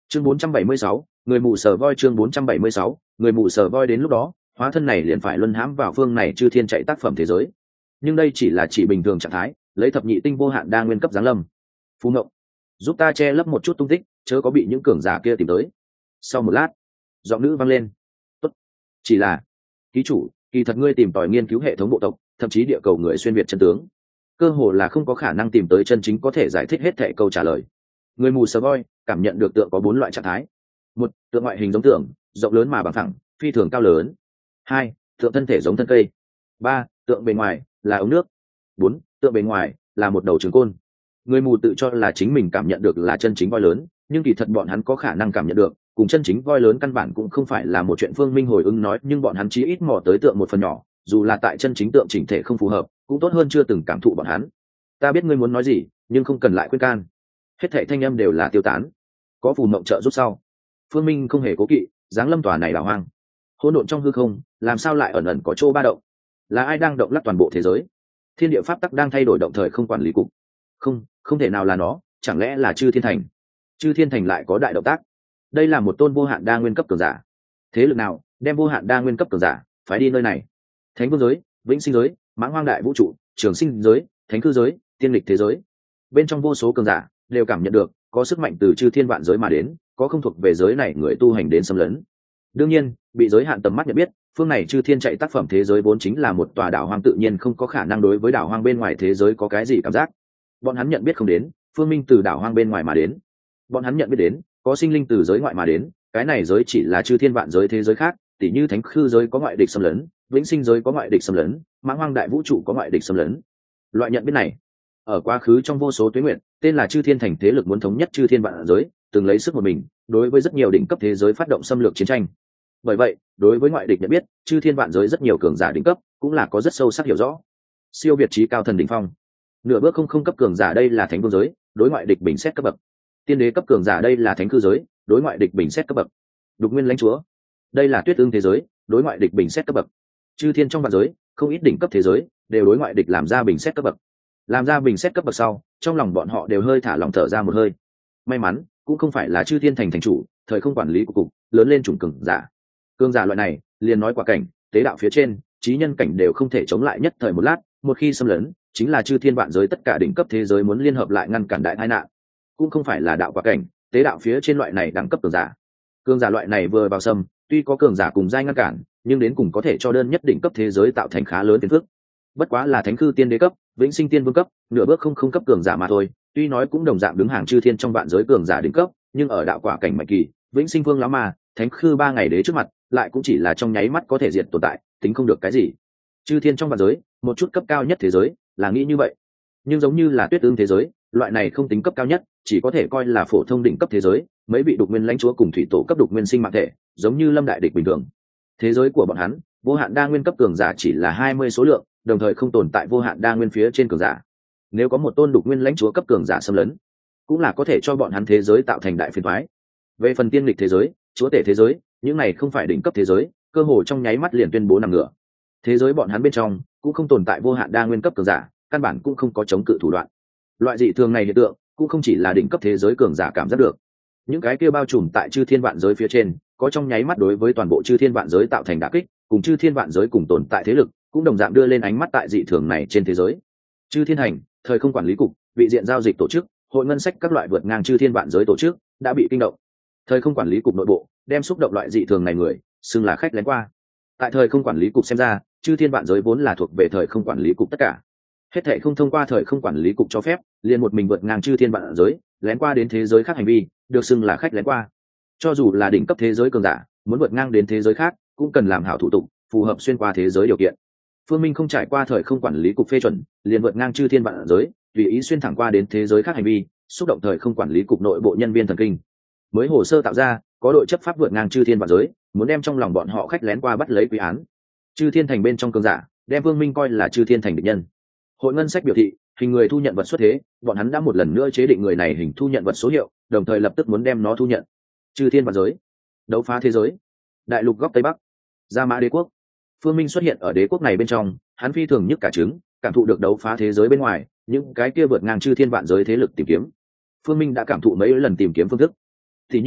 Chương 476, người mù sờ voi. Chương 476, người mù sờ voi. Đến lúc đó hóa thân này liền phải luân hãm vào phương này chư thiên chạy tác phẩm thế giới, nhưng đây chỉ là chỉ bình thường trạng thái, lấy thập nhị tinh vô hạn đa nguyên cấp giáng lâm. Phú Ngộng, giúp ta che lấp một chút tung tích, chớ có bị những cường giả kia tìm tới. Sau một lát, giọng nữ vang lên. Tốt, chỉ là ký chủ, kỳ thật ngươi tìm tòi nghiên cứu hệ thống bộ tộc, thậm chí địa cầu người xuyên việt chân tướng, cơ hồ là không có khả năng tìm tới chân chính có thể giải thích hết thảy câu trả lời. Người mù sờ voi cảm nhận được tượng có 4 loại trạng thái. Một, tượng ngoại hình giống tượng, rộng lớn mà bằng phẳng, phi thường cao lớn. 2, tượng thân thể giống thân cây. 3, tượng bề ngoài là ống nước. 4, tượng bề ngoài là một đầu trường côn. Người mù tự cho là chính mình cảm nhận được là chân chính voi lớn, nhưng kỳ thật bọn hắn có khả năng cảm nhận được cùng chân chính voi lớn căn bản cũng không phải là một chuyện. Phương Minh hồi ứng nói, nhưng bọn hắn chí ít mò tới tượng một phần nhỏ, dù là tại chân chính tượng chỉnh thể không phù hợp cũng tốt hơn chưa từng cảm thụ bọn hắn. Ta biết ngươi muốn nói gì, nhưng không cần lại khuyên can. Hết thảy thanh âm đều là tiêu tán. Có phù mộng trợ giúp sau, Phương Minh không hề cố kỵ giáng lâm tòa này đảo hoang. Hỗn độn trong hư không làm sao lại ẩn ẩn có chỗ ba động? Là ai đang động lắc toàn bộ thế giới? Thiên địa pháp tắc đang thay đổi, động thời không quản lý cục. Không thể nào là nó, chẳng lẽ là Chư Thiên Thành? Chư Thiên Thành lại có đại động tác. Đây là một tôn vô hạn đa nguyên cấp cường giả. Thế lực nào đem vô hạn đa nguyên cấp cường giả phái đi nơi này? Thánh vương giới, vĩnh sinh giới, mãng hoang đại vũ trụ, trường sinh giới, thánh cư giới, tiên lịch thế giới. Bên trong vô số cường giả đều cảm nhận được có sức mạnh từ chư thiên vạn giới mà đến, có không thuộc về giới này người tu hành đến xâm lấn. Đương nhiên, bị giới hạn tầm mắt nhận biết, phương này chư thiên chạy tác phẩm thế giới vốn chính là một tòa đảo hoang, tự nhiên không có khả năng đối với đảo hoang bên ngoài thế giới có cái gì cảm giác. Bọn hắn nhận biết không đến Phương Minh từ đảo hoang bên ngoài mà đến, bọn hắn nhận biết đến có sinh linh từ giới ngoại mà đến. Cái này giới chỉ là chư thiên vạn giới thế giới khác, tỉ như thánh khư giới có ngoại địch xâm lấn, vĩnh sinh giới có ngoại địch xâm lấn, mãng hoang đại vũ trụ có ngoại địch xâm lấn. Loại nhận biết này ở quá khứ trong vô số tuế nguyện, tên là Chư Thiên Thành thế lực muốn thống nhất chư thiên vạn giới, từng lấy sức một mình đối với rất nhiều đỉnh cấp thế giới phát động xâm lược chiến tranh. Bởi vậy, đối với ngoại địch nhận biết, chư thiên vạn giới rất nhiều cường giả đỉnh cấp cũng là có rất sâu sắc hiểu rõ. Siêu việt trí cao thần đỉnh phong, nửa bước không cấp cường giả đây là thánh vương giới, đối ngoại địch bình xét cấp bậc. Tiên đế cấp cường giả đây là thánh cư giới, đối ngoại địch bình xét cấp bậc. Đục nguyên lãnh chúa, đây là tuyết ương thế giới, đối ngoại địch bình xét cấp bậc. Chư thiên trong vạn giới, không ít đỉnh cấp thế giới đều đối ngoại địch làm ra bình xét cấp bậc. Làm ra bình xét cấp bậc sau, trong lòng bọn họ đều hơi thả lòng thở ra một hơi. May mắn cũng không phải là chư thiên thành thành chủ, thời không quản lý của cục lớn lên chủng cường giả. Cường giả loại này liền nói quả cảnh, tế đạo phía trên, trí nhân cảnh đều không thể chống lại nhất thời một lát, một khi xâm lấn chính là chư thiên vạn giới tất cả đỉnh cấp thế giới muốn liên hợp lại ngăn cản đại tai nạn. Cũng không phải là đạo quả cảnh, tế đạo phía trên loại này đẳng cấp cường giả. Cường giả loại này vừa vào xâm, tuy có cường giả cùng giai ngăn cản, nhưng đến cùng có thể cho đơn nhất đỉnh cấp thế giới tạo thành khá lớn phiền phức. Bất quá là thánh cư tiên đế cấp, vĩnh sinh tiên vương cấp, nửa bước không cấp cường giả mà thôi. Tuy nói cũng đồng dạng đứng hàng chư thiên trong vạn giới cường giả đỉnh cấp, nhưng ở đạo quả cảnh mạnh kỳ, vĩnh sinh vương lão ma, thánh cư 3 ngày đế trước mặt, lại cũng chỉ là trong nháy mắt có thể diệt tồn tại, tính không được cái gì. Chư thiên trong vạn giới, một chút cấp cao nhất thế giới, là nghĩ như vậy. Nhưng giống như là tuyết ương thế giới, loại này không tính cấp cao nhất, chỉ có thể coi là phổ thông đỉnh cấp thế giới, mấy vị đục nguyên lãnh chúa cùng thủy tổ cấp đục nguyên sinh mạng thể, giống như lâm đại địch bình thường. Thế giới của bọn hắn, vô hạn đa nguyên cấp cường giả chỉ là 20 số lượng, đồng thời không tồn tại vô hạn đa nguyên phía trên cường giả. Nếu có một tôn đục nguyên lãnh chúa cấp cường giả xâm lấn, cũng là có thể cho bọn hắn thế giới tạo thành đại phiền toái. Về phần tiên lịch thế giới, chúa tể thế giới, những này không phải đỉnh cấp thế giới, cơ hồ trong nháy mắt liền tuyên bố nằm ngửa. Thế giới bọn hắn bên trong cũng không tồn tại vô hạn đa nguyên cấp cường giả, căn bản cũng không có chống cự thủ đoạn. Loại dị thường này hiện tượng cũng không chỉ là đỉnh cấp thế giới cường giả cảm giác được, những cái kia bao trùm tại chư thiên vạn giới phía trên, có trong nháy mắt đối với toàn bộ chư thiên vạn giới tạo thành đả kích, cùng chư thiên vạn giới cùng tồn tại thế lực cũng đồng dạng đưa lên ánh mắt tại dị thường này trên thế giới. Chư thiên hành, thời không quản lý cục, vị diện giao dịch tổ chức, hội ngân sách các loại vượt ngang chư thiên vạn giới tổ chức đã bị kinh động. Thời không quản lý cục nội bộ đem xúc động loại dị thường này người xưng là khách lén qua. Tại thời không quản lý cục xem ra, chư thiên vạn giới vốn là thuộc về thời không quản lý cục tất cả, hết thảy không thông qua thời không quản lý cục cho phép, liền một mình vượt ngang chư thiên vạn giới, lén qua đến thế giới khác hành vi, được xưng là khách lén qua. Cho dù là đỉnh cấp thế giới cường giả, muốn vượt ngang đến thế giới khác, cũng cần làm hảo thủ tục, phù hợp xuyên qua thế giới điều kiện. Phương Minh không trải qua thời không quản lý cục phê chuẩn, liền vượt ngang chư thiên vạn giới, tùy ý xuyên thẳng qua đến thế giới khác hành vi, xúc động thời không quản lý cục nội bộ nhân viên thần kinh. Mới hồ sơ tạo ra, có đội chấp pháp vượt ngang chư thiên vạn giới, muốn đem trong lòng bọn họ khách lén qua bắt lấy quý án. Chư thiên thành bên trong cường giả, đem Vương Minh coi là chư thiên thành địch nhân. Hội ngân sách biểu thị, hình người thu nhận vật xuất thế, bọn hắn đã một lần nữa chế định người này hình thu nhận vật số hiệu, đồng thời lập tức muốn đem nó thu nhận. Chư thiên vạn giới, đấu phá thế giới, đại lục góc tây bắc, Gia Mã đế quốc. Phương Minh xuất hiện ở đế quốc này bên trong, hắn phi thường nhức cả trứng, cảm thụ được đấu phá thế giới bên ngoài, những cái kia vượt ngang chư thiên vạn giới thế lực tìm kiếm. Phương Minh đã cảm thụ mấy lần tìm kiếm phương thức, thì như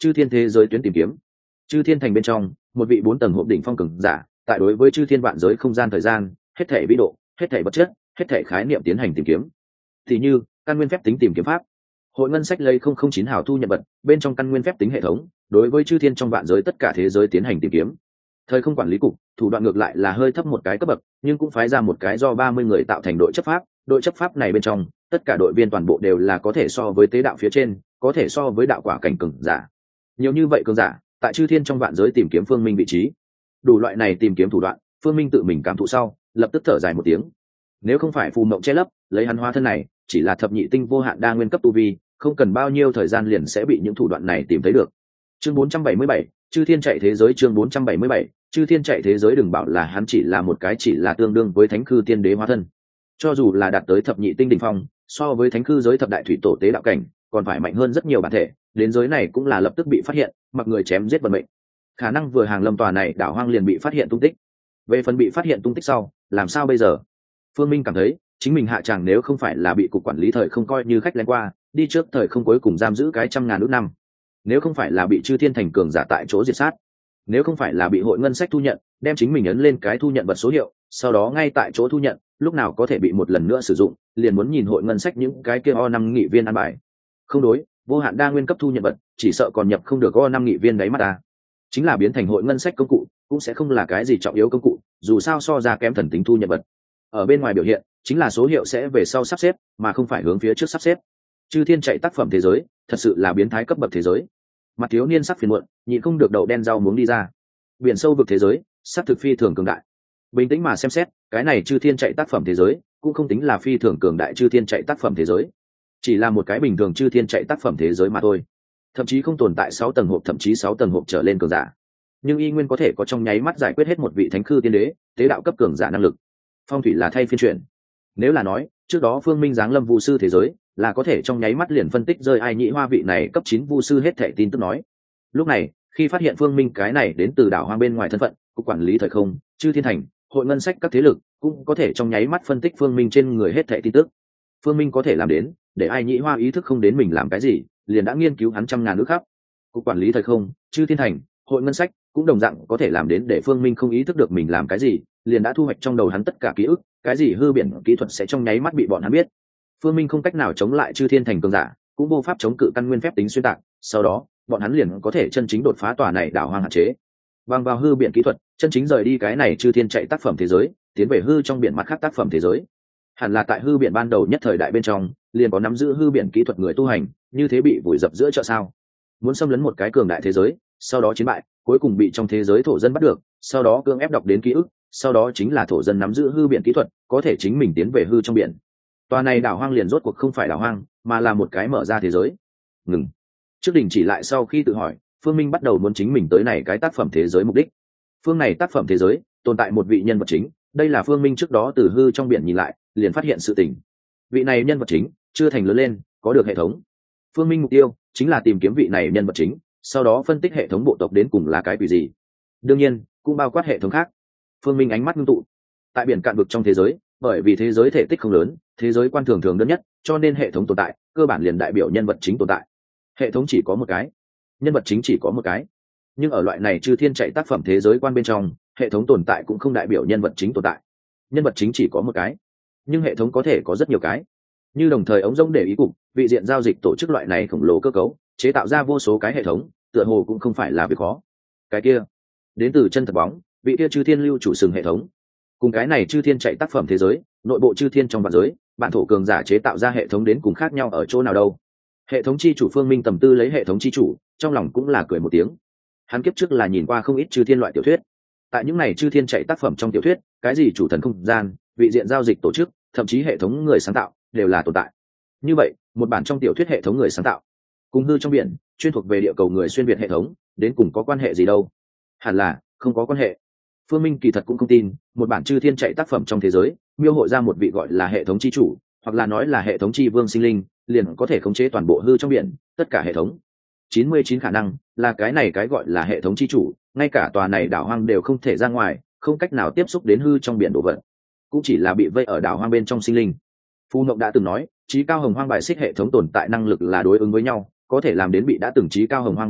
chư thiên thế giới tuyến tìm kiếm. Chư thiên thành bên trong, một vị 4 tầng hộp đỉnh phong cường giả, tại đối với chư thiên vạn giới không gian thời gian, hết thể vĩ độ, hết thể vật chất, hết thể khái niệm tiến hành tìm kiếm. Thì như căn nguyên phép tính tìm kiếm pháp, hội ngân sách lấy 009 hào thu nhận vật bên trong căn nguyên phép tính hệ thống, đối với chư thiên trong vạn giới tất cả thế giới tiến hành tìm kiếm. Thời không quản lý cục, thủ đoạn ngược lại là hơi thấp một cái cấp bậc, nhưng cũng phái ra một cái do 30 người tạo thành đội chấp pháp. Đội chấp pháp này bên trong, tất cả đội viên toàn bộ đều là có thể so với tế đạo phía trên, có thể so với đạo quả cảnh cường giả. Nhiều như vậy cường giả, tại chư thiên trong vạn giới tìm kiếm Phương Minh vị trí. Đủ loại này tìm kiếm thủ đoạn, Phương Minh tự mình cảm thụ sau, lập tức thở dài một tiếng. Nếu không phải phù mộng che lấp, lấy hắn hóa thân này, chỉ là thập nhị tinh vô hạn đa nguyên cấp tu vi, không cần bao nhiêu thời gian liền sẽ bị những thủ đoạn này tìm thấy được. Chương 477, chư thiên chạy thế giới. Chương 477, chư thiên chạy thế giới. Đừng bảo là hắn chỉ là một cái chỉ là tương đương với thánh khư tiên đế hóa thân, cho dù là đạt tới thập nhị tinh đỉnh phong, so với thánh khư giới thập đại thủy tổ tế đạo cảnh còn phải mạnh hơn rất nhiều bản thể, đến giới này cũng là lập tức bị phát hiện, mặc người chém giết vận mệnh. Khả năng vừa hàng lâm tòa này đảo hoang liền bị phát hiện tung tích. Về phần bị phát hiện tung tích sau, làm sao bây giờ? Phương Minh cảm thấy chính mình hạ tràng nếu không phải là bị cục quản lý thời không coi như khách lén qua, đi trước thời không cuối cùng giam giữ cái 100.000 ước năm, nếu không phải là bị chư thiên thành cường giả tại chỗ diệt sát, nếu không phải là bị hội ngân sách thu nhận, đem chính mình ấn lên cái thu nhận vật số hiệu, sau đó ngay tại chỗ thu nhận, lúc nào có thể bị một lần nữa sử dụng, liền muốn nhìn hội ngân sách những cái kia O5 nghị viên ăn bài. Không đối, vô hạn đa nguyên cấp thu nhận vật, chỉ sợ còn nhập không được O5 nghị viên đấy mà ta. Chính là biến thành hội ngân sách công cụ, cũng sẽ không là cái gì trọng yếu công cụ, dù sao so ra kém thần tính thu nhận vật. Ở bên ngoài biểu hiện, chính là số hiệu sẽ về sau sắp xếp, mà không phải hướng phía trước sắp xếp. Chư thiên chạy tác phẩm thế giới, thật sự là biến thái cấp bậc thế giới. Mặt thiếu niên sắc phiền muộn, nhịn không được đậu đen rau muống đi ra. Biển sâu vực thế giới, sắc thực phi thường cường đại. Bình tĩnh mà xem xét, cái này chư thiên chạy tác phẩm thế giới, cũng không tính là phi thường cường đại chư thiên chạy tác phẩm thế giới, chỉ là một cái bình thường chư thiên chạy tác phẩm thế giới mà thôi. Thậm chí không tồn tại 6 tầng hộp, thậm chí 6 tầng hộp trở lên cường giả, nhưng y nguyên có thể có trong nháy mắt giải quyết hết một vị thánh khư tiên đế, tế đạo cấp cường giả năng lực. Phong thủy là thay phiên chuyển. Nếu là nói trước đó Phương Minh giáng lâm vu sư thế giới, là có thể trong nháy mắt liền phân tích rơi ai nhĩ hoa vị này cấp 9 vu sư hết thể tin tức nói. Lúc này, khi phát hiện Phương Minh cái này đến từ đảo hoang bên ngoài thân phận, cục quản lý thời không, chư thiên thành, hội ngân sách các thế lực cũng có thể trong nháy mắt phân tích Phương Minh trên người hết thể tin tức. Phương Minh có thể làm đến, để ai nhĩ hoa ý thức không đến mình làm cái gì, liền đã nghiên cứu hắn 100.000 ước khắp. Cục quản lý thời không, chư thiên thành, hội ngân sách cũng đồng dạng có thể làm đến để Phương Minh không ý thức được mình làm cái gì, liền đã thu hoạch trong đầu hắn tất cả ký ức, cái gì hư biển kỹ thuật sẽ trong nháy mắt bị bọn hắn biết. Phương Minh không cách nào chống lại chư thiên thành cường giả, cũng vô pháp chống cự căn nguyên phép tính xuyên tạc, sau đó bọn hắn liền có thể chân chính đột phá tòa này đảo hoang hạn chế, bằng vào hư biển kỹ thuật chân chính rời đi cái này chư thiên chạy tác phẩm thế giới, tiến về hư trong biển mặt khác tác phẩm thế giới. Hẳn là tại hư biển ban đầu nhất thời đại bên trong liền có nắm giữ hư biển kỹ thuật người tu hành, như thế bị vùi dập giữa chợ sao? Muốn xâm lấn một cái cường đại thế giới, sau đó chiến bại, cuối cùng bị trong thế giới thổ dân bắt được, sau đó cưỡng ép đọc đến ký ức, sau đó chính là thổ dân nắm giữ hư biển kỹ thuật, có thể chính mình tiến về hư trong biển. Tòa này đảo hoang liền rốt cuộc không phải đảo hoang, mà là một cái mở ra thế giới. Ngừng. Trước đình chỉ lại sau khi tự hỏi, Phương Minh bắt đầu muốn chính mình tới này cái tác phẩm thế giới mục đích. Phương này tác phẩm thế giới tồn tại một vị nhân vật chính, đây là Phương Minh trước đó từ hư trong biển nhìn lại, liền phát hiện sự tình. Vị này nhân vật chính chưa thành lớn lên, có được hệ thống. Phương Minh mục tiêu chính là tìm kiếm vị này nhân vật chính, sau đó phân tích hệ thống bộ tộc đến cùng là cái quỷ gì. Đương nhiên, cũng bao quát hệ thống khác. Phương Minh ánh mắt ngưng tụ. Tại biển cạn vực trong thế giới, bởi vì thế giới thể tích không lớn, thế giới quan thường thường đơn nhất, cho nên hệ thống tồn tại cơ bản liền đại biểu nhân vật chính tồn tại. Hệ thống chỉ có một cái, nhân vật chính chỉ có một cái. Nhưng ở loại này chư thiên chạy tác phẩm thế giới quan bên trong, hệ thống tồn tại cũng không đại biểu nhân vật chính tồn tại. Nhân vật chính chỉ có một cái, nhưng hệ thống có thể có rất nhiều cái. Như đồng thời ống rỗng để ý cục, vị diện giao dịch tổ chức loại này khổng lồ cơ cấu, chế tạo ra vô số cái hệ thống, tựa hồ cũng không phải là việc khó. Cái kia, đến từ chân thật bóng, vị kia chư thiên lưu chủ sừng hệ thống. Cùng cái này chư thiên chạy tác phẩm thế giới, nội bộ chư thiên trong vạn giới, bản thổ cường giả chế tạo ra hệ thống đến cùng khác nhau ở chỗ nào đâu? Hệ thống chi chủ Phương Minh tầm tư lấy hệ thống chi chủ, trong lòng cũng là cười một tiếng. Hắn kiếp trước là nhìn qua không ít chư thiên loại tiểu thuyết. Tại những này chư thiên chạy tác phẩm trong tiểu thuyết, cái gì chủ thần không gian, vị diện giao dịch tổ chức, thậm chí hệ thống người sáng tạo đều là tồn tại. Như vậy, một bản trong tiểu thuyết hệ thống người sáng tạo, cùng hư trong biển, chuyên thuộc về địa cầu người xuyên việt hệ thống, đến cùng có quan hệ gì đâu? Hẳn là không có quan hệ. Phương Minh kỳ thật cũng không tin, một bản chư thiên chạy tác phẩm trong thế giới, miêu hội ra một vị gọi là hệ thống chi chủ, hoặc là nói là hệ thống chi vương sinh linh, liền có thể khống chế toàn bộ hư trong biển, tất cả hệ thống. 99 khả năng là cái này cái gọi là hệ thống chi chủ, ngay cả tòa này đảo hoang đều không thể ra ngoài, không cách nào tiếp xúc đến hư trong biển đồ vật, cũng chỉ là bị vây ở đảo hoang bên trong sinh linh. Phu Mộng đã từng nói, chí cao hồng hoang bài xích hệ thống tồn tại năng lực là đối ứng với nhau, có thể làm đến bị đã từng chí cao hồng hoang bài xích,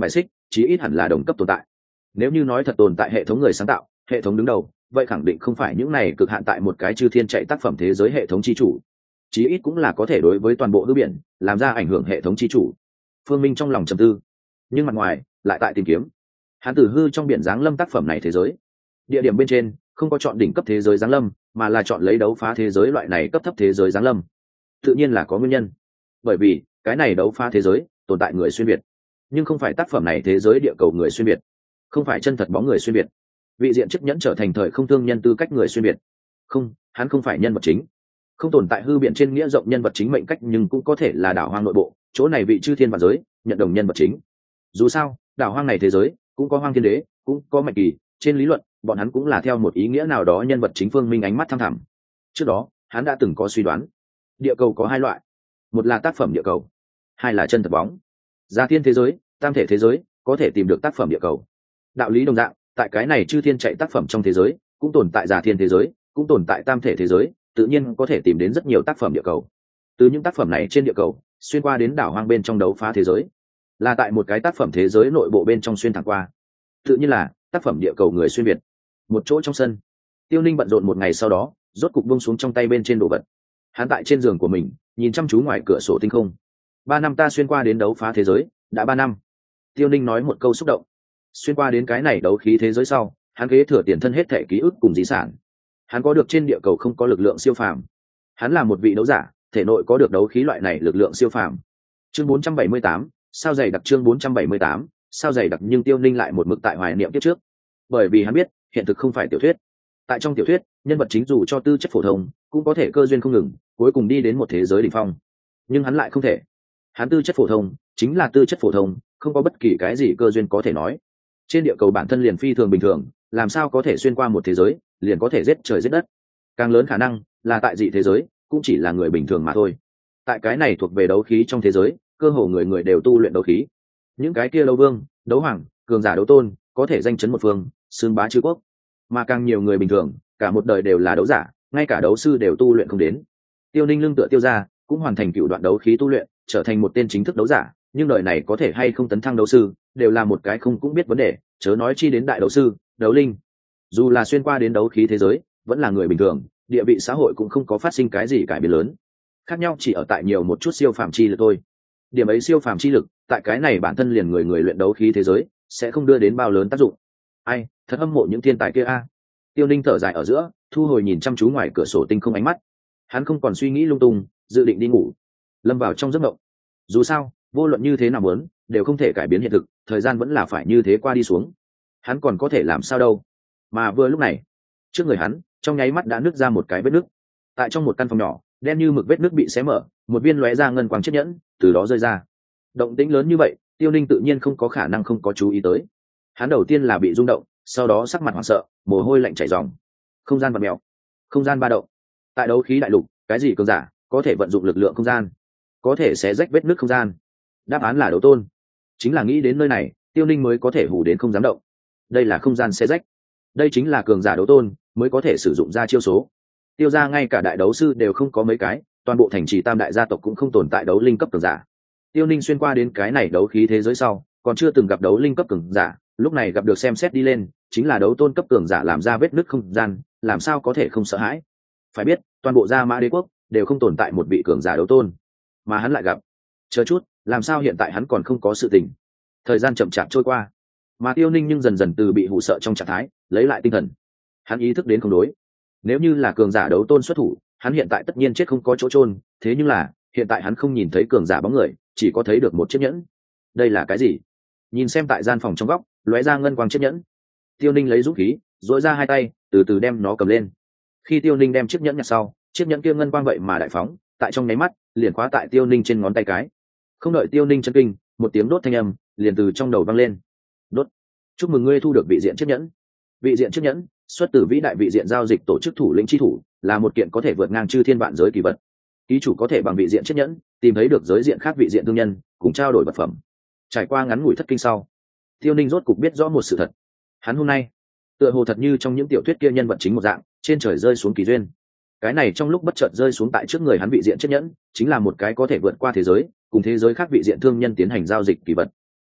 chí ít hẳn là đồng cấp tồn tại. Nếu như nói thật tồn tại hệ thống người sáng tạo, hệ thống đứng đầu, vậy khẳng định không phải những này cực hạn tại một cái chư thiên chạy tác phẩm thế giới hệ thống chi chủ, chí ít cũng là có thể đối với toàn bộ hư biển làm ra ảnh hưởng hệ thống chi chủ. Phương Minh trong lòng trầm tư, nhưng mặt ngoài lại tại tìm kiếm. Hắn từ hư trong biển giáng lâm tác phẩm này thế giới, địa điểm bên trên không có chọn đỉnh cấp thế giới giáng lâm, mà là chọn lấy đấu phá thế giới loại này cấp thấp thế giới giáng lâm. Tự nhiên là có nguyên nhân, bởi vì cái này đấu phá thế giới tồn tại người xuyên việt, nhưng không phải tác phẩm này thế giới địa cầu người xuyên việt, không phải chân thật bóng người xuyên việt, vị diện chức nhẫn trở thành thời không thương nhân tư cách người xuyên việt. Không, hắn không phải nhân vật chính, không tồn tại hư biện trên nghĩa rộng nhân vật chính mệnh cách, nhưng cũng có thể là đảo hoang nội bộ chỗ này vị chư thiên vạn giới nhận đồng nhân vật chính. Dù sao đảo hoang này thế giới cũng có hoang thiên đế, cũng có mạnh kỳ, trên lý luận bọn hắn cũng là theo một ý nghĩa nào đó nhân vật chính. Phương Minh ánh mắt thăm thẳm, trước đó hắn đã từng có suy đoán, địa cầu có hai loại, một là tác phẩm địa cầu, hai là chân thật bóng. Gia thiên thế giới, tam thể thế giới có thể tìm được tác phẩm địa cầu. Đạo lý đồng dạng, tại cái này chư thiên chạy tác phẩm trong thế giới cũng tồn tại gia thiên thế giới, cũng tồn tại tam thể thế giới, tự nhiên có thể tìm đến rất nhiều tác phẩm địa cầu. Từ những tác phẩm này trên địa cầu xuyên qua đến đảo hoang bên trong đấu phá thế giới, là tại một cái tác phẩm thế giới nội bộ bên trong xuyên thẳng qua, tự nhiên là tác phẩm địa cầu người xuyên việt. Một chỗ trong sân, Tiêu Ninh bận rộn một ngày sau đó rốt cục buông xuống trong tay bên trên đồ vật. Hắn tại trên giường của mình nhìn chăm chú ngoài cửa sổ tinh không. 3 năm ta xuyên qua đến đấu phá thế giới, đã 3 năm. Tiêu Ninh nói một câu xúc động. Xuyên qua đến cái này đấu khí thế giới sau, hắn kế thừa tiền thân hết thể ký ức cùng di sản. Hắn có được trên địa cầu không có lực lượng siêu phàm. Hắn là một vị đấu giả, thể nội có được đấu khí loại này lực lượng siêu phàm. Chương 478, sao dày đặc. Chương 478, sao dày đặc. Nhưng Tiêu Ninh lại một mực tại hoài niệm kiếp trước, bởi vì hắn biết hiện thực không phải tiểu thuyết. Tại trong tiểu thuyết, nhân vật chính dù cho tư chất phổ thông cũng có thể cơ duyên không ngừng, cuối cùng đi đến một thế giới đỉnh phong. Nhưng hắn lại không thể. Hắn tư chất phổ thông chính là tư chất phổ thông, không có bất kỳ cái gì cơ duyên có thể nói. Trên địa cầu bản thân liền phi thường bình thường, làm sao có thể xuyên qua một thế giới liền có thể giết trời giết đất. Càng lớn khả năng là tại dị thế giới cũng chỉ là người bình thường mà thôi. Tại cái này thuộc về đấu khí trong thế giới, cơ hồ người người đều tu luyện đấu khí. Những cái kia đấu vương, đấu hoàng, cường giả đấu tôn có thể danh chấn một phương, xưng bá chư quốc. Mà càng nhiều người bình thường cả một đời đều là đấu giả, ngay cả đấu sư đều tu luyện không đến. Tiêu Ninh lưng tựa Tiêu gia cũng hoàn thành cựu đoạn đấu khí tu luyện, trở thành một tên chính thức đấu giả, nhưng đời này có thể hay không tấn thăng đấu sư đều là một cái không cũng biết vấn đề, chớ nói chi đến đại đấu sư, đấu linh. Dù là xuyên qua đến đấu khí thế giới, vẫn là người bình thường, địa vị xã hội cũng không có phát sinh cái gì cải biến lớn, khác nhau chỉ ở tại nhiều một chút siêu phàm chi lực thôi. Điểm ấy siêu phàm chi lực tại cái này bản thân liền người người luyện đấu khí thế giới sẽ không đưa đến bao lớn tác dụng. Ai thật hâm mộ những thiên tài kia a. Tiêu Ninh thở dài ở giữa, thu hồi nhìn chăm chú ngoài cửa sổ tinh không ánh mắt. Hắn không còn suy nghĩ lung tung, dự định đi ngủ, lâm vào trong giấc mộng. Dù sao vô luận như thế nào muốn đều không thể cải biến hiện thực, thời gian vẫn là phải như thế qua đi xuống, hắn còn có thể làm sao đâu. Mà vừa lúc này, trước người hắn trong nháy mắt đã nứt ra một cái vết nứt. Tại trong một căn phòng nhỏ đen như mực, vết nứt bị xé mở, một viên lóe ra ngân quang chiếc nhẫn từ đó rơi ra. Động tĩnh lớn như vậy, Tiêu Ninh tự nhiên không có khả năng không có chú ý tới. Hắn đầu tiên là bị rung động, sau đó sắc mặt hoảng sợ, mồ hôi lạnh chảy ròng. Không gian vặn mèo, không gian ba động. Tại đấu khí đại lục, cái gì cường giả có thể vận dụng lực lượng không gian, có thể xé rách vết nứt không gian? Đáp án là đấu tôn. Chính là nghĩ đến nơi này, Tiêu Ninh mới có thể hù đến không dám động. Đây là không gian xé rách, đây chính là cường giả đấu tôn mới có thể sử dụng ra chiêu số. Tiêu ra ngay cả đại đấu sư đều không có mấy cái, toàn bộ thành trì tam đại gia tộc cũng không tồn tại đấu linh cấp cường giả. Tiêu Ninh xuyên qua đến cái này đấu khí thế giới sau, còn chưa từng gặp đấu linh cấp cường giả, lúc này gặp được xem xét đi lên chính là đấu tôn cấp cường giả làm ra vết nứt không gian, làm sao có thể không sợ hãi. Phải biết toàn bộ Gia Mã Đế quốc đều không tồn tại một vị cường giả đấu tôn, mà hắn lại gặp. Chờ chút, làm sao hiện tại hắn còn không có sự tình? Thời gian chậm chạp trôi qua, mà Tiêu Ninh nhưng dần dần từ bị hụ sợ trong trạng thái lấy lại tinh thần. Hắn ý thức đến không đối, nếu như là cường giả đấu tôn xuất thủ, hắn hiện tại tất nhiên chết không có chỗ chôn. Thế nhưng là hiện tại hắn không nhìn thấy cường giả bóng người, chỉ có thấy được một chiếc nhẫn. Đây là cái gì? Nhìn xem tại gian phòng trong góc lóe ra ngân quang chiếc nhẫn, Tiêu Ninh lấy dũng khí dội ra hai tay, từ từ đem nó cầm lên. Khi Tiêu Ninh đem chiếc nhẫn nhặt sau, chiếc nhẫn kia ngân quang vậy mà đại phóng, tại trong nháy mắt liền khóa tại Tiêu Ninh trên ngón tay cái. Không đợi Tiêu Ninh chấn kinh, một tiếng đốt thanh âm liền từ trong đầu vang lên. Đốt. Chúc mừng ngươi thu được vị diện chiếc nhẫn. Vị diện chiếc nhẫn xuất từ vĩ đại vị diện giao dịch tổ chức thủ lĩnh chi thủ, là một kiện có thể vượt ngang chư thiên vạn giới kỳ vật. Ký chủ có thể bằng vị diện chiếc nhẫn tìm thấy được giới diện khác vị diện thương nhân, cùng trao đổi vật phẩm. Trải qua ngắn ngủi thất kinh sau, Tiêu Ninh rốt cục biết rõ một sự thật. Hắn hôm nay tựa hồ thật như trong những tiểu thuyết kia nhân vật chính một dạng, trên trời rơi xuống kỳ duyên. Cái này trong lúc bất chợt rơi xuống tại trước người hắn vị diện chiếc nhẫn, chính là một cái có thể vượt qua thế giới, cùng thế giới khác vị diện thương nhân tiến hành giao dịch kỳ vật.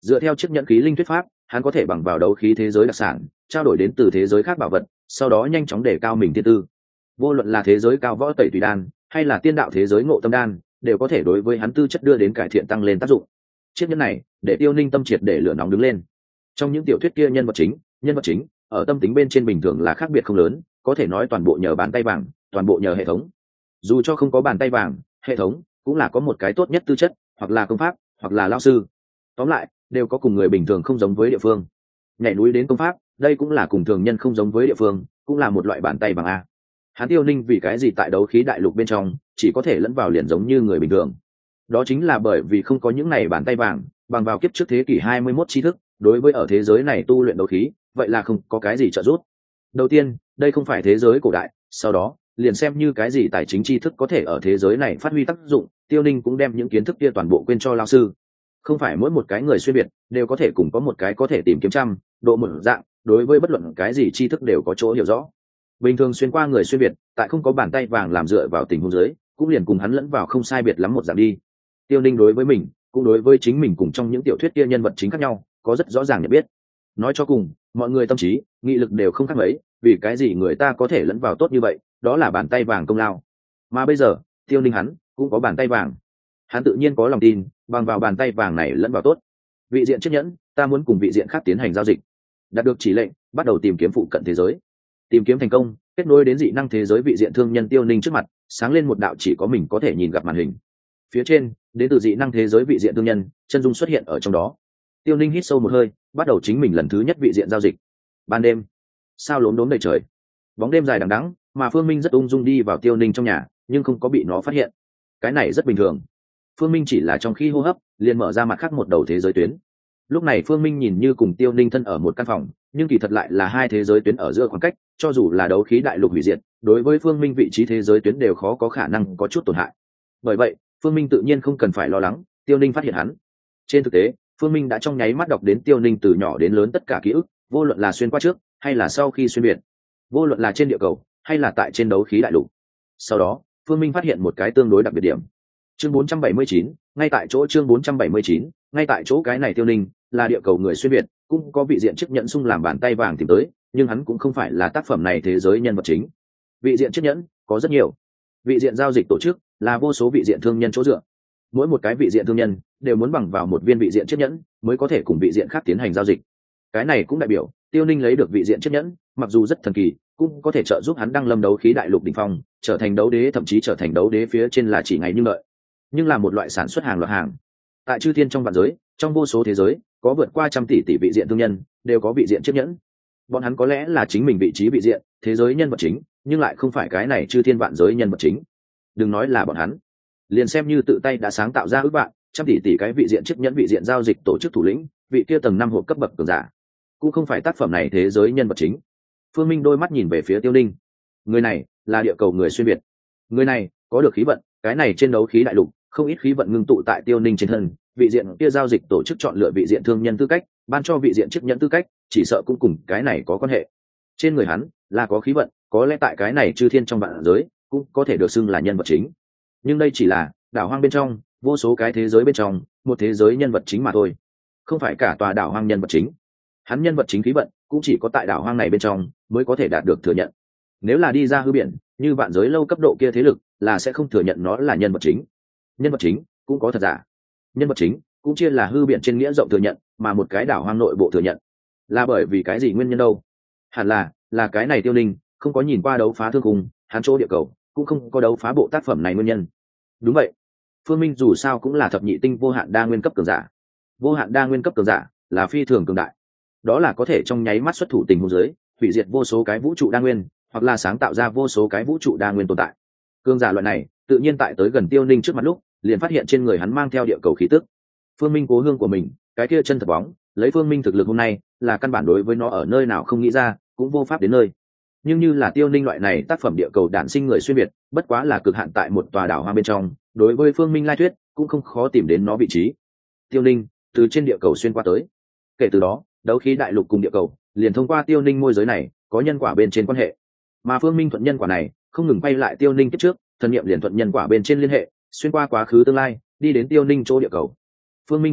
Dựa theo chiếc nhẫn khí linh thuyết pháp, hắn có thể bằng vào đấu khí thế giới đặc sản trao đổi đến từ thế giới khác bảo vật, sau đó nhanh chóng để cao mình thiên tư. Vô luận là thế giới cao võ tẩy tùy đan hay là tiên đạo thế giới ngộ tâm đan, đều có thể đối với hắn tư chất đưa đến cải thiện tăng lên tác dụng. Chiếc nhẫn này để Tiêu Ninh tâm triệt để lửa nóng đứng lên. Trong những tiểu thuyết kia nhân vật chính ở tâm tính bên trên bình thường là khác biệt không lớn, có thể nói toàn bộ nhờ bàn tay vàng, toàn bộ nhờ hệ thống. Dù cho không có bàn tay vàng, hệ thống cũng là có một cái tốt nhất tư chất, hoặc là công pháp, hoặc là lao sư. Tóm lại, đều có cùng người bình thường không giống với địa phương. Nhảy núi đến công pháp, đây cũng là cùng thường nhân không giống với địa phương, cũng là một loại bàn tay vàng a. Hắn Tiêu Ninh vì cái gì tại đấu khí đại lục bên trong chỉ có thể lẫn vào liền giống như người bình thường? Đó chính là bởi vì không có những này bàn tay vàng, bằng vào kiếp trước thế kỷ 21 tri thức, đối với ở thế giới này tu luyện đấu khí, vậy là không có cái gì trợ giúp. Đầu tiên, đây không phải thế giới cổ đại, sau đó, liền xem như cái gì tài chính tri thức có thể ở thế giới này phát huy tác dụng, Tiêu Ninh cũng đem những kiến thức kia toàn bộ quên cho lao sư. Không phải mỗi một cái người xuyên biệt đều có thể cùng có một cái có thể tìm kiếm trăm độ một dạng, đối với bất luận cái gì tri thức đều có chỗ hiểu rõ. Bình thường xuyên qua người xuyên biệt, tại không có bàn tay vàng làm dựa vào tình huống dưới, cũng liền cùng hắn lẫn vào không sai biệt lắm một dạng đi. Tiêu Ninh đối với mình, cũng đối với chính mình cùng trong những tiểu thuyết kia nhân vật chính khác nhau, có rất rõ ràng nhận biết. Nói cho cùng, mọi người tâm trí, nghị lực đều không khác mấy, vì cái gì người ta có thể lẫn vào tốt như vậy, đó là bàn tay vàng công lao. Mà bây giờ, Tiêu Ninh hắn cũng có bàn tay vàng. Hắn tự nhiên có lòng tin, bằng vào bàn tay vàng này lẫn vào tốt. Vị diện chiếc nhẫn, ta muốn cùng vị diện khác tiến hành giao dịch. Đạt được chỉ lệnh, bắt đầu tìm kiếm phụ cận thế giới. Tìm kiếm thành công, kết nối đến dị năng thế giới vị diện thương nhân Tiêu Ninh trước mặt, sáng lên một đạo chỉ có mình có thể nhìn gặp màn hình. Phía trên, đến từ dị năng thế giới vị diện thương nhân, chân dung xuất hiện ở trong đó. Tiêu Ninh hít sâu một hơi, bắt đầu chính mình lần thứ nhất vị diện giao dịch. Ban đêm, sao lốm đốm đầy trời, bóng đêm dài đằng đẵng, mà Phương Minh rất ung dung đi vào Tiêu Ninh trong nhà, nhưng không có bị nó phát hiện. Cái này rất bình thường. Phương Minh chỉ là trong khi hô hấp, liền mở ra mặt khác một đầu thế giới tuyến. Lúc này Phương Minh nhìn như cùng Tiêu Ninh thân ở một căn phòng, nhưng kỳ thật lại là hai thế giới tuyến ở giữa khoảng cách, cho dù là đấu khí đại lục hủy diệt, đối với Phương Minh vị trí thế giới tuyến đều khó có khả năng có chút tổn hại. Bởi vậy, Phương Minh tự nhiên không cần phải lo lắng Tiêu Ninh phát hiện hắn. Trên thực tế, Phương Minh đã trong nháy mắt đọc đến Tiêu Ninh từ nhỏ đến lớn tất cả ký ức, vô luận là xuyên qua trước hay là sau khi xuyên biệt, vô luận là trên địa cầu hay là tại trên đấu khí đại lục. Sau đó, Phương Minh phát hiện một cái tương đối đặc biệt điểm. Chương 479, ngay tại chỗ chương 479, ngay tại chỗ cái này Tiêu Ninh là địa cầu người xuyên biệt, cũng có vị diện chiếc nhẫn sung làm bàn tay vàng tìm tới, nhưng hắn cũng không phải là tác phẩm này thế giới nhân vật chính. Vị diện chiếc nhẫn có rất nhiều. Vị diện giao dịch tổ chức là vô số vị diện thương nhân chỗ dựa. Mỗi một cái vị diện thương nhân đều muốn bằng vào một viên vị diện chiếc nhẫn mới có thể cùng vị diện khác tiến hành giao dịch. Cái này cũng đại biểu Tiêu Ninh lấy được vị diện chiếc nhẫn, mặc dù rất thần kỳ, cũng có thể trợ giúp hắn đăng lâm đấu khí đại lục đỉnh phong, trở thành đấu đế, thậm chí trở thành đấu đế phía trên là chỉ ngày như lợi. Nhưng là một loại sản xuất hàng loạt hàng. Tại chư thiên trong vạn giới, trong vô số thế giới, có vượt qua trăm tỷ vị diện thương nhân đều có vị diện chiếc nhẫn. Bọn hắn có lẽ là chính mình vị trí vị diện thế giới nhân vật chính, nhưng lại không phải cái này chư thiên vạn giới nhân vật chính. Đừng nói là bọn hắn, liền xem như tự tay đã sáng tạo ra ước bạn trăm tỷ cái vị diện chiếc nhẫn vị diện giao dịch tổ chức thủ lĩnh, vị kia tầng 5 hộp cấp bậc cường giả, cũng không phải tác phẩm này thế giới nhân vật chính. Phương Minh đôi mắt nhìn về phía Tiêu Ninh. Người này là địa cầu người xuyên biệt. Người này có được khí vận, cái này trên đấu khí đại lục không ít khí vận ngưng tụ tại Tiêu Ninh trên thân. Vị diện kia giao dịch tổ chức chọn lựa vị diện thương nhân tư cách, ban cho vị diện chiếc nhẫn tư cách, chỉ sợ cũng cùng cái này có quan hệ. Trên người hắn là có khí vận, có lẽ tại cái này chư thiên trong vạn giới cũng có thể được xưng là nhân vật chính. Nhưng đây chỉ là đảo hoang bên trong vô số cái thế giới bên trong một thế giới nhân vật chính mà thôi, không phải cả tòa đảo hoang nhân vật chính. Hắn nhân vật chính khí vận cũng chỉ có tại đảo hoang này bên trong mới có thể đạt được thừa nhận. Nếu là đi ra hư biển như vạn giới lâu cấp độ kia thế lực, là sẽ không thừa nhận nó là nhân vật chính. Nhân vật chính cũng có thật giả. Nhân vật chính cũng chia là hư biển trên nghĩa rộng thừa nhận, mà một cái đảo hoang nội bộ thừa nhận. Là bởi vì cái gì nguyên nhân đâu? Hẳn là cái này Tiêu Ninh không có nhìn qua đấu phá thương khung, hắn chỗ địa cầu cũng không có đấu phá bộ tác phẩm này nguyên nhân. Đúng vậy, Phương Minh dù sao cũng là thập nhị tinh vô hạn đa nguyên cấp cường giả. Vô hạn đa nguyên cấp cường giả là phi thường cường đại, đó là có thể trong nháy mắt xuất thủ tình huống dưới hủy diệt vô số cái vũ trụ đa nguyên, hoặc là sáng tạo ra vô số cái vũ trụ đa nguyên tồn tại. Cường giả loại này tự nhiên tại tới gần Tiêu Ninh trước mặt lúc, liền phát hiện trên người hắn mang theo địa cầu khí tức. Phương Minh cố hương của mình, cái kia chân thật bóng, lấy Phương Minh thực lực hôm nay là căn bản đối với nó ở nơi nào không nghĩ ra, cũng vô pháp đến nơi. Nhưng như là Tiêu Ninh loại này tác phẩm địa cầu đản sinh người xuyên biệt, bất quá là cực hạn tại một tòa đảo hoang bên trong, đối với Phương Minh lai thuyết cũng không khó tìm đến nó vị trí. Tiêu Ninh từ trên địa cầu xuyên qua tới, kể từ đó đấu khí đại lục cùng địa cầu liền thông qua Tiêu Ninh môi giới này có nhân quả bên trên quan hệ. Mà Phương Minh thuận nhân quả này không ngừng quay lại Tiêu Ninh kiếp trước, thần niệm liền thuận nhân quả bên trên liên hệ, xuyên qua quá khứ tương lai, đi đến Tiêu Ninh chỗ địa cầu. Phương Minh thần niệm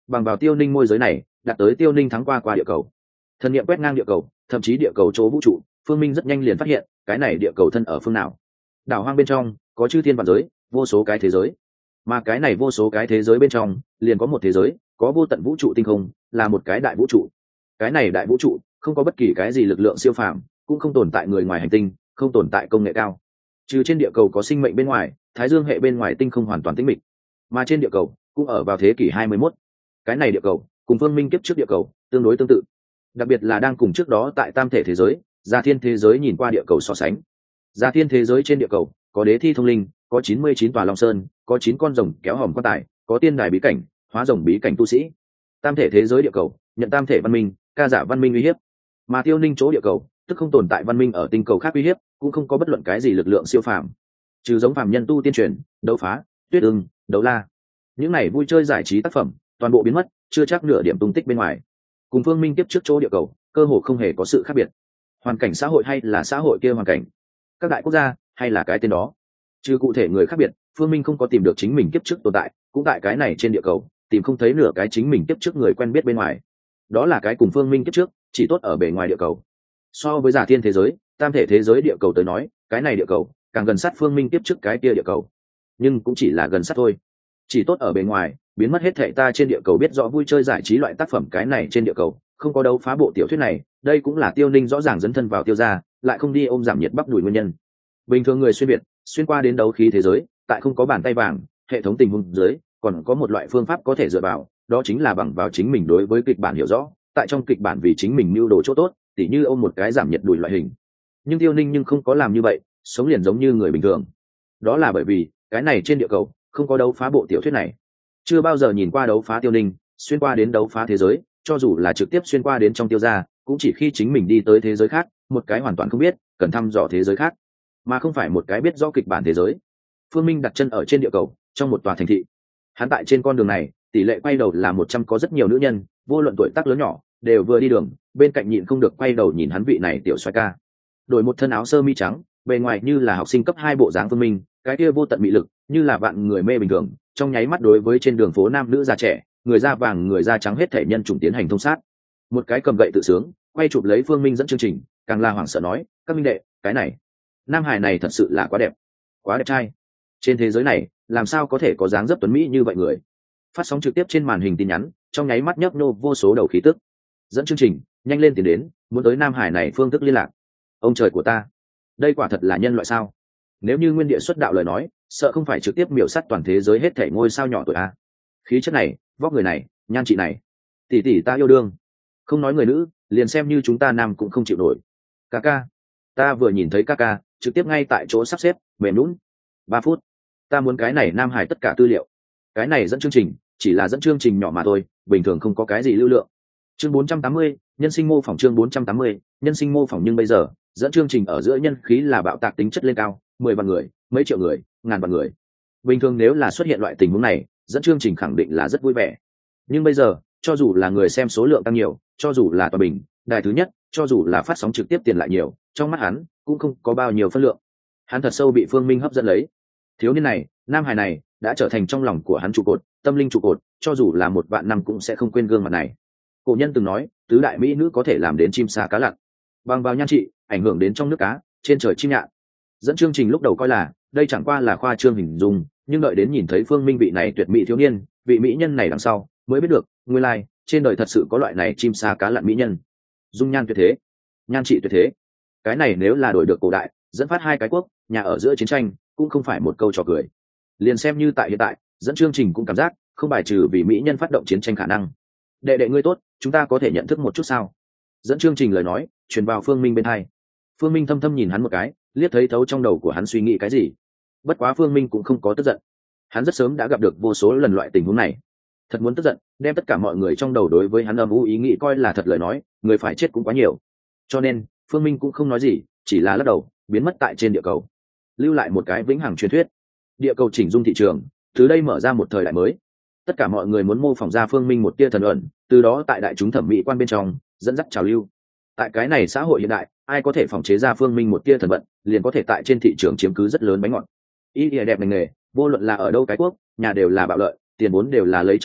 bằng vào tiêu ninh môi giới này đạt tới tiêu ninh thắng qua địa cầu. Thần niệm quét ngang địa cầu, thậm chí địa cầu chỗ vũ trụ, phương minh rất nhanh liền phát hiện cái này địa cầu thân ở phương nào. Đảo hoang bên trong có chư thiên vạn giới, vô số cái thế giới, mà cái này vô số cái thế giới bên trong liền có một thế giới có vô tận vũ trụ tinh không, là một cái đại vũ trụ. Cái này đại vũ trụ không có bất kỳ cái gì lực lượng siêu phàm, cũng không tồn tại người ngoài hành tinh, không tồn tại công nghệ cao. Trừ trên địa cầu có sinh mệnh bên ngoài, thái dương hệ bên ngoài tinh không hoàn toàn tĩnh mịch, mà trên địa cầu cũng ở vào thế kỷ 21. Cái này địa cầu cùng phương minh kiếp trước địa cầu tương đối tương tự, đặc biệt là đang cùng trước đó tại tam thể thế giới, gia thiên thế giới nhìn qua địa cầu so sánh. Gia thiên thế giới trên địa cầu có đế thi thông linh, có 99 tòa long sơn, có 9 con rồng kéo hòm quan tài, có tiên đài bí cảnh, hóa rồng bí cảnh tu sĩ. Tam thể thế giới địa cầu nhận tam thể văn minh, ca giả văn minh uy hiếp, mà tiêu ninh chỗ địa cầu tức không tồn tại văn minh ở tinh cầu khác uy hiếp, cũng không có bất luận cái gì lực lượng siêu phàm, trừ giống phàm nhân tu tiên truyền, đấu phá, tuyết ưng, đấu la, những này vui chơi giải trí tác phẩm toàn bộ biến mất, chưa chắc nửa điểm tung tích bên ngoài. Cùng phương minh tiếp trước chỗ địa cầu cơ hồ không hề có sự khác biệt. Hoàn cảnh xã hội hay là xã hội kia hoàn cảnh, các đại quốc gia hay là cái tên đó, trừ cụ thể người khác biệt, phương minh không có tìm được chính mình kiếp trước tồn tại, cũng tại cái này trên địa cầu tìm không thấy nửa cái chính mình kiếp trước người quen biết bên ngoài. Đó là cái cùng phương minh kiếp trước chỉ tốt ở bề ngoài địa cầu. So với giả thiên thế giới, tam thể thế giới địa cầu tới nói, cái này địa cầu càng gần sát phương minh kiếp trước cái kia địa cầu, nhưng cũng chỉ là gần sát thôi. Chỉ tốt ở bề ngoài, biến mất hết thệ ta trên địa cầu biết rõ vui chơi giải trí loại tác phẩm, cái này trên địa cầu không có đấu phá bộ tiểu thuyết này. Đây cũng là tiêu ninh rõ ràng dấn thân vào tiêu gia, lại không đi ôm giảm nhiệt bắp đùi nguyên nhân. Bình thường người xuyên việt xuyên qua đến đấu khí thế giới, tại không có bàn tay vàng hệ thống tình huống dưới, còn có một loại phương pháp có thể dựa vào, đó chính là bằng vào chính mình đối với kịch bản hiểu rõ, tại trong kịch bản vì chính mình mưu đồ chỗ tốt, tỉ như ôm một cái giảm nhiệt đùi loại hình. Nhưng tiêu ninh không có làm như vậy, sống liền giống như người bình thường. Đó là bởi vì cái này trên địa cầu không có đấu phá bộ tiểu thuyết này. Chưa bao giờ nhìn qua đấu phá tiêu ninh xuyên qua đến đấu phá thế giới, cho dù là trực tiếp xuyên qua đến trong tiêu gia, cũng chỉ khi chính mình đi tới thế giới khác, một cái hoàn toàn không biết cần thăm dò thế giới khác, mà không phải một cái biết rõ kịch bản thế giới. Phương minh đặt chân ở trên địa cầu, trong một tòa thành thị. Hắn tại trên con đường này tỷ lệ quay đầu là 100, có rất nhiều nữ nhân vô luận tuổi tác lớn nhỏ đều vừa đi đường bên cạnh nhịn không được quay đầu nhìn hắn vị này tiểu xoay ca. Đổi một thân áo sơ mi trắng, bề ngoài như là học sinh cấp 2 bộ dáng phương minh, cái kia vô tận mị lực như là vạn người mê bình thường, trong nháy mắt đối với trên đường phố nam nữ già trẻ, người da vàng người da trắng hết thể nhân chủng tiến hành thông sát. Một cái cầm gậy tự sướng quay chụp lấy phương minh dẫn chương trình, càng là hoảng sợ nói: các minh đệ, cái này nam hải này thật sự là quá đẹp, quá đẹp trai. Trên thế giới này làm sao có thể có dáng dấp tuấn mỹ như vậy người. Phát sóng trực tiếp trên màn hình tin nhắn trong nháy mắt nhấp nô vô số đầu khí tức. Dẫn chương trình nhanh lên tìm đến, muốn tới nam hải này phương thức liên lạc. Ông trời của ta, đây quả thật là nhân loại sao? Nếu như nguyên địa xuất đạo lời nói, sợ không phải trực tiếp miểu sát toàn thế giới hết thảy ngôi sao nhỏ tuổi a. Khí chất này, vóc người này, nhan trị này, tỷ tỷ ta yêu đương. Không nói người nữ, liền xem như chúng ta nam cũng không chịu nổi. Ca ca, ta vừa nhìn thấy ca ca trực tiếp ngay tại chỗ sắp xếp mềm lún. 3 phút, ta muốn cái này nam hải tất cả tư liệu. Cái này dẫn chương trình chỉ là dẫn chương trình nhỏ mà thôi, bình thường không có cái gì lưu lượng. Chương 480, nhân sinh mô phỏng. Chương 480, nhân sinh mô phỏng. Nhưng bây giờ dẫn chương trình ở giữa nhân khí là bạo tạc tính chất lên cao, 10 vạn người, mấy triệu người, ngàn vạn người. Bình thường nếu là xuất hiện loại tình huống này, dẫn chương trình khẳng định là rất vui vẻ. Nhưng bây giờ, cho dù là người xem số lượng tăng nhiều, cho dù là tòa bình đài thứ nhất, cho dù là phát sóng trực tiếp tiền lại nhiều, trong mắt hắn cũng không có bao nhiêu phân lượng. Hắn thật sâu bị phương minh hấp dẫn lấy. Thiếu niên này, nam hài này đã trở thành trong lòng của hắn trụ cột, tâm linh trụ cột, cho dù là 1 vạn năm cũng sẽ không quên gương mặt này. Cổ nhân từng nói, tứ đại mỹ nữ có thể làm đến chim sa cá lặn, bằng vào nhan trị ảnh hưởng đến trong nước cá, trên trời chim nhạn. Dẫn chương trình lúc đầu coi là đây chẳng qua là khoa trương hình dung, nhưng đợi đến nhìn thấy phương minh vị này tuyệt mỹ thiếu niên, vị mỹ nhân này đằng sau, mới biết được nguyên lai trên đời thật sự có loại này chim sa cá lặn mỹ nhân. Dung nhan tuyệt thế, nhan trị tuyệt thế, cái này nếu là đổi được cổ đại, dẫn phát 2 cái quốc nhà ở giữa chiến tranh cũng không phải một câu trò cười. Liền xem như tại hiện tại, dẫn chương trình cũng cảm giác không bài trừ vì mỹ nhân phát động chiến tranh khả năng. Đệ đệ ngươi tốt, chúng ta có thể nhận thức một chút sao? Dẫn chương trình lời nói truyền vào phương minh bên tai. Phương minh thâm thâm nhìn hắn một cái, liếc thấy thấu trong đầu của hắn suy nghĩ cái gì. Bất quá phương minh cũng không có tức giận, hắn rất sớm đã gặp được vô số lần loại tình huống này. Thật muốn tức giận, đem tất cả mọi người trong đầu đối với hắn âm u ý nghĩ coi là thật lời nói, người phải chết cũng quá nhiều. Cho nên phương minh cũng không nói gì, chỉ là lắc đầu biến mất tại trên địa cầu, lưu lại một cái vĩnh hằng truyền thuyết. Địa cầu chỉnh dung thị trường, từ đây mở ra một thời đại mới. Tất cả mọi người muốn mô phỏng ra phương minh một tia thần ẩn, từ đó tại đại chúng thẩm mỹ quan bên trong dẫn dắt trào lưu. Tại cái này xã hội hiện đại, ai có thể phỏng chế ra phương minh một tia thần vận, liền có thể tại trên thị trường chiếm cứ rất lớn bánh ngọt. Ý đẹp ngành nghề, vô luận là ở đâu cái quốc, nhà đều là bạo lợi, tiền vốn đều là lấy trăm tỷ,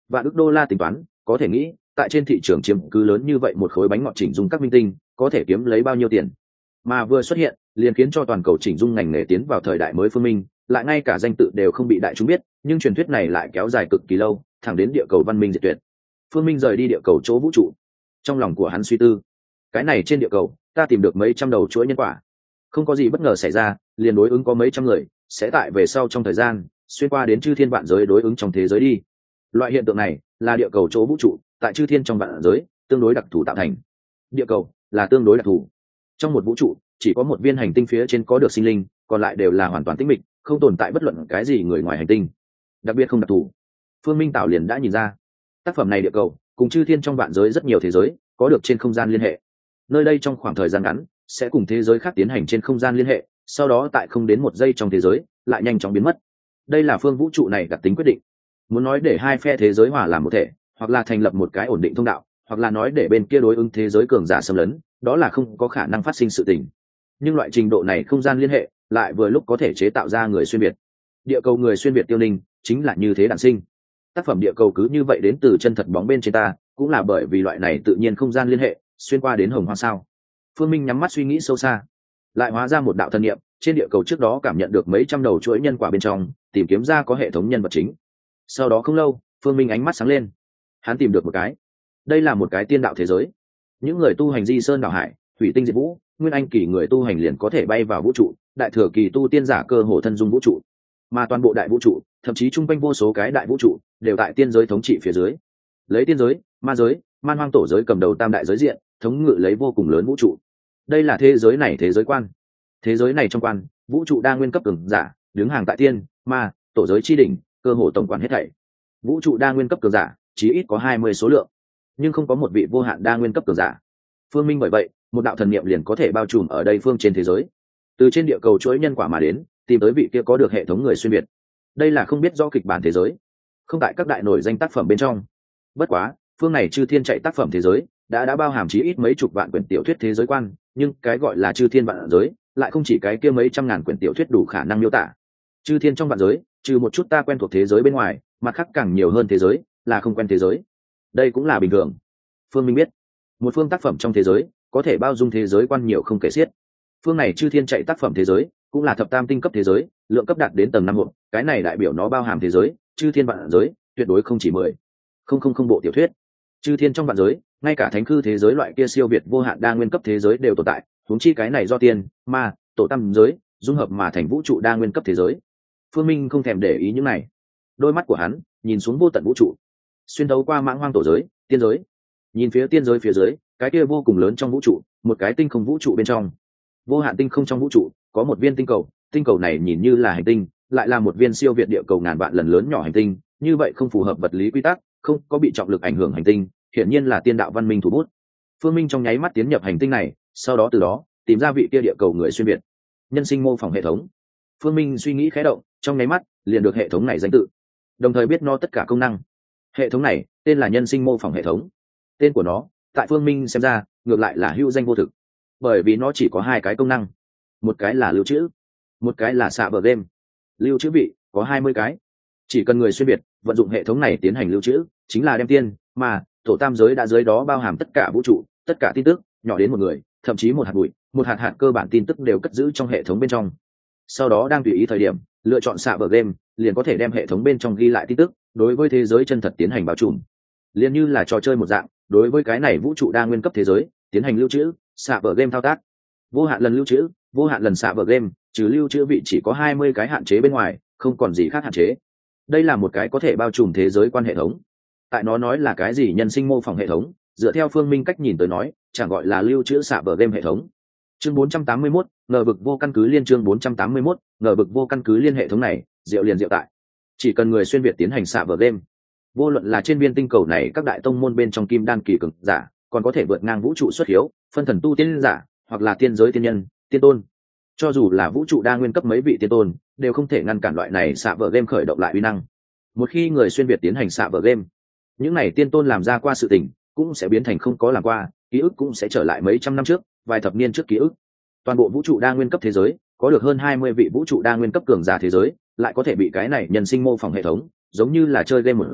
Vạn ức đô la tính toán, có thể nghĩ tại trên thị trường chiếm cứ lớn như vậy một khối bánh ngọt chỉnh dung các minh tinh có thể kiếm lấy bao nhiêu tiền. Mà vừa xuất hiện liền khiến cho toàn cầu chỉnh dung ngành nghề tiến vào thời đại mới Phương Minh lại ngay cả danh tự đều không bị đại chúng biết, nhưng truyền thuyết này lại kéo dài cực kỳ lâu, thẳng đến địa cầu văn minh diệt tuyệt. Phương Minh rời đi địa cầu chỗ vũ trụ, trong lòng của hắn suy tư, cái này trên địa cầu ta tìm được mấy trăm đầu chuỗi nhân quả, không có gì bất ngờ xảy ra liền đối ứng có mấy trăm người sẽ tại về sau trong thời gian xuyên qua đến chư thiên vạn giới đối ứng trong thế giới đi. Loại hiện tượng này là địa cầu chỗ vũ trụ tại chư thiên trong vạn giới tương đối đặc thù tạo thành. Địa cầu là tương đối đặc thù, trong một vũ trụ chỉ có một viên hành tinh phía trên có được sinh linh, còn lại đều là hoàn toàn tĩnh mịch, không tồn tại bất luận cái gì người ngoài hành tinh. Đặc biệt không đặc thù, Phương Minh Tạo liền đã nhìn ra tác phẩm này địa cầu cùng chư thiên trong vạn giới rất nhiều thế giới có được trên không gian liên hệ, nơi đây trong khoảng thời gian ngắn sẽ cùng thế giới khác tiến hành trên không gian liên hệ, sau đó tại không đến một giây trong thế giới lại nhanh chóng biến mất. Đây là phương vũ trụ này đặc tính quyết định. Muốn nói để hai phe thế giới hòa làm một thể, hoặc là thành lập một cái ổn định thông đạo, hoặc là nói để bên kia đối ứng thế giới cường giả xâm lấn, đó là không có khả năng phát sinh sự tình. Nhưng loại trình độ này không gian liên hệ lại vừa lúc có thể chế tạo ra người xuyên việt. Địa cầu người xuyên việt Tiêu Ninh chính là như thế đản sinh. Tác phẩm địa cầu cứ như vậy đến từ chân thật bóng bên trên ta, cũng là bởi vì loại này tự nhiên không gian liên hệ xuyên qua đến hồng hoang sao. Phương Minh nhắm mắt suy nghĩ sâu xa, lại hóa ra một đạo thần niệm trên địa cầu trước đó cảm nhận được mấy trăm đầu chuỗi nhân quả bên trong, tìm kiếm ra có hệ thống nhân vật chính. Sau đó không lâu, Phương Minh ánh mắt sáng lên, hắn tìm được một cái. Đây là một cái tiên đạo thế giới, những người tu hành di sơn đảo hải, thủy tinh diệt vũ, nguyên anh kỳ người tu hành liền có thể bay vào vũ trụ, đại thừa kỳ tu tiên giả cơ hồ thân dung vũ trụ, mà toàn bộ đại vũ trụ, thậm chí trung quanh vô số cái đại vũ trụ đều tại tiên giới thống trị phía dưới, lấy tiên giới, ma giới, man hoang tổ giới cầm đầu tam đại giới diện, thống ngự lấy vô cùng lớn vũ trụ. Đây là thế giới này thế giới quan. Thế giới này trong quan, vũ trụ đa nguyên cấp cường giả đứng hàng tại tiên, ma, tổ giới chi đỉnh, cơ hồ tổng quản hết thảy. Vũ trụ đa nguyên cấp cường giả chí ít có 20 số lượng, nhưng không có một vị vô hạn đa nguyên cấp cường giả. Phương Minh bởi vậy, một đạo thần niệm liền có thể bao trùm ở đây phương trên thế giới, từ trên địa cầu chuỗi nhân quả mà đến, tìm tới vị kia có được hệ thống người xuyên việt. Đây là không biết rõ kịch bản thế giới, không tại các đại nổi danh tác phẩm bên trong. Bất quá, phương này chư thiên chạy tác phẩm thế giới đã bao hàm chí ít mấy chục vạn quyển tiểu thuyết thế giới quan, nhưng cái gọi là chư thiên vạn giới lại không chỉ cái kia mấy trăm ngàn quyển tiểu thuyết đủ khả năng miêu tả. Chư thiên trong vạn giới, trừ một chút ta quen thuộc thế giới bên ngoài, mặt khác càng nhiều hơn thế giới là không quen thế giới. Đây cũng là bình thường. Phương Minh biết, một phương tác phẩm trong thế giới có thể bao dung thế giới quan nhiều không kể xiết. Phương này chư thiên chạy tác phẩm thế giới cũng là thập tam tinh cấp thế giới, lượng cấp đạt đến tầng 5 cái này đại biểu nó bao hàm thế giới chư thiên vạn giới tuyệt đối không chỉ 10,000 bộ tiểu thuyết. Chư thiên trong vạn giới, ngay cả thánh cư thế giới loại kia siêu việt vô hạn đa nguyên cấp thế giới đều tồn tại, huống chi cái này do tiên, ma, tổ tam giới dung hợp mà thành vũ trụ đa nguyên cấp thế giới. Phương Minh không thèm để ý những này, đôi mắt của hắn nhìn xuống vô tận vũ trụ, xuyên thấu qua mãng hoang tổ giới, tiên giới, nhìn phía tiên giới phía dưới, cái kia vô cùng lớn trong vũ trụ, một cái tinh không vũ trụ bên trong, vô hạn tinh không trong vũ trụ, có một viên tinh cầu, tinh cầu này nhìn như là hành tinh, lại là một viên siêu việt địa cầu ngàn vạn lần lớn nhỏ hành tinh, như vậy không phù hợp vật lý quy tắc, không có bị trọng lực ảnh hưởng hành tinh, hiển nhiên là tiên đạo văn minh thủ bút. Phương Minh trong nháy mắt tiến nhập hành tinh này, sau đó từ đó tìm ra vị kia địa cầu người xuyên việt. Nhân sinh mô phỏng hệ thống. Phương Minh suy nghĩ khẽ động, trong nháy mắt liền được hệ thống này danh tự, đồng thời biết nó tất cả công năng. Hệ thống này tên là nhân sinh mô phỏng hệ thống. Tên của nó tại Phương Minh xem ra ngược lại là hữu danh vô thực, bởi vì nó chỉ có hai cái công năng, một cái là lưu trữ, một cái là xạ bờ game. Lưu trữ vị có 20 cái, chỉ cần người xuyên việt vận dụng hệ thống này tiến hành lưu trữ, chính là đem tiên, mà tổ tam giới đã dưới đó bao hàm tất cả vũ trụ, tất cả tin tức, nhỏ đến một người, thậm chí một hạt bụi, một hạt cơ bản tin tức đều cất giữ trong hệ thống bên trong. Sau đó đang tùy ý thời điểm lựa chọn xạ bờ game, liền có thể đem hệ thống bên trong ghi lại tin tức, đối với thế giới chân thật tiến hành bao trùm, liền như là trò chơi một dạng. Đối với cái này vũ trụ đa nguyên cấp thế giới tiến hành lưu trữ, xạ bờ game thao tác, vô hạn lần lưu trữ, vô hạn lần xạ bờ game, trừ lưu trữ vị chỉ có 20 cái hạn chế bên ngoài, không còn gì khác hạn chế. Đây là một cái có thể bao trùm thế giới quan hệ thống. Tại nó nói là cái gì nhân sinh mô phỏng hệ thống, dựa theo Phương Minh cách nhìn tới nói, chẳng gọi là lưu trữ xạ bờ game hệ thống. Chương 481, ngờ vực vô căn cứ liên. Chương 481, ngờ vực vô căn cứ liên. Hệ thống này diệu liền diệu tại, chỉ cần người xuyên việt tiến hành xạ bờ game, vô luận là trên viên tinh cầu này các đại tông môn bên trong kim đan kỳ cường giả, còn có thể vượt ngang vũ trụ xuất hiếu, phân thần tu tiên giả, hoặc là tiên giới tiên nhân, tiên tôn, cho dù là vũ trụ đa nguyên cấp mấy vị tiên tôn, đều không thể ngăn cản loại này xạ vở game khởi động lại uy năng. Một khi người xuyên việt tiến hành xạ vở game, những này tiên tôn làm ra qua sự tình cũng sẽ biến thành không có làm qua, ký ức cũng sẽ trở lại mấy trăm năm trước, vài thập niên trước ký ức. Toàn bộ vũ trụ đa nguyên cấp thế giới có được hơn 20 vị vũ trụ đa nguyên cấp cường giả thế giới, lại có thể bị cái này nhân sinh mô phỏng hệ thống giống như là chơi game một dạng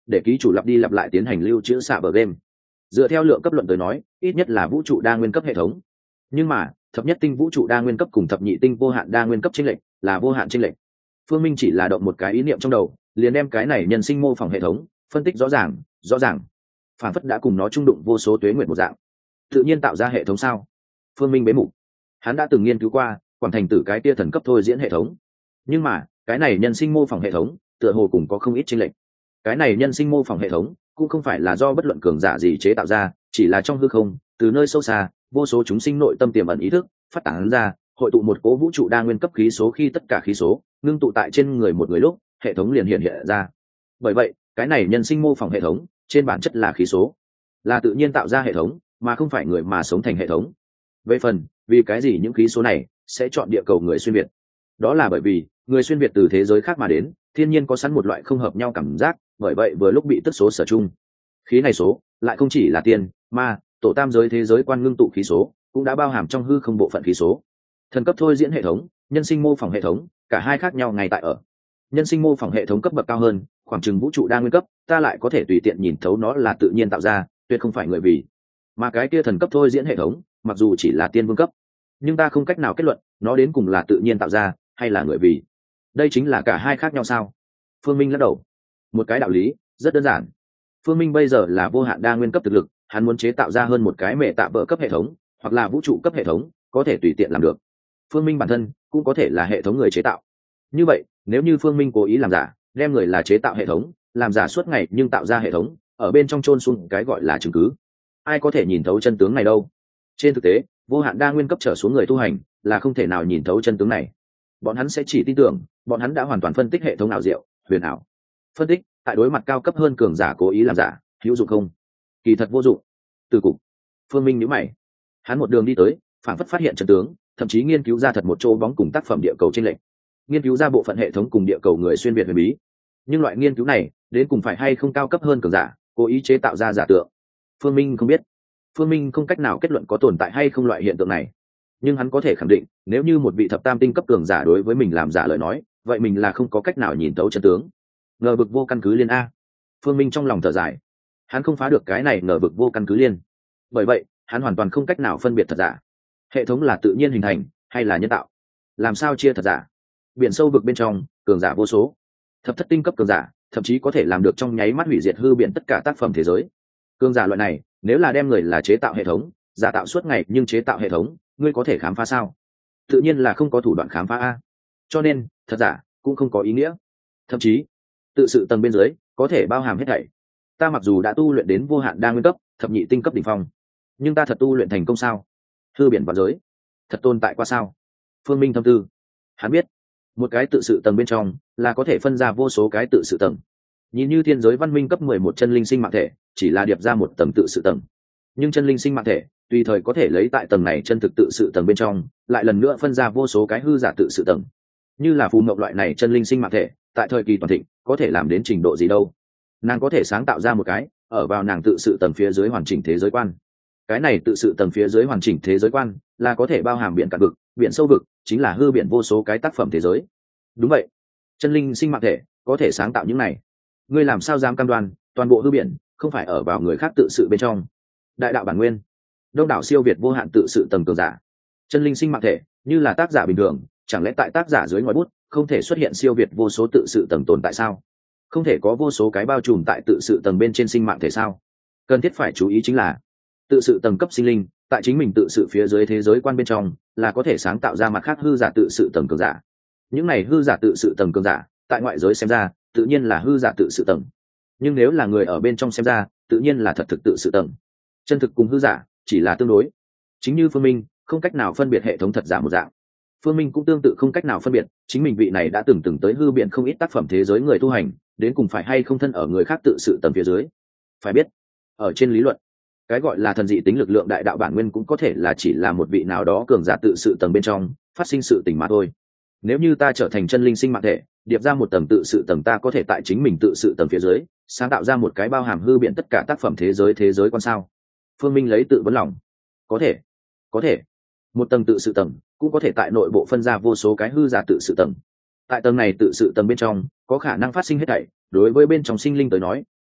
để ký chủ lặp đi lặp lại tiến hành lưu trữ xạ bờ game. Dựa theo lượng cấp luận tới nói, ít nhất là vũ trụ đa nguyên cấp hệ thống. Nhưng mà thập nhất tinh vũ trụ đa nguyên cấp cùng thập nhị tinh vô hạn đa nguyên cấp chênh lệch là vô hạn chênh lệch. Phương Minh chỉ là động một cái ý niệm trong đầu, liền đem cái này nhân sinh mô phỏng hệ thống phân tích rõ ràng, phản phất đã cùng nó trung đụng vô số tuế nguyệt một dạng. Tự nhiên tạo ra hệ thống sao? Phương Minh bế mục. Hắn đã từng nghiên cứu qua Quảng Thành Tử cái tia thần cấp thôi diễn hệ thống, nhưng mà cái này nhân sinh mô phỏng hệ thống tựa hồ cùng có không ít chênh lệch. Cái này nhân sinh mô phỏng hệ thống cũng không phải là do bất luận cường giả gì chế tạo ra, chỉ là trong hư không, từ nơi sâu xa, vô số chúng sinh nội tâm tiềm ẩn ý thức phát tán ra, hội tụ một cố vũ trụ đa nguyên cấp khí số, khi tất cả khí số ngưng tụ tại trên người một người lúc, hệ thống liền hiện ra. Bởi vậy cái này nhân sinh mô phỏng hệ thống trên bản chất là khí số, là tự nhiên tạo ra hệ thống, mà không phải người mà sống thành hệ thống. Về phần vì cái gì những khí số này sẽ chọn địa cầu người xuyên việt, đó là bởi vì người xuyên việt từ thế giới khác mà đến, thiên nhiên có sẵn một loại không hợp nhau cảm giác, bởi vậy vừa lúc bị tức số sở chung. Khí này số lại không chỉ là tiên ma tổ tam giới thế giới quan ngưng tụ khí số, cũng đã bao hàm trong hư không bộ phận khí số. Thần cấp thôi diễn hệ thống, nhân sinh mô phỏng hệ thống, cả hai khác nhau ngay tại ở nhân sinh mô phỏng hệ thống cấp bậc cao hơn, khoảng chừng vũ trụ đa nguyên cấp, ta lại có thể tùy tiện nhìn thấu nó là tự nhiên tạo ra, tuyệt không phải người vì. Mà cái kia thần cấp thôi diễn hệ thống, mặc dù chỉ là tiên vương cấp, nhưng ta không cách nào kết luận nó đến cùng là tự nhiên tạo ra hay là người vì. Đây chính là cả hai khác nhau sao? Phương Minh lắc đầu. Một cái đạo lý rất đơn giản. Phương Minh bây giờ là vô hạn đa nguyên cấp thực lực, hắn muốn chế tạo ra hơn một cái mẹ tạ vỡ cấp hệ thống, hoặc là vũ trụ cấp hệ thống, có thể tùy tiện làm được. Phương Minh bản thân cũng có thể là hệ thống người chế tạo. Như vậy nếu như Phương Minh cố ý làm giả, đem người là chế tạo hệ thống, làm giả suốt ngày nhưng tạo ra hệ thống, ở bên trong chôn xuống cái gọi là chứng cứ, ai có thể nhìn thấu chân tướng này đâu? Trên thực tế vô hạn đa nguyên cấp trở xuống người tu hành là không thể nào nhìn thấu chân tướng này. Bọn hắn sẽ chỉ tin tưởng bọn hắn đã hoàn toàn phân tích hệ thống ảo diệu huyền ảo. Phân tích tại đối mặt cao cấp hơn cường giả cố ý làm giả hữu dụng không? Kỳ thật vô dụng. Từ cục Phương Minh nhíu mày. Hắn một đường đi tới, phản phất phát hiện chân tướng, thậm chí nghiên cứu ra thật một chỗ bóng cùng tác phẩm địa cầu trên lệnh, nghiên cứu ra bộ phận hệ thống cùng địa cầu người xuyên việt huyền bí. Nhưng loại nghiên cứu này đến cùng phải hay không cao cấp hơn cường giả cố ý chế tạo ra giả tượng, Phương Minh không biết. Phương Minh không cách nào kết luận có tồn tại hay không loại hiện tượng này, nhưng hắn có thể khẳng định nếu như một vị thập tam tinh cấp cường giả đối với mình làm giả lời nói, vậy mình là không có cách nào nhìn thấu chân tướng. Ngờ vực vô căn cứ liên a. Phương Minh trong lòng thở dài. Hắn không phá được cái này ngờ vực vô căn cứ liên, bởi vậy hắn hoàn toàn không cách nào phân biệt thật giả. Hệ thống là tự nhiên hình thành hay là nhân tạo? Làm sao chia thật giả? Biển sâu vực bên trong cường giả vô số, thập thất tinh cấp cường giả thậm chí có thể làm được trong nháy mắt hủy diệt hư biển tất cả tác phẩm thế giới. Cường giả loại này nếu là đem người là chế tạo hệ thống, giả tạo suốt ngày nhưng chế tạo hệ thống, ngươi có thể khám phá sao? Tự nhiên là không có thủ đoạn khám phá a. Cho nên thật giả cũng không có ý nghĩa. Thậm chí tự sự tầng bên dưới có thể bao hàm hết thảy. Ta mặc dù đã tu luyện đến vô hạn đa nguyên cấp, thập nhị tinh cấp đỉnh phong, nhưng ta thật tu luyện thành công sao? Hư biển vạn giới thật tồn tại qua sao? Phương Minh thâm tư. Hắn biết một cái tự sự tầng bên trong là có thể phân ra vô số cái tự sự tầng. Nhìn như thiên giới văn minh cấp 11 chân linh sinh mạng thể chỉ là điệp ra một tầng tự sự tầng, nhưng chân linh sinh mạng thể tùy thời có thể lấy tại tầng này chân thực tự sự tầng bên trong lại lần nữa phân ra vô số cái hư giả tự sự tầng. Như là phù ngọc loại này chân linh sinh mạng thể tại thời kỳ toàn thịnh có thể làm đến trình độ gì đâu? Nàng có thể sáng tạo ra một cái ở vào nàng tự sự tầng phía dưới hoàn chỉnh thế giới quan. Cái này tự sự tầng phía dưới hoàn chỉnh thế giới quan là có thể bao hàm biển cạn vực, biển sâu vực, chính là hư biển vô số cái tác phẩm thế giới. Đúng vậy, chân linh sinh mạng thể có thể sáng tạo những này. Ngươi làm sao dám cam đoan toàn bộ hư biển không phải ở vào người khác tự sự bên trong? Đại đạo bản nguyên, đông đảo siêu việt vô hạn tự sự tầng cường giả, chân linh sinh mạng thể như là tác giả bình thường, chẳng lẽ tại tác giả dưới ngòi bút không thể xuất hiện siêu việt vô số tự sự tầng tồn tại sao? Không thể có vô số cái bao trùm tại tự sự tầng bên trên sinh mạng thể sao? Cần thiết phải chú ý chính là tự sự tầng cấp sinh linh tại chính mình tự sự phía dưới thế giới quan bên trong là có thể sáng tạo ra mặt khác hư giả tự sự tầng cường giả. Những này hư giả tự sự tầng cường giả tại ngoại giới xem ra tự nhiên là hư giả tự sự tầng, nhưng nếu là người ở bên trong xem ra tự nhiên là thật thực tự sự tầng. Chân thực cùng hư giả chỉ là tương đối. Chính như Phương Minh không cách nào phân biệt hệ thống thật giả một dạng, Phương Minh cũng tương tự không cách nào phân biệt chính mình vị này đã từng tới hư biện không ít tác phẩm thế giới người tu hành đến cùng phải hay không thân ở người khác tự sự tầng phía dưới. Phải biết ở trên lý luận, cái gọi là thần dị tính lực lượng đại đạo bản nguyên cũng có thể là chỉ là một vị nào đó cường giả tự sự tầng bên trong phát sinh sự tình mà thôi. Nếu như ta trở thành chân linh sinh mạng thể điệp ra một tầng tự sự tầng, ta có thể tại chính mình tự sự tầng phía dưới sáng tạo ra một cái bao hàm hư biện tất cả tác phẩm thế giới quan sao? Phương Minh lấy tự vấn lòng. Có thể một tầng tự sự tầng cũng có thể tại nội bộ phân ra vô số cái hư giả tự sự tầng. Tại tầng này tự sự tầng bên trong có khả năng phát sinh hết thảy, đối với bên trong sinh linh tới nói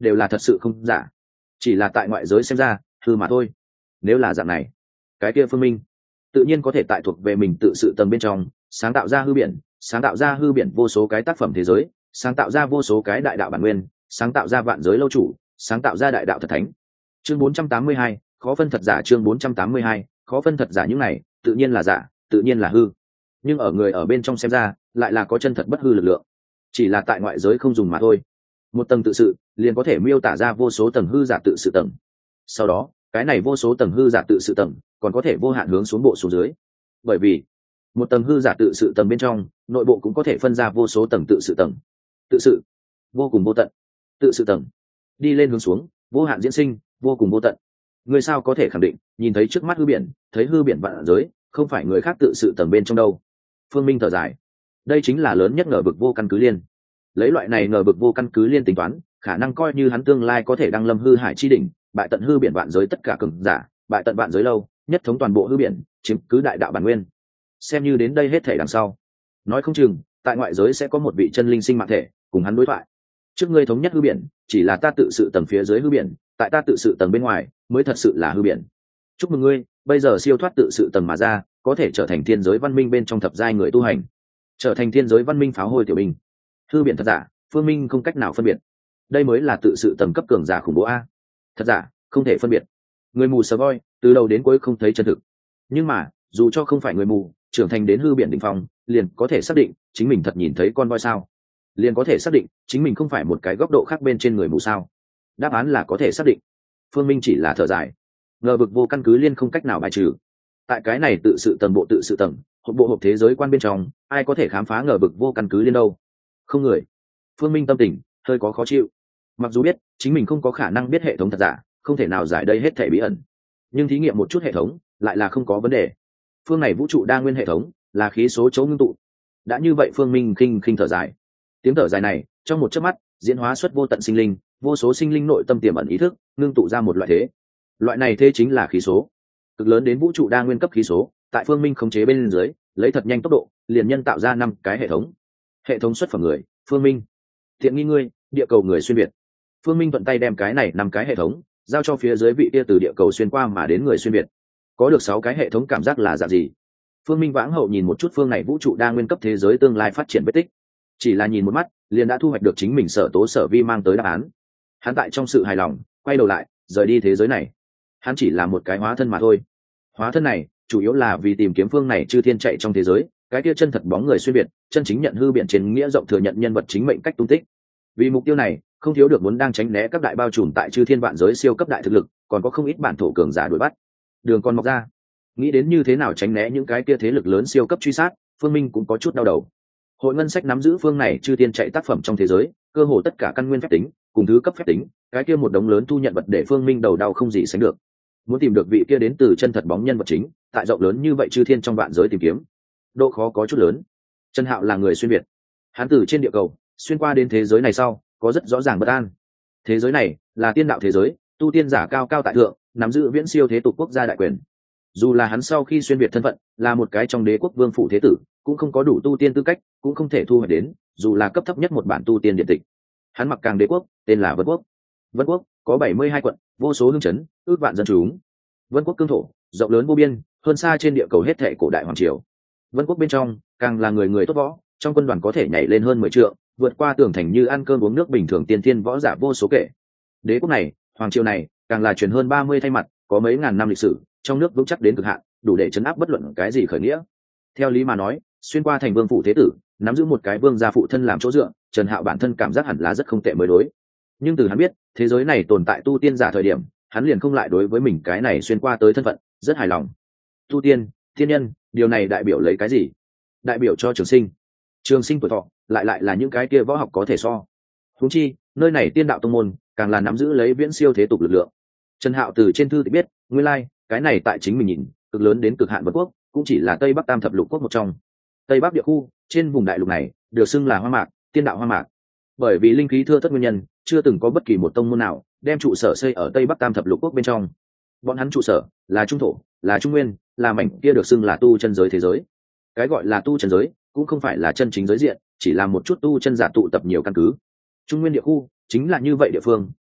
đều là thật sự không giả, chỉ là tại ngoại giới xem ra hư mà thôi. Nếu là dạng này, cái kia Phương Minh tự nhiên có thể tại thuộc về mình tự sự tầng bên trong sáng tạo ra hư biển, sáng tạo ra hư biển vô số cái tác phẩm thế giới, sáng tạo ra vô số cái đại đạo bản nguyên, sáng tạo ra vạn giới lâu chủ, sáng tạo ra đại đạo thật thánh. Chương 482, khó phân thật giả. Chương 482, khó phân thật giả. Những này tự nhiên là giả, tự nhiên là hư, nhưng ở người ở bên trong xem ra lại là có chân thật bất hư lực lượng, chỉ là tại ngoại giới không dùng mà thôi. Một tầng tự sự liền có thể miêu tả ra vô số tầng hư giả tự sự tầng, sau đó cái này vô số tầng hư giả tự sự tầng còn có thể vô hạn hướng xuống bộ xuống dưới, bởi vì một tầng hư giả tự sự tầng bên trong nội bộ cũng có thể phân ra vô số tầng tự sự tầng. Tự sự vô cùng vô tận, tự sự tầng đi lên hướng xuống vô hạn diễn sinh, vô cùng vô tận. Người sao có thể khẳng định nhìn thấy trước mắt hư biển, thấy hư biển vạn giới không phải người khác tự sự tầng bên trong đâu? Phương Minh thở dài, đây chính là lớn nhất ngờ vực vô căn cứ liên. Lấy loại này ngờ vực vô căn cứ liên tính toán, khả năng coi như hắn tương lai có thể đăng lâm hư hải chi đỉnh, bại tận hư biển vạn giới tất cả cường giả, bại tận vạn giới lâu, nhất thống toàn bộ hư biển, chiếm cứ đại đạo bản nguyên. Xem như đến đây hết thể đằng sau, nói không chừng tại ngoại giới sẽ có một vị chân linh sinh mạng thể cùng hắn đối thoại. Trước ngươi thống nhất hư biển chỉ là ta tự sự tầng phía dưới hư biển, tại ta tự sự tầng bên ngoài mới thật sự là hư biển. Chúc mừng ngươi, bây giờ siêu thoát tự sự tầng mà ra, có thể trở thành thiên giới văn minh bên trong thập giai người tu hành, trở thành thiên giới văn minh pháo hôi tiểu binh. Hư biển thật giả, Phương Minh không cách nào phân biệt. Đây mới là tự sự tầng cấp cường giả khủng bố a. Thật giả không thể phân biệt, người mù sờ voi từ đầu đến cuối không thấy chân thực. Nhưng mà dù cho không phải người mù, trưởng thành đến hư biển đỉnh phong liền có thể xác định chính mình thật nhìn thấy con voi sao? Liền có thể xác định chính mình không phải một cái góc độ khác bên trên người mù sao? Đáp án là có thể xác định. Phương Minh chỉ là thở dài, ngờ vực vô căn cứ liên không cách nào bài trừ. Tại cái này tự sự tầng bộ tự sự tầng hộp bộ hộp thế giới quan bên trong, ai có thể khám phá ngờ vực vô căn cứ liên đâu? Không người. Phương Minh tâm tình hơi có khó chịu, mặc dù biết chính mình không có khả năng biết hệ thống thật giả, không thể nào giải đây hết thể bí ẩn, nhưng thí nghiệm một chút hệ thống lại là không có vấn đề. Phương này vũ trụ đa nguyên hệ thống là khí số chấu ngưng tụ. Đã như vậy Phương Minh khinh thở dài. Tiếng thở dài này trong một chớp mắt diễn hóa xuất vô tận sinh linh, vô số sinh linh nội tâm tiềm ẩn ý thức ngưng tụ ra một loại thế. Loại này thế chính là khí số, cực lớn đến vũ trụ đa nguyên cấp khí số. Tại Phương Minh khống chế bên dưới, lấy thật nhanh tốc độ liền nhân tạo ra 5 cái hệ thống. Hệ thống xuất phẩm người Phương Minh, thiện nghi ngươi, địa cầu người xuyên việt. Phương Minh thuận tay đem cái này 5 cái hệ thống giao cho phía dưới vị kia từ địa cầu xuyên qua mà đến người xuyên việt. Có được 6 cái hệ thống cảm giác là dạng gì? Phương Minh vãng hậu nhìn một chút phương này vũ trụ đa nguyên cấp thế giới tương lai phát triển vết tích, chỉ là nhìn một mắt liền đã thu hoạch được chính mình sở tố sở vi mang tới đáp án. Hắn tại trong sự hài lòng quay đầu lại rời đi thế giới này. Hắn chỉ là một cái hóa thân mà thôi. Hóa thân này chủ yếu là vì tìm kiếm phương này chư thiên chạy trong thế giới, cái kia chân thật bóng người xuyên việt, chân chính nhận hư biển trên nghĩa rộng thừa nhận nhân vật chính mệnh cách tung tích. Vì mục tiêu này, không thiếu được muốn đang tránh né các đại bao trùm tại chư thiên vạn giới siêu cấp đại thực lực, còn có không ít bản thổ cường giả đuổi bắt. Đường còn mọc ra, nghĩ đến như thế nào tránh né những cái kia thế lực lớn siêu cấp truy sát, Phương Minh cũng có chút đau đầu. Hội ngân sách nắm giữ phương này chư thiên chạy tác phẩm trong thế giới, cơ hồ tất cả căn nguyên phép tính cùng thứ cấp phép tính, cái kia một đống lớn thu nhận vật để Phương Minh đầu đau không gì sánh được. Muốn tìm được vị kia đến từ chân thật bóng nhân vật chính, tại rộng lớn như vậy chư thiên trong vạn giới tìm kiếm, độ khó có chút lớn. Trần Hạo là người xuyên việt, hắn từ trên địa cầu xuyên qua đến thế giới này sau, có rất rõ ràng bất an. Thế giới này là tiên đạo thế giới, tu tiên giả cao cao tại thượng, nắm giữ viễn siêu thế tục quốc gia đại quyền. Dù là hắn sau khi xuyên việt thân phận là một cái trong đế quốc vương phủ thế tử, cũng không có đủ tu tiên tư cách, cũng không thể thu hoạch đến dù là cấp thấp nhất một bản tu tiên điện tịch. Hắn mặc càng đế quốc, tên là Vân Quốc. Vân Quốc có 72 quận, vô số hương chấn, ước vạn dân chúng. Vân Quốc cương thổ rộng lớn vô biên, hơn xa trên địa cầu hết thảy cổ đại hoàng triều. Vân Quốc bên trong càng là người người tốt võ, trong quân đoàn có thể nhảy lên hơn 10 trượng, vượt qua tường thành như ăn cơm uống nước bình thường, tiên thiên võ giả vô số kể. Đế quốc này, hoàng triều này, càng là truyền hơn 30 thay mặt, có mấy ngàn năm lịch sử, trong nước vững chắc đến cực hạn, đủ để chấn áp bất luận cái gì khởi nghĩa. Theo lý mà nói, xuyên qua thành vương phủ thế tử, nắm giữ một cái vương gia phụ thân làm chỗ dựa, Trần Hạo bản thân cảm giác hẳn là rất không tệ mới đối. Nhưng từ hắn biết, thế giới này tồn tại tu tiên giả thời điểm, hắn liền không lại đối với mình cái này xuyên qua tới thân phận rất hài lòng. Tu tiên, thiên nhân, điều này đại biểu lấy cái gì? Đại biểu cho trường sinh. Trường sinh tuổi thọ, lại là những cái kia võ học có thể so. Huống chi, nơi này tiên đạo tông môn, càng là nắm giữ lấy viễn siêu thế tục lực lượng. Trần Hạo từ trên thư thì biết, nguyên lai, cái này tại chính mình nhìn, cực lớn đến cực hạn Vân Quốc, cũng chỉ là Tây Bắc Tam thập lục quốc một trong. Tây Bắc địa khu, trên vùng đại lục này, được xưng là hoang mạc, tiên đạo hoang mạc. Bởi vì linh khí thưa thớt nguyên nhân, chưa từng có bất kỳ một tông môn nào đem trụ sở xây ở Tây Bắc Tam thập lục quốc bên trong. Bọn hắn trụ sở là trung thổ, là trung nguyên, là mảnh kia được xưng là tu chân giới thế giới. Cái gọi là tu chân giới, cũng không phải là chân chính giới diện, chỉ là một chút tu chân giả tụ tập nhiều căn cứ. Trung nguyên địa khu chính là như vậy địa phương,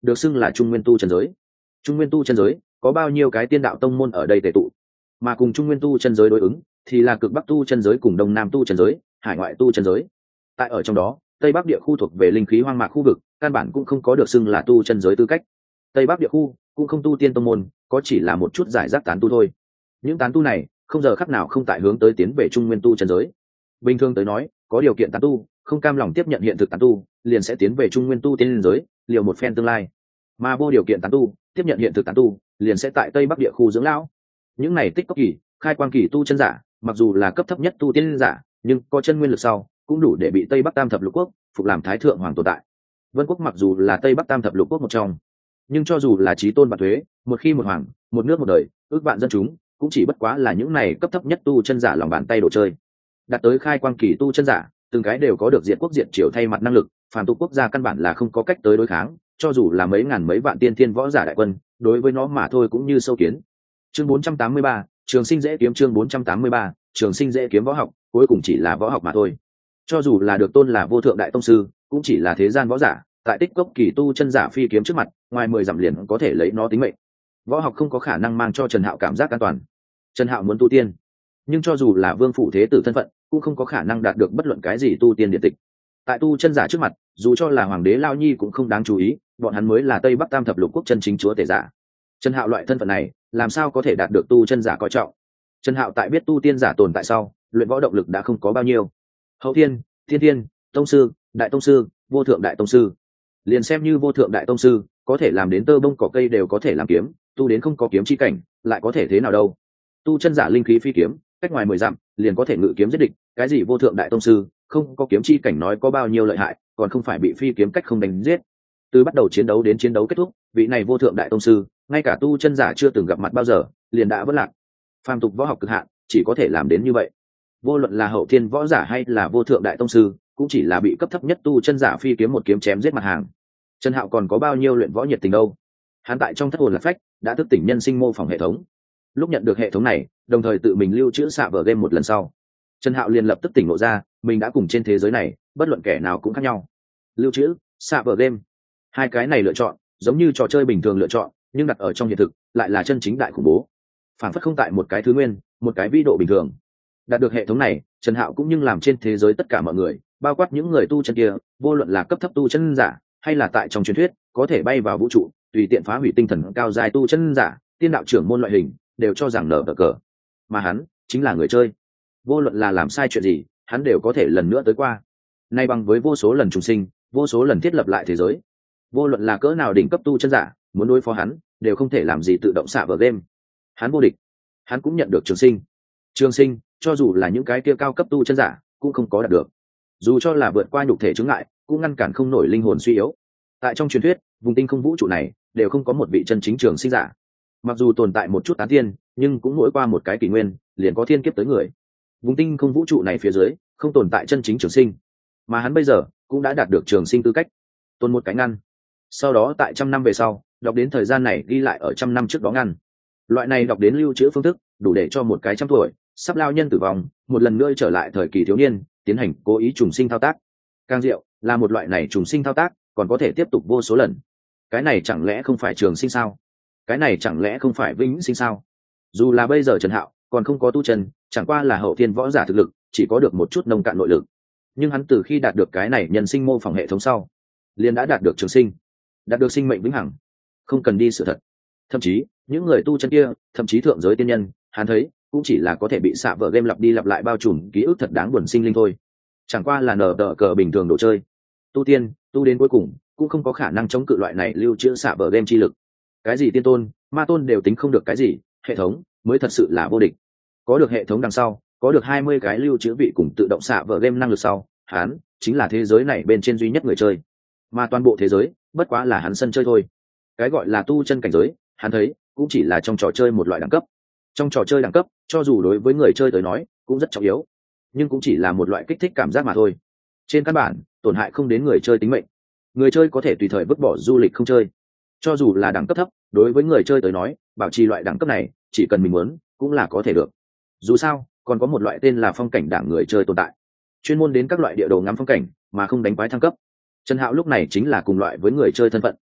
được xưng là trung nguyên tu chân giới. Trung nguyên tu chân giới có bao nhiêu cái tiên đạo tông môn ở đây tề tụ, mà cùng trung nguyên tu chân giới đối ứng thì là cực bắc tu chân giới cùng đông nam tu chân giới, hải ngoại tu chân giới. Tại ở trong đó, tây bắc địa khu thuộc về linh khí hoang mạc khu vực, căn bản cũng không có được xưng là tu chân giới tư cách. Tây bắc địa khu cũng không tu tiên tông môn, có chỉ là một chút giải rác tán tu thôi. Những tán tu này không giờ khắc nào không tại hướng tới tiến về trung nguyên tu chân giới. Bình thường tới nói, có điều kiện tán tu không cam lòng tiếp nhận hiện thực tán tu, liền sẽ tiến về trung nguyên tu tiên giới, liều một phen tương lai. Mà vô điều kiện tán tu tiếp nhận hiện thực tán tu, liền sẽ tại tây bắc địa khu dưỡng lão. Những này tích cốc kỳ, khai quang kỳ tu chân giả, mặc dù là cấp thấp nhất tu tiên giả, nhưng có chân nguyên lực sau, cũng đủ để bị tây bắc tam thập lục quốc phục làm thái thượng hoàng tồn tại. Vân quốc mặc dù là tây bắc tam thập lục quốc một trong, nhưng cho dù là chí tôn vạn thuế, một khi một hoàng, một nước một đời, ước vạn dân chúng, cũng chỉ bất quá là những này cấp thấp nhất tu chân giả lòng bàn tay đồ chơi. Đạt tới khai quang kỳ tu chân giả, từng cái đều có được diệt quốc diệt triều thay mặt năng lực, phàm tục quốc gia căn bản là không có cách tới đối kháng, cho dù là mấy ngàn mấy vạn tiên thiên võ giả đại quân, đối với nó mà thôi cũng như sâu kiến. Chương 483, trường sinh dễ kiếm. Chương 483, trường sinh dễ kiếm. Võ học cuối cùng chỉ là võ học mà thôi. Cho dù là được tôn là vô thượng đại tông sư, cũng chỉ là thế gian võ giả, tại tích cốc kỳ tu chân giả phi kiếm trước mặt, ngoài 10 dặm liền có thể lấy nó tính mệnh. Võ học không có khả năng mang cho Trần Hạo cảm giác an toàn. Trần Hạo muốn tu tiên, nhưng cho dù là vương phủ thế tử thân phận, cũng không có khả năng đạt được bất luận cái gì tu tiên điện tịch. Tại tu chân giả trước mặt, dù cho là hoàng đế Lao Nhi cũng không đáng chú ý, bọn hắn mới là Tây Bắc Tam thập lục quốc chân chính chúa tể giả. Trần Hạo loại thân phận này, làm sao có thể đạt được tu chân giả coi trọng? Trần Hạo tại biết tu tiên giả tồn tại sau, luyện võ động lực đã không có bao nhiêu. Hậu thiên, thiên thiên, tông sư, đại tông sư, vô thượng đại tông sư, liền xem như vô thượng đại tông sư, có thể làm đến tơ bông cỏ cây đều có thể làm kiếm, tu đến không có kiếm chi cảnh, lại có thể thế nào đâu? Tu chân giả linh khí phi kiếm, cách ngoài 10 dặm, liền có thể ngự kiếm giết địch, cái gì vô thượng đại tông sư, không có kiếm chi cảnh nói có bao nhiêu lợi hại, còn không phải bị phi kiếm cách không đánh giết. Từ bắt đầu chiến đấu đến chiến đấu kết thúc, vị này vô thượng đại tông sư, ngay cả tu chân giả chưa từng gặp mặt bao giờ, liền đã vất lạc. Phàm tục võ học cực hạn, chỉ có thể làm đến như vậy. Vô luận là hậu thiên võ giả hay là vô thượng đại tông sư, cũng chỉ là bị cấp thấp nhất tu chân giả phi kiếm một kiếm chém giết mặt hàng. Trần Hạo còn có bao nhiêu luyện võ nhiệt tình đâu? Hắn tại trong thất hồn lạc phách đã thức tỉnh nhân sinh mô phỏng hệ thống. Lúc nhận được hệ thống này, đồng thời tự mình lưu trữ xạ vở game một lần sau, Trần Hạo liền lập tức tỉnh ngộ ra, mình đã cùng trên thế giới này, bất luận kẻ nào cũng khác nhau. Lưu trữ, xạ vở game, hai cái này lựa chọn, giống như trò chơi bình thường lựa chọn, nhưng đặt ở trong hiện thực, lại là chân chính đại khủng bố. Phản phất không tại một cái thứ nguyên, một cái vĩ độ bình thường. Đạt được hệ thống này, Trần Hạo cũng như làm trên thế giới tất cả mọi người, bao quát những người tu chân kia, vô luận là cấp thấp tu chân giả, hay là tại trong truyền thuyết có thể bay vào vũ trụ, tùy tiện phá hủy tinh thần cao dài tu chân giả, tiên đạo trưởng môn loại hình, đều cho rằng nở cờ. Mà hắn chính là người chơi. Vô luận là làm sai chuyện gì, hắn đều có thể lần nữa tới qua. Nay bằng với vô số lần trùng sinh, vô số lần thiết lập lại thế giới. Vô luận là cỡ nào đỉnh cấp tu chân giả, muốn đối phó hắn, đều không thể làm gì tự động xạ vào game. Hắn vô địch. Hắn cũng nhận được trường sinh. Trường sinh, cho dù là những cái kia cao cấp tu chân giả, cũng không có đạt được. Dù cho là vượt qua nhục thể chứng ngại, cũng ngăn cản không nổi linh hồn suy yếu. Tại trong truyền thuyết, vùng tinh không vũ trụ này đều không có một vị chân chính trường sinh giả. Mặc dù tồn tại một chút tán tiên, nhưng cũng mỗi qua một cái kỷ nguyên, liền có thiên kiếp tới người. Vùng tinh không vũ trụ này phía dưới không tồn tại chân chính trường sinh, mà hắn bây giờ cũng đã đạt được trường sinh tư cách, tôn một cái ngăn. Sau đó tại 100 năm về sau, đọc đến thời gian này ghi lại ở 100 năm trước đó ngăn. Loại này đọc đến lưu trữ phương thức, đủ để cho một cái trăm tuổi sắp lao nhân tử vong, một lần nữa trở lại thời kỳ thiếu niên, tiến hành cố ý trùng sinh thao tác. Càng diệu là một loại này trùng sinh thao tác còn có thể tiếp tục vô số lần. Cái này chẳng lẽ không phải trường sinh sao? Cái này chẳng lẽ không phải vĩnh sinh sao? Dù là bây giờ Trần Hạo còn không có tu chân, chẳng qua là hậu thiên võ giả thực lực, chỉ có được một chút nông cạn nội lực, nhưng hắn từ khi đạt được cái này nhân sinh mô phỏng hệ thống sau, liền đã đạt được trường sinh, đạt được sinh mệnh vĩnh hằng, không cần đi sự thật. Thậm chí những người tu chân kia, thậm chí thượng giới tiên nhân, hắn thấy cũng chỉ là có thể bị xạ vở game lặp đi lặp lại bao trùm ký ức thật đáng buồn sinh linh thôi, chẳng qua là nở tờ cờ bình thường đồ chơi. Tu tiên tu đến cuối cùng cũng không có khả năng chống cự loại này lưu trữ xạ vở game chi lực. Cái gì tiên tôn ma tôn đều tính không được cái gì, hệ thống mới thật sự là vô địch. Có được hệ thống đằng sau, có được 20 cái lưu trữ vị cùng tự động xạ vở game năng lực sau, hắn chính là thế giới này bên trên duy nhất người chơi, mà toàn bộ thế giới bất quá là hắn sân chơi thôi. Cái gọi là tu chân cảnh giới, hắn thấy cũng chỉ là trong trò chơi một loại đẳng cấp. Trong trò chơi đẳng cấp, cho dù đối với người chơi tới nói cũng rất trọng yếu, nhưng cũng chỉ là một loại kích thích cảm giác mà thôi. Trên căn bản tổn hại không đến người chơi tính mệnh. Người chơi có thể tùy thời vứt bỏ du lịch không chơi. Cho dù là đẳng cấp thấp, đối với người chơi tới nói, bảo trì loại đẳng cấp này chỉ cần mình muốn cũng là có thể được. Dù sao còn có một loại tên là phong cảnh đảng người chơi tồn tại, chuyên môn đến các loại địa đồ ngắm phong cảnh mà không đánh quái thăng cấp. Trần Hạo lúc này chính là cùng loại với người chơi thân phận.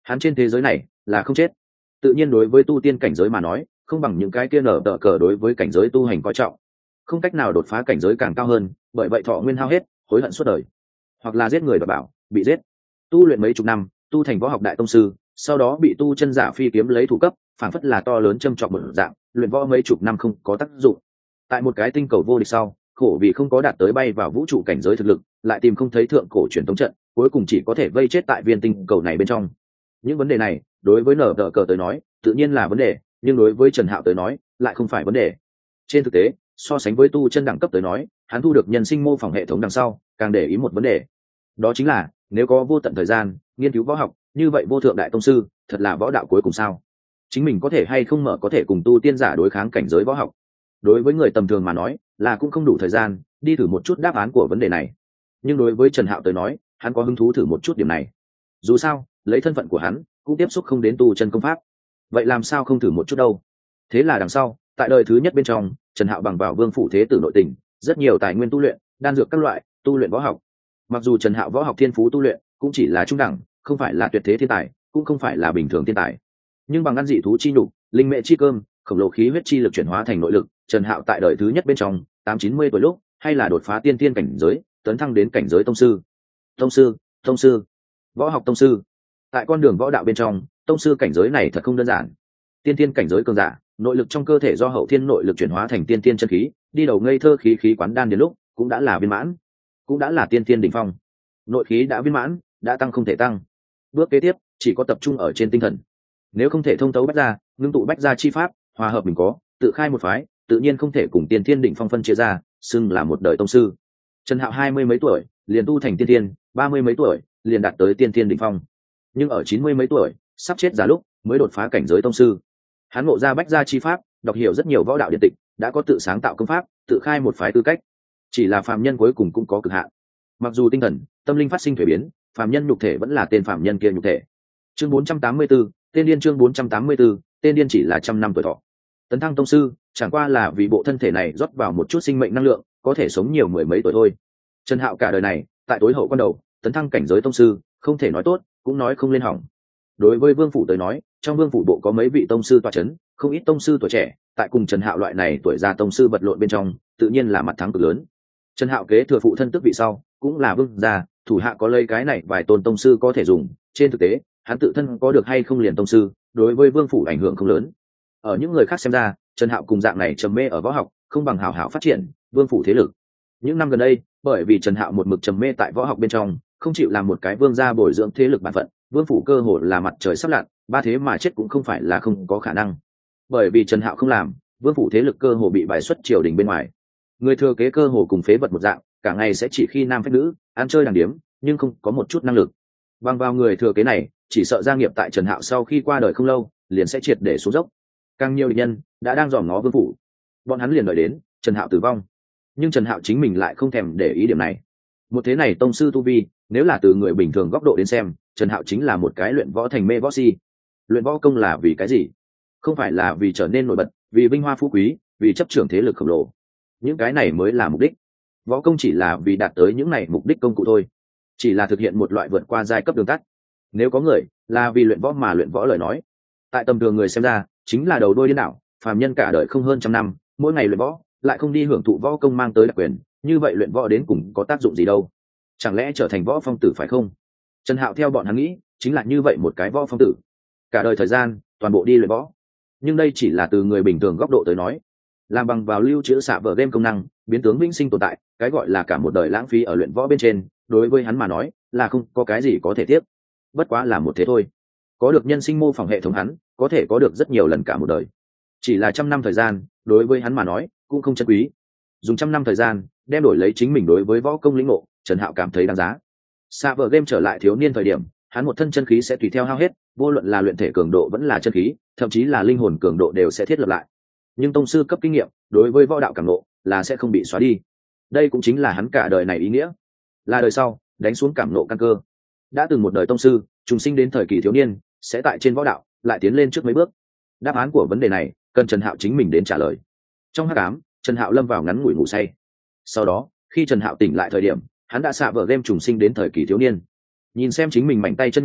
hắn trên thế giới này là không chết. Tự nhiên đối với tu tiên cảnh giới mà nói, không bằng những cái kia nở tờ cờ đối với cảnh giới tu hành coi trọng, không cách nào đột phá cảnh giới càng cao hơn, bởi vậy thọ nguyên hao hết, hối hận suốt đời, hoặc là giết người và bảo bị giết. Tu luyện mấy chục năm, tu thành võ học đại tông sư, sau đó bị tu chân giả phi kiếm lấy thủ cấp, phản phất là to lớn châm trọng một dạng, luyện võ mấy chục năm không có tác dụng. Tại một cái tinh cầu vô địch sau, khổ vì không có đạt tới bay vào vũ trụ cảnh giới thực lực, lại tìm không thấy thượng cổ truyền thống trận, cuối cùng chỉ có thể vây chết tại viên tinh cầu này bên trong. Những vấn đề này đối với nở tờ cờ tới nói tự nhiên là vấn đề, nhưng đối với Trần Hạo tới nói lại không phải vấn đề. Trên thực tế, so sánh với tu chân đẳng cấp tới nói, hắn thu được nhân sinh mô phỏng hệ thống đằng sau càng để ý một vấn đề, đó chính là nếu có vô tận thời gian nghiên cứu võ học, như vậy vô thượng đại tông sư thật là võ đạo cuối cùng sao? Chính mình có thể hay không mở có thể cùng tu tiên giả đối kháng cảnh giới võ học? Đối với người tầm thường mà nói là cũng không đủ thời gian đi thử một chút đáp án của vấn đề này, nhưng đối với Trần Hạo tới nói, hắn có hứng thú thử một chút điểm này. Dù sao lấy thân phận của hắn cũng tiếp xúc không đến tu chân công pháp, vậy làm sao không thử một chút đâu. Thế là đằng sau, tại đời thứ nhất bên trong, Trần Hạo bằng vào Vương Phủ Thế Tử nội tình, rất nhiều tài nguyên tu luyện, đan dược các loại, tu luyện võ học. Mặc dù Trần Hạo võ học thiên phú tu luyện cũng chỉ là trung đẳng, không phải là tuyệt thế thiên tài, cũng không phải là bình thường thiên tài, nhưng bằng ăn dị thú chi nhục, linh mệ chi cơm, khổng lồ khí huyết chi lực chuyển hóa thành nội lực, Trần Hạo tại đời thứ nhất bên trong 8-90 tuổi lúc, hay là đột phá tiên thiên cảnh giới, tấn thăng đến cảnh giới tông sư. Tông sư, võ học tông sư. Tại con đường võ đạo bên trong, tông sư cảnh giới này thật không đơn giản. Tiên thiên cảnh giới cường giả, nội lực trong cơ thể do hậu thiên nội lực chuyển hóa thành tiên thiên chân khí, đi đầu ngây thơ khí khí quán đan đến lúc cũng đã là viên mãn, cũng đã là tiên thiên đỉnh phong. Nội khí đã viên mãn, đã tăng không thể tăng. Bước kế tiếp chỉ có tập trung ở trên tinh thần. Nếu không thể thông tấu bách gia, ngưng tụ bách gia chi pháp, hòa hợp mình có, tự khai một phái, tự nhiên không thể cùng tiên thiên đỉnh phong phân chia ra, xưng là một đời tông sư. Trần Hạo 20 mấy tuổi liền tu thành tiên thiên, 30 mấy tuổi liền đạt tới tiên thiên đỉnh phong, nhưng ở 90 mấy tuổi sắp chết già lúc mới đột phá cảnh giới tông sư. Hắn ngộ ra bách gia chi pháp, đọc hiểu rất nhiều võ đạo điện tịch, đã có tự sáng tạo công pháp, tự khai một phái tư cách. Chỉ là phàm nhân cuối cùng cũng có cực hạn. Mặc dù tinh thần, tâm linh phát sinh thuế biến, phàm nhân nhục thể vẫn là tên phàm nhân kia nhục thể. Chương 484, tên điên. Chương 484, tên điên chỉ là trăm năm tuổi thọ. Tấn thăng tông sư chẳng qua là vì bộ thân thể này rót vào một chút sinh mệnh năng lượng, có thể sống nhiều mười mấy tuổi thôi. Trần Hạo cả đời này tại tối hậu quan đầu tấn thăng cảnh giới tông sư, không thể nói tốt cũng nói không lên hỏng. Đối với Vương Phủ tới nói, trong Vương Phủ bộ có mấy vị tông sư tọa chấn, không ít tông sư tuổi trẻ, tại cùng Trần Hạo loại này tuổi già tông sư vật lộn bên trong, tự nhiên là mặt thắng cực lớn. Trần Hạo kế thừa phụ thân tước vị sau, cũng là vương gia, thủ hạ có lấy cái này vài tôn tông sư có thể dùng. Trên thực tế, hắn tự thân có được hay không liền tông sư, đối với Vương Phủ ảnh hưởng không lớn. Ở những người khác xem ra, Trần Hạo cùng dạng này trầm mê ở võ học, không bằng hảo hảo phát triển Vương Phủ thế lực. Những năm gần đây, bởi vì Trần Hạo một mực trầm mê tại võ học bên trong, không chịu làm một cái vương gia bồi dưỡng thế lực bản phận, Vương Phủ cơ hồ là mặt trời sắp lặn, ba thế mà chết cũng không phải là không có khả năng. Bởi vì Trần Hạo không làm, Vương Phủ thế lực cơ hồ bị bài xuất triều đình bên ngoài. Người thừa kế cơ hồ cùng phế vật một dạng, cả ngày sẽ chỉ khi nam phách nữ, ăn chơi đàng điếm, nhưng không có một chút năng lực. Bằng vào người thừa kế này, chỉ sợ gia nghiệp tại Trần Hạo sau khi qua đời không lâu, liền sẽ triệt để xuống dốc. Càng nhiều địch nhân đã đang dòm ngó Vương Phủ, bọn hắn liền đợi đến Trần Hạo tử vong. Nhưng Trần Hạo chính mình lại không thèm để ý điểm này. Một thế này tông sư tu vi, nếu là từ người bình thường góc độ đến xem, Trần Hạo chính là một cái luyện võ thành mê võ si. Luyện võ công là vì cái gì? Không phải là vì trở nên nổi bật, vì vinh hoa phú quý, vì chấp trưởng thế lực khổng lồ. Những cái này mới là mục đích. Võ công chỉ là vì đạt tới những này mục đích công cụ thôi, chỉ là thực hiện một loại vượt qua giai cấp đường tắt. Nếu có người là vì luyện võ mà luyện võ lời nói, tại tầm thường người xem ra chính là đầu đuôi điên đảo. Phàm nhân cả đời không hơn trăm năm, mỗi ngày luyện võ lại không đi hưởng thụ võ công mang tới đặc quyền, như vậy luyện võ đến cùng có tác dụng gì đâu? Chẳng lẽ trở thành võ phong tử phải không? Trần Hạo theo bọn hắn nghĩ chính là như vậy một cái võ phong tử, cả đời thời gian toàn bộ đi luyện võ. Nhưng đây chỉ là từ người bình thường góc độ tới nói, làm bằng vào lưu trữ xạ vở game công năng biến tướng vĩnh sinh tồn tại, cái gọi là cả một đời lãng phí ở luyện võ bên trên, đối với hắn mà nói là không có cái gì có thể tiếc. Bất quá là một thế thôi. Có được nhân sinh mô phỏng hệ thống hắn có thể có được rất nhiều lần cả một đời, chỉ là trăm năm thời gian đối với hắn mà nói cũng không chân quý. Dùng trăm năm thời gian đem đổi lấy chính mình đối với võ công lĩnh ngộ, Trần Hạo cảm thấy đáng giá. Xạ vở game trở lại thiếu niên thời điểm, hắn một thân chân khí sẽ tùy theo hao hết, vô luận là luyện thể cường độ vẫn là chân khí, thậm chí là linh hồn cường độ đều sẽ thiết lập lại. Nhưng tông sư cấp kinh nghiệm đối với võ đạo cảm ngộ là sẽ không bị xóa đi. Đây cũng chính là hắn cả đời này ý nghĩa, là đời sau đánh xuống cảm ngộ căn cơ. Đã từng một đời tông sư trùng sinh đến thời kỳ thiếu niên, sẽ tại trên võ đạo lại tiến lên trước mấy bước. Đáp án của vấn đề này cần Trần Hạo chính mình đến trả lời. Trong hắc ám, Trần Hạo lâm vào ngắn ngủi ngủ say. Sau đó, khi Trần Hạo tỉnh lại thời điểm, hắn đã xạ vở game trùng sinh đến thời kỳ thiếu niên. Nhìn xem chính mình mảnh tay chân nhỏ,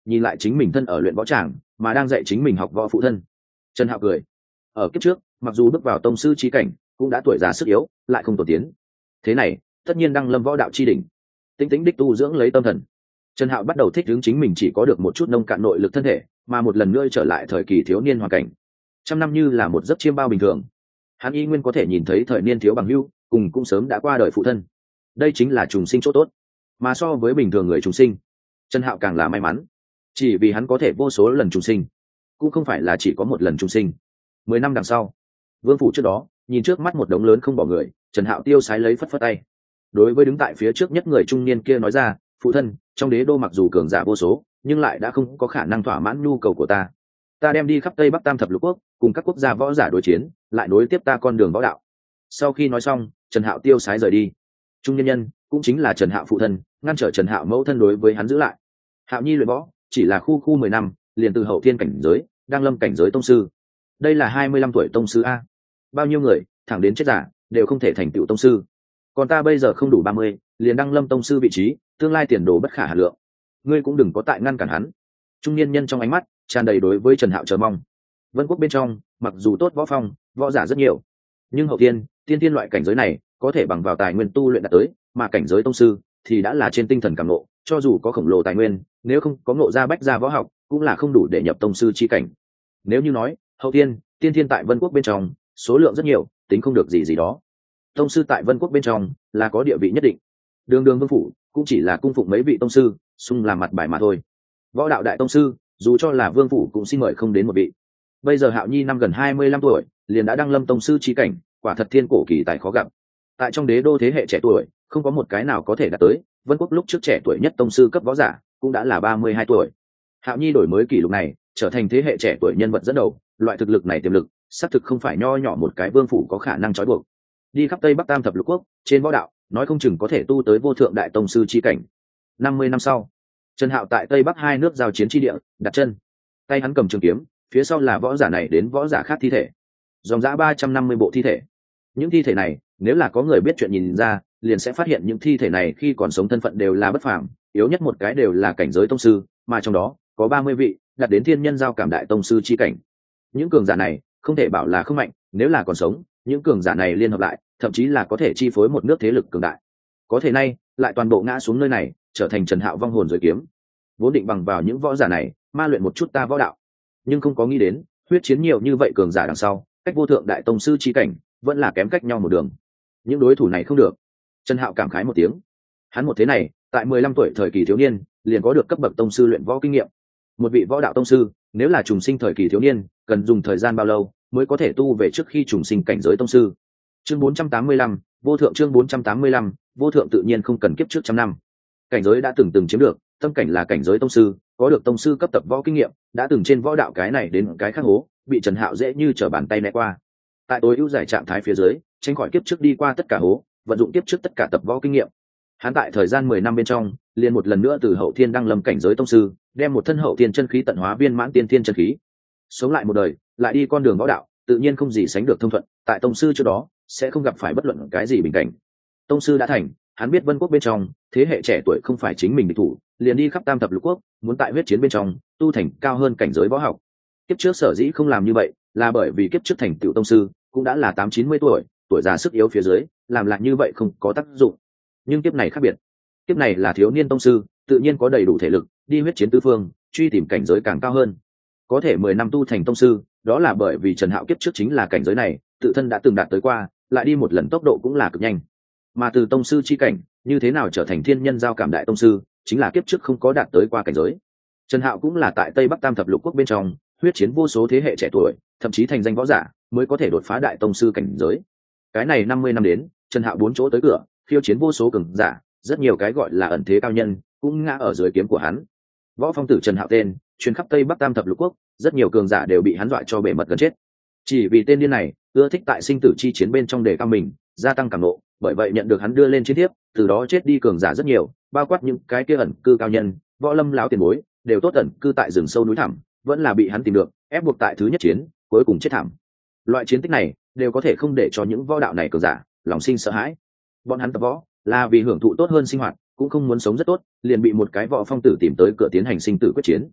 nhìn lại chính mình thân ở luyện võ tràng mà đang dạy chính mình học võ phụ thân. Trần Hạo cười. Ở kiếp trước mặc dù bước vào tông sư trí cảnh cũng đã tuổi già sức yếu, lại không tổ tiến. Thế này tất nhiên đăng lâm võ đạo chi đỉnh. Tĩnh tĩnh đích tu dưỡng lấy tâm thần, Trần Hạo bắt đầu thích ứng chính mình chỉ có được một chút nông cạn nội lực thân thể, mà một lần nữa trở lại thời kỳ thiếu niên hoàn cảnh. Trăm năm như là một giấc chiêm bao bình thường, hắn y nguyên có thể nhìn thấy thời niên thiếu bằng hữu cùng cũng sớm đã qua đời phụ thân. Đây chính là trùng sinh chỗ tốt. Mà so với bình thường người trùng sinh, Trần Hạo càng là may mắn, chỉ vì hắn có thể vô số lần trùng sinh, cũng không phải là chỉ có một lần trùng sinh. 10 năm đằng sau, vương phủ trước đó nhìn trước mắt một đống lớn không bỏ người, Trần Hạo tiêu sái lấy phất phất tay, đối với đứng tại phía trước nhất người trung niên kia nói ra, phụ thân, trong đế đô mặc dù cường giả vô số nhưng lại đã không có khả năng thỏa mãn nhu cầu của ta. Ta đem đi khắp tây bắc tam thập lục quốc cùng các quốc gia võ giả đối chiến, lại nối tiếp ta con đường võ đạo. Sau khi nói xong, Trần Hạo tiêu sái rời đi. Trung nhân nhân cũng chính là Trần Hạo phụ thân ngăn trở Trần Hạo mẫu thân đối với hắn giữ lại. Hạo nhi luyện võ chỉ là khu 10 năm liền từ hậu thiên cảnh giới đang lâm cảnh giới tông sư. Đây là 25 tuổi tông sư a. Bao nhiêu người thẳng đến chết giả đều không thể thành tựu tông sư, còn ta bây giờ không đủ 30 liền đăng lâm tông sư vị trí, tương lai tiền đồ bất khả hà lượng. Ngươi cũng đừng có tại ngăn cản hắn. Trung niên nhân trong ánh mắt tràn đầy đối với Trần Hạo chờ mong. Vân quốc bên trong mặc dù tốt võ phong võ giả rất nhiều, nhưng hậu thiên tiên tiên loại cảnh giới này có thể bằng vào tài nguyên tu luyện đạt tới, mà cảnh giới tông sư thì đã là trên tinh thần cảm ngộ, cho dù có khổng lồ tài nguyên, nếu không có ngộ ra bách gia võ học cũng là không đủ để nhập tông sư chi cảnh. Nếu như nói hậu thiên tiên thiên tại Vân quốc bên trong số lượng rất nhiều, tính không được gì gì đó, tông sư tại Vân quốc bên trong là có địa vị nhất định. Đường đường vương phủ cũng chỉ là cung phụng mấy vị tông sư xung làm mặt bài mà thôi. Võ đạo đại tông sư dù cho là vương phủ cũng xin mời không đến một vị. Bây giờ Hạo nhi năm gần 25 tuổi liền đã đăng lâm tông sư chi cảnh, quả thật thiên cổ kỳ tài khó gặp. Tại trong đế đô thế hệ trẻ tuổi không có một cái nào có thể đạt tới. Vân quốc lúc trước trẻ tuổi nhất tông sư cấp võ giả cũng đã là 32 tuổi. Hạo nhi đổi mới kỷ lục này, trở thành thế hệ trẻ tuổi nhân vật dẫn đầu. Loại thực lực này tiềm lực xác thực không phải nho nhỏ một cái vương phủ có khả năng trói buộc. Đi khắp tây bắc tam thập lục quốc trên võ đạo nói không chừng có thể tu tới vô thượng đại tông sư chi cảnh. 50 năm sau, Trần Hạo tại tây bắc hai nước giao chiến chi địa đặt chân, tay hắn cầm trường kiếm, phía sau là võ giả này đến võ giả khác thi thể, dòng dã 350 bộ thi thể. Những thi thể này nếu là có người biết chuyện nhìn ra liền sẽ phát hiện những thi thể này khi còn sống thân phận đều là bất phàm, yếu nhất một cái đều là cảnh giới tông sư, mà trong đó có 30 vị đạt đến thiên nhân giao cảm đại tông sư chi cảnh. Những cường giả này không thể bảo là không mạnh, nếu là còn sống, những cường giả này liên hợp lại thậm chí là có thể chi phối một nước thế lực cường đại. Có thể nay lại toàn bộ ngã xuống nơi này, trở thành Trần Hạo vong hồn dưới kiếm. Vốn định bằng vào những võ giả này ma luyện một chút ta võ đạo, nhưng không có nghĩ đến huyết chiến nhiều như vậy cường giả đằng sau, cách vô thượng đại tông sư chi cảnh vẫn là kém cách nhau một đường. Những đối thủ này không được. Trần Hạo cảm khái một tiếng. Hắn một thế này tại 15 tuổi thời kỳ thiếu niên liền có được cấp bậc tông sư luyện võ kinh nghiệm. Một vị võ đạo tông sư nếu là trùng sinh thời kỳ thiếu niên cần dùng thời gian bao lâu mới có thể tu về trước khi trùng sinh cảnh giới tông sư. Chương 485, vô thượng. Chương 485, vô thượng tự nhiên không cần kiếp trước trăm năm. Cảnh giới đã từng chiếm được, tâm cảnh là cảnh giới tông sư, có được tông sư cấp tập võ kinh nghiệm, đã từng trên võ đạo cái này đến cái khác hố, bị Trần Hạo dễ như trở bàn tay né qua. Tại tối ưu giải trạng thái phía dưới, tránh khỏi kiếp trước đi qua tất cả hố, vận dụng kiếp trước tất cả tập võ kinh nghiệm. Hắn tại thời gian 10 năm bên trong, liền một lần nữa từ hậu thiên đăng lâm cảnh giới tông sư, đem một thân hậu thiên chân khí tận hóa viên mãn tiên thiên chân khí. Sống lại một đời, lại đi con đường võ đạo, tự nhiên không gì sánh được thông thuận, tại tông sư trước đó sẽ không gặp phải bất luận cái gì bình cảnh. Tông sư đã thành, hắn biết Vân quốc bên trong thế hệ trẻ tuổi không phải chính mình địch thủ, liền đi khắp tam thập lục quốc, muốn tại huyết chiến bên trong tu thành cao hơn cảnh giới võ học. Kiếp trước sở dĩ không làm như vậy là bởi vì kiếp trước thành tựu tông sư cũng đã là 80-90 tuổi, tuổi già sức yếu phía dưới làm lại như vậy không có tác dụng. Nhưng kiếp này khác biệt, kiếp này là thiếu niên tông sư, tự nhiên có đầy đủ thể lực đi huyết chiến tứ phương, truy tìm cảnh giới càng cao hơn. Có thể 10 năm tu thành tông sư, đó là bởi vì Trần Hạo kiếp trước chính là cảnh giới này, tự thân đã từng đạt tới qua, lại đi một lần tốc độ cũng là cực nhanh. Mà từ tông sư chi cảnh như thế nào trở thành thiên nhân giao cảm đại tông sư, chính là kiếp trước không có đạt tới qua cảnh giới. Trần Hạo cũng là tại tây bắc tam thập lục quốc bên trong huyết chiến vô số thế hệ trẻ tuổi, thậm chí thành danh võ giả mới có thể đột phá đại tông sư cảnh giới. Cái này 50 năm đến, Trần Hạo 4 chỗ tới cửa, khiêu chiến vô số cường giả, rất nhiều cái gọi là ẩn thế cao nhân cũng ngã ở dưới kiếm của hắn. Võ phong tử Trần Hạo tên truyền khắp tây bắc tam thập lục quốc, rất nhiều cường giả đều bị hắn dọa cho bể mật gần chết. Chỉ vì tên điên này ưa thích tại sinh tử chi chiến bên trong để cao mình, gia tăng cảm nộ, bởi vậy nhận được hắn đưa lên chiến thiếp, từ đó chết đi cường giả rất nhiều, bao quát những cái kia ẩn cư cao nhân, võ lâm lão tiền bối, đều tốt ẩn cư tại rừng sâu núi thẳm, vẫn là bị hắn tìm được, ép buộc tại thứ nhất chiến, cuối cùng chết thảm. Loại chiến tích này đều có thể không để cho những võ đạo này cường giả lòng sinh sợ hãi. Bọn hắn tập võ là vì hưởng thụ tốt hơn sinh hoạt, cũng không muốn sống rất tốt, liền bị một cái võ phong tử tìm tới cửa tiến hành sinh tử quyết chiến,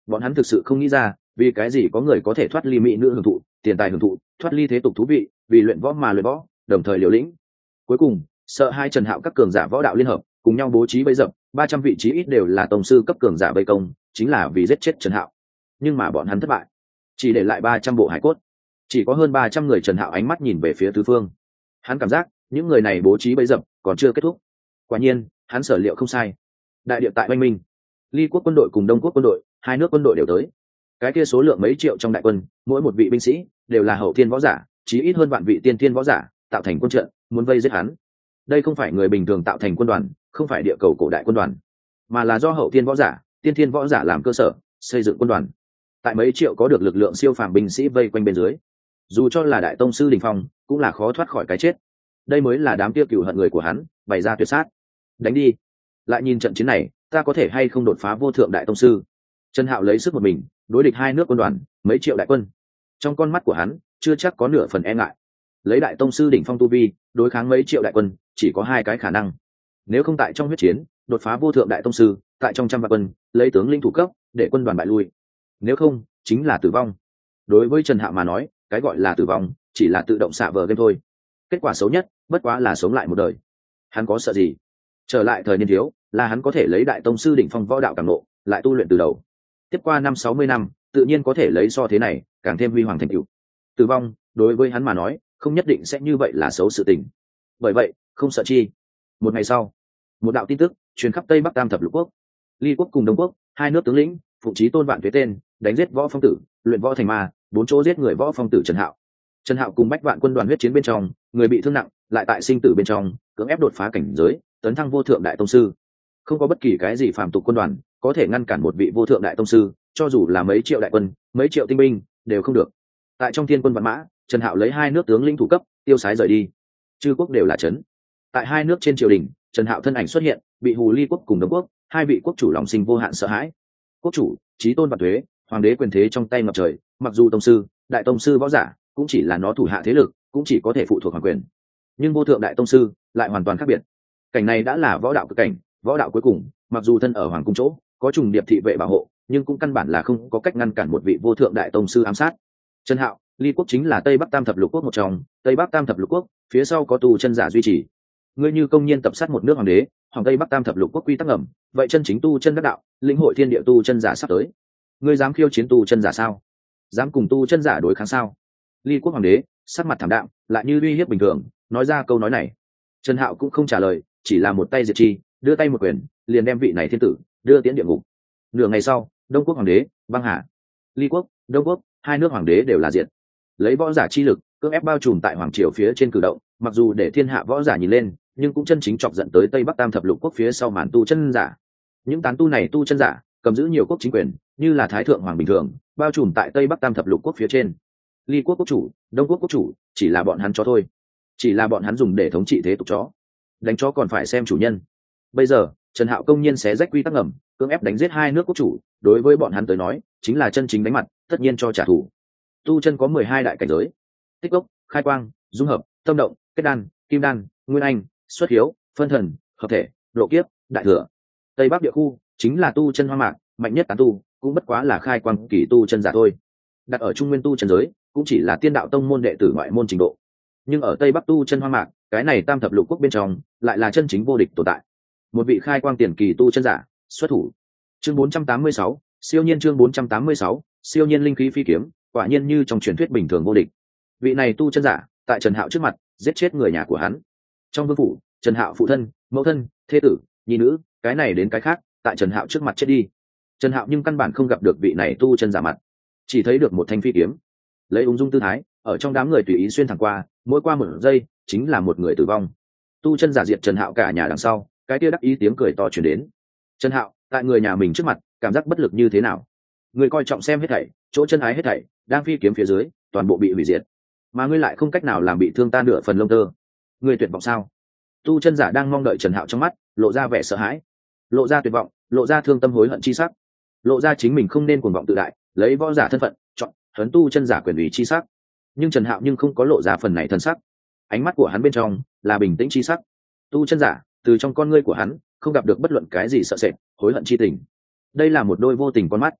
Bọn hắn thực sự không nghĩ ra vì cái gì có người có thể thoát ly mỹ nữ hưởng thụ, tiền tài hưởng thụ, thoát ly thế tục thú vị, vì luyện võ mà luyện võ, đồng thời liều lĩnh. Cuối cùng sợ hai Trần Hạo các cường giả võ đạo liên hợp cùng nhau bố trí bẫy dập, 300 vị trí ít đều là tông sư cấp cường giả vây công, chính là vì giết chết Trần Hạo. Nhưng mà bọn hắn thất bại, chỉ để lại 300 bộ hải cốt. Chỉ có hơn 300 người. Trần Hạo ánh mắt nhìn về phía tứ phương, hắn cảm giác những người này bố trí bẫy dập còn chưa kết thúc. Quả nhiên hắn sở liệu không sai. Đại địa tại oanh minh, Ly quốc quân đội cùng Đông quốc quân đội, hai nước quân đội đều tới. Cái kia số lượng mấy triệu trong đại quân, mỗi một vị binh sĩ đều là hậu thiên võ giả, chí ít hơn vạn vị tiên thiên võ giả, tạo thành quân trận, muốn vây giết hắn. Đây không phải người bình thường tạo thành quân đoàn, không phải địa cầu cổ đại quân đoàn, mà là do hậu thiên võ giả, tiên thiên võ giả làm cơ sở xây dựng quân đoàn. Tại mấy triệu có được lực lượng siêu phàm binh sĩ vây quanh bên dưới, dù cho là đại tông sư đỉnh phong cũng là khó thoát khỏi cái chết. Đây mới là đám tiêu cừu hận người của hắn bày ra tuyệt sát. Đánh đi, lại nhìn trận chiến này, ta có thể hay không đột phá vô thượng đại tông sư. Trần Hạo lấy sức một mình đối địch hai nước quân đoàn, mấy triệu đại quân. Trong con mắt của hắn chưa chắc có nửa phần e ngại. Lấy đại tông sư đỉnh phong tu vi đối kháng mấy triệu đại quân, chỉ có hai cái khả năng. Nếu không tại trong huyết chiến đột phá vô thượng đại tông sư, tại trong trăm vạn quân lấy tướng lĩnh thủ cấp để quân đoàn bại lui. Nếu không chính là tử vong. Đối với Trần Hạo mà nói, cái gọi là tử vong chỉ là tự động xạ vờ game thôi. Kết quả xấu nhất bất quá là sống lại một đời. Hắn có sợ gì? Trở lại thời niên thiếu là hắn có thể lấy đại tông sư đỉnh phong võ đạo cảm ngộ, lại tu luyện từ đầu. Tiếp qua 50-60 năm, tự nhiên có thể lấy so thế này càng thêm huy hoàng thành tựu. Tử vong đối với hắn mà nói không nhất định sẽ như vậy là xấu sự tình. Bởi vậy không sợ chi. Một ngày sau, một đạo tin tức truyền khắp Tây Bắc Tam thập lục quốc. Ly quốc cùng Đông quốc, hai nước tướng lĩnh phụng chí tôn vạn tuế tên, đánh giết võ phong tử, luyện võ thành ma, 4 chỗ giết người võ phong tử Trần Hạo. Trần Hạo cùng bách vạn quân đoàn huyết chiến bên trong, người bị thương nặng, lại tại sinh tử bên trong cưỡng ép đột phá cảnh giới, tấn thăng vô thượng đại tông sư. Không có bất kỳ cái gì phàm tục quân đoàn có thể ngăn cản một vị vô thượng đại tông sư, cho dù là mấy triệu đại quân, mấy triệu tinh binh đều không được. Tại trong thiên quân vạn mã, Trần Hạo lấy hai nước tướng lĩnh thủ cấp tiêu sái rời đi. Chư quốc đều là trấn. Tại hai nước trên triều đình, Trần Hạo thân ảnh xuất hiện, bị Hù Ly quốc cùng Đông quốc, hai vị quốc chủ lòng sinh vô hạn sợ hãi. Quốc chủ chí tôn vạn tuế, hoàng đế quyền thế trong tay ngập trời, mặc dù tông sư, đại tông sư võ giả cũng chỉ là nó thủ hạ thế lực, cũng chỉ có thể phụ thuộc hoàng quyền. Nhưng vô thượng đại tông sư lại hoàn toàn khác biệt. Cảnh này đã là võ đạo cực cảnh, võ đạo cuối cùng, mặc dù thân ở hoàng cung chỗ, có trùng điệp thị vệ bảo hộ, nhưng cũng căn bản là không có cách ngăn cản một vị vô thượng đại tông sư ám sát. Trần Hạo, Ly quốc chính là Tây Bắc Tam thập lục quốc một trong, Tây Bắc Tam thập lục quốc, phía sau có tu chân giả duy trì. Ngươi như công nhiên tập sát một nước hoàng đế, hoàng Tây Bắc Tam thập lục quốc quy tắc ngầm, vậy chân chính tu chân đắc đạo, lĩnh hội thiên địa tu chân giả sắp tới. Ngươi dám khiêu chiến tu chân giả sao? Dám cùng tu chân giả đối kháng sao? Ly quốc hoàng đế sắc mặt thảm đạm, lại như uy hiếp bình thường nói ra câu nói này. Trần Hạo cũng không trả lời, chỉ là một tay diệt chi, đưa tay một quyền liền đem vị này thiên tử đưa tiến địa ngục. Nửa ngày sau, Đông quốc hoàng đế băng hà. Ly quốc, Đông quốc, hai nước hoàng đế đều là diệt. Lấy võ giả chi lực cưỡng ép bao trùm tại hoàng triều phía trên cử động, mặc dù để thiên hạ võ giả nhìn lên, nhưng cũng chân chính chọc giận tới Tây Bắc Tam thập lục quốc phía sau màn tu chân giả. Những tán tu này tu chân giả cầm giữ nhiều quốc chính quyền, như là thái thượng hoàng bình thường, bao trùm tại Tây Bắc Tam thập lục quốc phía trên. Ly quốc quốc chủ, Đông quốc quốc chủ, chỉ là bọn hắn chó thôi, chỉ là bọn hắn dùng để thống trị thế tục chó. Đánh chó còn phải xem chủ nhân. Bây giờ Trần Hạo công nhiên xé rách quy tắc ngầm, cưỡng ép đánh giết hai nước quốc chủ, đối với bọn hắn tới nói chính là chân chính đánh mặt, tất nhiên cho trả thù. Tu chân có 12 đại cảnh giới: tích gốc, khai quang, dung hợp, tâm động, kết đan, kim đan, nguyên anh, xuất hiếu, phân thần, hợp thể, độ kiếp, đại thừa. Tây Bắc địa khu chính là tu chân hoang mạc, mạnh nhất tán tu cũng bất quá là khai quang kỳ tu chân giả thôi. Đặt ở trung nguyên tu chân giới cũng chỉ là tiên đạo tông môn đệ tử ngoại môn trình độ, nhưng ở Tây Bắc tu chân hoang mạc, cái này tam thập lục quốc bên trong lại là chân chính vô địch tồn tại. Một vị khai quang tiền kỳ tu chân giả xuất thủ. Chương 486, siêu nhiên. Chương 486, siêu nhiên linh khí phi kiếm, quả nhiên như trong truyền thuyết bình thường vô địch. Vị này tu chân giả tại Trần Hạo trước mặt giết chết người nhà của hắn. Trong vương phủ, Trần Hạo phụ thân, mẫu thân, thê tử, nhi nữ, cái này đến cái khác, tại Trần Hạo trước mặt chết đi. Trần Hạo nhưng căn bản không gặp được vị này tu chân giả mặt, chỉ thấy được một thanh phi kiếm, lấy ung dung tư thái ở trong đám người tùy ý xuyên thẳng qua, mỗi qua một giây chính là một người tử vong. Tu chân giả diệt Trần Hạo cả nhà đằng sau, cái kia đắc ý tiếng cười to truyền đến. Trần Hạo tại người nhà mình trước mặt cảm giác bất lực như thế nào? Người coi trọng xem hết thảy, chỗ chân ái hết thảy đang phi kiếm phía dưới toàn bộ bị hủy diệt, mà ngươi lại không cách nào làm bị thương ta nửa phần lông tơ. Ngươi tuyệt vọng sao? Tu chân giả đang mong đợi Trần Hạo trong mắt lộ ra vẻ sợ hãi, lộ ra tuyệt vọng, lộ ra thương tâm hối hận chi sắc, lộ ra chính mình không nên cuồng vọng tự đại, lấy võ giả thân phận chọn huấn tu chân giả quyền ủy chi sắc. Nhưng Trần Hạo nhưng không có lộ ra phần này thân sắc, ánh mắt của hắn bên trong là bình tĩnh chi sắc. Tu chân giả từ trong con ngươi của hắn không gặp được bất luận cái gì sợ sệt, hối hận chi tình. Đây là một đôi vô tình con mắt,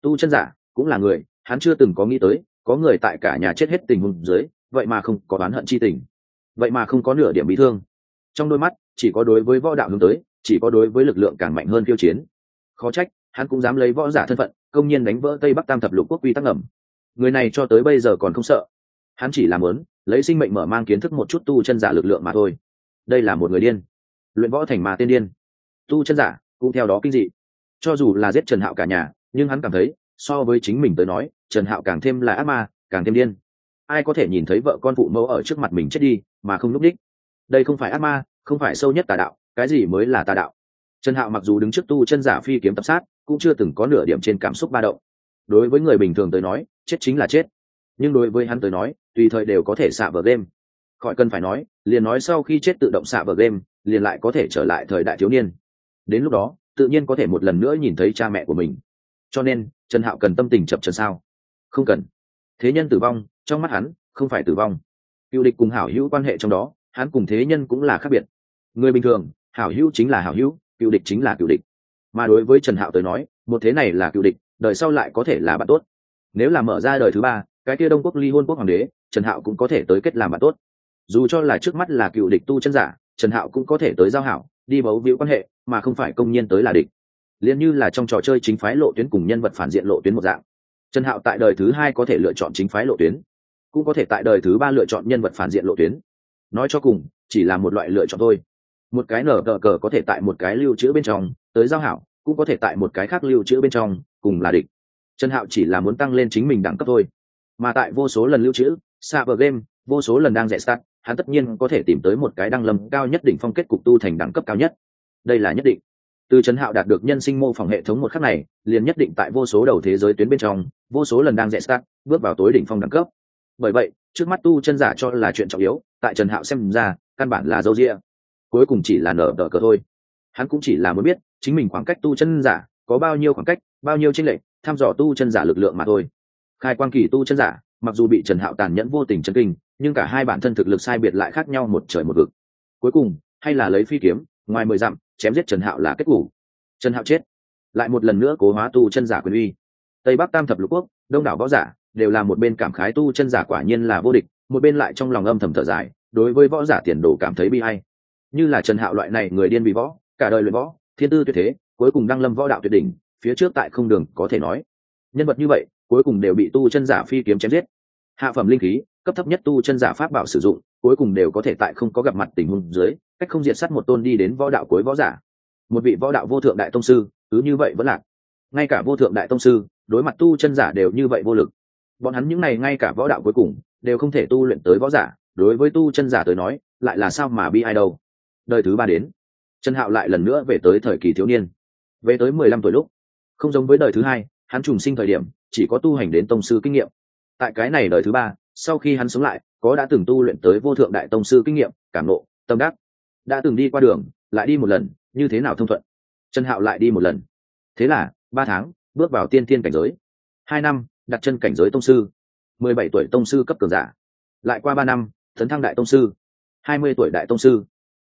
Tu chân giả cũng là người, hắn chưa từng có nghĩ tới có người tại cả nhà chết hết tình huống dưới vậy mà không có oán hận chi tình, vậy mà không có nửa điểm bị thương. Trong đôi mắt chỉ có đối với võ đạo hướng tới, chỉ có đối với lực lượng càng mạnh hơn khiêu chiến. Khó trách hắn cũng dám lấy võ giả thân phận công nhiên đánh vỡ Tây Bắc Tam thập lục quốc quy tắc ngầm. Người này cho tới bây giờ còn không sợ, hắn chỉ là muốn lấy sinh mệnh mở mang kiến thức một chút tu chân giả lực lượng mà thôi. Đây là một người điên, luyện võ thành mà tiên điên. Tu chân giả cũng theo đó kinh dị. Cho dù là giết Trần Hạo cả nhà, nhưng hắn cảm thấy so với chính mình tới nói, Trần Hạo càng thêm là ác ma, càng thêm điên. Ai có thể nhìn thấy vợ con phụ mẫu ở trước mặt mình chết đi mà không lúc đích? Đây không phải ác ma, không phải sâu nhất tà đạo, cái gì mới là tà đạo? Trần Hạo mặc dù đứng trước tu chân giả phi kiếm tập sát, cũng chưa từng có nửa điểm trên cảm xúc ba động. Đối với người bình thường tới nói, chết chính là chết, nhưng đối với hắn tới nói, tùy thời đều có thể xạ vào game. Khỏi cần phải nói, liền nói sau khi chết tự động xạ vào game, liền lại có thể trở lại thời đại thiếu niên. Đến lúc đó, tự nhiên có thể một lần nữa nhìn thấy cha mẹ của mình. Cho nên, Trần Hạo cần tâm tình chập chờn sao? Không cần. Thế nhân tử vong, trong mắt hắn, không phải tử vong. Cựu địch cùng hảo hữu quan hệ trong đó, hắn cùng thế nhân cũng là khác biệt. Người bình thường, hảo hữu chính là hảo hữu, cựu địch chính là cựu địch. Mà đối với Trần Hạo tới nói, một thế này là cựu địch, đời sau lại có thể là bạn tốt. Nếu là mở ra đời thứ ba, cái kia Đông Quốc Ly Hôn Quốc hoàng đế, Trần Hạo cũng có thể tới kết làm bạn tốt. Dù cho là trước mắt là cựu địch tu chân giả, Trần Hạo cũng có thể tới giao hảo, đi bấu víu quan hệ, mà không phải công nhiên tới là địch. Liên như là trong trò chơi chính phái lộ tuyến cùng nhân vật phản diện lộ tuyến một dạng. Trần Hạo tại đời thứ hai có thể lựa chọn chính phái lộ tuyến, cũng có thể tại đời thứ ba lựa chọn nhân vật phản diện lộ tuyến. Nói cho cùng, chỉ là một loại lựa chọn thôi. Một cái nở tờ cờ có thể tại một cái lưu trữ bên trong tới giao hảo, cũng có thể tại một cái khác lưu trữ bên trong cùng là địch. Trần Hạo chỉ là muốn tăng lên chính mình đẳng cấp thôi. Mà tại vô số lần lưu trữ, server game, vô số lần đang rẽ start, hắn tất nhiên có thể tìm tới một cái đăng lâm cao nhất đỉnh phong kết cục tu thành đẳng cấp cao nhất. Đây là nhất định. Từ Trần Hạo đạt được nhân sinh mô phỏng hệ thống một khắc này, liền nhất định tại vô số đầu thế giới tuyến bên trong, vô số lần đang rẽ start, bước vào tối đỉnh phong đẳng cấp. Bởi vậy, trước mắt tu chân giả cho là chuyện trọng yếu, tại Trần Hạo xem ra, căn bản là dâu dịa. Cuối cùng chỉ là nở tờ cờ thôi. Hắn cũng chỉ là muốn biết, chính mình khoảng cách tu chân giả có bao nhiêu khoảng cách, bao nhiêu chênh lệch, thăm dò tu chân giả lực lượng mà thôi. Khai quang kỳ tu chân giả, mặc dù bị Trần Hạo tàn nhẫn vô tình chấn kinh, nhưng cả hai bản thân thực lực sai biệt lại khác nhau một trời một vực. Cuối cùng, hay là lấy phi kiếm, ngoài 10 dặm, chém giết Trần Hạo là kết cục. Trần Hạo chết, lại một lần nữa cố hóa tu chân giả quyền uy. Tây Bắc Tam thập lục quốc, đông đảo võ giả đều là một bên cảm khái tu chân giả quả nhiên là vô địch, một bên lại trong lòng âm thầm thở dài, đối với võ giả tiền đồ cảm thấy bi ai. Như là Trần Hạo loại này người điên vì võ, cả đời luyện võ, thiên tư tuyệt thế, cuối cùng đăng lâm võ đạo tuyệt đỉnh, phía trước tại không đường có thể nói. Nhân vật như vậy, cuối cùng đều bị tu chân giả phi kiếm chém giết. Hạ phẩm linh khí, cấp thấp nhất tu chân giả pháp bảo sử dụng, cuối cùng đều có thể tại không có gặp mặt tình huống dưới, cách không diệt sát một tôn đi đến võ đạo cuối võ giả. Một vị võ đạo vô thượng đại tông sư, cứ như vậy vẫn lạc. Ngay cả vô thượng đại tông sư, đối mặt tu chân giả đều như vậy vô lực. Bọn hắn những này ngay cả võ đạo cuối cùng đều không thể tu luyện tới võ giả, đối với tu chân giả tới nói, lại là sao mà bi ai đâu. Đời thứ ba đến, Trần Hạo lại lần nữa về tới thời kỳ thiếu niên, về tới 15 tuổi lúc. Không giống với đời thứ hai, hắn trùng sinh thời điểm chỉ có tu hành đến tông sư kinh nghiệm. Tại cái này đời thứ ba, sau khi hắn sống lại, có đã từng tu luyện tới vô thượng đại tông sư kinh nghiệm, cảm ngộ, tâm đắc. Đã từng đi qua đường, lại đi một lần, như thế nào thông thuận. Trần Hạo lại đi một lần. Thế là 3 tháng, bước vào tiên thiên cảnh giới. 2 năm, đặt chân cảnh giới tông sư. 17 tuổi tông sư cấp cường giả. Lại qua 3 năm, tấn thăng đại tông sư. 20 tuổi đại tông sư.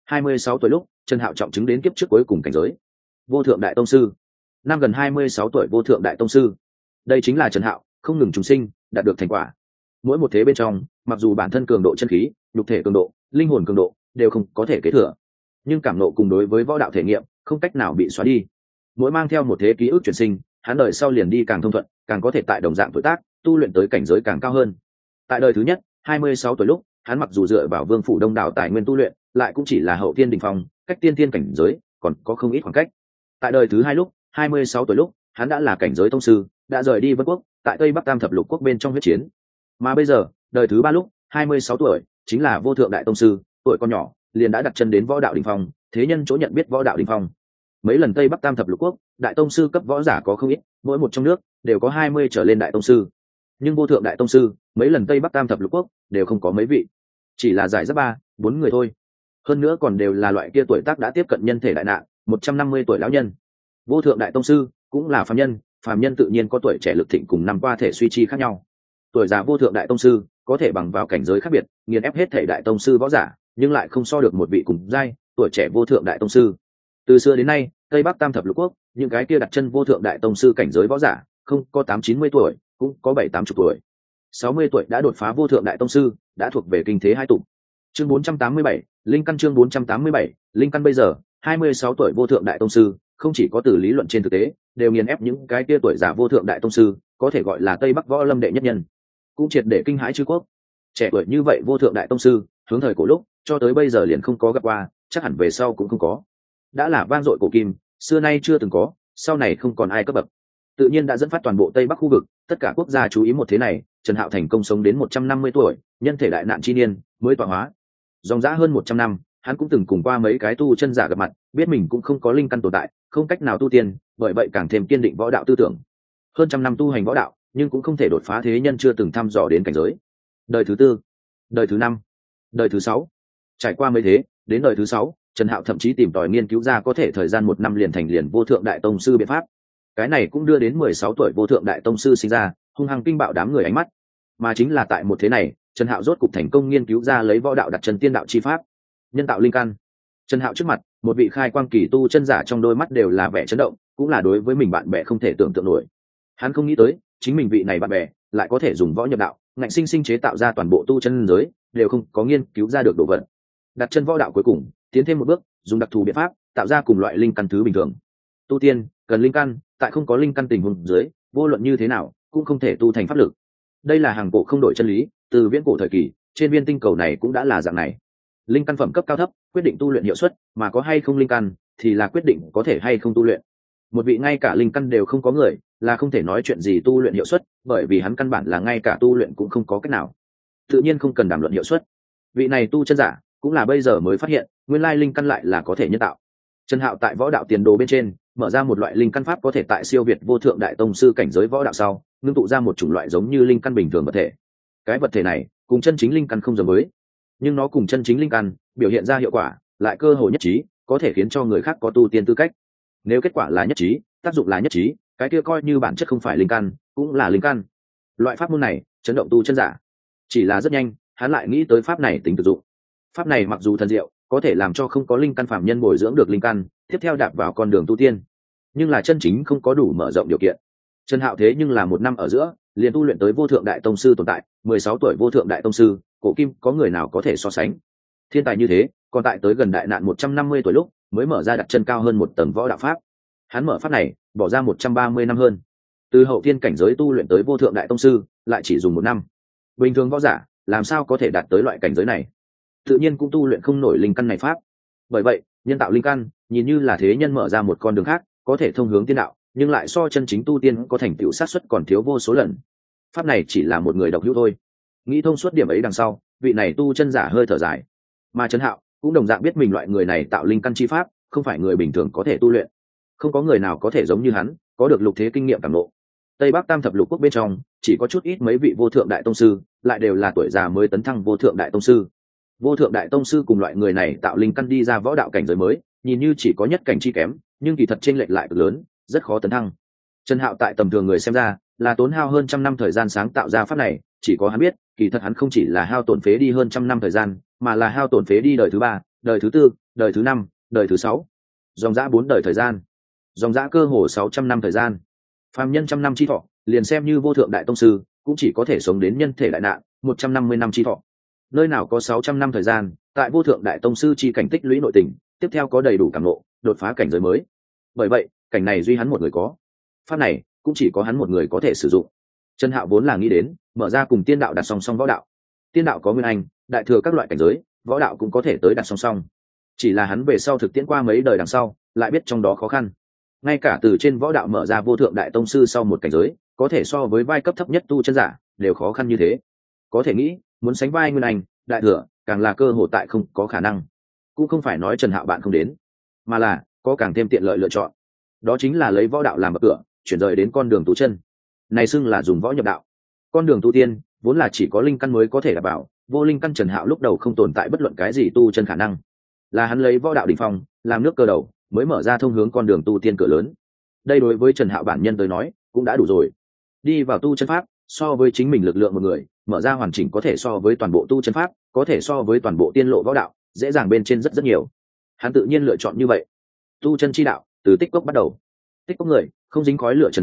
26 tuổi lúc, Trần Hạo trọng chứng đến kiếp trước cuối cùng cảnh giới, vô thượng đại tông sư. Năm gần 26 tuổi vô thượng đại tông sư. Đây chính là Trần Hạo không ngừng trùng sinh, đạt được thành quả. Mỗi một thế bên trong, mặc dù bản thân cường độ chân khí, nhục thể cường độ, linh hồn cường độ đều không có thể kế thừa, nhưng cảm nộ cùng đối với võ đạo thể nghiệm không cách nào bị xóa đi. Mỗi mang theo một thế ký ức chuyển sinh, hắn đời sau liền đi càng thông thuận, càng có thể tại đồng dạng tuổi tác tu luyện tới cảnh giới càng cao hơn. Tại đời thứ nhất, 26 tuổi lúc, hắn mặc dù dựa vào vương phủ đông đảo tài nguyên tu luyện, lại cũng chỉ là hậu tiên đỉnh phong, cách tiên tiên cảnh giới còn có không ít khoảng cách. Tại đời thứ hai lúc, 26 tuổi lúc, hắn đã là cảnh giới tông sư, đã rời đi Vân Quốc, tại Tây Bắc Tam thập lục quốc bên trong huyết chiến. Mà bây giờ, đời thứ ba lúc, 26 tuổi, chính là vô thượng đại tông sư, tuổi còn nhỏ, liền đã đặt chân đến võ đạo đỉnh phong, thế nhân chỗ nhận biết võ đạo đỉnh phong. Mấy lần Tây Bắc Tam thập lục quốc, đại tông sư cấp võ giả có không ít, mỗi một trong nước đều có 20 trở lên đại tông sư. Nhưng vô thượng đại tông sư, mấy lần Tây Bắc Tam thập lục quốc đều không có mấy vị, chỉ là giải rác 3-4 người thôi. Hơn nữa còn đều là loại kia tuổi tác đã tiếp cận nhân thể đại nạn, 150 tuổi lão nhân. Vô thượng đại tông sư cũng là phàm nhân tự nhiên có tuổi trẻ lực thịnh cùng năm qua thể suy chi khác nhau. Tuổi già vô thượng đại tông sư có thể bằng vào cảnh giới khác biệt, nghiền ép hết thể đại tông sư võ giả, nhưng lại không so được một vị cùng giai tuổi trẻ vô thượng đại tông sư. Từ xưa đến nay, Tây Bắc Tam thập lục quốc, những cái kia đặt chân vô thượng đại tông sư cảnh giới võ giả, không có 8-90 tuổi, cũng có 7-80 tuổi. 60 tuổi đã đột phá vô thượng đại tông sư, đã thuộc về kinh thế hai tụng. Chương 487, linh căn. Chương 487, linh căn. Bây giờ 26 tuổi vô thượng đại tông sư, không chỉ có từ lý luận trên thực tế đều nghiền ép những cái kia tuổi già vô thượng đại tông sư, có thể gọi là tây bắc võ lâm đệ nhất nhân, cũng triệt để kinh hãi chư quốc. Trẻ tuổi như vậy vô thượng đại tông sư, hướng thời cổ lúc cho tới bây giờ liền không có gặp qua, chắc hẳn về sau cũng không có. Đã là vang dội cổ kim, xưa nay chưa từng có, sau này không còn ai cấp bậc, tự nhiên đã dẫn phát toàn bộ tây bắc khu vực tất cả quốc gia chú ý một thế này. Trần Hạo thành công sống đến 150 tuổi, nhân thể đại nạn chi niên mới tọa hóa. Dòng dã hơn 100 năm, hắn cũng từng cùng qua mấy cái tu chân giả gặp mặt, biết mình cũng không có linh căn tồn tại, không cách nào tu tiên, bởi vậy càng thêm kiên định võ đạo tư tưởng. Hơn trăm năm tu hành võ đạo, nhưng cũng không thể đột phá thế nhân chưa từng thăm dò đến cảnh giới. Đời thứ tư, đời thứ năm, đời thứ sáu, trải qua mấy thế, đến đời thứ sáu, Trần Hạo thậm chí tìm tòi nghiên cứu ra có thể thời gian 1 năm liền thành liền vô thượng đại tông sư biện pháp. Cái này cũng đưa đến 16 tuổi vô thượng đại tông sư sinh ra, hung hăng kinh bạo đám người ánh mắt. Mà chính là tại một thế này, Trần Hạo rốt cục thành công nghiên cứu ra lấy võ đạo đặt chân tiên đạo chi pháp, nhân tạo linh căn. Trần Hạo trước mặt, một vị khai quang kỳ tu chân giả trong đôi mắt đều là vẻ chấn động, cũng là đối với mình bạn bè không thể tưởng tượng nổi. Hắn không nghĩ tới, chính mình vị này bạn bè lại có thể dùng võ nhập đạo, ngạnh sinh sinh chế tạo ra toàn bộ tu chân giới đều không có nghiên cứu ra được đồ vật. Đặt chân võ đạo cuối cùng, tiến thêm một bước, dùng đặc thù biện pháp, tạo ra cùng loại linh căn thứ bình thường. Tu tiên cần linh căn, tại không có linh căn tình huống dưới, vô luận như thế nào cũng không thể tu thành pháp lực. Đây là hàng cổ không đổi chân lý, từ viễn cổ thời kỳ, trên viên tinh cầu này cũng đã là dạng này. Linh căn phẩm cấp cao thấp quyết định tu luyện hiệu suất, mà có hay không linh căn thì là quyết định có thể hay không tu luyện. Một vị ngay cả linh căn đều không có người, là không thể nói chuyện gì tu luyện hiệu suất, bởi vì hắn căn bản là ngay cả tu luyện cũng không có cách nào, tự nhiên không cần đàm luận hiệu suất. Vị này tu chân giả cũng là bây giờ mới phát hiện, nguyên lai linh căn lại là có thể nhân tạo. Trần Hạo tại võ đạo tiền đồ bên trên mở ra một loại linh căn pháp, có thể tại siêu việt vô thượng đại tông sư cảnh giới võ đạo sau ngưng tụ ra một chủng loại giống như linh căn bình thường vật thể. Cái vật thể này cùng chân chính linh căn không giống với, nhưng nó cùng chân chính linh căn biểu hiện ra hiệu quả lại cơ hồ nhất trí, có thể khiến cho người khác có tu tiên tư cách. Nếu kết quả là nhất trí, tác dụng là nhất trí, cái kia coi như bản chất không phải linh căn cũng là linh căn. Loại pháp môn này chấn động tu chân giả. Chỉ là rất nhanh hắn lại nghĩ tới pháp này tính thực dụng. Pháp này mặc dù thần diệu, có thể làm cho không có linh căn phàm nhân bồi dưỡng được linh căn, tiếp theo đạp vào con đường tu tiên, nhưng là chân chính không có đủ mở rộng điều kiện. Trần Hạo thế nhưng là 1 năm ở giữa liền tu luyện tới vô thượng đại tông sư tồn tại, 16 tuổi vô thượng đại tông sư, cổ kim có người nào có thể so sánh. Thiên tài như thế, còn tại tới gần đại nạn 150 tuổi lúc mới mở ra đặt chân cao hơn 1 tầng võ đạo pháp. Hắn mở pháp này bỏ ra 130 năm hơn, từ hậu thiên cảnh giới tu luyện tới vô thượng đại tông sư lại chỉ dùng 1 năm. Bình thường võ giả làm sao có thể đạt tới loại cảnh giới này, tự nhiên cũng tu luyện không nổi linh căn này pháp. Bởi vậy nhân tạo linh căn nhìn như là thế nhân mở ra một con đường khác, có thể thông hướng tiên đạo, nhưng lại so chân chính tu tiên có thành tựu sát suất còn thiếu vô số lần. Pháp này chỉ là một người độc hữu thôi. Nghĩ thông suốt điểm ấy đằng sau, vị này tu chân giả hơi thở dài. Mà Trần Hạo cũng đồng dạng biết mình loại người này tạo linh căn chi pháp không phải người bình thường có thể tu luyện, không có người nào có thể giống như hắn có được lục thế kinh nghiệm cảm ngộ. Tây Bắc Tam thập lục quốc bên trong chỉ có chút ít mấy vị vô thượng đại tông sư, lại đều là tuổi già mới tấn thăng vô thượng đại tông sư. Vô thượng đại tông sư cùng loại người này tạo linh căn đi ra võ đạo cảnh giới mới, nhìn như chỉ có nhất cảnh chi kém, nhưng kỳ thật chênh lệch lại cực lớn, rất khó tấn thăng. Trần Hạo tại tầm thường người xem ra là tốn hao hơn 100 năm thời gian sáng tạo ra pháp này, chỉ có hắn biết, kỳ thật hắn không chỉ là hao tổn phế đi hơn 100 năm thời gian, mà là hao tổn phế đi đời thứ 3, đời thứ 4, đời thứ 5, đời thứ 6, dòng dã 4 đời thời gian, dòng dã cơ hồ 600 năm thời gian. Phàm nhân 100 năm chi thọ, liền xem như vô thượng đại tông sư, cũng chỉ có thể sống đến nhân thể đại nạn 150 năm chi thọ. Nơi nào có 600 năm thời gian, tại vô thượng đại tông sư chi cảnh tích lũy nội tình, tiếp theo có đầy đủ cảm ngộ, đột phá cảnh giới mới. Bởi vậy, cảnh này duy hắn một người có. Pháp này cũng chỉ có hắn một người có thể sử dụng. Trần Hạo vốn là nghĩ đến mở ra cùng tiên đạo đặt song song võ đạo. Tiên đạo có nguyên anh, đại thừa các loại cảnh giới, võ đạo cũng có thể tới đặt song song. Chỉ là hắn về sau thực tiễn qua mấy đời đằng sau, lại biết trong đó khó khăn. Ngay cả từ trên võ đạo mở ra vô thượng đại tông sư sau một cảnh giới, có thể so với vai cấp thấp nhất tu chân giả, đều khó khăn như thế. Có thể nghĩ, muốn sánh vai nguyên anh, đại thừa, càng là cơ hội tại không có khả năng. Cũng không phải nói Trần Hạo bạn không đến, mà là có càng thêm tiện lợi lựa chọn. Đó chính là lấy võ đạo làm bậc cửa, chuyển rời đến con đường tu chân. Này xưng là dùng võ nhập đạo. Con đường tu tiên vốn là chỉ có linh căn mới có thể đảm bảo, vô linh căn Trần Hạo lúc đầu không tồn tại bất luận cái gì tu chân khả năng. Là hắn lấy võ đạo đỉnh phong, làm nước cơ đầu, mới mở ra thông hướng con đường tu tiên cửa lớn. Đây đối với Trần Hạo bản nhân tới nói, cũng đã đủ rồi. Đi vào tu chân pháp, so với chính mình lực lượng một người, mở ra hoàn chỉnh có thể so với toàn bộ tu chân pháp, có thể so với toàn bộ tiên lộ võ đạo, dễ dàng bên trên rất rất nhiều. Hắn tự nhiên lựa chọn như vậy. Tu chân chi đạo, từ tích cốc bắt đầu. Tích cốc người, không dính khói lửa trần gian,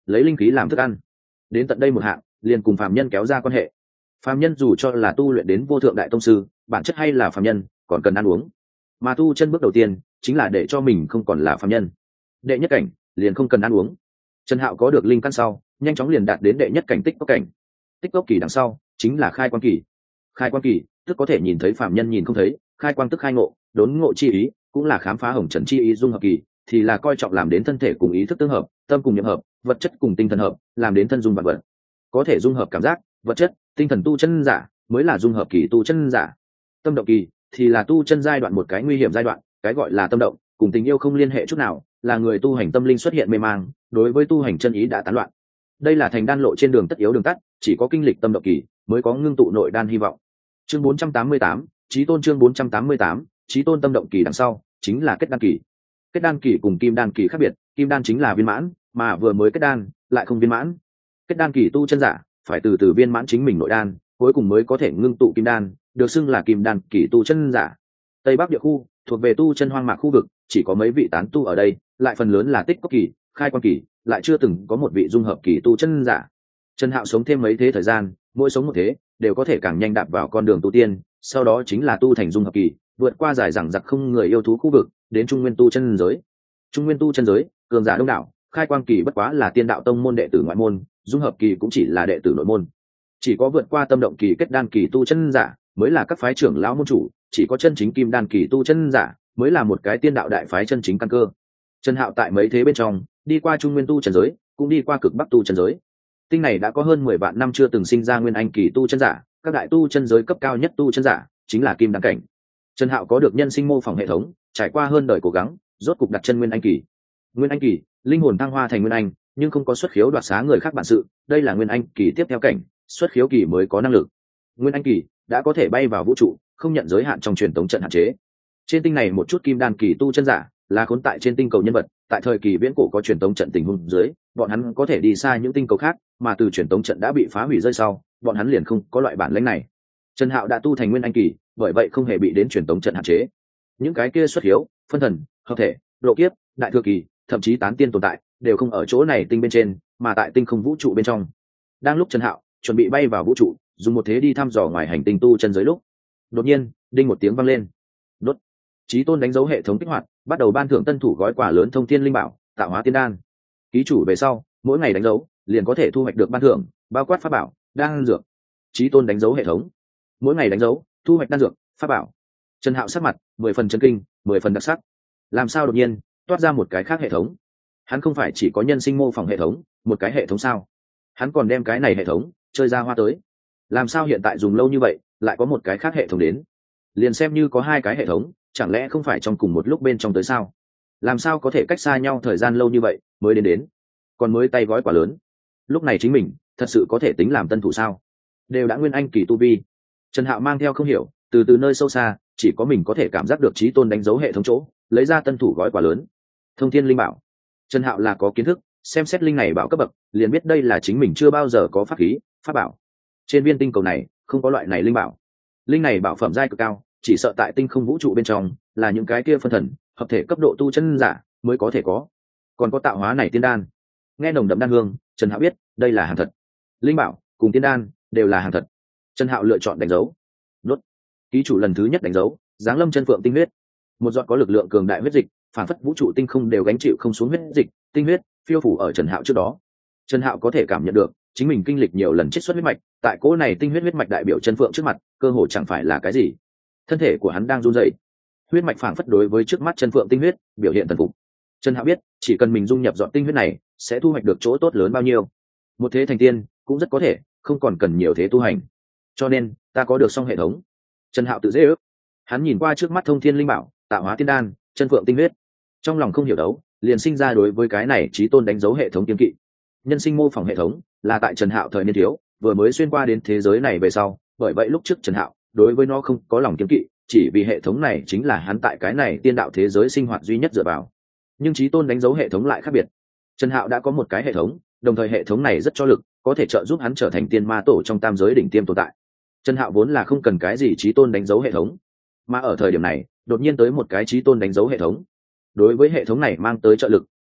lấy linh khí làm thức ăn. Đến tận đây một hạng liền cùng phàm nhân kéo ra quan hệ. Phàm nhân dù cho là tu luyện đến vô thượng đại tông sư, bản chất hay là phàm nhân, còn cần ăn uống. Mà tu chân bước đầu tiên chính là để cho mình không còn là phàm nhân. Đệ nhất cảnh liền không cần ăn uống. Trần Hạo có được linh căn sau, nhanh chóng liền đạt đến đệ nhất cảnh tích cốc cảnh. Tích cốc kỳ đằng sau chính là khai quang kỳ. Khai quang kỳ tức có thể nhìn thấy phàm nhân nhìn không thấy, khai quang tức khai ngộ, đốn ngộ chi ý, cũng là khám phá hồng trần chi ý dung hợp kỳ, thì là coi trọng làm đến thân thể cùng ý thức tương hợp, tâm cùng niệm hợp, vật chất cùng tinh thần hợp, làm đến thân dung vạn vật. Có thể dung hợp cảm giác, vật chất, tinh thần tu chân giả mới là dung hợp kỳ tu chân giả. Tâm động kỳ thì là tu chân giai đoạn một cái nguy hiểm giai đoạn, cái gọi là tâm động, cùng tình yêu không liên hệ chút nào, là người tu hành tâm linh xuất hiện mê mang, đối với tu hành chân ý đã tán loạn. Đây là thành đan lộ trên đường tất yếu đường tắt, chỉ có kinh lịch tâm động kỳ mới có ngưng tụ nội đan hy vọng. Chương 488, Chí Tôn chương 488, Chí Tôn tâm động kỳ đằng sau chính là kết đan kỳ. Kết đan kỳ cùng kim đan kỳ khác biệt, kim đan chính là viên mãn, mà vừa mới kết đan lại không viên mãn. Kết đan kỳ tu chân giả phải từ từ viên mãn chính mình nội đan, cuối cùng mới có thể ngưng tụ kim đan, được xưng là kim đan kỳ tu chân giả. Tây Bắc địa khu thuộc về tu chân hoang mạc khu vực, chỉ có mấy vị tán tu ở đây, lại phần lớn là tích cốc kỳ, khai quang kỳ, lại chưa từng có một vị dung hợp kỳ tu chân giả. Trần Hạo sống thêm mấy thế thời gian, mỗi sống một thế đều có thể càng nhanh đạp vào con đường tu tiên, sau đó chính là tu thành dung hợp kỳ, vượt qua dài dằng dặc không người yêu thú khu vực, đến trung nguyên tu chân giới. Trung nguyên tu chân giới cường giả đông đảo, khai quang kỳ bất quá là tiên đạo tông môn đệ tử ngoại môn, dung hợp kỳ cũng chỉ là đệ tử nội môn. Chỉ có vượt qua tâm động kỳ kết đan kỳ tu chân giả mới là các phái trưởng lão môn chủ, chỉ có chân chính kim đan kỳ tu chân giả mới là một cái tiên đạo đại phái chân chính căn cơ. Trần Hạo tại mấy thế bên trong đi qua trung nguyên tu chân giới, cũng đi qua cực bắc tu chân giới. Tinh này đã có hơn 10 vạn năm chưa từng sinh ra nguyên anh kỳ tu chân giả, các đại tu chân giới cấp cao nhất tu chân giả chính là kim đan cảnh. Trần Hạo có được nhân sinh mô phỏng hệ thống, trải qua hơn đời cố gắng, rốt cục đặt chân nguyên anh kỳ. Nguyên anh kỳ, linh hồn thăng hoa thành nguyên anh, nhưng không có xuất khiếu đoạt xá người khác bản sự, đây là nguyên anh kỳ tiếp theo cảnh, xuất khiếu kỳ mới có năng lực. Nguyên anh kỳ đã có thể bay vào vũ trụ, không nhận giới hạn trong truyền tống trận hạn chế. Trên tinh này một chút kim đan kỳ tu chân giả là khốn tại trên tinh cầu nhân vật, tại thời kỳ viễn cổ có truyền tống trận tình huống dưới, bọn hắn có thể đi xa những tinh cầu khác, mà từ truyền tống trận đã bị phá hủy rơi sau, bọn hắn liền không có loại bản lĩnh này. Trần Hạo đã tu thành nguyên anh kỳ, bởi vậy không hề bị đến truyền tống trận hạn chế. Những cái kia xuất hiếu, phân thần, hợp thể, độ kiếp, đại thừa kỳ, thậm chí tán tiên tồn tại, đều không ở chỗ này tinh bên trên, mà tại tinh không vũ trụ bên trong. Đang lúc Trần Hạo chuẩn bị bay vào vũ trụ, dùng một thế đi thăm dò ngoài hành tinh tu chân giới lúc, đột nhiên, đinh một tiếng vang lên. Đốt. Chí Tôn đánh dấu hệ thống kích hoạt, bắt đầu ban thưởng tân thủ gói quà lớn thông thiên linh bảo, tạo hóa tiên đan. Ký chủ về sau, mỗi ngày đánh dấu, liền có thể thu hoạch được ban thưởng, bao quát pháp bảo, đan dược. Chí Tôn đánh dấu hệ thống, mỗi ngày đánh dấu, thu hoạch đan dược, pháp bảo. Trần Hạo sắc mặt 10 phần chấn kinh, 10 phần đặc sắc. Làm sao đột nhiên toát ra một cái khác hệ thống? Hắn không phải chỉ có nhân sinh mô phỏng hệ thống, một cái hệ thống sao? Hắn còn đem cái này hệ thống chơi ra hoa tới. Làm sao hiện tại dùng lâu như vậy, lại có một cái khác hệ thống đến? Liền xem như có hai cái hệ thống, chẳng lẽ không phải trong cùng một lúc bên trong tới sao? Làm sao có thể cách xa nhau thời gian lâu như vậy mới đến? Còn mới tay gói quả lớn. Lúc này chính mình thật sự có thể tính làm tân thủ sao? Đều đã nguyên anh kỳ tu vi. Trần Hạo mang theo không hiểu, từ nơi sâu xa, chỉ có mình có thể cảm giác được Chí Tôn đánh dấu hệ thống chỗ, lấy ra tân thủ gói quà lớn. Thông thiên linh bảo. Trần Hạo là có kiến thức, xem xét linh này bảo cấp bậc, liền biết đây là chính mình chưa bao giờ có pháp khí, pháp bảo. Trên viên tinh cầu này không có loại này linh bảo. Linh này bảo phẩm giai cực cao, chỉ sợ tại tinh không vũ trụ bên trong, là những cái kia phân thần, hợp thể cấp độ tu chân giả mới có thể có. Còn có tạo hóa này tiên đan. Nghe nồng đậm đan hương, Trần Hạo biết, đây là hàng thật. Linh bảo cùng tiên đan đều là hàng thật. Trần Hạo lựa chọn đánh dấu. Đốt. Ký chủ lần thứ nhất đánh dấu, giáng lâm chân phượng tinh huyết. Một giọt có lực lượng cường đại huyết dịch, phản phất vũ trụ tinh không đều gánh chịu không xuống huyết dịch, tinh huyết phiêu phủ ở Trần Hạo trước đó. Trần Hạo có thể cảm nhận được, chính mình kinh lịch nhiều lần chiết xuất huyết mạch, tại cỗ này tinh huyết huyết mạch đại biểu chân phượng trước mặt, cơ hồ chẳng phải là cái gì. Thân thể của hắn đang run rẩy. Huyết mạch phản phất đối với trước mắt chân phượng tinh huyết, biểu hiện thần phục. Trần Hạo biết, chỉ cần mình dung nhập giọt tinh huyết này, sẽ thu hoạch được chỗ tốt lớn bao nhiêu. Một thế thành tiên, cũng rất có thể, không còn cần nhiều thế tu hành. Cho nên, ta có được xong hệ thống. Trần Hạo tự dễ ước. Hắn nhìn qua trước mắt thông thiên linh bảo, tạo hóa tiên đan, chân phượng tinh huyết, trong lòng không hiểu đấu, liền sinh ra đối với cái này Chí Tôn đánh dấu hệ thống kiên kỵ. Nhân sinh mô phỏng hệ thống là tại Trần Hạo thời niên thiếu, vừa mới xuyên qua đến thế giới này về sau, bởi vậy lúc trước Trần Hạo đối với nó không có lòng kiên kỵ, chỉ vì hệ thống này chính là hắn tại cái này tiên đạo thế giới sinh hoạt duy nhất dựa vào. Nhưng Chí Tôn đánh dấu hệ thống lại khác biệt. Trần Hạo đã có một cái hệ thống, đồng thời hệ thống này rất cho lực, có thể trợ giúp hắn trở thành tiên ma tổ trong tam giới đỉnh tiêm tồn tại. Trần Hạo vốn là không cần cái gì Chí Tôn đánh dấu hệ thống, mà ở thời điểm này đột nhiên tới một cái Chí Tôn đánh dấu hệ thống. Đối với hệ thống này mang tới trợ lực, lợi ích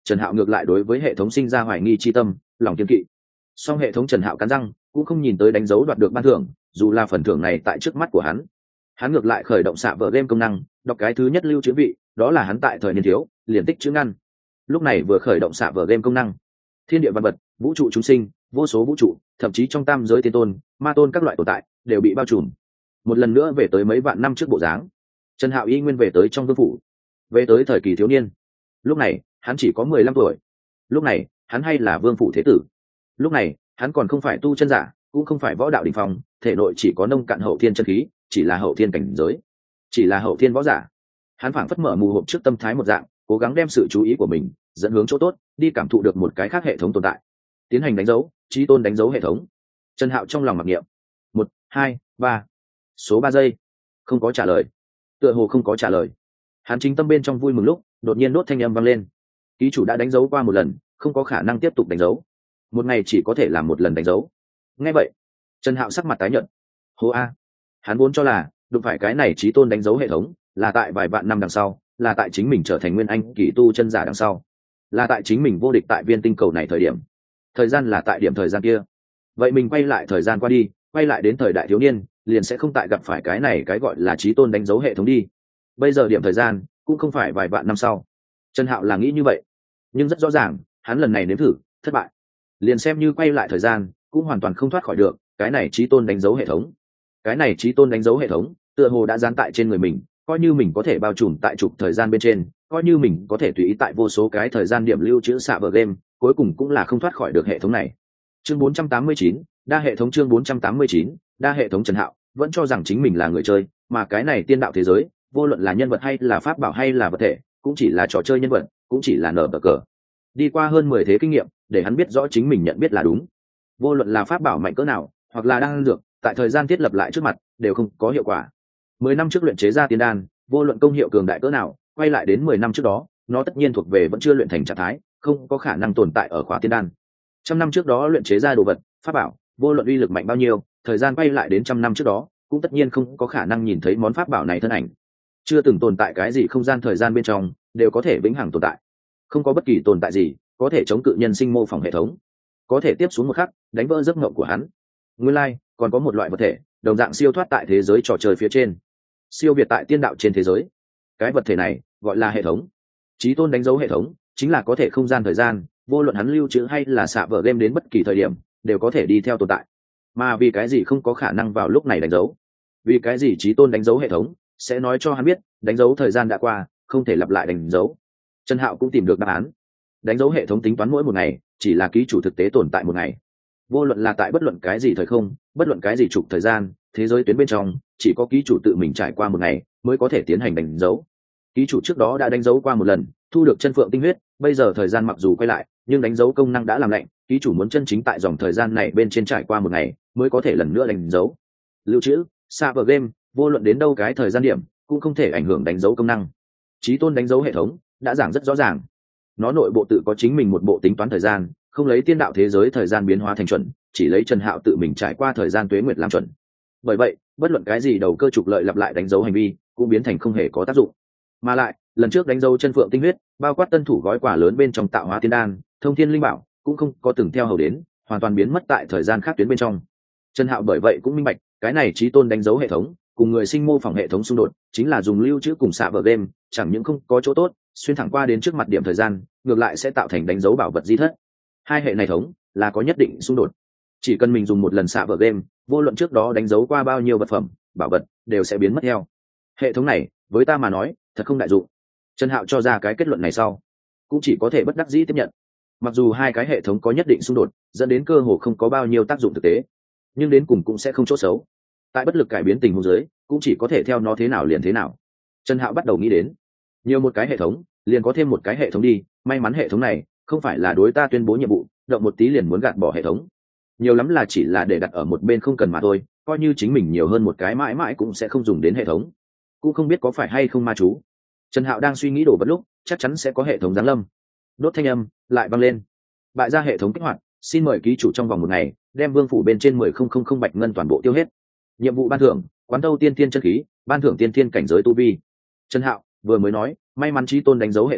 Trần Hạo ngược lại đối với hệ thống sinh ra hoài nghi chi tâm, lòng kiêng kỵ. Song hệ thống Trần Hạo cắn răng cũng không nhìn tới đánh dấu đoạt được ban thưởng, dù là phần thưởng này tại trước mắt của hắn ngược lại khởi động xạ vở game công năng, đọc cái thứ nhất lưu trữ vị, đó là hắn tại thời niên thiếu liền tích chữ ngăn. Lúc này vừa khởi động xạ vở game công năng, thiên địa văn vật, vũ trụ chúng sinh, vô số vũ trụ, thậm chí trong tam giới tiên tôn, ma tôn các loại tồn tại đều bị bao trùm. Một lần nữa về tới mấy vạn năm trước bộ dáng. Trần Hạo y nguyên về tới trong vương phủ, về tới thời kỳ thiếu niên. Lúc này hắn chỉ có 15 tuổi. Lúc này hắn hay là vương phủ thế tử. Lúc này hắn còn không phải tu chân giả, cũng không phải võ đạo đỉnh phong, thể nội chỉ có nông cạn hậu thiên chân khí, chỉ là hậu thiên cảnh giới, chỉ là hậu thiên võ giả. Hắn phảng phất mở mù hộp trước tâm thái một dạng, cố gắng đem sự chú ý của mình dẫn hướng chỗ tốt, đi cảm thụ được một cái khác hệ thống tồn tại, tiến hành đánh dấu, chí tôn đánh dấu hệ thống. Trần Hạo trong lòng mặc niệm, 1, 2, 3, số 3 giây, không có trả lời, tựa hồ không có trả lời. Hắn chính tâm bên trong vui mừng lúc, đột nhiên đốt thanh âm vang lên. Ký chủ đã đánh dấu qua một lần, không có khả năng tiếp tục đánh dấu, một ngày chỉ có thể làm một lần đánh dấu. Nghe vậy, Trần Hạo sắc mặt tái nhợt. Hô a, hắn vốn cho là đụng phải cái này chí tôn đánh dấu hệ thống là tại vài vạn năm đằng sau, là tại chính mình trở thành nguyên anh kỳ tu chân giả đằng sau, là tại chính mình vô địch tại viên tinh cầu này thời điểm, thời gian là tại điểm thời gian kia. Vậy mình quay lại thời gian qua đi, quay lại đến thời đại thiếu niên, liền sẽ không tại gặp phải cái này cái gọi là chí tôn đánh dấu hệ thống đi. Bây giờ điểm thời gian cũng không phải vài vạn năm sau. Trần Hạo là nghĩ như vậy, nhưng rất rõ ràng hắn lần này nếm thử thất bại, liền xem như quay lại thời gian cũng hoàn toàn không thoát khỏi được cái này chí tôn đánh dấu hệ thống. Cái này chí tôn đánh dấu hệ thống tựa hồ đã dán tại trên người mình, coi như mình có thể bao trùm tại trục thời gian bên trên, coi như mình có thể tùy ý tại vô số cái thời gian điểm lưu trữ xạ vở game, cuối cùng cũng là không thoát khỏi được hệ thống này. Chương 489, đa hệ thống. Chương 489, đa hệ thống. Trần Hạo vẫn cho rằng chính mình là người chơi, mà cái này tiên đạo thế giới, vô luận là nhân vật hay là pháp bảo hay là vật thể, cũng chỉ là trò chơi nhân vật, cũng chỉ là nở cờ. Đi qua hơn 10 thế kinh nghiệm, để hắn biết rõ chính mình nhận biết là đúng. Vô luận là pháp bảo mạnh cỡ nào, hoặc là đang dược, tại thời gian thiết lập lại trước mặt, đều không có hiệu quả. 10 năm trước luyện chế ra tiên đan, vô luận công hiệu cường đại cỡ nào, quay lại đến 10 năm trước đó, nó tất nhiên thuộc về vẫn chưa luyện thành trạng thái, không có khả năng tồn tại ở khóa tiên đan. Trăm năm trước đó luyện chế ra đồ vật, pháp bảo, vô luận uy lực mạnh bao nhiêu, thời gian quay lại đến trăm năm trước đó, cũng tất nhiên không có khả năng nhìn thấy món pháp bảo này thân ảnh. Chưa từng tồn tại cái gì không gian thời gian bên trong, đều có thể vĩnh hằng tồn tại. Không có bất kỳ tồn tại gì có thể chống cự nhân sinh mô phỏng hệ thống, có thể tiếp xuống một khắc đánh vỡ giấc mộng của hắn. Nguyên lai, còn có một loại vật thể, đồng dạng siêu thoát tại thế giới trò chơi phía trên, siêu việt tại tiên đạo trên thế giới. Cái vật thể này gọi là hệ thống. Chí tôn đánh dấu hệ thống chính là có thể không gian thời gian, vô luận hắn lưu trữ hay là xạ vở game đến bất kỳ thời điểm, đều có thể đi theo tồn tại. Mà vì cái gì không có khả năng vào lúc này đánh dấu? Vì cái gì chí tôn đánh dấu hệ thống sẽ nói cho hắn biết, đánh dấu thời gian đã qua, không thể lặp lại đánh dấu. Trần Hạo cũng tìm được đáp án. Đánh dấu hệ thống tính toán mỗi một ngày, chỉ là ký chủ thực tế tồn tại một ngày. Vô luận là tại bất luận cái gì thời không, bất luận cái gì trục thời gian, thế giới tuyến bên trong, chỉ có ký chủ tự mình trải qua một ngày mới có thể tiến hành đánh dấu. Ký chủ trước đó đã đánh dấu qua một lần, thu được chân phượng tinh huyết, bây giờ thời gian mặc dù quay lại, nhưng đánh dấu công năng đã làm lạnh, ký chủ muốn chân chính tại dòng thời gian này bên trên trải qua một ngày mới có thể lần nữa đánh dấu. Lưu trữ, server game, vô luận đến đâu cái thời gian điểm cũng không thể ảnh hưởng đánh dấu công năng. Chí tôn đánh dấu hệ thống đã giảng rất rõ ràng, nó nội bộ tự có chính mình một bộ tính toán thời gian, không lấy tiên đạo thế giới thời gian biến hóa thành chuẩn, chỉ lấy Trần Hạo tự mình trải qua thời gian tuế nguyệt làm chuẩn. Bởi vậy, bất luận cái gì đầu cơ trục lợi lặp lại đánh dấu hành vi cũng biến thành không hề có tác dụng. Mà lại, lần trước đánh dấu chân phượng tinh huyết, bao quát tân thủ gói quà lớn bên trong tạo hóa tiên đan, thông thiên linh bảo, cũng không có từng theo hầu đến, hoàn toàn biến mất tại thời gian khác tuyến bên trong. Trần Hạo bởi vậy cũng minh bạch, cái này chí tôn đánh dấu hệ thống cùng người sinh mô phỏng hệ thống xung đột, chính là dùng lưu trữ cùng xạ vở game, chẳng những không có chỗ tốt, xuyên thẳng qua đến trước mặt điểm thời gian, ngược lại sẽ tạo thành đánh dấu bảo vật di thất. Hai hệ này thống là có nhất định xung đột. Chỉ cần mình dùng một lần xạ vở game, vô luận trước đó đánh dấu qua bao nhiêu vật phẩm, bảo vật đều sẽ biến mất theo. Hệ thống này, với ta mà nói, thật không đại dụng. Trần Hạo cho ra cái kết luận này sau, cũng chỉ có thể bất đắc dĩ tiếp nhận. Mặc dù hai cái hệ thống có nhất định xung đột, dẫn đến cơ hồ không có bao nhiêu tác dụng thực tế, nhưng đến cùng cũng sẽ không chỗ xấu. Tại bất lực cải biến tình huống dưới, cũng chỉ có thể theo nó thế nào liền thế nào. Trần Hạo bắt đầu nghĩ đến, nhiều một cái hệ thống, liền có thêm một cái hệ thống đi, may mắn hệ thống này không phải là đối ta tuyên bố nhiệm vụ, động một tí liền muốn gạt bỏ hệ thống. Nhiều lắm là chỉ là để đặt ở một bên không cần mà thôi, coi như chính mình nhiều hơn một cái mãi mãi cũng sẽ không dùng đến hệ thống. Cũng không biết có phải hay không ma chú. Trần Hạo đang suy nghĩ đổ vật lúc, chắc chắn sẽ có hệ thống giáng lâm. Đốt thanh âm lại vang lên. Bại ra hệ thống kích hoạt, xin mời ký chủ trong vòng một ngày, đem vương phủ bên trên 10,000 bạch ngân toàn bộ tiêu hết. Nhiệm vụ ban thưởng, quán thâu tiên thiên chân khí, ban thưởng tiên thiên cảnh giới tu vi. Trần Hạo vừa mới nói, may mắn chí tôn đánh dấu hệ thống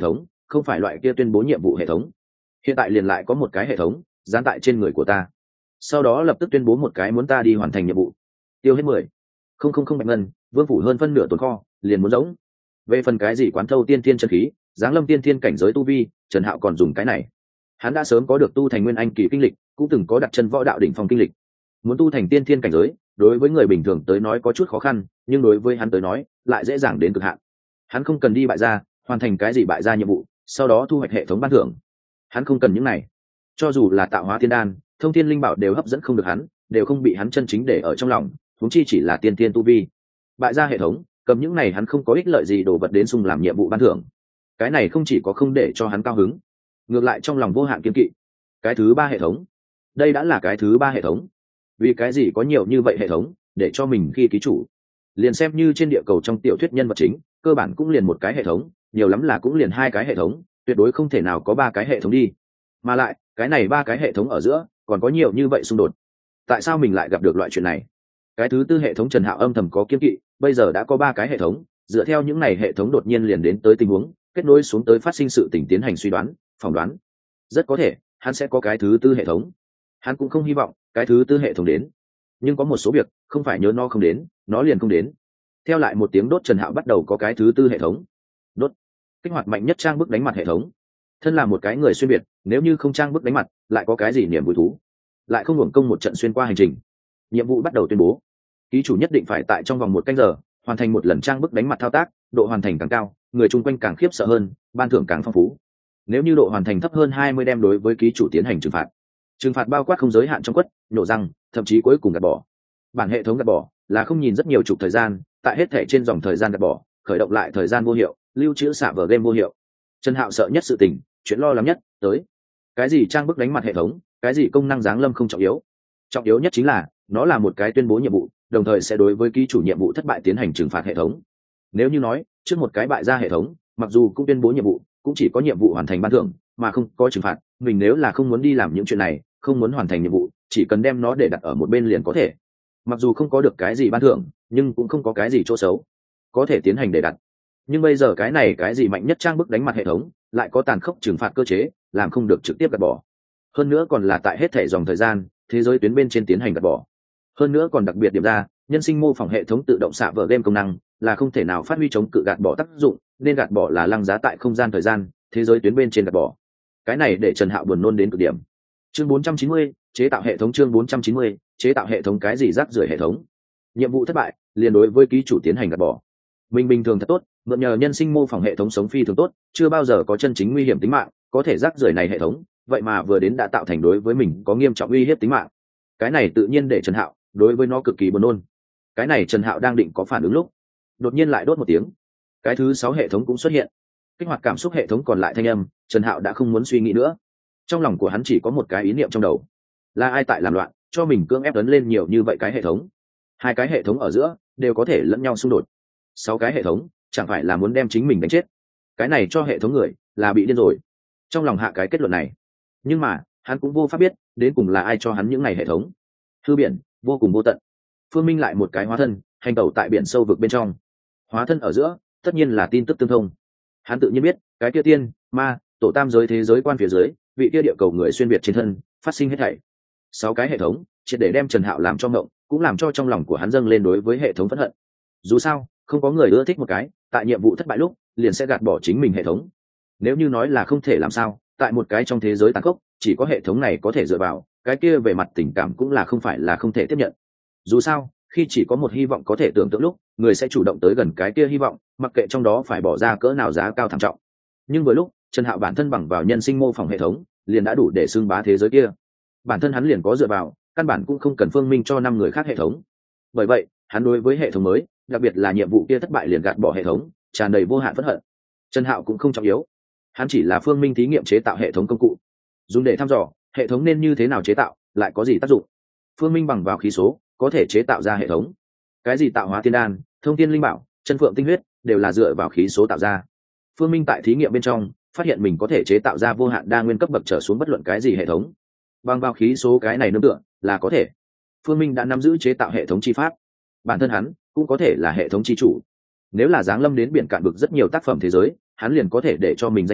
không phải loại kia tuyên bố nhiệm vụ hệ thống. Hiện tại liền lại có một cái hệ thống dán tại trên người của ta, sau đó lập tức tuyên bố một cái muốn ta đi hoàn thành nhiệm vụ. Tiêu hết 10,000 bạch ngân, vương phủ hơn phân nửa tồn kho liền muốn giống. Về phần cái gì quán thâu tiên thiên chân khí, giáng lâm tiên thiên cảnh giới tu vi, Trần Hạo còn dùng cái này. Hắn đã sớm có được tu thành nguyên anh kỳ kinh lịch, cũng từng có đặt chân võ đạo đỉnh phong kinh lịch. Muốn tu thành tiên thiên cảnh giới, đối với người bình thường tới nói có chút khó khăn, nhưng đối với hắn tới nói lại dễ dàng đến cực hạn. Hắn không cần đi bại gia, hoàn thành cái gì bại gia nhiệm vụ, sau đó thu hoạch hệ thống ban thưởng. Hắn không cần những này. Cho dù là tạo hóa tiên đan, thông thiên linh bảo đều hấp dẫn không được hắn, đều không bị hắn chân chính để ở trong lòng, huống chi chỉ là tiên tiên tu vi. Bại gia hệ thống, cầm những này hắn không có ích lợi gì đồ vật đến xung làm nhiệm vụ ban thưởng. Cái này không chỉ có không để cho hắn cao hứng, ngược lại trong lòng vô hạn kiên kỵ. Cái thứ ba hệ thống, đây đã là cái thứ ba hệ thống. Vì cái gì có nhiều như vậy hệ thống để cho mình khi ký chủ? Liền xem như trên địa cầu trong tiểu thuyết nhân vật chính, cơ bản cũng liền một cái hệ thống, nhiều lắm là cũng liền hai cái hệ thống, tuyệt đối không thể nào có ba cái hệ thống đi. Mà lại cái này ba cái hệ thống ở giữa còn có nhiều như vậy xung đột. Tại sao mình lại gặp được loại chuyện này? Cái thứ tư hệ thống Trần Hạo âm thầm có kiên kỵ, bây giờ đã có ba cái hệ thống, dựa theo những này hệ thống đột nhiên liền đến tới tình huống, kết nối xuống tới phát sinh sự tình tiến hành suy đoán, phỏng đoán. Rất có thể hắn sẽ có cái thứ tư hệ thống. Hắn cũng không hy vọng cái thứ tư hệ thống đến, nhưng có một số việc không phải nhớ nó không đến, nó liền không đến. Theo lại một tiếng đốt, Trần Hạo bắt đầu có cái thứ tư hệ thống. Đốt, kích hoạt mạnh nhất trang bức đánh mặt hệ thống. Thân là một cái người xuyên việt, nếu như không trang bức đánh mặt, lại có cái gì niềm vui thú? Lại không hưởng công một trận xuyên qua hành trình. Nhiệm vụ bắt đầu tuyên bố. Ký chủ nhất định phải tại trong vòng 1 canh giờ hoàn thành một lần trang bức đánh mặt thao tác, độ hoàn thành càng cao, người chung quanh càng khiếp sợ hơn, ban thưởng càng phong phú. Nếu như độ hoàn thành thấp hơn 20 đem đối với ký chủ tiến hành trừng phạt. Trừng phạt bao quát không giới hạn trong quất, nhổ răng, thậm chí cuối cùng gạt bỏ. Bản hệ thống gạt bỏ là không nhìn rất nhiều chục thời gian, tại hết thể trên dòng thời gian gạt bỏ, khởi động lại thời gian vô hiệu, lưu trữ xạ vở game vô hiệu. Trần Hạo sợ nhất sự tình, chuyện lo lắng nhất tới. Cái gì trang bức đánh mặt hệ thống, cái gì công năng giáng lâm không trọng yếu. Trọng yếu nhất chính là nó là một cái tuyên bố nhiệm vụ, đồng thời sẽ đối với ký chủ nhiệm vụ thất bại tiến hành trừng phạt hệ thống. Nếu như nói trước một cái bại gia hệ thống, mặc dù cũng tuyên bố nhiệm vụ, cũng chỉ có nhiệm vụ hoàn thành ban thưởng mà không có trừng phạt, mình nếu là không muốn đi làm những chuyện này, không muốn hoàn thành nhiệm vụ, chỉ cần đem nó để đặt ở một bên liền có thể. Mặc dù không có được cái gì ban thưởng, nhưng cũng không có cái gì chỗ xấu, có thể tiến hành để đặt. Nhưng bây giờ cái này cái gì mạnh nhất trang bức đánh mặt hệ thống lại có tàn khốc trừng phạt cơ chế, làm không được trực tiếp gạt bỏ. Hơn nữa còn là tại hết thể dòng thời gian, thế giới tuyến bên trên tiến hành gạt bỏ. Hơn nữa còn đặc biệt điểm ra, nhân sinh mô phỏng hệ thống tự động xạ vở game công năng là không thể nào phát huy chống cự gạt bỏ tác dụng, nên gạt bỏ là lăng giá tại không gian thời gian, thế giới tuyến bên trên gạt bỏ. Cái này để Trần Hạo buồn nôn đến cực điểm. Chương 490, chế tạo hệ thống. Chương 490, chế tạo hệ thống. Cái gì rác rưởi hệ thống? Nhiệm vụ thất bại, liền đối với ký chủ tiến hành gạt bỏ. Mình bình thường thật tốt, mượn nhờ nhân sinh mô phỏng hệ thống sống phi thường tốt, chưa bao giờ có chân chính nguy hiểm tính mạng, có thể rác rưởi này hệ thống, vậy mà vừa đến đã tạo thành đối với mình có nghiêm trọng uy hiếp tính mạng. Cái này tự nhiên để Trần Hạo đối với nó cực kỳ buồn nôn. Cái này Trần Hạo đang định có phản ứng lúc, đột nhiên lại đốt một tiếng, cái thứ 6 hệ thống cũng xuất hiện. Kích hoạt cảm xúc hệ thống còn lại thanh âm, Trần Hạo đã không muốn suy nghĩ nữa. Trong lòng của hắn chỉ có một cái ý niệm trong đầu, là ai tại làm loạn, cho mình cưỡng ép ấn lên nhiều như vậy cái hệ thống. Hai cái hệ thống ở giữa đều có thể lẫn nhau xung đột. 6 cái hệ thống, chẳng phải là muốn đem chính mình đánh chết? Cái này cho hệ thống người là bị điên rồi. Trong lòng hạ cái kết luận này, nhưng mà hắn cũng vô pháp biết đến cùng là ai cho hắn những này hệ thống. Hư biển vô cùng vô tận, Phương Minh lại một cái hóa thân hành tẩu tại biển sâu vực bên trong. Hóa thân ở giữa tất nhiên là tin tức tương thông. Hắn tự nhiên biết cái kia tiên ma tổ tam giới thế giới quan phía dưới, vị kia địa cầu người xuyên việt trên thân phát sinh hết thảy. 6 cái hệ thống triệt để đem Trần Hạo làm cho ngộng, cũng làm cho trong lòng của hắn dâng lên đối với hệ thống phẫn hận. Dù sao không có người ưa thích một cái tại nhiệm vụ thất bại lúc liền sẽ gạt bỏ chính mình hệ thống. Nếu như nói là không thể làm sao, tại một cái trong thế giới tàn khốc, chỉ có hệ thống này có thể dựa vào, cái kia về mặt tình cảm cũng là không phải là không thể tiếp nhận. Dù sao khi chỉ có một hy vọng có thể tưởng tượng lúc, người sẽ chủ động tới gần cái kia hy vọng, mặc kệ trong đó phải bỏ ra cỡ nào giá cao thảm trọng. Nhưng vừa lúc Trần Hạo bản thân bằng vào nhân sinh mô phỏng hệ thống liền đã đủ để xưng bá thế giới kia. Bản thân hắn liền có dựa vào, căn bản cũng không cần Phương Minh cho 5 người khác hệ thống. Bởi vậy hắn đối với hệ thống mới, đặc biệt là nhiệm vụ kia thất bại liền gạt bỏ hệ thống, tràn đầy vô hạn phẫn hận. Trần Hạo cũng không trọng yếu, hắn chỉ là Phương Minh thí nghiệm chế tạo hệ thống công cụ, dùng để thăm dò hệ thống nên như thế nào chế tạo, lại có gì tác dụng. Phương Minh bằng vào khí số có thể chế tạo ra hệ thống. Cái gì tạo hóa tiên đan, thông thiên linh bảo, chân phượng tinh huyết đều là dựa vào khí số tạo ra. Phương Minh tại thí nghiệm bên trong phát hiện mình có thể chế tạo ra vô hạn đa nguyên cấp bậc trở xuống bất luận cái gì hệ thống. Bằng vào khí số cái này nương tựa là có thể. Phương Minh đã nắm giữ chế tạo hệ thống chi pháp. Bản thân hắn cũng có thể là hệ thống chi chủ. Nếu là giáng lâm đến biển cạn vực rất nhiều tác phẩm thế giới, hắn liền có thể để cho mình danh hảo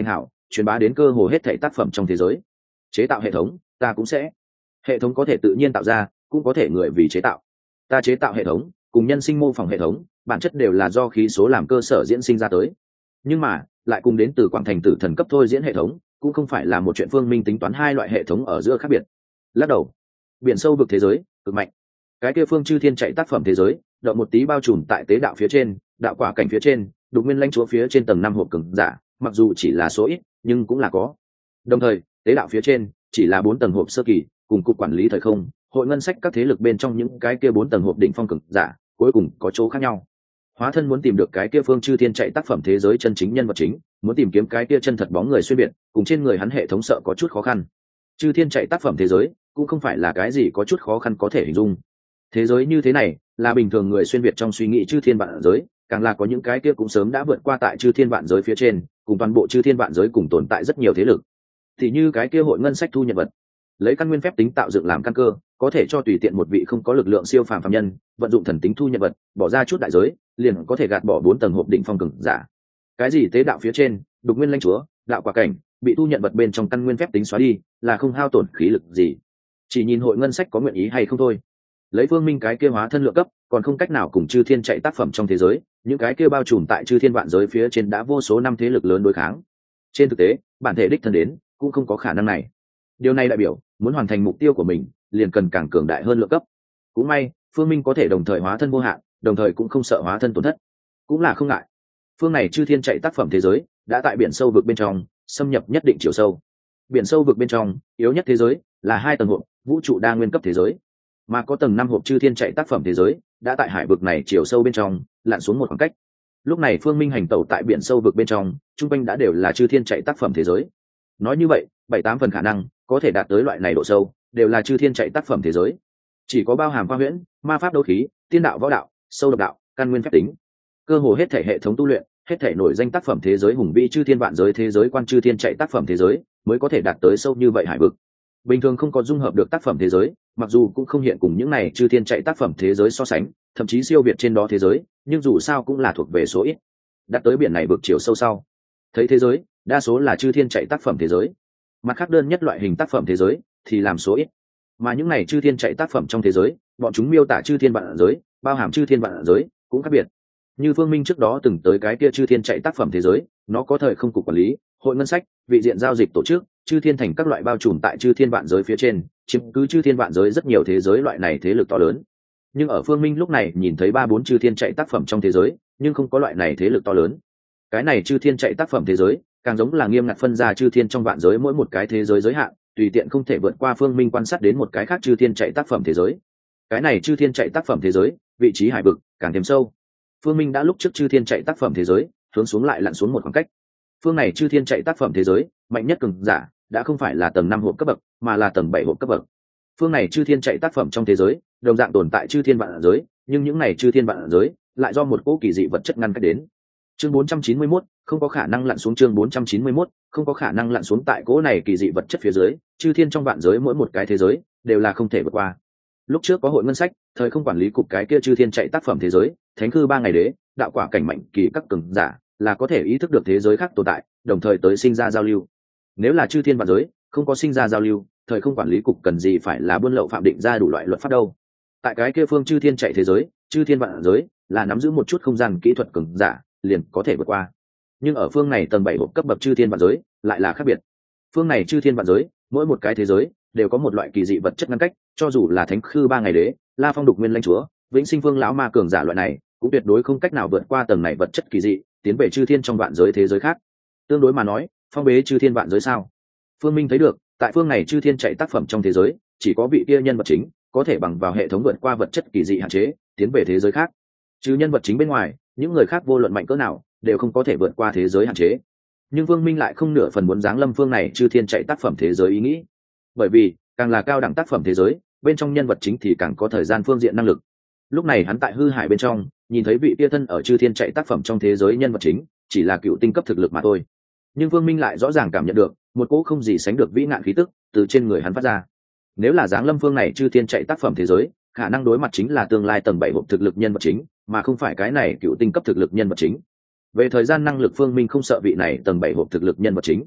truyền bá đến cơ hồ hết thảy tác phẩm trong thế giới. Chế tạo hệ thống, ta cũng sẽ. Hệ thống có thể tự nhiên tạo ra, cũng có thể người vì chế tạo. Ta chế tạo hệ thống cùng nhân sinh mô phỏng hệ thống bản chất đều là do khí số làm cơ sở diễn sinh ra tới, nhưng mà lại cùng đến từ quảng thành tử thần cấp thôi diễn hệ thống cũng không phải là một chuyện. Phương Minh tính toán hai loại hệ thống ở giữa khác biệt, lắc đầu. Biển sâu vực thế giới cực mạnh, cái kia phương chư thiên chạy tác phẩm thế giới động một tí bao trùm tại tế đạo phía trên, đạo quả cảnh phía trên, đục nguyên lãnh chúa phía trên tầng 5 hộp cường giả, mặc dù chỉ là số ít nhưng cũng là có. Đồng thời tế đạo phía trên chỉ là 4 tầng hộp sơ kỳ, cùng cục quản lý thời không, hội ngân sách các thế lực bên trong những cái kia 4 tầng hộp đỉnh phong cường giả cuối cùng có chỗ khác nhau. Hóa thân muốn tìm được cái kia phương chư thiên chạy tác phẩm thế giới chân chính nhân vật chính, muốn tìm kiếm cái kia chân thật bóng người xuyên biệt, cùng trên người hắn hệ thống sợ có chút khó khăn. Chư thiên chạy tác phẩm thế giới cũng không phải là cái gì có chút khó khăn có thể hình dung. Thế giới như thế này là bình thường người xuyên biệt trong suy nghĩ chư thiên vạn giới, càng là có những cái kia cũng sớm đã vượt qua tại chư thiên vạn giới phía trên, cùng toàn bộ chư thiên vạn giới cùng tồn tại rất nhiều thế lực. Thì như cái kia hội ngân sách thu nhận vật, lấy căn nguyên phép tính tạo dựng làm căn cơ, có thể cho tùy tiện một vị không có lực lượng siêu phàm phàm nhân vận dụng thần tính thu nhận vật, bỏ ra chút đại giới liền có thể gạt bỏ 4 tầng hộp đỉnh phong cường giả. Cái gì tế đạo phía trên, đục nguyên lãnh chúa, đạo quả cảnh bị thu nhận vật bên trong căn nguyên phép tính xóa đi, là không hao tổn khí lực gì, chỉ nhìn hội ngân sách có nguyện ý hay không thôi. Lấy Phương Minh cái kia hóa thân lượng cấp còn không cách nào cùng chư thiên chạy tác phẩm trong thế giới, những cái kia bao trùm tại chư thiên vạn giới phía trên đã vô số năm thế lực lớn đối kháng. Trên thực tế bản thể đích thân đến cũng không có khả năng này. Điều này đại biểu muốn hoàn thành mục tiêu của mình liền cần càng cường đại hơn lượng cấp. Cũng may Phương Minh có thể đồng thời hóa thân vô hạn, đồng thời cũng không sợ hóa thân tổn thất, cũng là không ngại. Phương này chư thiên chạy tác phẩm thế giới đã tại biển sâu vực bên trong xâm nhập nhất định chiều sâu. Biển sâu vực bên trong yếu nhất thế giới là 2 tầng hộp vũ trụ đa nguyên cấp thế giới, mà có tầng 5 hộp chư thiên chạy tác phẩm thế giới đã tại hải vực này chiều sâu bên trong lặn xuống một khoảng cách. Lúc này Phương Minh hành tẩu tại biển sâu vực bên trong, trung quanh đã đều là chư thiên chạy tác phẩm thế giới. Nói như vậy 7-8 phần khả năng có thể đạt tới loại này độ sâu đều là chư thiên chạy tác phẩm thế giới, chỉ có bao hàm khoa huyễn, ma pháp đấu khí, tiên đạo võ đạo, sâu độc đạo, căn nguyên phép tính, cơ hồ hết thể hệ thống tu luyện, hết thể nổi danh tác phẩm thế giới hùng vĩ chư thiên vạn giới thế giới quan chư thiên chạy tác phẩm thế giới mới có thể đạt tới sâu như vậy hải vực. Bình thường không có dung hợp được tác phẩm thế giới, mặc dù cũng không hiện cùng những này chư thiên chạy tác phẩm thế giới so sánh, thậm chí siêu việt trên đó thế giới, nhưng dù sao cũng là thuộc về số ít. Đạt tới biển này vực chiều sâu sau, thấy thế giới đa số là chư thiên chạy tác phẩm thế giới, mặt khác đơn nhất loại hình tác phẩm thế giới thì làm số ít. Mà những này chư thiên chạy tác phẩm trong thế giới, bọn chúng miêu tả chư thiên vạn giới, bao hàm chư thiên vạn giới cũng khác biệt. Như Phương Minh trước đó từng tới cái kia chư thiên chạy tác phẩm thế giới, nó có thời không cục quản lý, hội ngân sách, vị diện giao dịch tổ chức, chư thiên thành các loại bao trùm tại chư thiên vạn giới phía trên, chiếm cứ chư thiên vạn giới rất nhiều thế giới loại này thế lực to lớn. Nhưng ở Phương Minh lúc này nhìn thấy 3-4 chư thiên chạy tác phẩm trong thế giới, nhưng không có loại này thế lực to lớn. Cái này chư thiên chạy tác phẩm thế giới càng giống là nghiêm ngặt phân ra chư thiên trong vạn giới mỗi một cái thế giới giới hạn, tùy tiện không thể vượt qua. Phương Minh quan sát đến một cái khác chư thiên chạy tác phẩm thế giới. Cái này chư thiên chạy tác phẩm thế giới vị trí hải vực càng thêm sâu. Phương Minh đã lúc trước chư thiên chạy tác phẩm thế giới hướng xuống lại lặn xuống một khoảng cách. Phương này chư thiên chạy tác phẩm thế giới mạnh nhất cường giả đã không phải là tầng 5 hộp cấp bậc, mà là tầng 7 hộp cấp bậc. Phương này chư thiên chạy tác phẩm trong thế giới đồng dạng tồn tại chư thiên vạn giới, nhưng những này chư thiên vạn giới lại do một cỗ kỳ dị vật chất ngăn cách đến. Chương 491 không có khả năng lặn xuống. Chương 491 không có khả năng lặn xuống. Tại cỗ này kỳ dị vật chất phía dưới, chư thiên trong vạn giới mỗi một cái thế giới đều là không thể vượt qua. Lúc trước có hội ngân sách, thời không quản lý cục cái kia chư thiên chạy tác phẩm thế giới, thánh cư 3 ngày đế, đạo quả cảnh mạnh kỳ các cường giả là có thể ý thức được thế giới khác tồn tại, đồng thời tới sinh ra giao lưu. Nếu là chư thiên vạn giới không có sinh ra giao lưu, thời không quản lý cục cần gì phải là buôn lậu phạm định ra đủ loại luật pháp đâu. Tại cái kia phương chư thiên chạy thế giới, chư thiên vạn giới là nắm giữ một chút không gian kỹ thuật cường giả liền có thể vượt qua. Nhưng ở phương này tầng 7 hộp cấp bậc chư thiên vạn giới lại là khác biệt. Phương này chư thiên vạn giới mỗi một cái thế giới đều có một loại kỳ dị vật chất ngăn cách, cho dù là thánh khư 3 ngày đế, La Phong đục nguyên lãnh chúa, vĩnh sinh vương lão ma cường giả loại này cũng tuyệt đối không cách nào vượt qua tầng này vật chất kỳ dị, tiến về chư thiên trong vạn giới thế giới khác. Tương đối mà nói, phong bế chư thiên vạn giới sao? Phương Minh thấy được, tại phương này chư thiên chạy tác phẩm trong thế giới, chỉ có vị kia nhân vật chính có thể bằng vào hệ thống vượt qua vật chất kỳ dị hạn chế, tiến về thế giới khác. Trừ nhân vật chính bên ngoài, những người khác vô luận mạnh cỡ nào đều không có thể vượt qua thế giới hạn chế. Nhưng Vương Minh lại không nửa phần muốn giáng lâm phương này chư thiên chạy tác phẩm thế giới ý nghĩ, bởi vì càng là cao đẳng tác phẩm thế giới, bên trong nhân vật chính thì càng có thời gian phương diện năng lực. Lúc này hắn tại hư hải bên trong nhìn thấy vị kia thân ở chư thiên chạy tác phẩm trong thế giới nhân vật chính chỉ là cựu tinh cấp thực lực mà thôi, nhưng Vương Minh lại rõ ràng cảm nhận được một cỗ không gì sánh được vĩ nạn khí tức từ trên người hắn phát ra. Nếu là giáng lâm phương này chư thiên chạy tác phẩm thế giới, khả năng đối mặt chính là tương lai tầng 7 hộp thực lực nhân vật chính, mà không phải cái này cựu tinh cấp thực lực nhân vật chính. Về thời gian năng lực, Phương Minh không sợ vị này tầng 7 hộp thực lực nhân vật chính.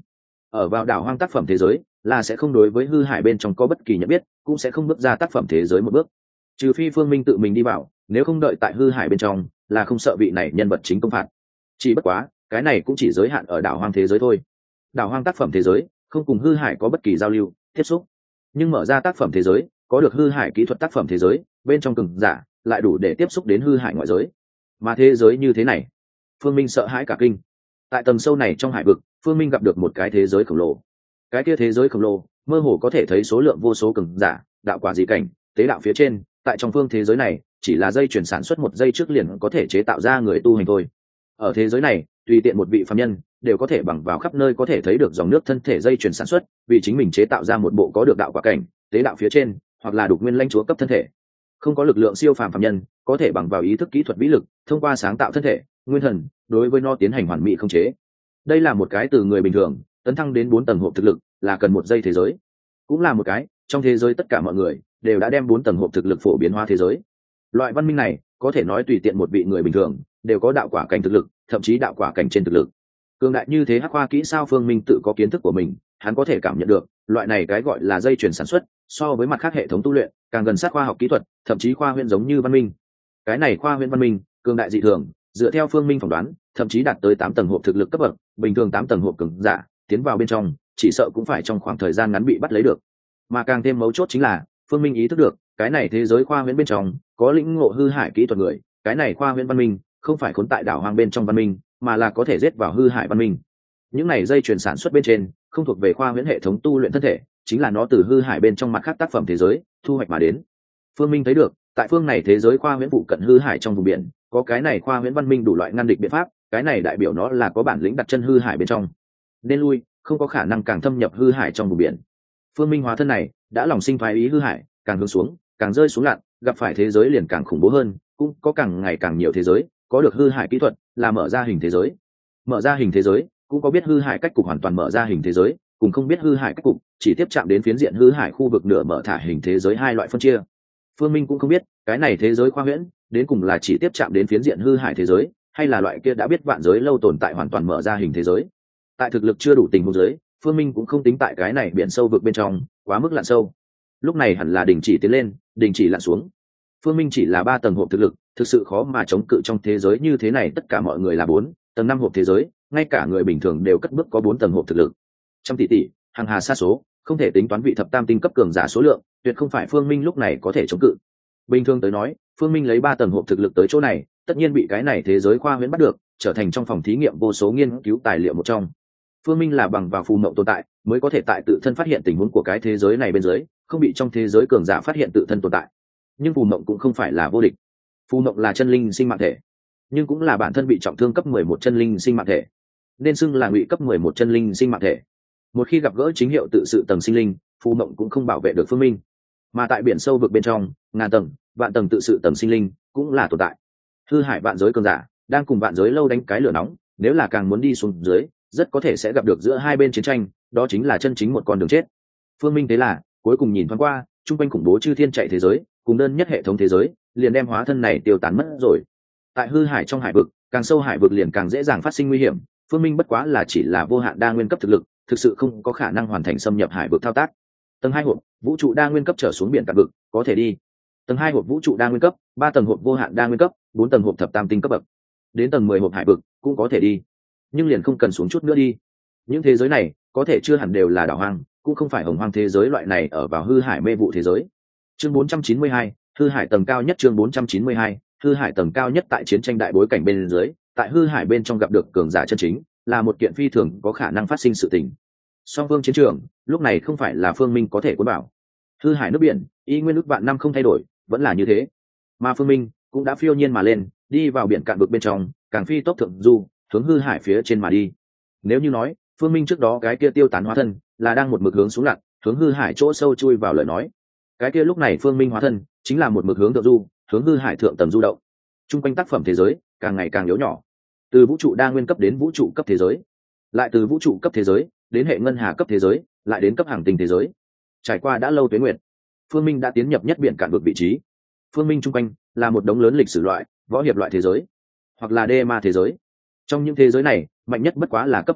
ở vào đảo hoang tác phẩm thế giới là sẽ không đối với hư hải bên trong có bất kỳ nhận biết, cũng sẽ không bước ra tác phẩm thế giới một bước, trừ phi Phương Minh tự mình đi vào, nếu không đợi tại hư hải bên trong là không sợ vị này nhân vật chính công phạt. Chỉ bất quá cái này cũng chỉ giới hạn ở đảo hoang thế giới thôi. Đảo hoang tác phẩm thế giới không cùng hư hải có bất kỳ giao lưu tiếp xúc, nhưng mở ra tác phẩm thế giới có được hư hải kỹ thuật tác phẩm thế giới bên trong cường giả lại đủ để tiếp xúc đến hư hải ngoại giới. Mà thế giới như thế này, Phương Minh sợ hãi cả kinh. Tại tầng sâu này trong hải vực, Phương Minh gặp được một cái thế giới khổng lồ. Cái kia thế giới khổng lồ mơ hồ có thể thấy số lượng vô số cường giả, đạo quả dị cảnh, tế đạo phía trên. Tại trong phương thế giới này, chỉ là dây chuyển sản xuất một giây trước liền có thể chế tạo ra người tu hành thôi. Ở thế giới này, tùy tiện một vị phàm nhân đều có thể bằng vào khắp nơi có thể thấy được dòng nước thân thể dây chuyển sản xuất, vì chính mình chế tạo ra một bộ có được đạo quả cảnh, tế đạo phía trên, hoặc là đục nguyên lãnh chúa cấp thân thể. Không có lực lượng siêu phàm phàm nhân, có thể bằng vào ý thức kỹ thuật vĩ lực, thông qua sáng tạo thân thể, nguyên thần, đối với nó tiến hành hoàn mỹ khống chế. Đây là một cái từ người bình thường tấn thăng đến 4 tầng hộp thực lực, là cần một giây thế giới. Cũng là một cái, trong thế giới tất cả mọi người đều đã đem 4 tầng hộp thực lực phổ biến hóa thế giới. Loại văn minh này, có thể nói tùy tiện một vị người bình thường đều có đạo quả cảnh thực lực, thậm chí đạo quả cảnh trên thực lực. Cường đại như thế hắc khoa kỹ sao Phương Minh tự có kiến thức của mình, hắn có thể cảm nhận được, loại này cái gọi là dây chuyển sản xuất, so với mặt khác hệ thống tu luyện, càng gần sát khoa học kỹ thuật, thậm chí khoa huyễn giống như văn minh. Cái này khoa huyễn văn minh, cường đại dị thường, dựa theo Phương Minh phỏng đoán, thậm chí đạt tới 8 tầng hộp thực lực cấp bậc, bình thường 8 tầng hộp cường giả, tiến vào bên trong, chỉ sợ cũng phải trong khoảng thời gian ngắn bị bắt lấy được. Mà càng thêm mấu chốt chính là, Phương Minh ý thức được, cái này thế giới khoa huyễn bên trong, có lĩnh ngộ hư hải kỹ thuật người, cái này khoa huyễn văn minh, không phải khốn tại đảo hoang bên trong văn minh, mà là có thể giết vào hư hải văn minh. Những này dây chuyển sản xuất bên trên, không thuộc về khoa huyễn hệ thống tu luyện thân thể, chính là nó từ hư hải bên trong mặt khác tác phẩm thế giới thu hoạch mà đến. Phương Minh thấy được, tại phương này thế giới khoa huyễn phụ cận hư hải trong vùng biển, có cái này khoa huyễn văn minh đủ loại ngăn địch biện pháp, cái này đại biểu nó là có bản lĩnh đặt chân hư hải bên trong. Nên lui, không có khả năng càng thâm nhập hư hải trong vùng biển. Phương Minh hóa thân này đã lòng sinh phái ý hư hải, càng hướng xuống, càng rơi xuống lặn, gặp phải thế giới liền càng khủng bố hơn, cũng có càng ngày càng nhiều thế giới, có được hư hải kỹ thuật, là mở ra hình thế giới. Mở ra hình thế giới, cũng có biết hư hải cách cục hoàn toàn mở ra hình thế giới, cùng không biết hư hải cách cục, chỉ tiếp chạm đến phiến diện hư hải khu vực nửa mở thả hình thế giới hai loại phân chia. Phương Minh cũng không biết, cái này thế giới khoa huyễn, đến cùng là chỉ tiếp chạm đến phiến diện hư hải thế giới, hay là loại kia đã biết vạn giới lâu tồn tại hoàn toàn mở ra hình thế giới. Tại thực lực chưa đủ tình huống giới, Phương Minh cũng không tính tại cái này biển sâu vực bên trong, quá mức lặn sâu. Lúc này hẳn là đình chỉ tiến lên, đình chỉ lặn xuống. Phương Minh chỉ là 3 tầng hộp thực lực, thực sự khó mà chống cự trong thế giới như thế này, tất cả mọi người là 4 tầng 5 hộp thế giới, ngay cả người bình thường đều cất bước có 4 tầng hộp thực lực. Trăm tỷ tỷ, hàng hà sa số, không thể tính toán vị thập tam tinh cấp cường giả số lượng, tuyệt không phải Phương Minh lúc này có thể chống cự. Bình thường tới nói, Phương Minh lấy 3 tầng hộp thực lực tới chỗ này, tất nhiên bị cái này thế giới khoa huyễn bắt được, trở thành trong phòng thí nghiệm vô số nghiên cứu tài liệu một trong. Phương Minh là bằng vào phù mộng tồn tại, mới có thể tại tự thân phát hiện tình huống của cái thế giới này bên dưới, không bị trong thế giới cường giả phát hiện tự thân tồn tại. Nhưng phù mộng cũng không phải là vô địch. Phù mộng là chân linh sinh mạng thể, nhưng cũng là bản thân bị trọng thương cấp 11 chân linh sinh mạng thể, nên xưng là ngụy cấp 11 chân linh sinh mạng thể. Một khi gặp gỡ chính hiệu tự sự tầng sinh linh, phù mộng cũng không bảo vệ được Phương Minh. Mà tại biển sâu vực bên trong, ngàn tầng, vạn tầng tự sự tầng sinh linh cũng là tồn tại. Hư hải vạn giới cường giả đang cùng vạn giới lâu đánh cái lửa nóng, nếu là càng muốn đi xuống dưới, rất có thể sẽ gặp được giữa hai bên chiến tranh, đó chính là chân chính một con đường chết. Phương Minh thế là cuối cùng nhìn thoáng qua trung quanh khủng bố chư thiên chạy thế giới, cùng đơn nhất hệ thống thế giới, liền đem hóa thân này tiêu tán mất rồi. Tại hư hải trong hải vực, càng sâu hải vực liền càng dễ dàng phát sinh nguy hiểm. Phương Minh bất quá là chỉ là vô hạn đa nguyên cấp thực lực, thực sự không có khả năng hoàn thành xâm nhập hải vực thao tác. Tầng 2 hộp vũ trụ đa nguyên cấp trở xuống biển cạn vực có thể đi. Tầng 2 hộp vũ trụ đa nguyên cấp, 3 tầng hộp vô hạn đa nguyên cấp, 4 tầng hộp thập tam tinh cấp bậc, đến tầng 10 hộp hải vực cũng có thể đi, nhưng liền không cần xuống chút nữa đi. Những thế giới này có thể chưa hẳn đều là đảo hoang, cũng không phải hồng hoang thế giới loại này ở vào hư hải mê vụ thế giới. Chương 492, hư hải tầng cao nhất. Chương 492, hư hải tầng cao nhất. Tại chiến tranh đại bối cảnh bên dưới, tại hư hải bên trong gặp được cường giả chân chính, là một kiện phi thường có khả năng phát sinh sự tình. Song phương chiến trường lúc này không phải là Phương Minh có thể cuốn bảo. Hư hải nước biển y nguyên ước vạn năm không thay đổi, vẫn là như thế. Mà Phương Minh cũng đã phiêu nhiên mà lên, đi vào biển cạn vực bên trong, càng phi tốc thượng du, hướng hư hải phía trên mà đi. Nếu như nói Phương Minh trước đó cái kia tiêu tán hóa thân là đang một mực hướng xuống lặn, hướng hư hải chỗ sâu chui vào lời nói, cái kia lúc này Phương Minh hóa thân chính là một mực hướng thượng du, hướng hư hải thượng tầng du động. Trung quanh tác phẩm thế giới càng ngày càng yếu nhỏ, từ vũ trụ đa nguyên cấp đến vũ trụ cấp thế giới, lại từ vũ trụ cấp thế giới đến hệ ngân hà cấp thế giới, lại đến cấp hàng tinh thế giới. Trải qua đã lâu tuế nguyệt, Phương Minh đã tiến nhập nhất biển cạn vực vị trí. Phương Minh trung quanh là một đống lớn lịch sử loại, võ hiệp loại thế giới, hoặc là DMA thế giới. Trong những thế giới này, mạnh nhất bất quá là cấp hàng tinh,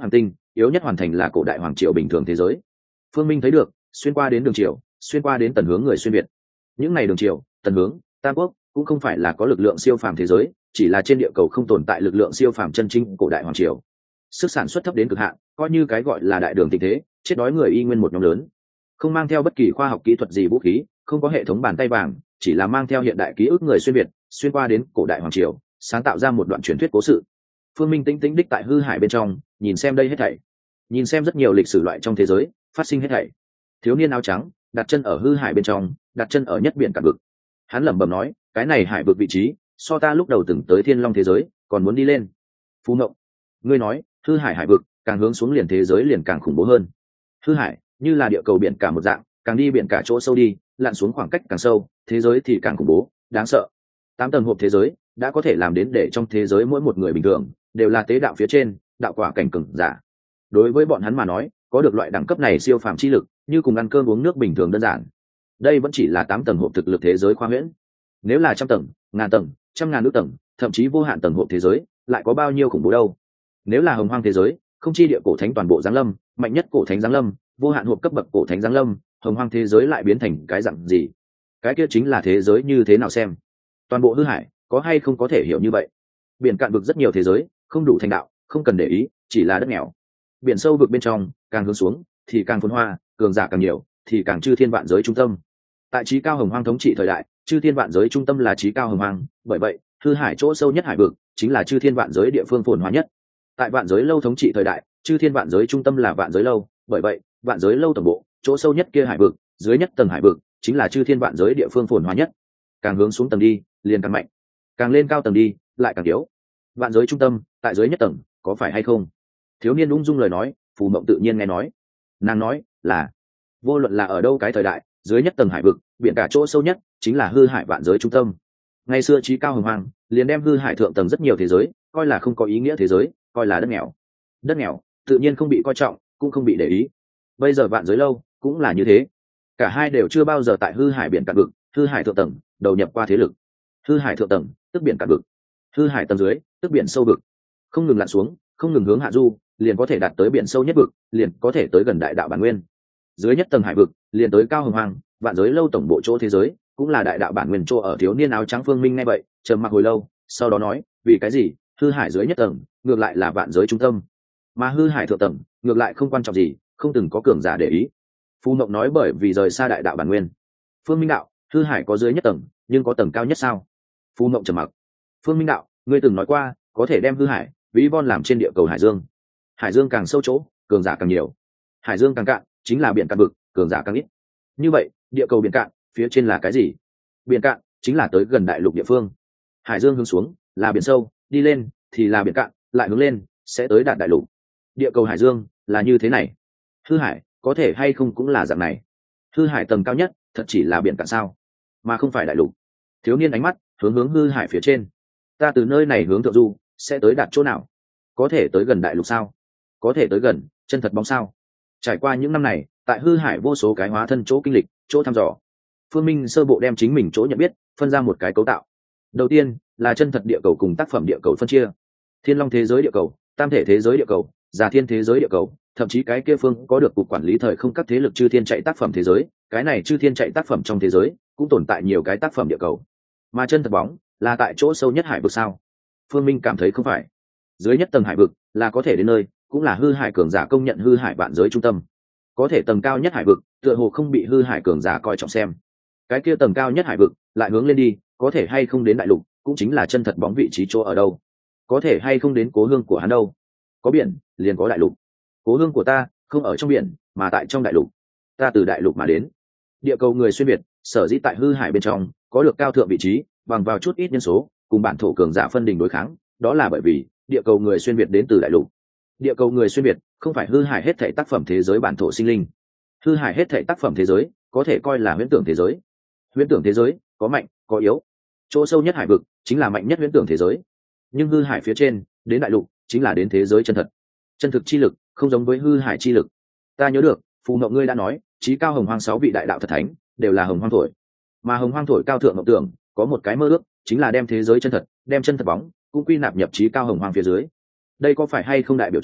yếu nhất hoàn thành là cổ đại hoàng triều bình thường thế giới. Phương Minh thấy được, xuyên qua đến đường triều, xuyên qua đến tần hướng người xuyên việt. Những này đường triều, tần hướng, tam quốc cũng không phải là có lực lượng siêu phàm thế giới, chỉ là trên địa cầu không tồn tại lực lượng siêu phàm chân chính cổ đại hoàng triều. Sức sản xuất thấp đến cực hạn, coi như cái gọi là đại đường tình thế, chết đói người y nguyên một nhóm lớn, không mang theo bất kỳ khoa học kỹ thuật gì vũ khí, không có hệ thống bàn tay vàng, chỉ là mang theo hiện đại ký ức người xuyên việt, xuyên qua đến cổ đại hoàng triều, sáng tạo ra một đoạn truyền thuyết cố sự. Phương Minh tĩnh tĩnh đích tại hư hải bên trong, nhìn xem đây hết thảy, nhìn xem rất nhiều lịch sử loại trong thế giới phát sinh hết thảy. Thiếu niên áo trắng đặt chân ở hư hải bên trong, đặt chân ở nhất biển cả vực. Hắn lẩm bẩm nói, cái này hải vực vị trí so ta lúc đầu từng tới thiên long thế giới còn muốn đi lên. Phú Ngộng, ngươi nói hư hải hải vực càng hướng xuống liền thế giới liền càng khủng bố hơn. Hư hải như là địa cầu biển cả một dạng, càng đi biển cả chỗ sâu đi, lặn xuống khoảng cách càng sâu, thế giới thì càng khủng bố đáng sợ. 8 tầng hộp thế giới đã có thể làm đến để trong thế giới mỗi một người bình thường đều là tế đạo phía trên đạo quả cảnh cường giả. Đối với bọn hắn mà nói, có được loại đẳng cấp này siêu phàm chi lực như cùng ăn cơm uống nước bình thường đơn giản. Đây vẫn chỉ là 8 tầng hộp thực lực thế giới khoa huyễn. Nếu là trăm tầng, ngàn tầng, trăm ngàn ước tầng, thậm chí vô hạn tầng hộp thế giới, lại có bao nhiêu khủng bố đâu. Nếu là hồng hoang thế giới, không chi địa cổ thánh toàn bộ giáng lâm, mạnh nhất cổ thánh giáng lâm, vô hạn hộp cấp bậc cổ thánh giáng lâm, hồng hoang thế giới lại biến thành cái dạng gì? Cái kia chính là thế giới như thế nào xem. Toàn bộ hư hải, có hay không có thể hiểu như vậy. Biển cạn vực rất nhiều thế giới, không đủ thành đạo, không cần để ý, chỉ là đất nghèo. Biển sâu vực bên trong, càng hướng xuống thì càng phồn hoa, cường giả càng nhiều thì càng chư thiên vạn giới trung tâm. Tại trí cao hồng hoang thống trị thời đại, chư thiên vạn giới trung tâm là trí cao hồng hoang, bởi vậy hư hải chỗ sâu nhất hải vực chính là chư thiên vạn giới địa phương phồn hoa nhất. Tại vạn giới lâu thống trị thời đại, chư thiên vạn giới trung tâm là vạn giới lâu, bởi vậy vạn giới lâu tổng bộ chỗ sâu nhất kia hải vực, dưới nhất tầng hải vực chính là chư thiên vạn giới địa phương phồn hoa nhất. Càng hướng xuống tầng đi liền càng mạnh, càng lên cao tầng đi lại càng yếu. Vạn giới trung tâm tại dưới nhất tầng, có phải hay không? Thiếu niên ung dung lời nói, Phù Mộng tự nhiên nghe nói. Nàng nói là vô luận là ở đâu cái thời đại, dưới nhất tầng hải vực, biển cả chỗ sâu nhất chính là hư hải vạn giới trung tâm. Ngày xưa trí cao hồng hoang liền đem hư hải thượng tầng rất nhiều thế giới coi là không có ý nghĩa thế giới, coi là đất nghèo. Đất nghèo tự nhiên không bị coi trọng, cũng không bị để ý. Bây giờ vạn giới lâu cũng là như thế, cả hai đều chưa bao giờ tại hư hải biển cạn vực, hư hải thượng tầng đầu nhập qua thế lực. Hư hải thượng tầng tức biển cạn vực, hư hải tầng dưới tức biển sâu vực, không ngừng lặn xuống, không ngừng hướng hạ du, liền có thể đạt tới biển sâu nhất vực, liền có thể tới gần đại đạo bản nguyên. Dưới nhất tầng hải vực liền tới cao hồng hoang, vạn giới lâu tổng bộ chỗ thế giới cũng là đại đạo bản nguyên chỗ ở. Thiếu niên áo trắng Phương Minh nghe vậy trầm mặc hồi lâu, sau đó nói, vì cái gì hư hải dưới nhất tầng ngược lại là vạn giới trung tâm, mà hư hải thượng tầng ngược lại không quan trọng gì, không từng có cường giả để ý? Phù Mộng nói, bởi vì rời xa đại đạo bản nguyên. Phương Minh đạo, hư hải có dưới nhất tầng nhưng có tầng cao nhất sao? Phù Mộng trầm mặc. Phương Minh đạo, ngươi từng nói qua có thể đem hư hải ví von làm trên địa cầu hải dương. Hải dương càng sâu chỗ cường giả càng nhiều, hải dương càng cạn chính là biển cạn vực, cường giả càng ít. Như vậy địa cầu biển cạn phía trên là cái gì? Biển cạn chính là tới gần đại lục địa phương. Hải dương hướng xuống là biển sâu, đi lên thì là biển cạn, lại hướng lên sẽ tới đạt đại lục. Địa cầu hải dương là như thế này, hư hải có thể hay không cũng là dạng này. Hư hải tầng cao nhất thật chỉ là biển cạn sao, mà không phải đại lục? Thiếu niên ánh mắt hướng hư hải phía trên. Ta từ nơi này hướng thượng du sẽ tới đạt chỗ nào? Có thể tới gần đại lục sao? Có thể tới gần chân thật bóng sao? Trải qua những năm này tại hư hải vô số cái hóa thân chỗ kinh lịch, chỗ thăm dò, Phương Minh sơ bộ đem chính mình chỗ nhận biết phân ra một cái cấu tạo. Đầu tiên là chân thật địa cầu cùng tác phẩm địa cầu phân chia. Thiên long thế giới địa cầu, tam thể thế giới địa cầu, già thiên thế giới địa cầu, thậm chí cái kia phương có được cục quản lý thời không các thế lực chư thiên chạy tác phẩm thế giới. Cái này chư thiên chạy tác phẩm trong thế giới cũng tồn tại nhiều cái tác phẩm địa cầu. Mà chân thật bóng là tại chỗ sâu nhất hải vực sao? Phương Minh cảm thấy không phải. Dưới nhất tầng hải vực là có thể đến nơi, cũng là hư hải cường giả công nhận hư hải vạn giới trung tâm. Có thể tầng cao nhất hải vực tựa hồ không bị hư hải cường giả coi trọng xem. Cái kia tầng cao nhất hải vực lại hướng lên đi, có thể hay không đến đại lục, cũng chính là chân thật bóng vị trí chỗ ở đâu. Có thể hay không đến cố hương của hắn đâu. Có biển liền có đại lục. Cố hương của ta không ở trong biển mà tại trong đại lục. Ta từ đại lục mà đến. Địa cầu người xuyên việt sở dĩ tại hư hải bên trong có được cao thượng vị trí, bằng vào chút ít nhân số cùng bản thổ cường giả phân đình đối kháng, đó là bởi vì địa cầu người xuyên việt đến từ đại lục. Địa cầu người xuyên việt không phải hư hải hết thảy tác phẩm thế giới bản thổ sinh linh. Hư hải hết thảy tác phẩm thế giới có thể coi là huyễn tưởng thế giới. Huyễn tưởng thế giới có mạnh có yếu, chỗ sâu nhất hải vực chính là mạnh nhất huyễn tưởng thế giới, nhưng hư hải phía trên đến đại lục chính là đến thế giới chân thật. Chân thực chi lực không giống với hư hải chi lực. Ta nhớ được Phù Mộng ngươi đã nói chí cao hồng hoang 6 vị đại đạo thật thánh đều là hồng hoang thổi, mà hồng hoang thổi cao thượng ngọc tưởng có một cái mơ ước, chính là đem thế giới chân thật, đem chân thật bóng cũng quy nạp nhập chí cao hồng hoang phía dưới. Đây có phải hay không đại biểu cho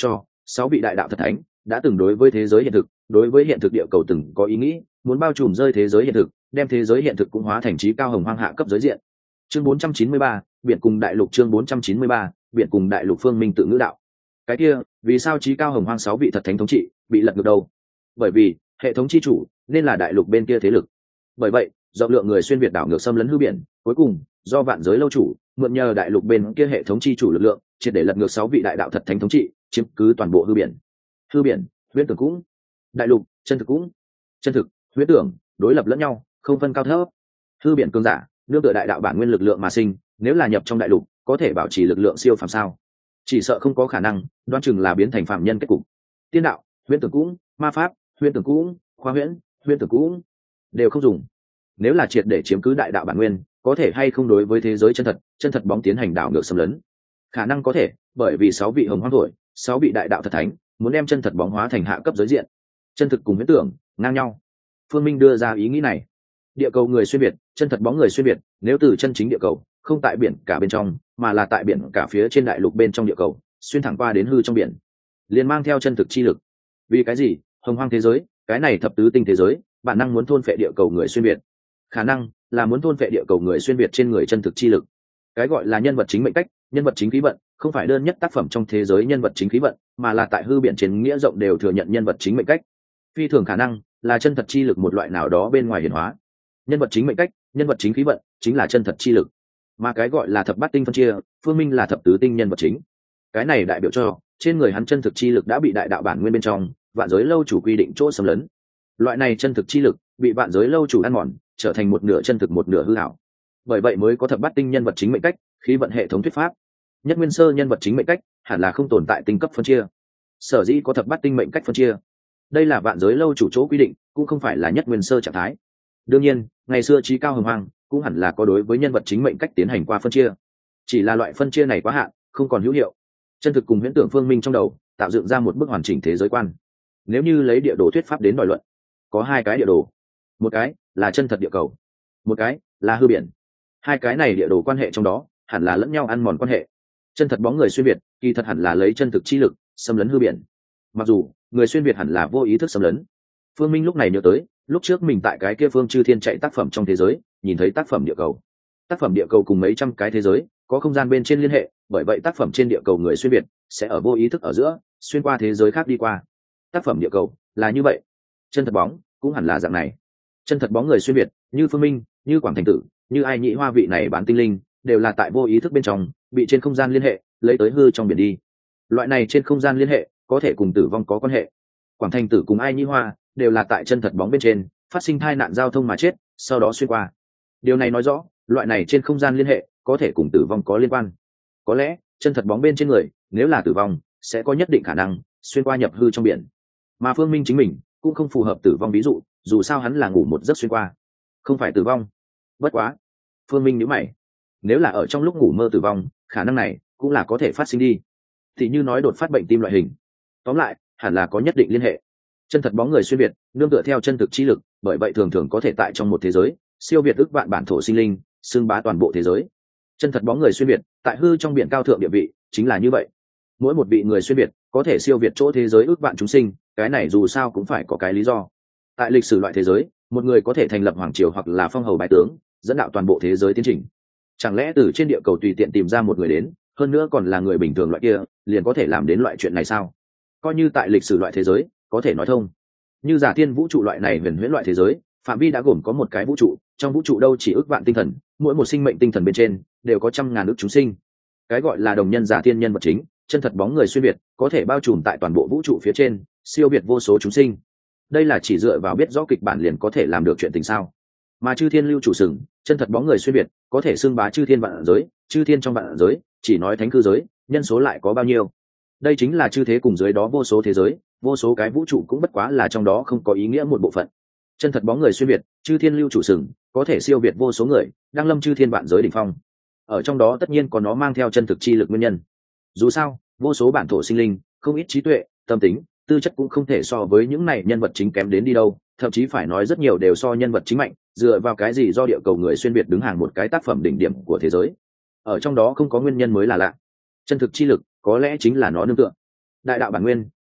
6 vị đại đạo thật thánh đã từng đối với thế giới hiện thực, đối với hiện thực địa cầu từng có ý nghĩ, muốn bao trùm rơi thế giới hiện thực, đem thế giới hiện thực cũng hóa thành trí cao hồng hoang hạ cấp giới diện. Chương 493, biển cùng đại lục. Chương 493, biển cùng đại lục. Phương Minh tự ngữ đạo. Cái kia, vì sao trí cao hồng hoang 6 vị thật thánh thống trị bị lật ngược đâu? Bởi vì hệ thống chi chủ nên là đại lục bên kia thế lực. Bởi vậy, rộng lượng người xuyên việt đảo ngược xâm lấn hư biển, cuối cùng do vạn giới lâu chủ mượn nhờ đại lục bên kia hệ thống chi chủ lực lượng, triệt để lật ngược 6 vị đại đạo thật thánh thống trị, chiếm cứ toàn bộ hư biển. Hư biển, huyễn tưởng cũng, đại lục, chân thực cũng. Chân thực, huyễn tưởng đối lập lẫn nhau, không phân cao thấp. Hư biển cường giả nương tựa đại đạo bản nguyên lực lượng mà sinh, nếu là nhập trong đại lục, có thể bảo trì lực lượng siêu phàm sao? Chỉ sợ không có khả năng, đoán chừng là biến thành phàm nhân kết cục. Tiên đạo, huyễn tưởng cũng, ma pháp, huyễn tưởng cũng, khoa huyễn, huyễn tưởng cũng đều không dùng. Nếu là triệt để chiếm cứ đại đạo bản nguyên, có thể hay không đối với thế giới chân thật bóng tiến hành đảo ngược xâm lấn? Khả năng có thể, bởi vì 6 vị hồng hoang thổi, 6 vị đại đạo thật thánh muốn đem chân thật bóng hóa thành hạ cấp giới diện, chân thực cùng huyễn tưởng ngang nhau. Phương Minh đưa ra ý nghĩ này. Địa cầu người xuyên việt, chân thật bóng người xuyên việt, nếu từ chân chính địa cầu, không tại biển cả bên trong, mà là tại biển cả phía trên đại lục bên trong địa cầu, xuyên thẳng qua đến hư trong biển, liền mang theo chân thực chi lực. Vì cái gì? Hồng hoang thế giới, cái này thập tứ tinh thế giới, bản năng muốn thôn phệ địa cầu người xuyên việt. Khả năng là muốn thôn phệ địa cầu người xuyên việt trên người chân thực chi lực. Cái gọi là nhân vật chính mệnh cách, nhân vật chính khí vận, không phải đơn nhất tác phẩm trong thế giới nhân vật chính khí vận, mà là tại hư biển trên nghĩa rộng đều thừa nhận nhân vật chính mệnh cách. Phi thường khả năng là chân thật chi lực một loại nào đó bên ngoài hiển hóa. Nhân vật chính mệnh cách, nhân vật chính khí vận chính là chân thật chi lực. Mà cái gọi là thập bát tinh phân chia, Phương Minh là thập tứ tinh nhân vật chính. Cái này đại biểu cho trên người hắn chân thực chi lực đã bị đại đạo bản nguyên bên trong vạn giới lâu chủ quy định chỗ xâm lấn. Loại này chân thực chi lực bị vạn giới lâu chủ ăn mòn, trở thành một nửa chân thực một nửa hư ảo. Bởi vậy mới có thập bát tinh nhân vật chính mệnh cách, khí vận hệ thống thuyết pháp. Nhất nguyên sơ nhân vật chính mệnh cách hẳn là không tồn tại tinh cấp phân chia. Sở dĩ có thập bát tinh mệnh cách phân chia, đây là vạn giới lâu chủ chỗ quy định, cũng không phải là nhất nguyên sơ trạng thái. Đương nhiên, ngày xưa trí cao hồng hoang cũng hẳn là có đối với nhân vật chính mệnh cách tiến hành qua phân chia. Chỉ là loại phân chia này quá hạn, không còn hữu hiệu. Chân thực cùng huyễn tưởng Phương Minh trong đầu tạo dựng ra một bức hoàn chỉnh thế giới quan. Nếu như lấy địa đồ thuyết pháp đến đòi luận, có 2 cái địa đồ, một cái là chân thật địa cầu, một cái là hư biển. 2 cái này địa đồ quan hệ trong đó hẳn là lẫn nhau ăn mòn quan hệ. Chân thật bóng người xuyên việt kỳ thật hẳn là lấy chân thực chi lực xâm lấn hư biển, mặc dù người xuyên việt hẳn là vô ý thức xâm lấn. Phương Minh lúc này nhớ tới lúc trước mình tại cái kia phương chư thiên chạy tác phẩm trong thế giới nhìn thấy tác phẩm địa cầu. Tác phẩm địa cầu cùng mấy trăm cái thế giới có không gian bên trên liên hệ, bởi vậy tác phẩm trên địa cầu người xuyên việt sẽ ở vô ý thức ở giữa xuyên qua thế giới khác đi qua. Tác phẩm địa cầu là như vậy, chân thật bóng cũng hẳn là dạng này. Chân thật bóng người xuyên việt như Phương Minh, như Quảng Thành Tử, như Ai Nhĩ Hoa vị này bán tinh linh đều là tại vô ý thức bên trong bị trên không gian liên hệ lấy tới hư trong biển đi. Loại này trên không gian liên hệ có thể cùng tử vong có quan hệ. Quảng Thành Tử cùng Ai Nhĩ Hoa đều là tại chân thật bóng bên trên phát sinh tai nạn giao thông mà chết, sau đó xuyên qua. Điều này nói rõ loại này trên không gian liên hệ có thể cùng tử vong có liên quan. Có lẽ chân thật bóng bên trên người nếu là tử vong sẽ có nhất định khả năng xuyên qua nhập hư trong biển, mà Phương Minh chính mình cũng không phù hợp tử vong ví dụ, dù sao hắn là ngủ một giấc xuyên qua, không phải tử vong. Bất quá Phương Minh nhíu mày, nếu là ở trong lúc ngủ mơ tử vong, khả năng này cũng là có thể phát sinh đi, thì như nói đột phát bệnh tim loại hình. Tóm lại hẳn là có nhất định liên hệ. Chân thật bóng người xuyên việt nương tựa theo chân thực chi lực, bởi vậy thường thường có thể tại trong một thế giới siêu việt ức vạn bản thổ sinh linh, xưng bá toàn bộ thế giới. Chân thật bóng người xuyên việt tại hư trong biển cao thượng địa vị chính là như vậy. Mỗi một vị người xuyên việt có thể siêu việt chỗ thế giới ức vạn chúng sinh, cái này dù sao cũng phải có cái lý do. Tại lịch sử loại thế giới, một người có thể thành lập hoàng triều hoặc là phong hầu bái tướng, dẫn đạo toàn bộ thế giới tiến trình. Chẳng lẽ từ trên địa cầu tùy tiện tìm ra một người đến, hơn nữa còn là người bình thường loại kia, liền có thể làm đến loại chuyện này sao? Coi như tại lịch sử loại thế giới có thể nói thông, như giả thiên vũ trụ loại này huyền huyễn loại thế giới, phạm vi đã gồm có một cái vũ trụ, trong vũ trụ đâu chỉ ước vạn tinh thần, mỗi một sinh mệnh tinh thần bên trên đều có trăm ngàn ước chúng sinh. Cái gọi là đồng nhân giả thiên nhân vật chính, chân thật bóng người xuyên việt có thể bao trùm tại toàn bộ vũ trụ phía trên, siêu việt vô số chúng sinh. Đây là chỉ dựa vào biết rõ kịch bản liền có thể làm được chuyện tình sao? Mà chư thiên lưu chủ sừng, chân thật bóng người xuyên việt có thể xưng bá chư thiên vạn giới, chư thiên trong vạn giới chỉ nói thánh cư giới, nhân số lại có bao nhiêu? Đây chính là chư thế cùng dưới đó vô số thế giới, vô số cái vũ trụ cũng bất quá là trong đó không có ý nghĩa một bộ phận. Chân thật bóng người xuyên việt, chư thiên lưu chủ sừng có thể siêu việt vô số người, đang lâm chư thiên vạn giới đỉnh phong. Ở trong đó tất nhiên có nó mang theo chân thực chi lực nguyên nhân. Dù sao, vô số bản thổ sinh linh, không ít trí tuệ, tâm tính, tư chất cũng không thể so với những này nhân vật chính kém đến đi đâu, thậm chí phải nói rất nhiều đều so nhân vật chính mạnh, dựa vào cái gì do địa cầu người xuyên việt đứng hàng một cái tác phẩm đỉnh điểm của thế giới. Ở trong đó không có nguyên nhân mới là lạ. Chân thực chi lực có lẽ chính là nó nương tựa đại đạo bản nguyên,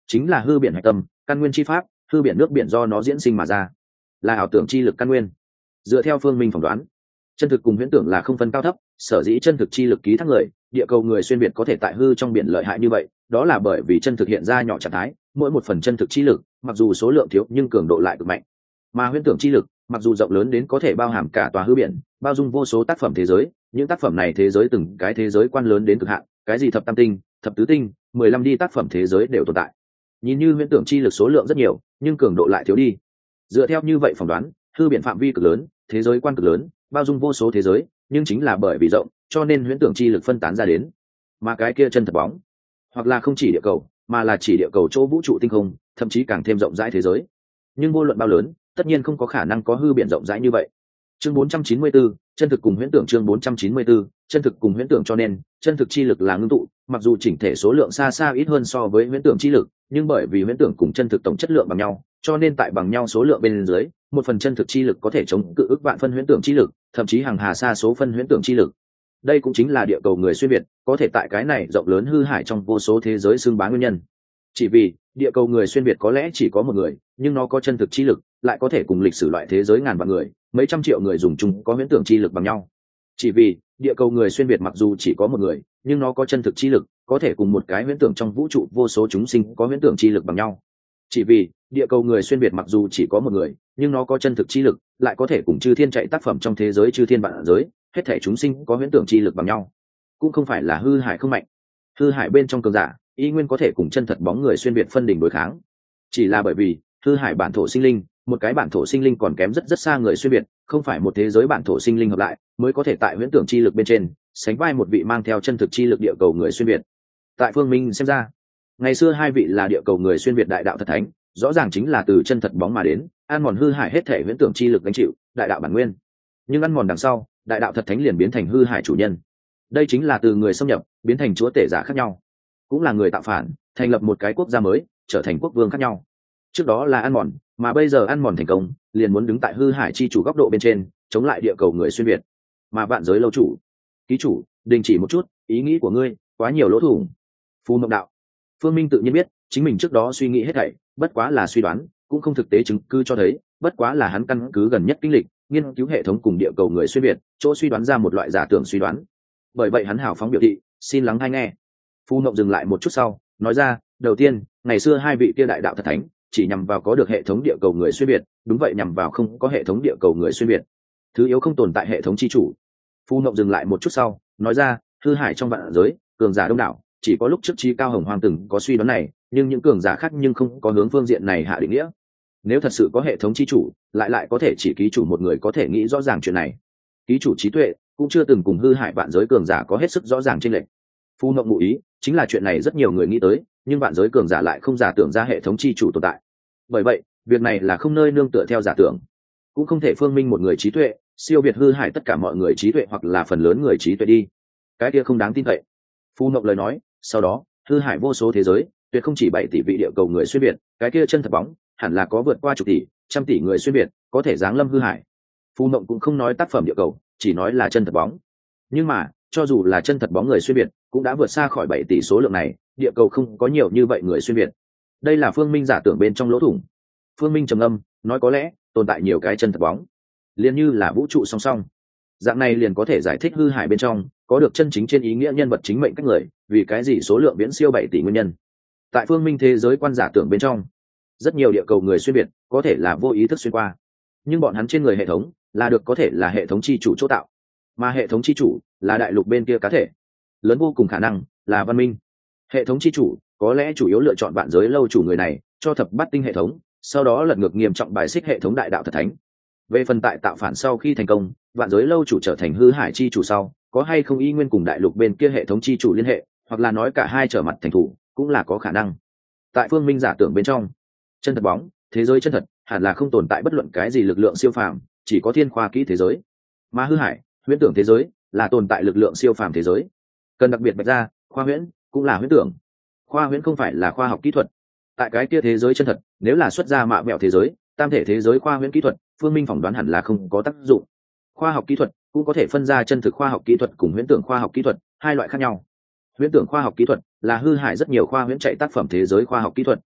chính là hư biển hạch tâm, căn nguyên chi pháp, hư biển nước biển do nó diễn sinh mà ra, là ảo tưởng chi lực căn nguyên. Dựa theo Phương Minh phỏng đoán, chân thực cùng huyễn tưởng là không phân cao thấp, sở dĩ chân thực chi lực ký thác người, địa cầu người xuyên việt có thể tại hư trong biển lợi hại như vậy, đó là bởi vì chân thực hiện ra nhỏ trạng thái, mỗi một phần chân thực chi lực, mặc dù số lượng thiếu nhưng cường độ lại cực mạnh. Mà huyễn tưởng chi lực, mặc dù rộng lớn đến có thể bao hàm cả tòa hư biển, bao dung vô số tác phẩm thế giới, những tác phẩm này thế giới từng cái thế giới quan lớn đến cực hạn, cái gì thập tam tinh, thập tứ tinh, 15 đi tác phẩm thế giới đều tồn tại. Nhìn như huyễn tưởng chi lực số lượng rất nhiều, nhưng cường độ lại thiếu đi. Dựa theo như vậy phỏng đoán, hư biển phạm vi cực lớn, thế giới quan cực lớn, bao dung vô số thế giới, nhưng chính là bởi vì rộng, cho nên huyễn tưởng chi lực phân tán ra đến. Mà cái kia chân thật bóng, hoặc là không chỉ địa cầu, mà là chỉ địa cầu chỗ vũ trụ tinh không, thậm chí càng thêm rộng rãi thế giới. Nhưng vô luận bao lớn, tất nhiên không có khả năng có hư biển rộng rãi như vậy. Chương 494, chân thực cùng huyễn tưởng. Chương 494, chân thực cùng huyễn tưởng. Cho nên chân thực chi lực là ngưng tụ, mặc dù chỉnh thể số lượng xa xa ít hơn so với huyễn tưởng chi lực, nhưng bởi vì huyễn tưởng cùng chân thực tổng chất lượng bằng nhau, cho nên tại bằng nhau số lượng bên dưới, một phần chân thực chi lực có thể chống cự ức vạn phân huyễn tưởng chi lực, thậm chí hàng hà xa số phân huyễn tưởng chi lực. Đây cũng chính là địa cầu người xuyên việt có thể tại cái này rộng lớn hư hải trong vô số thế giới xưng bá nguyên nhân. Chỉ vì địa cầu người xuyên việt có lẽ chỉ có một người, nhưng nó có chân thực chi lực, lại có thể cùng lịch sử loại thế giới ngàn vạn người, mấy trăm triệu người dùng chung có huyễn tưởng chi lực bằng nhau. Chỉ vì địa cầu người xuyên việt mặc dù chỉ có một người, nhưng nó có chân thực chi lực, có thể cùng một cái huyễn tưởng trong vũ trụ vô số chúng sinh có huyễn tưởng chi lực bằng nhau. Chỉ vì địa cầu người xuyên việt mặc dù chỉ có một người, nhưng nó có chân thực chi lực, lại có thể cùng chư thiên chạy tác phẩm trong thế giới chư thiên vạn giới, hết thể chúng sinh có huyễn tưởng chi lực bằng nhau. Cũng không phải là hư hải không mạnh, hư hải bên trong cường giả y nguyên có thể cùng chân thật bóng người xuyên việt phân đỉnh đối kháng, chỉ là bởi vì hư hải bản thổ sinh linh, một cái bản thổ sinh linh còn kém rất rất xa người xuyên việt, không phải một thế giới bản thổ sinh linh hợp lại mới có thể tại huyễn tưởng chi lực bên trên sánh vai một vị mang theo chân thực chi lực địa cầu người xuyên việt. Tại Phương Minh xem ra, ngày xưa hai vị là địa cầu người xuyên việt đại đạo thật thánh, rõ ràng chính là từ chân thật bóng mà đến, ăn mòn hư hải hết thể huyễn tưởng chi lực gánh chịu đại đạo bản nguyên. Nhưng ăn mòn đằng sau, đại đạo thật thánh liền biến thành hư hải chủ nhân. Đây chính là từ người xâm nhập biến thành chúa tể giả khác nhau, cũng là người tạo phản thành lập một cái quốc gia mới, trở thành quốc vương khác nhau. Trước đó là ăn mòn, mà bây giờ ăn mòn thành công, liền muốn đứng tại hư hải chi chủ góc độ bên trên, chống lại địa cầu người xuyên việt. Mà vạn giới lâu chủ, ký chủ, đình chỉ một chút, ý nghĩ của ngươi quá nhiều lỗ thủng. Phù Mộng đạo. Phương Minh tự nhiên biết chính mình trước đó suy nghĩ hết thảy bất quá là suy đoán, cũng không thực tế chứng cứ cho thấy, bất quá là hắn căn cứ gần nhất kinh lịch, nghiên cứu hệ thống cùng địa cầu người xuyên việt, chỗ suy đoán ra một loại giả tưởng suy đoán. Bởi vậy hắn hào phóng biểu thị, xin lắng hay nghe. Phù Mộng dừng lại một chút sau, nói ra, đầu tiên, ngày xưa hai vị kia đại đạo thật thánh chỉ nhằm vào có được hệ thống địa cầu người xuyên việt, đúng vậy, nhằm vào không có hệ thống địa cầu người xuyên việt. Thứ yếu không tồn tại hệ thống chi chủ. Phù Mộng dừng lại một chút sau, nói ra, hư hải trong vạn giới, cường giả đông đảo, chỉ có lúc trước Chí Cao Hồng Hoàng từng có suy đoán này, nhưng những cường giả khác nhưng không có hướng phương diện này hạ định nghĩa. Nếu thật sự có hệ thống chi chủ, lại có thể chỉ ký chủ một người có thể nghĩ rõ ràng chuyện này. Ký chủ trí tuệ cũng chưa từng cùng hư hải vạn giới cường giả có hết sức rõ ràng chênh lệch. Phù Mộng ngụ ý chính là chuyện này rất nhiều người nghĩ tới, nhưng vạn giới cường giả lại không giả tưởng ra hệ thống chi chủ tồn tại. Bởi vậy, việc này là không nơi nương tựa theo giả tưởng, cũng không thể Phương Minh một người trí tuệ siêu việt hư hải tất cả mọi người trí tuệ hoặc là phần lớn người trí tuệ đi, cái kia không đáng tin cậy. Phù Mộng lời nói, sau đó, hư hải vô số thế giới, tuyệt không chỉ 7 tỷ vị địa cầu người xuyên việt, cái kia chân thật bóng, hẳn là có vượt qua chục tỷ, trăm tỷ người xuyên việt, có thể giáng lâm hư hải. Phù Mộng cũng không nói tác phẩm địa cầu, chỉ nói là chân thật bóng. Nhưng mà, cho dù là chân thật bóng người xuyên việt, cũng đã vượt xa khỏi 7 tỷ số lượng này, địa cầu không có nhiều như vậy người xuyên việt. Đây là Phương Minh giả tưởng bên trong lỗ thủng. Phương Minh trầm ngâm, nói có lẽ tồn tại nhiều cái chân thật bóng, liền như là vũ trụ song song. Dạng này liền có thể giải thích hư hải bên trong có được chân chính trên ý nghĩa nhân vật chính mệnh cách người, vì cái gì số lượng viễn siêu 7 tỷ nguyên nhân. Tại Phương Minh thế giới quan giả tưởng bên trong, rất nhiều địa cầu người xuyên việt có thể là vô ý thức xuyên qua, nhưng bọn hắn trên người hệ thống là được có thể là hệ thống chi chủ chỗ tạo, mà hệ thống chi chủ là đại lục bên kia cá thể, lớn vô cùng khả năng là văn minh. Hệ thống chi chủ có lẽ chủ yếu lựa chọn vạn giới lâu chủ người này cho thập bát tinh hệ thống, sau đó lật ngược nghiêm trọng bài xích hệ thống đại đạo thật thánh. Về phần tại tạo phản sau khi thành công, vạn giới lâu chủ trở thành hư hải chi chủ sau, có hay không y nguyên cùng đại lục bên kia hệ thống chi chủ liên hệ, hoặc là nói cả hai trở mặt thành thủ, cũng là có khả năng. Tại Phương Minh giả tưởng bên trong, chân thật bóng, thế giới chân thật, hẳn là không tồn tại bất luận cái gì lực lượng siêu phàm, chỉ có thiên khoa kỹ thế giới. Mà hư hải, huyễn tưởng thế giới, là tồn tại lực lượng siêu phàm thế giới. Cần đặc biệt bạch ra, khoa huyễn cũng là huyễn tưởng. Khoa huyễn không phải là khoa học kỹ thuật. Tại cái kia thế giới chân thật, nếu là xuất ra mạ mẹo thế giới, tam thể thế giới khoa huyễn kỹ thuật, Phương Minh phỏng đoán hẳn là không có tác dụng. Khoa học kỹ thuật cũng có thể phân ra chân thực khoa học kỹ thuật cùng huyễn tưởng khoa học kỹ thuật, hai loại khác nhau. Huyễn tưởng khoa học kỹ thuật là hư hải rất nhiều khoa huyễn chạy tác phẩm thế giới khoa học kỹ thuật,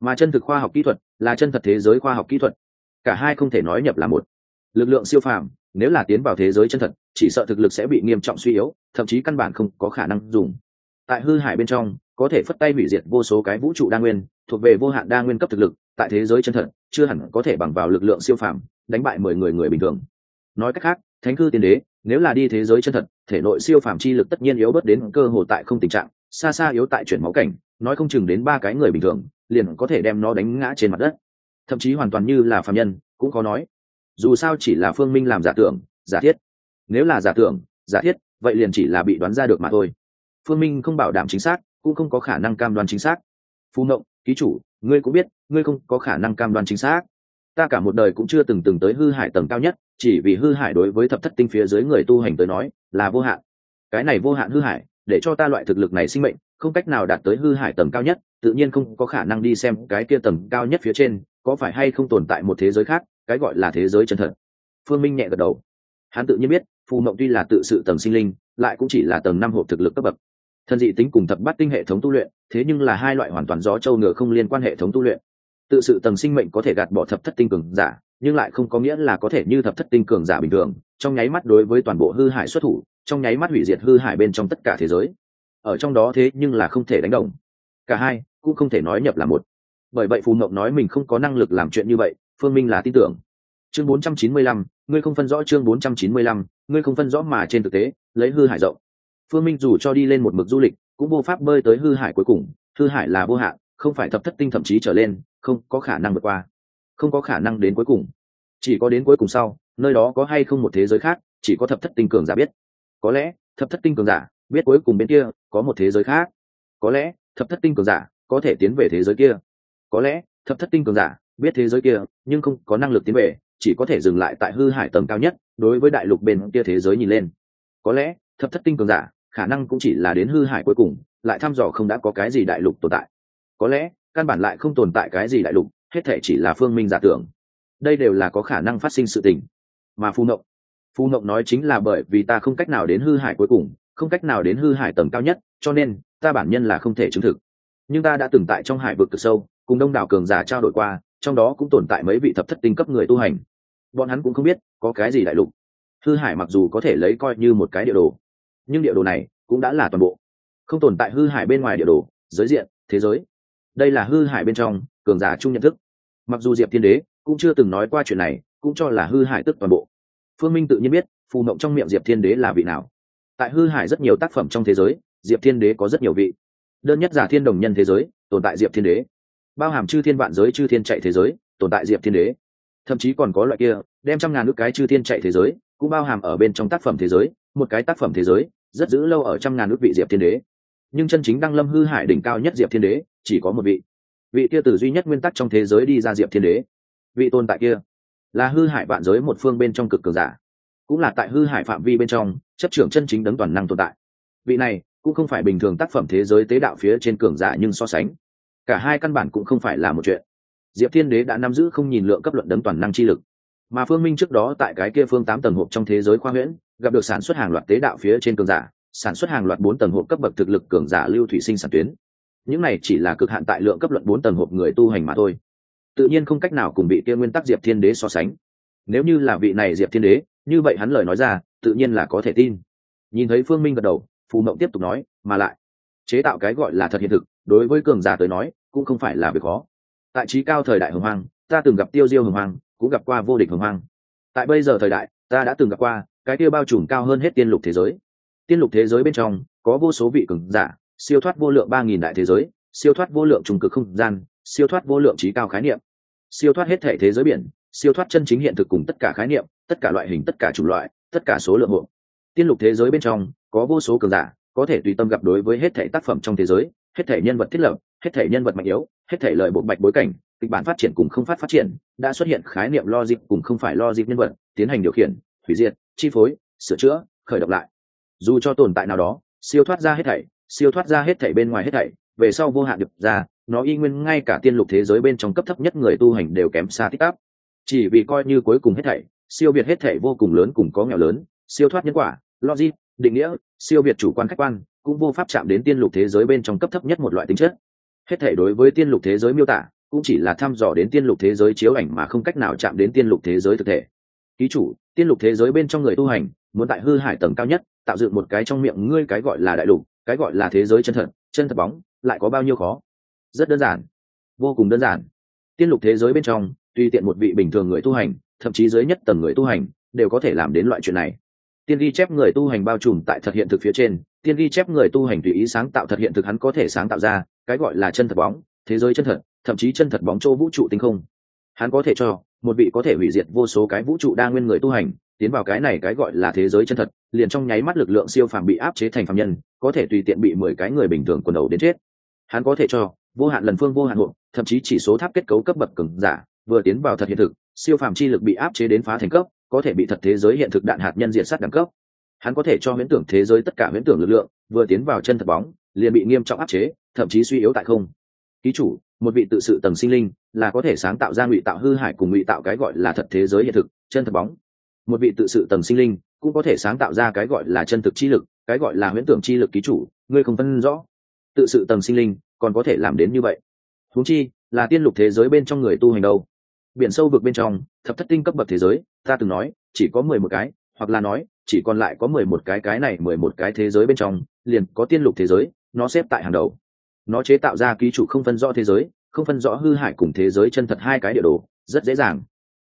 mà chân thực khoa học kỹ thuật là chân thật thế giới khoa học kỹ thuật, cả hai không thể nói nhập là một. Lực lượng siêu phàm nếu là tiến vào thế giới chân thật, chỉ sợ thực lực sẽ bị nghiêm trọng suy yếu, thậm chí căn bản không có khả năng dùng. Tại hư hải bên trong có thể phất tay hủy diệt vô số cái vũ trụ đa nguyên, thuộc về vô hạn đa nguyên cấp thực lực, tại thế giới chân thật chưa hẳn có thể bằng vào lực lượng siêu phàm đánh bại 10 người bình thường. Nói cách khác, thánh cư tiên đế nếu là đi thế giới chân thật, thể nội siêu phàm chi lực tất nhiên yếu bớt đến cơ hồ tại không tình trạng, xa xa yếu tại chuyển máu cảnh, nói không chừng đến 3 cái người bình thường liền có thể đem nó đánh ngã trên mặt đất, thậm chí hoàn toàn như là phàm nhân cũng có nói. Dù sao chỉ là Phương Minh làm giả tưởng giả thiết, nếu là giả tưởng giả thiết vậy liền chỉ là bị đoán ra được mà thôi. Phương Minh không bảo đảm chính xác, cũng không có khả năng cam đoan chính xác. Phù Mộng ký chủ, ngươi cũng biết ngươi không có khả năng cam đoan chính xác. Ta cả một đời cũng chưa từng tới hư hải tầng cao nhất, chỉ vì hư hải đối với thập thất tinh phía dưới người tu hành tới nói là vô hạn. Cái này vô hạn hư hải để cho ta loại thực lực này sinh mệnh không cách nào đạt tới hư hải tầng cao nhất, tự nhiên không có khả năng đi xem cái kia tầng cao nhất phía trên có phải hay không tồn tại một thế giới khác, cái gọi là thế giới chân thật. Phương Minh nhẹ gật đầu. Hắn tự nhiên biết Phù Mộng tuy là tự sự tầng sinh linh, lại cũng chỉ là tầng 5 hộp thực lực cấp bậc. Thân dị tính cùng thập bát tinh hệ thống tu luyện, thế nhưng là hai loại hoàn toàn gió châu ngựa không liên quan hệ thống tu luyện. Tự sự tầng sinh mệnh có thể gạt bỏ thập thất tinh cường giả, nhưng lại không có nghĩa là có thể như thập thất tinh cường giả bình thường trong nháy mắt đối với toàn bộ hư hải xuất thủ, trong nháy mắt hủy diệt hư hải bên trong tất cả thế giới. Ở trong đó thế nhưng là không thể đánh đồng, cả hai cũng không thể nói nhập là một. Bởi vậy Phù Mộng nói mình không có năng lực làm chuyện như vậy, Phương Minh là tin tưởng. Chương 495, ngươi không phân rõ. Chương 495, ngươi không phân rõ. Mà trên thực tế lấy hư hải rộng, Phương Minh dù cho đi lên một mực du lịch cũng vô pháp bơi tới hư hải cuối cùng. Hư hải là vô hạn, không phải thập thất tinh thậm chí trở lên không có khả năng vượt qua, không có khả năng đến cuối cùng. Chỉ có đến cuối cùng sau, nơi đó có hay không một thế giới khác, chỉ có thập thất tinh cường giả biết. Có lẽ thập thất tinh cường giả biết cuối cùng bên kia có một thế giới khác, có lẽ thập thất tinh cường giả có thể tiến về thế giới kia, có lẽ thập thất tinh cường giả biết thế giới kia nhưng không có năng lực tiến về, chỉ có thể dừng lại tại hư hải tầng cao nhất, đối với đại lục bên kia thế giới nhìn lên. Có lẽ thập thất tinh cường giả khả năng cũng chỉ là đến hư hải cuối cùng lại thăm dò không đã có cái gì đại lục tồn tại, có lẽ căn bản lại không tồn tại cái gì đại lục, hết thể chỉ là Phương Minh giả tưởng. Đây đều là có khả năng phát sinh sự tình. Mà Phù Mộng nói chính là bởi vì ta không cách nào đến hư hải cuối cùng, không cách nào đến hư hải tầng cao nhất, cho nên ta bản nhân là không thể chứng thực. Nhưng ta đã từng tại trong hải vực cực sâu cùng đông đảo cường giả trao đổi qua, trong đó cũng tồn tại mấy vị thập thất tinh cấp người tu hành. Bọn hắn cũng không biết có cái gì đại lục. Hư hải mặc dù có thể lấy coi như một cái địa đồ, nhưng địa đồ này cũng đã là toàn bộ, không tồn tại hư hải bên ngoài địa đồ giới diện thế giới. Đây là hư hải bên trong cường giả chung nhận thức. Mặc dù Diệp Thiên Đế cũng chưa từng nói qua chuyện này, cũng cho là hư hải tức toàn bộ. Phương Minh tự nhiên biết Phù Mộng trong miệng Diệp Thiên Đế là vị nào. Tại hư hải rất nhiều tác phẩm trong thế giới, Diệp Thiên Đế có rất nhiều vị. Đơn nhất giả thiên đồng nhân thế giới tồn tại Diệp Thiên Đế, bao hàm chư thiên vạn giới chư thiên chạy thế giới tồn tại Diệp Thiên Đế, thậm chí còn có loại kia đem 100.000 ước cái chư thiên chạy thế giới cũng bao hàm ở bên trong tác phẩm thế giới. Một cái tác phẩm thế giới rất giữ lâu ở 100.000 ước vị Diệp Thiên Đế, nhưng chân chính đăng lâm hư hải đỉnh cao nhất Diệp Thiên Đế chỉ có một vị. Vị kia từ duy nhất nguyên tắc trong thế giới đi ra Diệp Thiên Đế, vị tồn tại kia là hư hải vạn giới một phương bên trong cực cường giả, cũng là tại hư hải phạm vi bên trong chấp trưởng chân chính đấng toàn năng tồn tại. Vị này cũng không phải bình thường tác phẩm thế giới tế đạo phía trên cường giả, nhưng so sánh cả hai căn bản cũng không phải là một chuyện. Diệp Thiên Đế đã nắm giữ không nhìn lượng cấp luận đấng toàn năng chi lực, mà Phương Minh trước đó tại cái kia phương 8 tầng hộp trong thế giới khoa huyễn gặp được sản xuất hàng loạt tế đạo phía trên cường giả, sản xuất hàng loạt 4 tầng hộp cấp bậc thực lực cường giả lưu thủy sinh sản tuyến. Những này chỉ là cực hạn tại lượng cấp luận 4 tầng hộp người tu hành mà thôi, tự nhiên không cách nào cùng vị kia nguyên tắc Diệp Thiên Đế so sánh. Nếu như là vị này Diệp Thiên Đế, như vậy hắn lời nói ra tự nhiên là có thể tin. Nhìn thấy Phương Minh gật đầu, Phù Mộng tiếp tục nói, mà lại chế tạo cái gọi là thật hiện thực đối với cường giả tới nói cũng không phải là việc khó. Tại trí cao thời đại hồng hoang, ta từng gặp tiêu diêu hồng hoang, cũng gặp qua vô địch hồng hoang. Tại bây giờ thời đại, ta đã từng gặp qua cái kia bao trùm cao hơn hết tiên lục thế giới. Tiên lục thế giới bên trong có vô số vị cường giả siêu thoát vô lượng 3.000 đại thế giới, siêu thoát vô lượng trùng cực không gian, siêu thoát vô lượng trí cao khái niệm, siêu thoát hết thể thế giới biển, siêu thoát chân chính hiện thực cùng tất cả khái niệm, tất cả loại hình, tất cả chủng loại, tất cả số lượng hộ. Tiên lục thế giới bên trong có vô số cường giả có thể tùy tâm gặp đối với hết thể tác phẩm trong thế giới, hết thể nhân vật thiết lập, hết thể nhân vật mạnh yếu, hết thể lời bộ bạch bối cảnh, kịch bản phát triển cùng không phát triển, đã xuất hiện khái niệm logic cùng không phải logic nhân vật, tiến hành điều khiển, hủy diệt, chi phối, sửa chữa, khởi động lại. Dù cho tồn tại nào đó siêu thoát ra hết thảy, siêu thoát ra hết thảy bên ngoài hết thảy, về sau vô hạn được ra, nó y nguyên ngay cả tiên lục thế giới bên trong cấp thấp nhất người tu hành đều kém xa tích tắp. Chỉ vì coi như cuối cùng hết thảy, siêu việt hết thảy vô cùng lớn cùng có nghèo lớn, siêu thoát nhân quả, logic, định nghĩa, siêu việt chủ quan khách quan, cũng vô pháp chạm đến tiên lục thế giới bên trong cấp thấp nhất một loại tính chất. Hết thảy đối với tiên lục thế giới miêu tả cũng chỉ là thăm dò đến tiên lục thế giới chiếu ảnh mà không cách nào chạm đến tiên lục thế giới thực thể. Ký chủ, tiên lục thế giới bên trong người tu hành muốn tại hư hải tầng cao nhất tạo dựng một cái trong miệng ngươi cái gọi là đại lục, cái gọi là thế giới chân thật bóng, lại có bao nhiêu khó? Rất đơn giản, vô cùng đơn giản. Tiên lục thế giới bên trong, tùy tiện một vị bình thường người tu hành, thậm chí dưới nhất tầng người tu hành, đều có thể làm đến loại chuyện này. Tiên ghi chép người tu hành bao trùm tại thật hiện thực phía trên, tiên ghi chép người tu hành tùy ý sáng tạo thật hiện thực hắn có thể sáng tạo ra, cái gọi là chân thật bóng, thế giới chân thật, thậm chí chân thật bóng châu vũ trụ tinh không. Hắn có thể cho một vị có thể hủy diệt vô số cái vũ trụ đa nguyên người tu hành tiến vào cái này cái gọi là thế giới chân thật, liền trong nháy mắt lực lượng siêu phàm bị áp chế thành phàm nhân, có thể tùy tiện bị 10 cái người bình thường quần đầu đến chết. Hắn có thể cho vô hạn lần phương vô hạn hộ, thậm chí chỉ số tháp kết cấu cấp bậc cường giả vừa tiến vào thật hiện thực, siêu phàm chi lực bị áp chế đến phá thành cấp, có thể bị thật thế giới hiện thực đạn hạt nhân diệt sát đẳng cấp. Hắn có thể cho huyễn tưởng thế giới tất cả huyễn tưởng lực lượng vừa tiến vào chân thật bóng liền bị nghiêm trọng áp chế, thậm chí suy yếu tại không. Ký chủ, một vị tự sự tầng sinh linh là có thể sáng tạo ra ngụy tạo hư hải cùng ngụy tạo cái gọi là thật thế giới hiện thực chân thật bóng. Một vị tự sự tầng sinh linh cũng có thể sáng tạo ra cái gọi là chân thực chi lực, cái gọi là huyễn tưởng chi lực. Ký chủ, ngươi không phân rõ tự sự tầng sinh linh còn có thể làm đến như vậy, huống chi là tiên lục thế giới bên trong người tu hành đâu. Biển sâu vực bên trong thập thất tinh cấp bậc thế giới, ta từng nói chỉ có 11 cái, hoặc là nói chỉ còn lại có 11 cái này 11 cái thế giới bên trong liền có tiên lục thế giới, nó xếp tại hàng đầu. Nó chế tạo ra ký chủ không phân rõ thế giới, không phân rõ hư hại cùng thế giới chân thật hai cái địa đồ, rất dễ dàng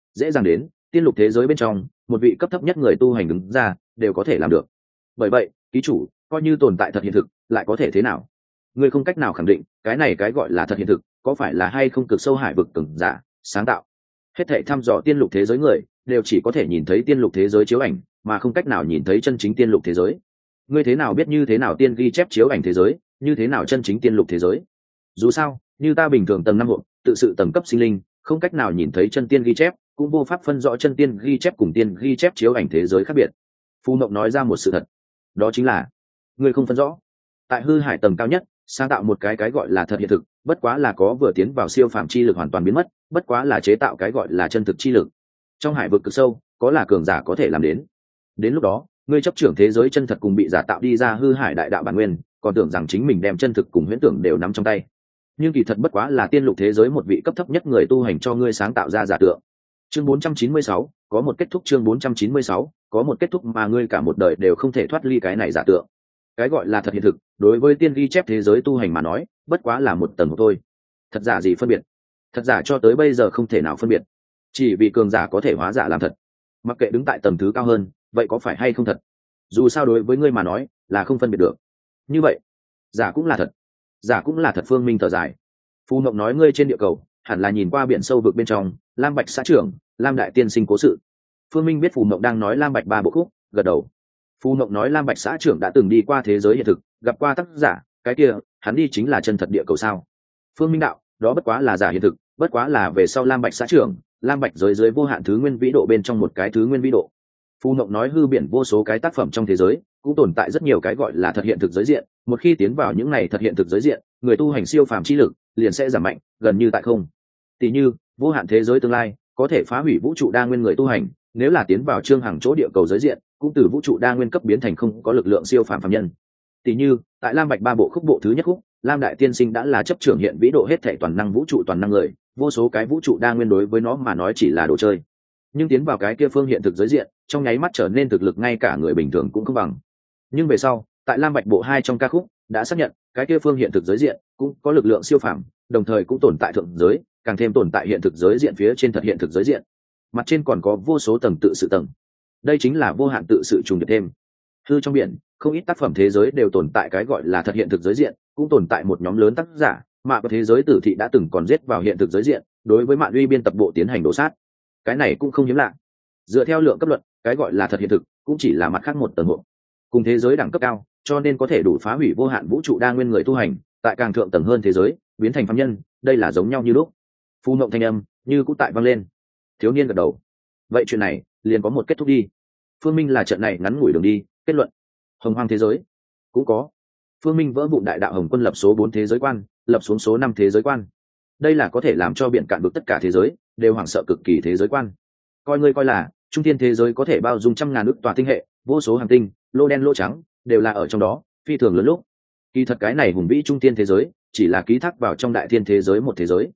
đến tiên lục thế giới bên trong một vị cấp thấp nhất người tu hành đứng ra đều có thể làm được. Bởi vậy ký chủ coi như tồn tại thật hiện thực lại có thể thế nào? Ngươi không cách nào khẳng định cái này cái gọi là thật hiện thực có phải là hay không cực sâu hải vực cường giả sáng tạo. Hết thảy thăm dò tiên lục thế giới người đều chỉ có thể nhìn thấy tiên lục thế giới chiếu ảnh, mà không cách nào nhìn thấy chân chính tiên lục thế giới. Ngươi thế nào biết như thế nào tiên ghi chép chiếu ảnh thế giới, như thế nào chân chính tiên lục thế giới? Dù sao như ta bình thường tầng 5 hộ tự sự tầng cấp sinh linh không cách nào nhìn thấy chân tiên ghi chép, cũng vô pháp phân rõ chân tiên ghi chép cùng tiên ghi chép chiếu ảnh thế giới khác biệt. Phù Mộng nói ra một sự thật, đó chính là ngươi không phân rõ. Tại hư hải tầng cao nhất sáng tạo một cái gọi là thật hiện thực, bất quá là có vừa tiến vào siêu phàm chi lực hoàn toàn biến mất, bất quá là chế tạo cái gọi là chân thực chi lực. Trong hải vực cực sâu có là cường giả có thể làm đến. Đến lúc đó ngươi chấp trưởng thế giới chân thật cùng bị giả tạo đi ra hư hải đại đạo bản nguyên, còn tưởng rằng chính mình đem chân thực cùng huyễn tưởng đều nắm trong tay, nhưng kỳ thật bất quá là tiên lục thế giới một vị cấp thấp nhất người tu hành cho ngươi sáng tạo ra giả tượng. Chương 496, có một kết thúc. Chương 496, có một kết thúc mà ngươi cả một đời đều không thể thoát ly cái này giả tượng. Cái gọi là thật hiện thực đối với tiên ghi chép thế giới tu hành mà nói bất quá là một tầng một thôi. Thật giả gì phân biệt? Thật giả cho tới bây giờ không thể nào phân biệt, chỉ vì cường giả có thể hóa giả làm thật. Mặc kệ đứng tại tầng thứ cao hơn vậy có phải hay không thật, dù sao đối với ngươi mà nói là không phân biệt được. Như vậy giả cũng là thật, giả cũng là thật. Phương Minh thở dài. Phù Mộng nói ngươi trên địa cầu hẳn là nhìn qua biển sâu vực bên trong Lam Bạch xã trưởng Lam đại tiên sinh cố sự. Phương Minh biết Phù Mộng đang nói Lam Bạch ba bộ khúc, gật đầu. Phù Mộng nói Lam Bạch xã trưởng đã từng đi qua thế giới hiện thực, gặp qua tác giả, cái kia hắn đi chính là chân thật địa cầu sao? Phương Minh đạo, đó bất quá là giả hiện thực, bất quá là về sau Lam Bạch xã trưởng Lam Bạch giới dưới vô hạn thứ nguyên vĩ độ bên trong một cái thứ nguyên vĩ độ. Phù Mộng nói hư biển vô số cái tác phẩm trong thế giới cũng tồn tại rất nhiều cái gọi là thật hiện thực giới diện, một khi tiến vào những này thật hiện thực giới diện, người tu hành siêu phàm chi lực liền sẽ giảm mạnh, gần như tại không. Tỷ như vô hạn thế giới tương lai có thể phá hủy vũ trụ đa nguyên người tu hành, nếu là tiến vào Trương Hằng chỗ địa cầu giới diện, cũng từ vũ trụ đa nguyên cấp biến thành không có lực lượng siêu phàm phàm nhân. Tỷ như tại Lam Bạch ba bộ khúc bộ thứ nhất khúc, Lam đại tiên sinh đã là chấp trưởng hiện vĩ độ hết thảy toàn năng vũ trụ toàn năng người, vô số cái vũ trụ đa nguyên đối với nó mà nói chỉ là đồ chơi, nhưng tiến vào cái kia phương hiện thực giới diện, trong nháy mắt trở nên thực lực ngay cả người bình thường cũng không bằng. Nhưng về sau tại Lam Bạch bộ 2 trong ca khúc đã xác nhận cái kia phương hiện thực giới diện cũng có lực lượng siêu phàm, đồng thời cũng tồn tại thượng giới, càng thêm tồn tại hiện thực giới diện phía trên thật hiện thực giới diện, mặt trên còn có vô số tầng tự sự tầng. Đây chính là vô hạn tự sự trùng điệp thêm. Hư trong biển không ít tác phẩm thế giới đều tồn tại cái gọi là thật hiện thực giới diện, cũng tồn tại một nhóm lớn tác giả mà thế giới tử thị đã từng còn giết vào hiện thực giới diện, đối với Mạn Uy biên tập bộ tiến hành đổ sát. Cái này cũng không hiếm lạ. Dựa theo lượng cấp luận, cái gọi là thật hiện thực cũng chỉ là mặt khác một tầng hộ, cùng thế giới đẳng cấp cao, cho nên có thể đủ phá hủy vô hạn vũ trụ đa nguyên người tu hành, tại càng thượng tầng hơn thế giới biến thành phàm nhân, đây là giống nhau như lúc. Phù Mộng thanh âm như cũng tại vang lên. Thiếu niên gật đầu. Vậy chuyện này liền có một kết thúc đi. Phương Minh là trận này ngắn ngủi đường đi, kết luận. Hồng hoang thế giới cũng có. Phương Minh vỡ vụn đại đạo Hồng Quân lập số 4 thế giới quan, lập xuống số 5 thế giới quan. Đây là có thể làm cho biển cạn vực tất cả thế giới đều hoảng sợ cực kỳ thế giới quan. Coi ngươi coi là trung thiên thế giới có thể bao dung trăm ngàn ức tòa tinh hệ, vô số hành tinh, lô đen lô trắng đều là ở trong đó, phi thường lớn lúc. Kỳ thật cái này hùng vĩ trung thiên thế giới chỉ là ký thác vào trong đại thiên thế giới một thế giới.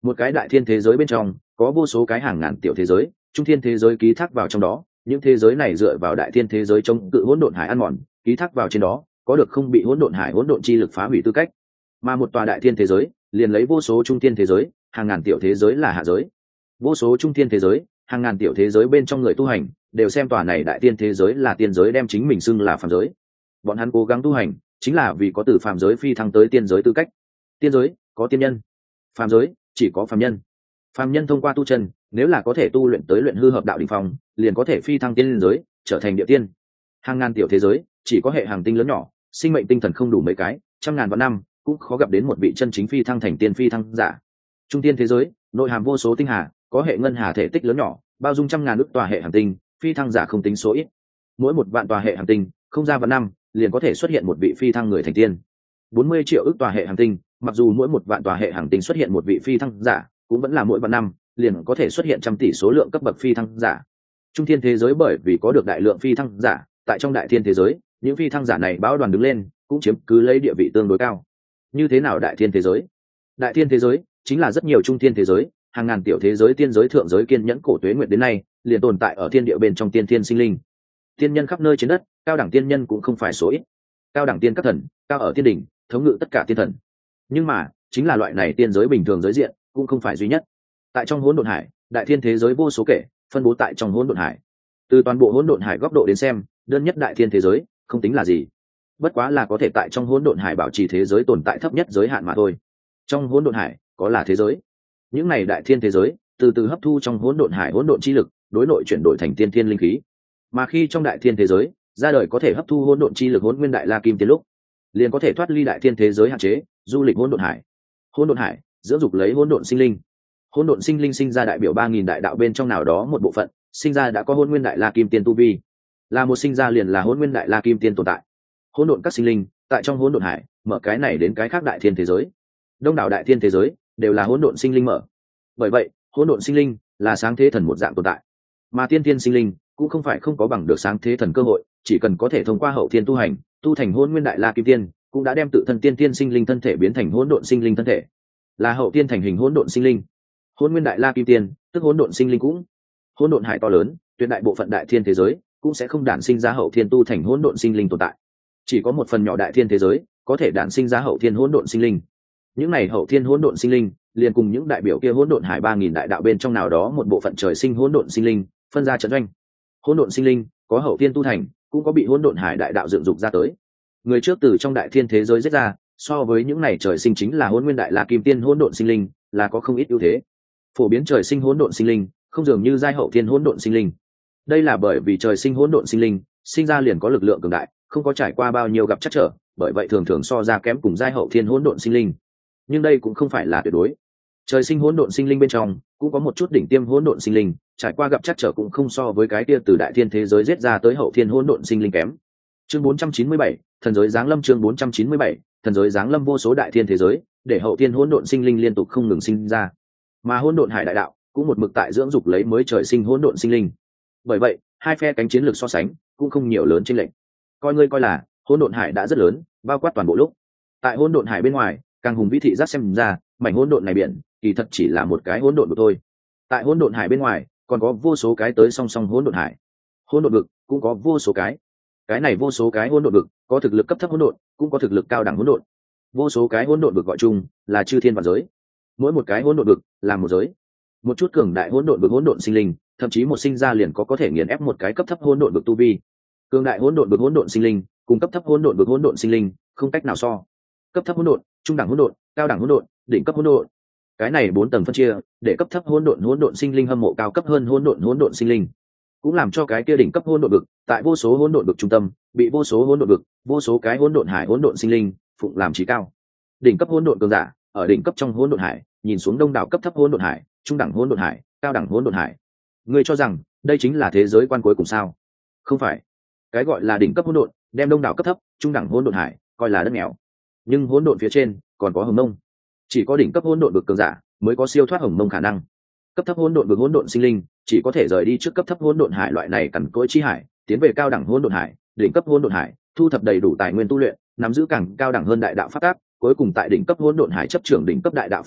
Một cái đại thiên thế giới bên trong có vô số cái hàng ngàn tiểu thế giới, trung thiên thế giới ký thác vào trong đó, những thế giới này dựa vào đại thiên thế giới chống cự hỗn độn hải ăn mòn, ký thác vào trên đó, có được không bị hỗn độn hải hỗn độn chi lực phá hủy tư cách. Mà một tòa đại thiên thế giới liền lấy vô số trung thiên thế giới, hàng ngàn tiểu thế giới là hạ giới. Vô số trung thiên thế giới, hàng ngàn tiểu thế giới bên trong người tu hành đều xem tòa này đại thiên thế giới là tiên giới, đem chính mình xưng là phàm giới. Bọn hắn cố gắng tu hành chính là vì có từ phàm giới phi thăng tới tiên giới tư cách. Tiên giới có tiên nhân, phàm giới chỉ có phàm nhân. Phàm nhân thông qua tu chân, nếu là có thể tu luyện tới luyện hư hợp đạo đỉnh phong, liền có thể phi thăng tiên giới, trở thành địa tiên. Hàng ngàn tiểu thế giới chỉ có hệ hàng tinh lớn nhỏ, sinh mệnh tinh thần không đủ mấy cái, trăm ngàn vạn năm cũng khó gặp đến một vị chân chính phi thăng thành tiên phi thăng giả. Trung tiên thế giới nội hàm vô số tinh hà, có hệ ngân hà thể tích lớn nhỏ, bao dung trăm ngàn ức tòa hệ hành tinh, phi thăng giả không tính số ít. Mỗi một vạn tòa hệ hành tinh, không ra vạn năm liền có thể xuất hiện một vị phi thăng người thành tiên. 40 triệu ức tòa hệ hành tinh, mặc dù mỗi một vạn tòa hệ hành tinh xuất hiện một vị phi thăng giả, cũng vẫn là mỗi vạn năm liền có thể xuất hiện trăm tỷ số lượng cấp bậc phi thăng giả. Trung thiên thế giới bởi vì có được đại lượng phi thăng giả, tại trong đại thiên thế giới, những phi thăng giả này bão đoàn đứng lên, cũng chiếm cứ lấy địa vị tương đối cao. Như thế nào đại thiên thế giới? Đại thiên thế giới chính là rất nhiều trung thiên thế giới, hàng ngàn tiểu thế giới, tiên giới, thượng giới kiên nhẫn cổ tuế nguyệt đến nay, liền tồn tại ở thiên địa bên trong tiên thiên sinh linh. Tiên nhân khắp nơi trên đất, cao đẳng tiên nhân cũng không phải số ít. Cao đẳng tiên các thần, cao ở thiên đỉnh, thống ngự tất cả tiên thần. Nhưng mà, chính là loại này tiên giới bình thường giới diện, cũng không phải duy nhất. Tại trong hỗn độn hải, đại thiên thế giới vô số kể, phân bố tại trong hỗn độn hải. Từ toàn bộ hỗn độn hải góc độ đến xem, đơn nhất đại thiên thế giới không tính là gì, bất quá là có thể tại trong hỗn độn hải bảo trì thế giới tồn tại thấp nhất giới hạn mà thôi. Trong hỗn độn hải có là thế giới, những này đại thiên thế giới từ từ hấp thu trong hỗn độn hải hỗn độn chi lực, đối nội chuyển đổi thành tiên thiên linh khí. Mà khi trong đại thiên thế giới ra đời có thể hấp thu hỗn độn chi lực hỗn nguyên đại la kim tiên lúc, liền có thể thoát ly đại thiên thế giới hạn chế, du lịch hỗn độn hải. Hỗn độn hải dưỡng dục lấy hỗn độn sinh linh. Hỗn độn sinh linh sinh ra đại biểu 3000 đại đạo bên trong nào đó một bộ phận, sinh ra đã có hỗn nguyên đại la kim tiên tu vi, là một sinh ra liền là hỗn nguyên đại la kim tiên tồn tại. Hỗn độn các sinh linh tại trong hỗn độn hải mở cái này đến cái khác đại thiên thế giới, đông đảo đại thiên thế giới đều là hỗn độn sinh linh mở. Bởi vậy hỗn độn sinh linh là sáng thế thần một dạng tồn tại, mà tiên thiên sinh linh cũng không phải không có bằng được sáng thế thần cơ hội, chỉ cần có thể thông qua hậu thiên tu hành, tu thành hỗn nguyên đại la kim tiên, cũng đã đem tự thân tiên thiên sinh linh thân thể biến thành hỗn độn sinh linh thân thể, là hậu tiên thành hình hỗn độn sinh linh. Hỗn nguyên đại la kim tiên tức hỗn độn sinh linh cũng. Hỗn độn hải to lớn, tuyệt đại bộ phận đại thiên thế giới cũng sẽ không đản sinh ra hậu thiên tu thành hỗn độn sinh linh tồn tại, chỉ có một phần nhỏ đại thiên thế giới có thể đản sinh ra hậu thiên hỗn độn sinh linh. Những này hậu thiên hỗn độn sinh linh liền cùng những đại biểu kia hỗn độn hải 3000 đại đạo bên trong nào đó một bộ phận trời sinh hỗn độn sinh linh phân ra trận doanh. Hỗn độn sinh linh có hậu thiên tu thành, cũng có bị hỗn độn hải đại đạo dựng dục ra tới. Người trước từ trong đại thiên thế giới giết ra, so với những này trời sinh chính là hỗn nguyên đại la kim tiên hỗn độn sinh linh là có không ít ưu thế. Phổ biến trời sinh hỗn độn sinh linh không dường như giai hậu thiên hỗn độn sinh linh. Đây là bởi vì trời sinh hỗn độn sinh linh sinh ra liền có lực lượng cường đại, không có trải qua bao nhiêu gặp trắc trở, bởi vậy thường thường so ra kém cùng giai hậu thiên hỗn độn sinh linh. Nhưng đây cũng không phải là tuyệt đối. Trời sinh hỗn độn sinh linh bên trong cũng có một chút đỉnh tiêm hỗn độn sinh linh, trải qua gặp trắc trở cũng không so với cái kia từ đại thiên thế giới giết ra tới hậu thiên hỗn độn sinh linh kém. Chương 497, thần giới giáng lâm. Chương 497, thần giới giáng lâm. Vô số đại thiên thế giới để hậu thiên hỗn độn sinh linh liên tục không ngừng sinh ra, mà hỗn độn hải đại đạo cũng một mực tại dưỡng dục lấy mới trời sinh hỗn độn sinh linh. Bởi vậy hai phe cánh chiến lược so sánh cũng không nhiều lớn chênh lệch. Coi ngươi coi là hỗn độn hải đã rất lớn, bao quát toàn bộ lúc. Tại hỗn độn hải bên ngoài, càng hùng vĩ thị giác xem ra, mảnh hỗn độn này biển kỳ thật chỉ là một cái hỗn độn vực thôi. Tại hỗn độn hải bên ngoài còn có vô số cái tới song song hỗn độn hải. Hỗn độn vực cũng có vô số cái. Cái này vô số cái hỗn độn vực có thực lực cấp thấp hỗn độn, cũng có thực lực cao đẳng hỗn độn. Vô số cái hỗn độn vực gọi chung là chư thiên vạn giới. Mỗi một cái hỗn độn vực là một giới. Một chút cường đại hỗn độn vực hỗn độn sinh linh, thậm chí một sinh ra liền có thể nghiền ép một cái cấp thấp hỗn độn vực tu vi. Cường đại hỗn độn vực hỗn độn sinh linh cùng cấp thấp hỗn độn vực hỗn độn sinh linh không cách nào so. Cấp thấp hỗn độn, trung đẳng hỗn độn, cao đẳng hỗn độn, đỉnh cấp hỗn độn. Cái này 4 tầng phân chia, để cấp thấp hỗn độn sinh linh hâm mộ cao cấp hơn hỗn độn sinh linh, cũng làm cho cái kia đỉnh cấp hỗn độn vực, tại vô số hỗn độn vực trung tâm, bị vô số hỗn độn vực, vô số cái hỗn độn hải hỗn độn sinh linh phụng làm chí cao. Đỉnh cấp hỗn độn cường giả, ở đỉnh cấp trong hỗn độn hải, nhìn xuống đông đảo cấp thấp hỗn độn hải, trung đẳng hỗn độn hải, cao đẳng hỗn độn hải. Ngươi cho rằng đây chính là thế giới quan cuối cùng sao? Không phải. Cái gọi là đỉnh cấp hỗn độn, đem đông đảo cấp thấp, trung đẳng hỗn độn hải coi là đất nghèo. Nhưng hỗn độn phía trên còn có hồng mông. Chỉ có đỉnh cấp hỗn độn vực cường giả mới có siêu thoát hồng mông khả năng. Cấp thấp hỗn độn vực hỗn độn sinh linh chỉ có thể rời đi trước cấp thấp hỗn độn hải loại này cằn cỗi chi hải, tiến về cao đẳng hỗn độn hải, đỉnh cấp hỗn độn hải, thu thập đầy đủ tài nguyên tu luyện, nắm giữ càng cao đẳng hơn đại đạo pháp tắc, cuối cùng tại đỉnh cấp hỗn độn hải chấp trưởng đỉnh cấp đại đạo pháp tắc,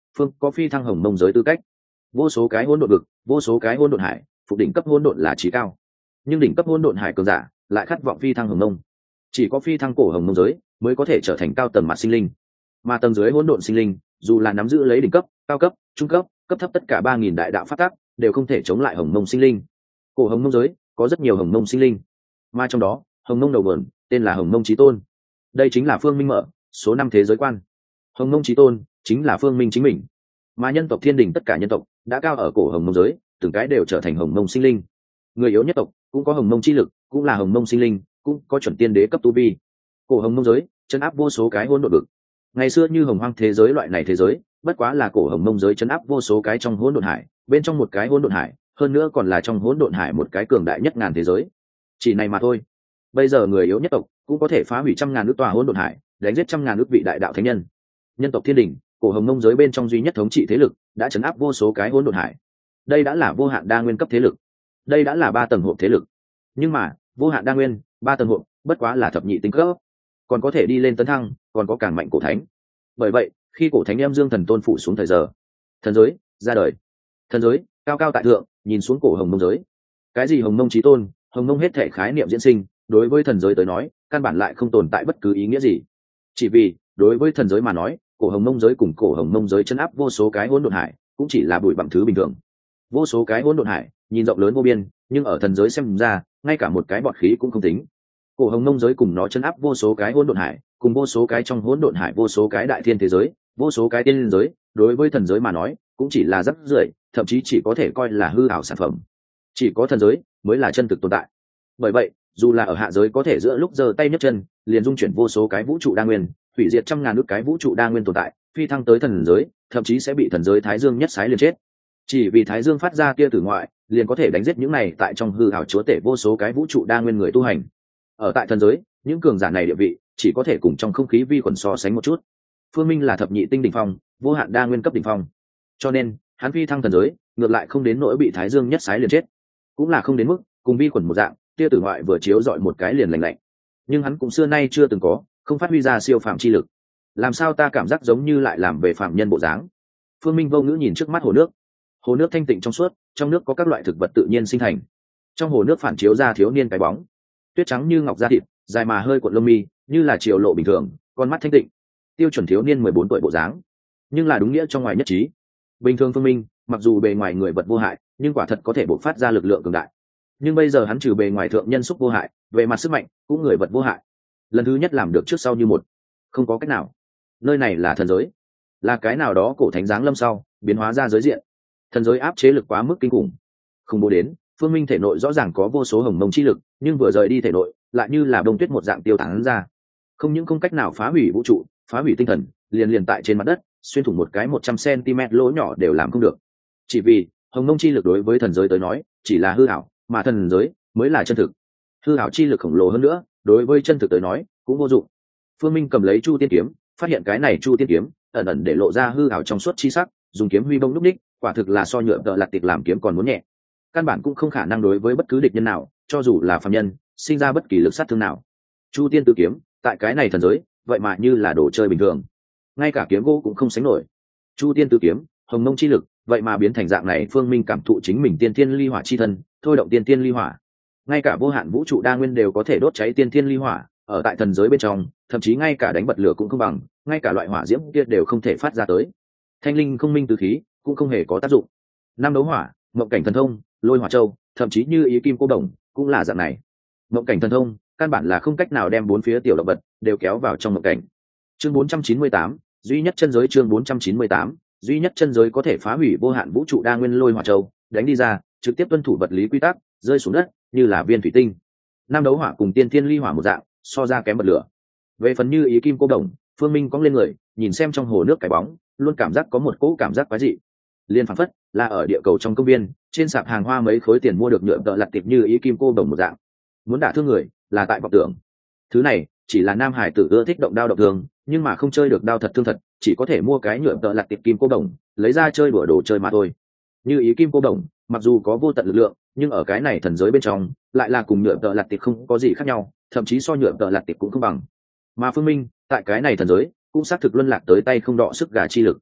phương có phi thăng hồng mông giới tư cách. Vô số cái hỗn độn vực, vô số cái hỗn độn hải, phục đỉnh cấp hỗn độn là chí cao, nhưng đỉnh cấp hỗn độn hải cường giả lại khát vọng phi thăng hồng mông. Chỉ có phi thăng cổ hồng mông giới mới có thể trở thành cao tầng mặt sinh linh, mà tầng dưới hỗn độn sinh linh dù là nắm giữ lấy đỉnh cấp, cao cấp, trung cấp, cấp thấp tất cả 3000 đại đạo pháp tắc đều không thể chống lại hồng mông sinh linh. Cổ hồng mông giới có rất nhiều hồng mông sinh linh, mà trong đó hồng mông đầu nguồn tên là hồng mông chí tôn. Đây chính là phương minh mở số 5 thế giới quan. Hồng mông chí tôn chính là phương minh chính mình, mà nhân tộc thiên đình tất cả nhân tộc đã cao ở cổ hồng mông giới, từng cái đều trở thành hồng mông sinh linh. Người yếu nhất tộc cũng có hồng mông chi lực, cũng là hồng mông sinh linh, cũng có chuẩn tiên đế cấp tu vi. Cổ hồng mông giới chấn áp vô số cái hỗn độn vực. Ngày xưa như hồng hoang thế giới loại này thế giới, bất quá là cổ hồng mông giới chấn áp vô số cái trong hỗn độn hải, bên trong một cái hỗn độn hải, hơn nữa còn là trong hỗn độn hải một cái cường đại nhất ngàn thế giới. Chỉ này mà thôi. Bây giờ người yếu nhất tộc cũng có thể phá hủy trăm ngàn ước tòa hỗn độn hải, đánh giết trăm ngàn ước vị đại đạo thánh nhân. Nhân tộc thiên đình, cổ hồng mông giới bên trong duy nhất thống trị thế lực, đã chấn áp vô số cái hỗn độn hải. Đây đã là vô hạn đa nguyên cấp thế lực, đây đã là 3 tầng hộp thế lực. Nhưng mà vô hạn đa nguyên 3 tầng hộp bất quá là thập nhị tinh cấp, còn có thể đi lên tấn thăng, còn có càng mạnh cổ thánh. Bởi vậy khi cổ thánh em dương thần tôn phụ xuống thời giờ, thần giới ra đời. Thần giới cao cao tại thượng nhìn xuống cổ hồng mông giới. Cái gì hồng mông chí tôn, hồng mông hết thể khái niệm diễn sinh, đối với thần giới tới nói căn bản lại không tồn tại bất cứ ý nghĩa gì. Chỉ vì đối với thần giới mà nói, cổ hồng mông giới cùng cổ hồng mông giới chấn áp vô số cái hỗn độn hải cũng chỉ là bụi bặm thứ bình thường. Vô số cái hỗn độn hải nhìn rộng lớn vô biên, nhưng ở thần giới xem ra ngay cả một cái bọt khí cũng không tính. Cổ hồng mông giới cùng nó chấn áp vô số cái hỗn độn hải, cùng vô số cái trong hỗn độn hải vô số cái đại thiên thế giới, vô số cái tiên giới, đối với thần giới mà nói cũng chỉ là rác rưởi, thậm chí chỉ có thể coi là hư ảo sản phẩm. Chỉ có thần giới mới là chân thực tồn tại. Bởi vậy dù là ở hạ giới có thể giữa lúc giơ tay nhấc chân liền dung chuyển vô số cái vũ trụ đa nguyên, hủy diệt trăm ngàn ước cái vũ trụ đa nguyên tồn tại, phi thăng tới thần giới, thậm chí sẽ bị thần giới thái dương nhất sái liền chết. Chỉ vì thái dương phát ra tia tử ngoại liền có thể đánh giết những này tại trong hư ảo chúa tể vô số cái vũ trụ đa nguyên người tu hành. Ở tại thần giới, những cường giả này địa vị chỉ có thể cùng trong không khí vi khuẩn so sánh một chút. Phương Minh là thập nhị tinh đỉnh phong, vô hạn đa nguyên cấp đỉnh phong, cho nên hắn phi thăng thần giới ngược lại không đến nỗi bị thái dương nhất sái liền chết, cũng là không đến mức cùng vi khuẩn một dạng tia tử ngoại vừa chiếu dọi một cái liền lành lạnh. Nhưng hắn cũng xưa nay chưa từng có không phát huy ra siêu phàm chi lực. Làm sao ta cảm giác giống như lại làm về phạm nhân bộ dáng? Phương Minh vô ngữ nhìn trước mắt hồ nước. Hồ nước thanh tịnh trong suốt, trong nước có các loại thực vật tự nhiên sinh thành. Trong hồ nước phản chiếu ra thiếu niên cái bóng, tuyết trắng như ngọc da thịt, dài mà hơi cuộn lông mi, như là chiều lộ bình thường, con mắt thanh tịnh, tiêu chuẩn thiếu niên 14 tuổi bộ dáng, nhưng là đúng nghĩa trong ngoài nhất trí. Bình thường Phương Minh mặc dù bề ngoài người vật vô hại, nhưng quả thật có thể bộc phát ra lực lượng cường đại. Nhưng bây giờ hắn trừ bề ngoài thượng nhân xúc vô hại, về mặt sức mạnh cũng người vật vô hại. Lần thứ nhất làm được trước sau như một, không có cách nào. Nơi này là thần giới, là cái nào đó cổ thánh giáng lâm sau biến hóa ra giới diện. Thần giới áp chế lực quá mức kinh khủng, không bố đến Phương Minh thể nội rõ ràng có vô số hồng mông chi lực, nhưng vừa rời đi thể nội lại như là bông tuyết một dạng tiêu tán ra, không những không cách nào phá hủy vũ trụ, phá hủy tinh thần, liền tại trên mặt đất xuyên thủng một cái 100 cm lỗ nhỏ đều làm không được. Chỉ vì hồng mông chi lực đối với thần giới tới nói chỉ là hư ảo, mà thần giới mới là chân thực. Hư ảo chi lực khổng lồ hơn nữa, đối với chân thực tới nói cũng vô dụng. Phương Minh cầm lấy chu tiên kiếm, phát hiện cái này chu tiên kiếm ẩn ẩn để lộ ra hư ảo trong suốt chi sắc, dùng kiếm huy bông núc ních, quả thực là so nhựa tợ lạt tiệc làm kiếm còn muốn nhẹ. Căn bản cũng không khả năng đối với bất cứ địch nhân nào, cho dù là phàm nhân, sinh ra bất kỳ lực sát thương nào. Chu tiên tử kiếm tại cái này thần giới vậy mà như là đồ chơi bình thường, ngay cả kiếm gỗ cũng không sánh nổi. Chu tiên tử kiếm hồng mông chi lực vậy mà biến thành dạng này. Phương Minh cảm thụ chính mình tiên thiên ly hỏa chi thân, thôi động tiên thiên ly hỏa, ngay cả vô hạn vũ trụ đa nguyên đều có thể đốt cháy tiên thiên ly hỏa. Ở tại thần giới bên trong, thậm chí ngay cả đánh bật lửa cũng không bằng, ngay cả loại hỏa diễm kia đều không thể phát ra tới. Thanh linh không minh tứ khí cũng không hề có tác dụng. Năm đấu hỏa, mộng cảnh thần thông, lôi hỏa châu, thậm chí như ý kim cô đồng cũng là dạng này. Mộng cảnh thần thông căn bản là không cách nào đem bốn phía tiểu động vật đều kéo vào trong mộng cảnh. Chương 498, duy nhất chân giới. Chương 498, duy nhất chân giới có thể phá hủy vô hạn vũ trụ đa nguyên lôi hỏa châu, đánh đi ra trực tiếp tuân thủ vật lý quy tắc, rơi xuống đất như là viên thủy tinh. Năm đấu hỏa cùng tiên thiên ly hỏa một dạng, so ra kém bật lửa. Về phần như ý kim cô đồng, Phương Minh cong lên người, nhìn xem trong hồ nước cái bóng, luôn cảm giác có một cỗ cảm giác quái dị. Liên phảng phất là ở địa cầu trong công viên, trên sạp hàng hoa mấy khối tiền mua được nhựa tợ lặt tiệp như ý kim cô đồng một dạng. Muốn đả thương người là tại vọng tưởng. Thứ này chỉ là nam hải tử ưa thích động đao động thương, nhưng mà không chơi được đao thật thương thật, chỉ có thể mua cái nhựa tợ lặt tiệp kim cô đồng, lấy ra chơi đùa đồ chơi mà thôi. Như ý kim cô đồng mặc dù có vô tận lực lượng, nhưng ở cái này thần giới bên trong lại là cùng nhựa tợ lặt tiệp không có gì khác nhau, thậm chí so nhựa tợ lặt tiệp cũng không bằng. Mà Phương Minh tại cái này thần giới cũng xác thực luân lạc tới tay không đọ sức gà chi lực.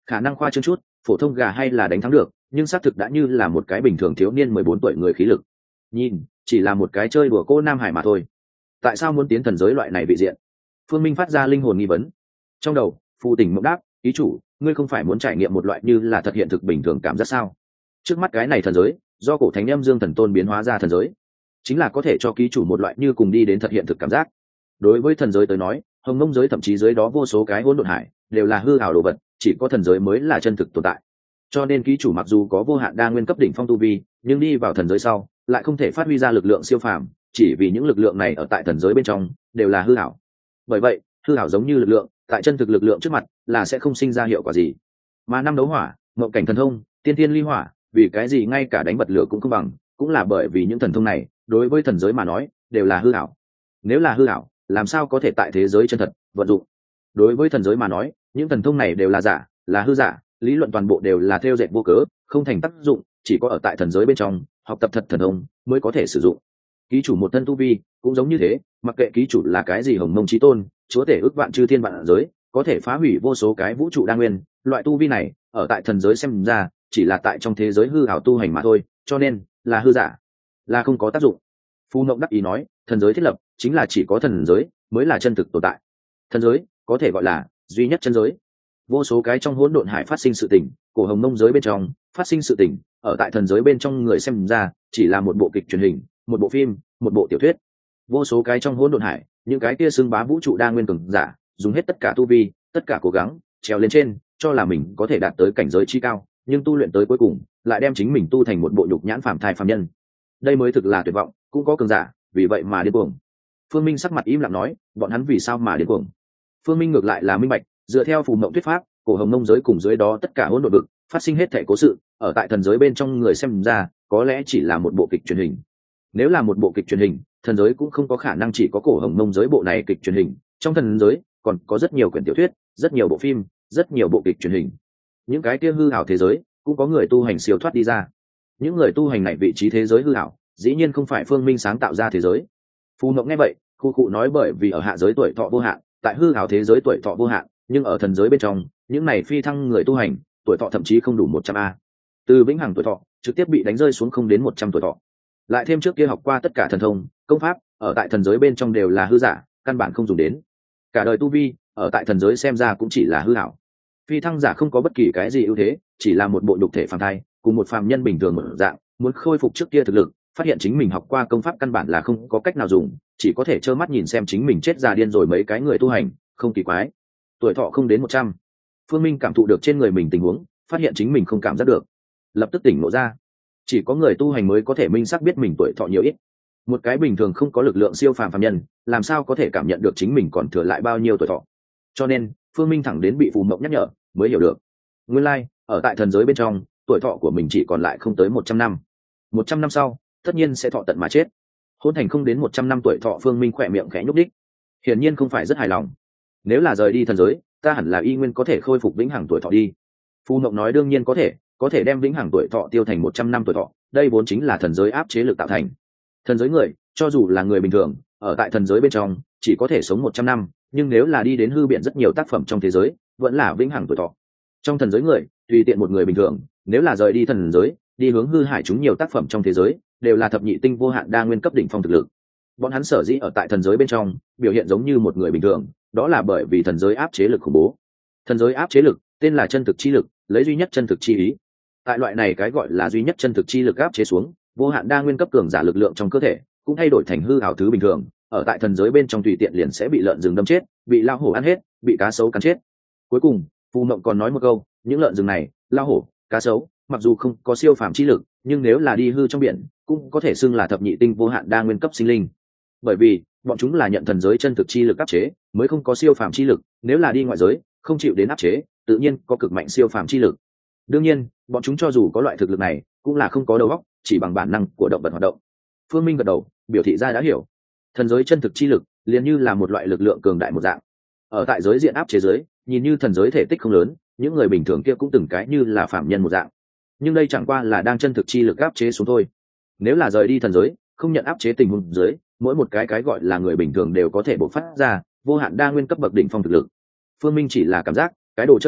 khả năng khoa trương chút, phổ thông gà hay là đánh thắng được, nhưng xác thực đã như là một cái bình thường thiếu niên 14 tuổi người khí lực. Nhìn, chỉ là một cái chơi đùa cô Nam Hải mà thôi. Tại sao muốn tiến thần giới loại này vị diện? Phương Minh phát ra linh hồn nghi vấn. Trong đầu, Phù Tỉnh mộng đáp, ý chủ, ngươi không phải muốn trải nghiệm một loại như là thật hiện thực bình thường cảm giác sao? Trước mắt cái này thần giới, do cổ thánh âm Dương Thần Tôn biến hóa ra thần giới, chính là có thể cho ký chủ một loại như cùng đi đến thật hiện thực cảm giác. Đối với thần giới tới nói, hồng mông giới thậm chí dưới đó vô số cái hỗn độn hải đều là hư ảo đồ vật, chỉ có thần giới mới là chân thực tồn tại. Cho nên ký chủ mặc dù có vô hạn đa nguyên cấp đỉnh phong tu vi, nhưng đi vào thần giới sau lại không thể phát huy ra lực lượng siêu phàm, chỉ vì những lực lượng này ở tại thần giới bên trong đều là hư ảo. Bởi vậy, hư ảo giống như lực lượng, tại chân thực lực lượng trước mặt là sẽ không sinh ra hiệu quả gì. Mà năm đấu hỏa, mộng cảnh thần thông, tiên tiên ly hỏa, vì cái gì ngay cả đánh bật lửa cũng không bằng, cũng là bởi vì những thần thông này đối với thần giới mà nói đều là hư ảo. Nếu là hư ảo, làm sao có thể tại thế giới chân thật vận dụng? Đối với thần giới mà nói, những thần thông này đều là giả, là hư giả, lý luận toàn bộ đều là theo dệt vô cớ, không thành tác dụng, chỉ có ở tại thần giới bên trong học tập thật thần thông mới có thể sử dụng. Ký chủ một thân tu vi cũng giống như thế, mặc kệ ký chủ là cái gì hồng mông chí tôn, chúa tể ước vạn chư thiên vạn giới, có thể phá hủy vô số cái vũ trụ đa nguyên, loại tu vi này ở tại thần giới xem ra chỉ là tại trong thế giới hư ảo tu hành mà thôi, cho nên là hư giả, là không có tác dụng. Phu Mộng đắc ý nói, thần giới thiết lập chính là chỉ có thần giới mới là chân thực tồn tại. Thần giới có thể gọi là duy nhất chân giới. Vô số cái trong hỗn độn hải phát sinh sự tình, cổ hồng mông giới bên trong phát sinh sự tình, ở tại thần giới bên trong người xem ra chỉ là một bộ kịch truyền hình, một bộ phim, một bộ tiểu thuyết. Vô số cái trong hỗn độn hải, những cái kia xưng bá vũ trụ đa nguyên cường giả, dùng hết tất cả tu vi, tất cả cố gắng trèo lên trên, cho là mình có thể đạt tới cảnh giới chi cao, nhưng tu luyện tới cuối cùng lại đem chính mình tu thành một bộ nhục nhãn phàm thai phàm nhân. Đây mới thực là tuyệt vọng, cũng có cường giả vì vậy mà điên cuồng. Phương Minh sắc mặt im lặng nói, bọn hắn vì sao mà điên cuồng? Phương Minh ngược lại là minh bạch, dựa theo phù mộng thuyết pháp, cổ hồng mông giới cùng dưới đó tất cả hỗn độn vực phát sinh hết thảy cố sự, ở tại thần giới bên trong người xem ra có lẽ chỉ là một bộ kịch truyền hình. Nếu là một bộ kịch truyền hình, thần giới cũng không có khả năng chỉ có cổ hồng mông giới bộ này kịch truyền hình, trong thần giới còn có rất nhiều quyển tiểu thuyết, rất nhiều bộ phim, rất nhiều bộ kịch truyền hình. Những cái kia hư ảo thế giới cũng có người tu hành siêu thoát đi ra. Những người tu hành này vị trí thế giới hư ảo, dĩ nhiên không phải Phương Minh sáng tạo ra thế giới. Phù Mộng nghe vậy, khu cụ nói, bởi vì ở hạ giới tuổi thọ vô hạn, tại hư ảo thế giới tuổi thọ vô hạn, nhưng ở thần giới bên trong, những này phi thăng người tu hành, tuổi thọ thậm chí không đủ 100 a. Từ vĩnh hằng tuổi thọ trực tiếp bị đánh rơi xuống không đến 100 tuổi thọ. Lại thêm trước kia học qua tất cả thần thông, công pháp, ở tại thần giới bên trong đều là hư giả, căn bản không dùng đến. Cả đời tu vi, ở tại thần giới xem ra cũng chỉ là hư ảo. Phi thăng giả không có bất kỳ cái gì ưu thế, chỉ là một bộ nhục thể phàm thai, cùng một phàm nhân bình thường một dạng, muốn khôi phục trước kia thực lực, phát hiện chính mình học qua công pháp căn bản là không có cách nào dùng, chỉ có thể trơ mắt nhìn xem chính mình chết già điên rồi. Mấy cái người tu hành không kỳ quái, tuổi thọ không đến 100. Phương Minh cảm thụ được trên người mình tình huống, phát hiện chính mình không cảm giác được, lập tức tỉnh ngộ ra, chỉ có người tu hành mới có thể minh xác biết mình tuổi thọ nhiều ít. Một cái bình thường không có lực lượng siêu phàm phàm nhân, làm sao có thể cảm nhận được chính mình còn thừa lại bao nhiêu tuổi thọ? Cho nên Phương Minh thẳng đến bị Phù Mộng nhắc nhở mới hiểu được, nguyên lai ở tại thần giới bên trong, tuổi thọ của mình chỉ còn lại không tới 100 năm. 100 năm sau tất nhiên sẽ thọ tận mà chết. Hôn thành không đến 100 năm tuổi thọ. Phương Minh khỏe miệng khẽ nhúc đích, hiển nhiên không phải rất hài lòng. Nếu là rời đi thần giới, ta hẳn là y nguyên có thể khôi phục vĩnh hằng tuổi thọ đi. Phù Mộng nói, đương nhiên có thể đem vĩnh hằng tuổi thọ tiêu thành 100 năm tuổi thọ, đây vốn chính là thần giới áp chế lực tạo thành. Thần giới người, cho dù là người bình thường, ở tại thần giới bên trong chỉ có thể sống 100 năm, nhưng nếu là đi đến hư biện rất nhiều tác phẩm trong thế giới, vẫn là vĩnh hằng tuổi thọ. Trong thần giới người, tùy tiện một người bình thường, nếu là rời đi thần giới, đi hướng hư hải chúng nhiều tác phẩm trong thế giới, đều là thập nhị tinh vô hạn đa nguyên cấp đỉnh phong thực lực. Bọn hắn sở dĩ ở tại thần giới bên trong biểu hiện giống như một người bình thường, đó là bởi vì thần giới áp chế lực khủng bố. Thần giới áp chế lực tên là chân thực chi lực, lấy duy nhất chân thực chi ý. Tại loại này cái gọi là duy nhất chân thực chi lực áp chế xuống, vô hạn đa nguyên cấp cường giả lực lượng trong cơ thể cũng thay đổi thành hư ảo thứ bình thường, ở tại thần giới bên trong tùy tiện liền sẽ bị lợn rừng đâm chết, bị lao hổ ăn hết, bị cá sấu cắn chết. Cuối cùng Phù Mộng còn nói một câu, những lợn rừng này, lao hổ, cá sấu, mặc dù không có siêu phàm chi lực, nhưng nếu là đi hư trong biển, cũng có thể xưng là thập nhị tinh vô hạn đa nguyên cấp sinh linh. Bởi vì bọn chúng là nhận thần giới chân thực chi lực áp chế, mới không có siêu phàm chi lực, nếu là đi ngoại giới, không chịu đến áp chế, tự nhiên có cực mạnh siêu phàm chi lực. Đương nhiên, bọn chúng cho dù có loại thực lực này, cũng là không có đầu óc, chỉ bằng bản năng của động vật hoạt động. Phương Minh gật đầu, biểu thị ra đã hiểu. Thần giới chân thực chi lực liền như là một loại lực lượng cường đại một dạng. Ở tại giới diện áp chế giới, nhìn như thần giới thể tích không lớn, những người bình thường kia cũng từng cái như là phạm nhân một dạng. Nhưng đây chẳng qua là đang chân thực chi lực áp chế xuống thôi. Nếu là rời đi thần giới, không nhận áp chế tình huống dưới, mỗi một cái gọi là người bình thường đều có thể bộc phát ra vô hạn đa nguyên cấp bậc đỉnh phong thực lực. Phương Minh chỉ là cảm giác, cái đồ chơi này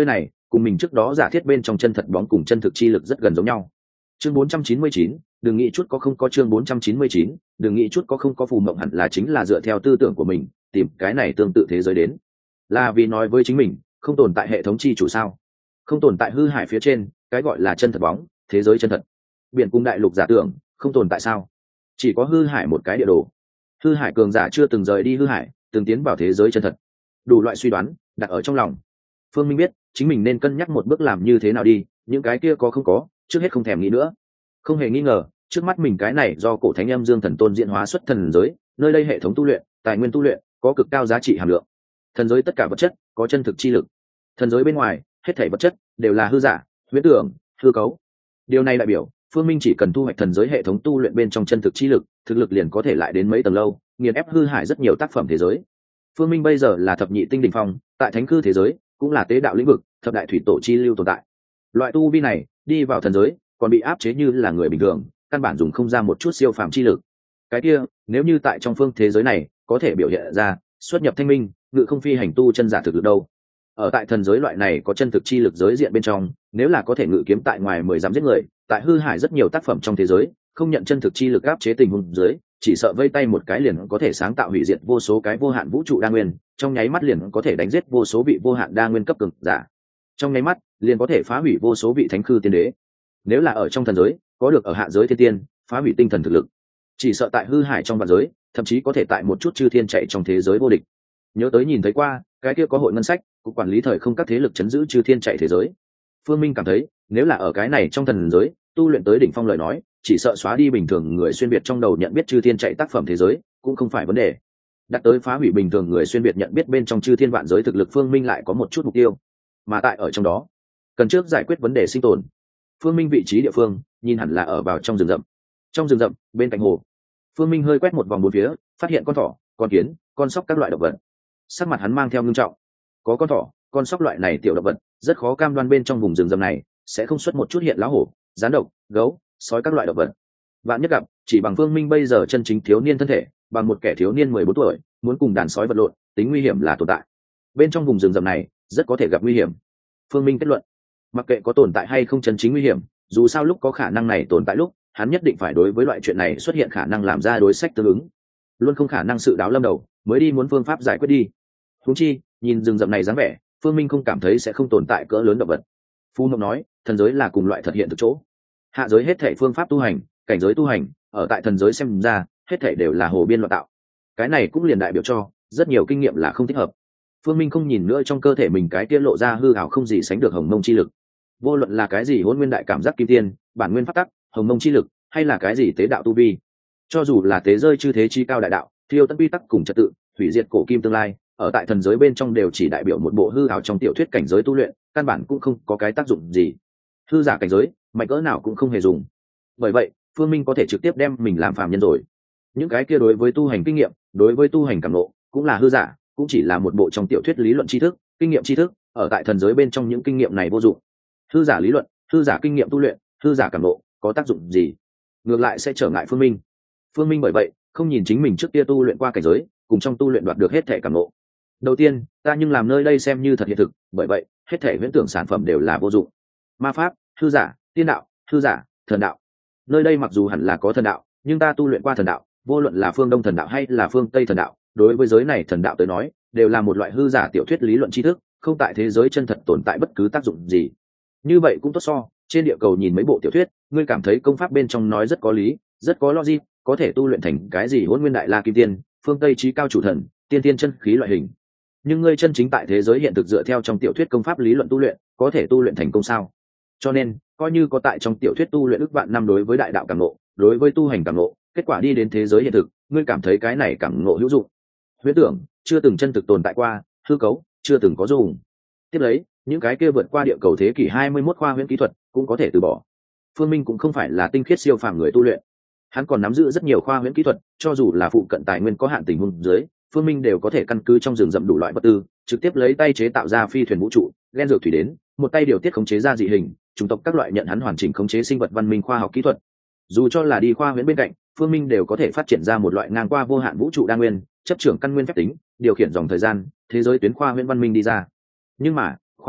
cùng mình trước đó giả thiết bên trong chân thật bóng cùng chân thực chi lực rất gần giống nhau. Chương 499, đừng nghĩ chút có không có. Chương 499, đừng nghĩ chút có không có. Phù Mộng hẳn là chính là dựa theo tư tưởng của mình tìm cái này tương tự thế giới đến, là vì nói với chính mình không tồn tại hệ thống chi chủ sao, không tồn tại hư hải phía trên cái gọi là chân thật bóng thế giới chân thật, biển cung đại lục giả tưởng không tồn tại sao, chỉ có hư hải một cái địa đồ, hư hải cường giả chưa từng rời đi hư hải, từng tiến vào thế giới chân thật. Đủ loại suy đoán đặt ở trong lòng, Phương Minh biết chính mình nên cân nhắc một bước làm như thế nào đi, những cái kia có không có trước hết không thèm nghĩ nữa. Không hề nghi ngờ trước mắt mình cái này do cổ thánh âm dương thần tôn diễn hóa xuất thần giới, nơi đây hệ thống tu luyện tài nguyên tu luyện có cực cao giá trị hàm lượng. Thần giới tất cả vật chất có chân thực chi lực, thần giới bên ngoài hết thảy vật chất đều là hư giả, huyễn tưởng, hư cấu. Điều này đại biểu Phương Minh chỉ cần thu hoạch thần giới hệ thống tu luyện bên trong chân thực chi lực, thực lực liền có thể lại đến mấy tầng lâu, nghiền ép hư hại rất nhiều tác phẩm thế giới. Phương Minh bây giờ là thập nhị tinh đỉnh phong, tại thánh cư thế giới cũng là tế đạo lĩnh vực, thập đại thủy tổ chi lưu tồn tại. Loại tu vi này đi vào thần giới còn bị áp chế như là người bình thường, căn bản dùng không ra một chút siêu phàm chi lực. Cái kia nếu như tại trong phương thế giới này có thể biểu hiện ra xuất nhập thanh minh, ngự không phi hành tu chân giả thực lực đâu. Ở tại thần giới loại này có chân thực chi lực giới diện bên trong, nếu là có thể ngự kiếm tại ngoài 10 dặm giết người, tại hư hải rất nhiều tác phẩm trong thế giới không nhận chân thực chi lực áp chế tình huống dưới, chỉ sợ vây tay một cái liền có thể sáng tạo hủy diệt vô số cái vô hạn vũ trụ đa nguyên, trong nháy mắt liền có thể đánh giết vô số vị vô hạn đa nguyên cấp cường giả, trong nháy mắt liền có thể phá hủy vô số vị thánh khư tiên đế. Nếu là ở trong thần giới có được ở hạ giới thiên tiên phá hủy tinh thần thực lực, chỉ sợ tại hư hải trong vạn giới thậm chí có thể tại một chút chư thiên chạy trong thế giới vô địch. Nhớ tới nhìn thấy qua cái kia có hội ngân sách cục quản lý thời không các thế lực chấn giữ chư thiên chạy thế giới, Phương Minh cảm thấy nếu là ở cái này trong thần giới tu luyện tới đỉnh phong lời nói, chỉ sợ xóa đi bình thường người xuyên biệt trong đầu nhận biết chư thiên chạy tác phẩm thế giới cũng không phải vấn đề. Đặt tới phá hủy bình thường người xuyên biệt nhận biết bên trong chư thiên vạn giới thực lực, Phương Minh lại có một chút mục tiêu, mà tại ở trong đó cần trước giải quyết vấn đề sinh tồn. Phương Minh vị trí địa phương nhìn hẳn là ở vào trong rừng rậm. Trong rừng rậm bên cạnh hồ, Phương Minh hơi quét một vòng bốn phía, phát hiện con thỏ, con kiến, con sóc các loại động vật. Sắc mặt hắn mang theo ngưng trọng. Có con thỏ, con sóc loại này tiểu động vật rất khó cam đoan bên trong vùng rừng rậm này sẽ không xuất một chút hiện lá hổ, gián độc, gấu, sói các loại động vật. Vạn nhất gặp, chỉ bằng Phương Minh bây giờ chân chính thiếu niên thân thể, bằng một kẻ thiếu niên 14 tuổi muốn cùng đàn sói vật lộn, tính nguy hiểm là tồn tại. Bên trong vùng rừng rậm này rất có thể gặp nguy hiểm. Phương Minh kết luận, mặc kệ có tồn tại hay không chân chính nguy hiểm, dù sao lúc có khả năng này tồn tại lúc, hắn nhất định phải đối với loại chuyện này xuất hiện khả năng làm ra đối sách tương ứng, luôn không khả năng sự đáo lâm đầu mới đi muốn phương pháp giải quyết đi. Huống chi nhìn rừng rậm này dáng vẻ, Phương Minh không cảm thấy sẽ không tồn tại cỡ lớn động vật. Phu Mộng nói thần giới là cùng loại thật hiện thực chỗ, hạ giới hết thảy phương pháp tu hành, cảnh giới tu hành, ở tại thần giới xem ra hết thảy đều là hồ biên loạn tạo. Cái này cũng liền đại biểu cho rất nhiều kinh nghiệm là không thích hợp. Phương Minh không nhìn nữa trong cơ thể mình cái kia lộ ra hư ảo không gì sánh được hồng mông chi lực, vô luận là cái gì hỗn nguyên đại cảm giác kim tiên, bản nguyên pháp tắc, hồng mông chi lực, hay là cái gì tế đạo tu vi, cho dù là tế rơi chư thế chi cao đại đạo, thiêu tân quy tắc cùng trật tự, hủy diệt cổ kim tương lai, ở tại thần giới bên trong đều chỉ đại biểu một bộ hư ảo trong tiểu thuyết cảnh giới tu luyện, căn bản cũng không có cái tác dụng gì. Hư giả cảnh giới mạnh cỡ nào cũng không hề dùng. Bởi vậy Phương Minh có thể trực tiếp đem mình làm phàm nhân rồi. Những cái kia đối với tu hành kinh nghiệm, đối với tu hành cảm ngộ cũng là hư giả, cũng chỉ là một bộ trong tiểu thuyết lý luận tri thức, kinh nghiệm tri thức, ở tại thần giới bên trong những kinh nghiệm này vô dụng. Hư giả lý luận, hư giả kinh nghiệm tu luyện, hư giả cảm ngộ có tác dụng gì? Ngược lại sẽ trở ngại Phương Minh. Phương Minh bởi vậy không nhìn chính mình trước kia tu luyện qua cảnh giới, cùng trong tu luyện đoạt được hết thể cảm ngộ. Đầu tiên, ta nhưng làm nơi đây xem như thật hiện thực, bởi vậy hết thể viễn tưởng sản phẩm đều là vô dụng. Ma pháp, hư giả, tiên đạo, hư giả, thần đạo. Nơi đây mặc dù hẳn là có thần đạo, nhưng ta tu luyện qua thần đạo, vô luận là phương Đông thần đạo hay là phương Tây thần đạo, đối với giới này thần đạo tới nói, đều là một loại hư giả tiểu thuyết lý luận tri thức, không tại thế giới chân thật tồn tại bất cứ tác dụng gì. Như vậy cũng tốt so, trên địa cầu nhìn mấy bộ tiểu thuyết, ngươi cảm thấy công pháp bên trong nói rất có lý, rất có logic, có thể tu luyện thành cái gì hỗn nguyên đại la kim tiên, phương Tây chí cao chủ thần, tiên tiên chân khí loại hình. Nhưng ngươi chân chính tại thế giới hiện thực dựa theo trong tiểu thuyết công pháp lý luận tu luyện, có thể tu luyện thành công sao? Cho nên, coi như có tại trong tiểu thuyết tu luyện ức vạn năm đối với đại đạo cảm ngộ, đối với tu hành cảm ngộ, kết quả đi đến thế giới hiện thực, ngươi cảm thấy cái này cảm ngộ hữu dụng. Huyễn tưởng chưa từng chân thực tồn tại qua, hư cấu chưa từng có dùng. Tiếp lấy, những cái kia vượt qua địa cầu thế kỷ 21 khoa huyễn kỹ thuật cũng có thể từ bỏ. Phương Minh cũng không phải là tinh khiết siêu phàm người tu luyện, hắn còn nắm giữ rất nhiều khoa huyễn kỹ thuật, cho dù là phụ cận tài nguyên có hạn tình huống dưới, Phương Minh đều có thể căn cứ trong rừng rậm đủ loại vật tư, trực tiếp lấy tay chế tạo ra phi thuyền vũ trụ, gen dược thủy đến, một tay điều tiết khống chế ra dị hình, chủng tộc các loại nhận hắn hoàn chỉnh khống chế sinh vật văn minh khoa học kỹ thuật. Dù cho là đi khoa huyễn bên cạnh, Phương Minh đều có thể phát triển ra một loại ngang qua vô hạn vũ trụ đa nguyên, chấp trưởng căn nguyên phép tính, điều khiển dòng thời gian, thế giới tuyến khoa huyễn văn minh đi ra. Nhưng mà, khoa huyễn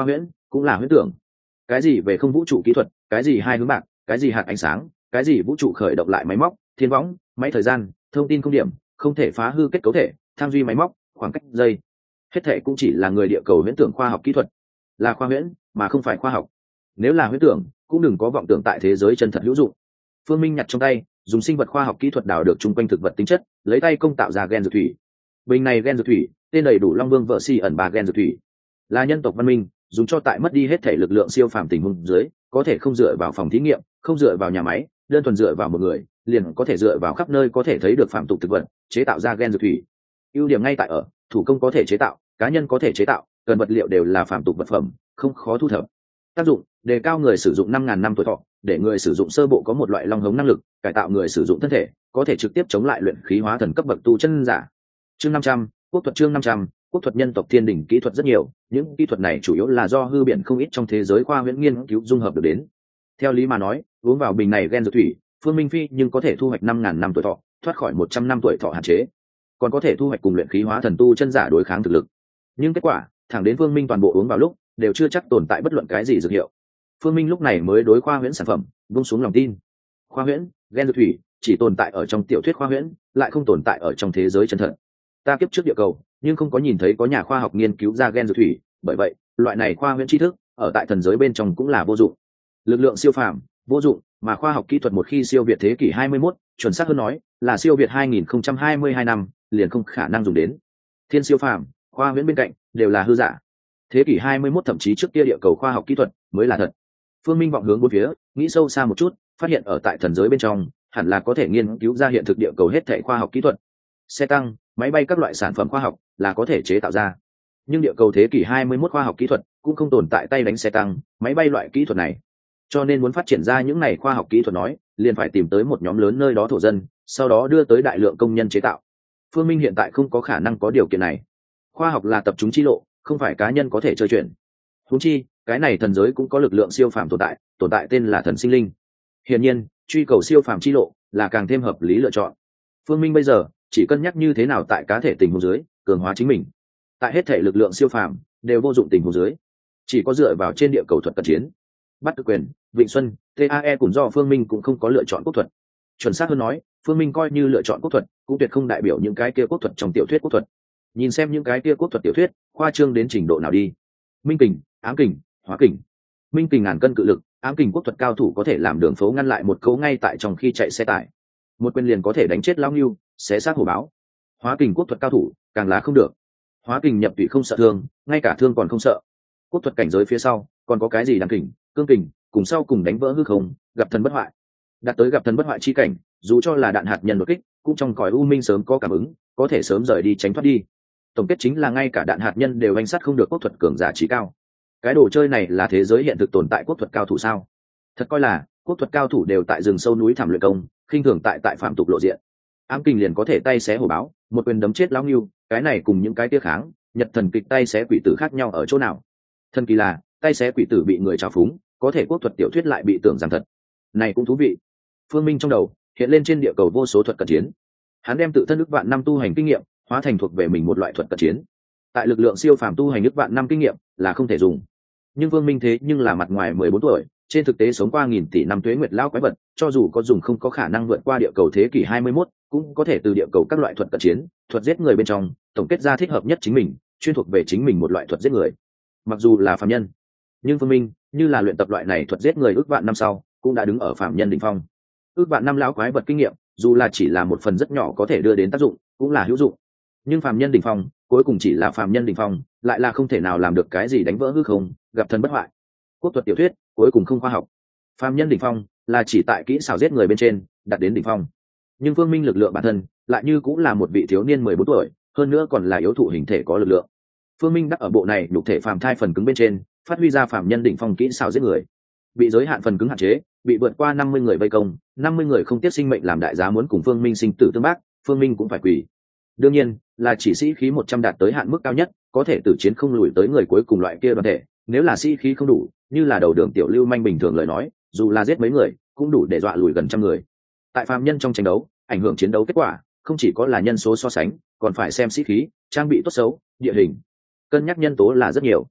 cũng là huyễn tưởng. Cái gì về không vũ trụ kỹ thuật, cái gì hai hướng bạc, cái gì hạt ánh sáng, cái gì vũ trụ khởi động lại máy móc, thiên võng, máy thời gian, thông tin không điểm, không thể phá hư kết cấu thể, tham duy máy móc, khoảng cách dây, hết thể cũng chỉ là người địa cầu huyễn tưởng khoa học kỹ thuật, là khoa huyễn mà không phải khoa học. Nếu là huyễn tưởng cũng đừng có vọng tưởng tại thế giới chân thật hữu dụng. Phương Minh nhặt trong tay, dùng sinh vật khoa học kỹ thuật đào được chung quanh thực vật tính chất, lấy tay công tạo ra gen dược thủy. Bình này gen dược thủy tên đầy đủ Long Vương vợ si ẩn 3 gen dược thủy, là nhân tộc văn minh dùng cho tại mất đi hết thể lực lượng siêu phàm tình huống dưới, có thể không dựa vào phòng thí nghiệm, không dựa vào nhà máy, đơn thuần dựa vào một người liền có thể dựa vào khắp nơi có thể thấy được phạm tục thực vật chế tạo ra gen dược thủy. Ưu điểm ngay tại ở thủ công có thể chế tạo, cá nhân có thể chế tạo, cần vật liệu đều là phạm tục vật phẩm, không khó thu thập. Tác dụng đề cao người sử dụng 5.000 năm tuổi thọ, để người sử dụng sơ bộ có một loại long hống năng lực, cải tạo người sử dụng thân thể, có thể trực tiếp chống lại luyện khí hóa thần cấp bậc tu chân giả. Chương 500, quốc thuật. Chương 500, quốc thuật. Nhân tộc thiên đỉnh kỹ thuật rất nhiều, những kỹ thuật này chủ yếu là do hư biển không ít trong thế giới khoa huyễn nghiên cứu dung hợp được đến. Theo lý mà nói, uống vào bình này gen dược thủy, Phương Minh Phi nhưng có thể thu hoạch 5.000 năm tuổi thọ, thoát khỏi 100 năm tuổi thọ hạn chế, còn có thể thu hoạch cùng luyện khí hóa thần tu chân giả đối kháng thực lực. Nhưng kết quả, thẳng đến Phương Minh toàn bộ uống vào lúc, đều chưa chắc tồn tại bất luận cái gì dược hiệu. Phương Minh lúc này mới đối khoa huyễn sản phẩm buông xuống lòng tin. Khoa huyễn gen dược thủy chỉ tồn tại ở trong tiểu thuyết khoa huyễn, lại không tồn tại ở trong thế giới chân thật. Ta kiếp trước địa cầu nhưng không có nhìn thấy có nhà khoa học nghiên cứu ra gen dược thủy, bởi vậy loại này khoa huyễn tri thức ở tại thần giới bên trong cũng là vô dụng. Lực lượng siêu phàm vô dụng, mà khoa học kỹ thuật một khi siêu việt thế kỷ 21, chuẩn xác hơn nói là siêu việt 2022 năm, liền không khả năng dùng đến. Thiên siêu phàm, khoa huyễn bên cạnh đều là hư giả. Thế kỷ 21 thậm chí trước kia địa cầu khoa học kỹ thuật mới là thật. Phương Minh vọng hướng bốn phía, nghĩ sâu xa một chút, phát hiện ở tại thần giới bên trong hẳn là có thể nghiên cứu ra hiện thực địa cầu hết thảy khoa học kỹ thuật. Xe tăng, máy bay các loại sản phẩm khoa học là có thể chế tạo ra. Nhưng địa cầu thế kỷ 21 khoa học kỹ thuật cũng không tồn tại tay đánh xe tăng, máy bay loại kỹ thuật này. Cho nên muốn phát triển ra những này khoa học kỹ thuật nói, liền phải tìm tới một nhóm lớn nơi đó thổ dân, sau đó đưa tới đại lượng công nhân chế tạo. Phương Minh hiện tại không có khả năng có điều kiện này. Khoa học là tập trung chi lộ, không phải cá nhân có thể chơi chuyện. Huống chi, cái này thần giới cũng có lực lượng siêu phàm tồn tại tên là thần sinh linh. Hiển nhiên, truy cầu siêu phàm chi lộ là càng thêm hợp lý lựa chọn. Phương Minh bây giờ chỉ cân nhắc như thế nào tại cá thể tình huống dưới cường hóa chính mình. Tại hết thể lực lượng siêu phàm đều vô dụng tình huống dưới, chỉ có dựa vào trên địa cầu thuật cận chiến. Bắt cực quyền, Vịnh Xuân, TAE cùng do Phương Minh cũng không có lựa chọn quốc thuật. Chuẩn xác hơn nói, Phương Minh coi như lựa chọn quốc thuật, cũng tuyệt không đại biểu những cái kia quốc thuật trong tiểu thuyết quốc thuật. Nhìn xem những cái kia quốc thuật tiểu thuyết, khoa trương đến trình độ nào đi. Minh kình, ám kình, hóa kình. Minh kình ngàn cân cự lực, ám kình quốc thuật cao thủ có thể làm đường phố ngăn lại một cấu ngay tại trong khi chạy xe tải. Một quyền liền có thể đánh chết lao ngưu, xé xác hổ báo. Hóa kình quốc thuật cao thủ càng lá không được. Hóa kình nhập tụy không sợ thương, ngay cả thương còn không sợ. Quốc thuật cảnh giới phía sau còn có cái gì đăng kình, cương kình, cùng sau cùng đánh vỡ hư không, gặp thần bất hoại. Đạt tới gặp thần bất hoại chi cảnh, dù cho là đạn hạt nhân đột kích, cũng trong cõi u minh sớm có cảm ứng, có thể sớm rời đi tránh thoát đi. Tổng kết chính là ngay cả đạn hạt nhân đều anh sát không được quốc thuật cường giả trí cao. Cái đồ chơi này là thế giới hiện thực tồn tại quốc thuật cao thủ sao? Thật coi là quốc thuật cao thủ đều tại rừng sâu núi thẳm luyện công, khinh thường tại phạm tục lộ diện. Ám kình liền có thể tay xé hổ báo, một quyền đấm chết lão ngưu, cái này cùng những cái tia kháng nhật thần kịch tay xé quỷ tử khác nhau ở chỗ nào? Thần kỳ là tay xé quỷ tử bị người trào phúng, có thể quốc thuật tiểu thuyết lại bị tưởng rằng thật. Này cũng thú vị. Phương Minh trong đầu hiện lên trên địa cầu vô số thuật cận chiến. Hắn đem tự thân ức vạn năm tu hành kinh nghiệm hóa thành thuộc về mình một loại thuật cận chiến. Tại lực lượng siêu phàm tu hành ức vạn năm kinh nghiệm là không thể dùng. Nhưng Vương Minh thế nhưng là mặt ngoài 14 tuổi, trên thực tế sống qua nghìn tỷ năm tuế nguyệt lao quái vật, cho dù có dùng không có khả năng vượt qua địa cầu thế kỷ 21, cũng có thể từ địa cầu các loại thuật cận chiến, thuật giết người bên trong, tổng kết ra thích hợp nhất chính mình, chuyên thuộc về chính mình một loại thuật giết người. Mặc dù là phàm nhân, nhưng Vương Minh như là luyện tập loại này thuật giết người ước vạn năm sau, cũng đã đứng ở phàm nhân đỉnh phong. Ước vạn năm lão quái vật kinh nghiệm, dù là chỉ là một phần rất nhỏ có thể đưa đến tác dụng, cũng là hữu dụng. Nhưng phàm nhân đỉnh phong, cuối cùng chỉ là phàm nhân đỉnh phong, lại là không thể nào làm được cái gì đánh vỡ hư không, gặp thần bất hoại. Quốc thuật tiểu thuyết cuối cùng không khoa học. Phàm nhân đỉnh phong là chỉ tại kỹ xảo giết người bên trên đạt đến đỉnh phong. Nhưng Phương Minh lực lượng bản thân lại như cũng là một vị thiếu niên 14 tuổi, hơn nữa còn là yếu thụ hình thể có lực lượng. Phương Minh đắc ở bộ này nhục thể phàm thai phần cứng bên trên, phát huy ra phàm nhân đỉnh phong kỹ xảo giết người. Bị giới hạn phần cứng hạn chế, bị vượt qua 50 người vây công, 50 người không tiếc sinh mệnh làm đại giá muốn cùng Phương Minh sinh tử tương bác, Phương Minh cũng phải quỳ. Đương nhiên, là chỉ sĩ khí 100 đạt tới hạn mức cao nhất, có thể tử chiến không lùi tới người cuối cùng loại kia đoàn thể, nếu là sĩ khí không đủ, như là đầu đường tiểu lưu manh bình thường lời nói, dù là giết mấy người, cũng đủ để dọa lùi gần trăm người. Tại phàm nhân trong tranh đấu, ảnh hưởng chiến đấu kết quả, không chỉ có là nhân số so sánh, còn phải xem sĩ khí, trang bị tốt xấu, địa hình. Cân nhắc nhân tố là rất nhiều.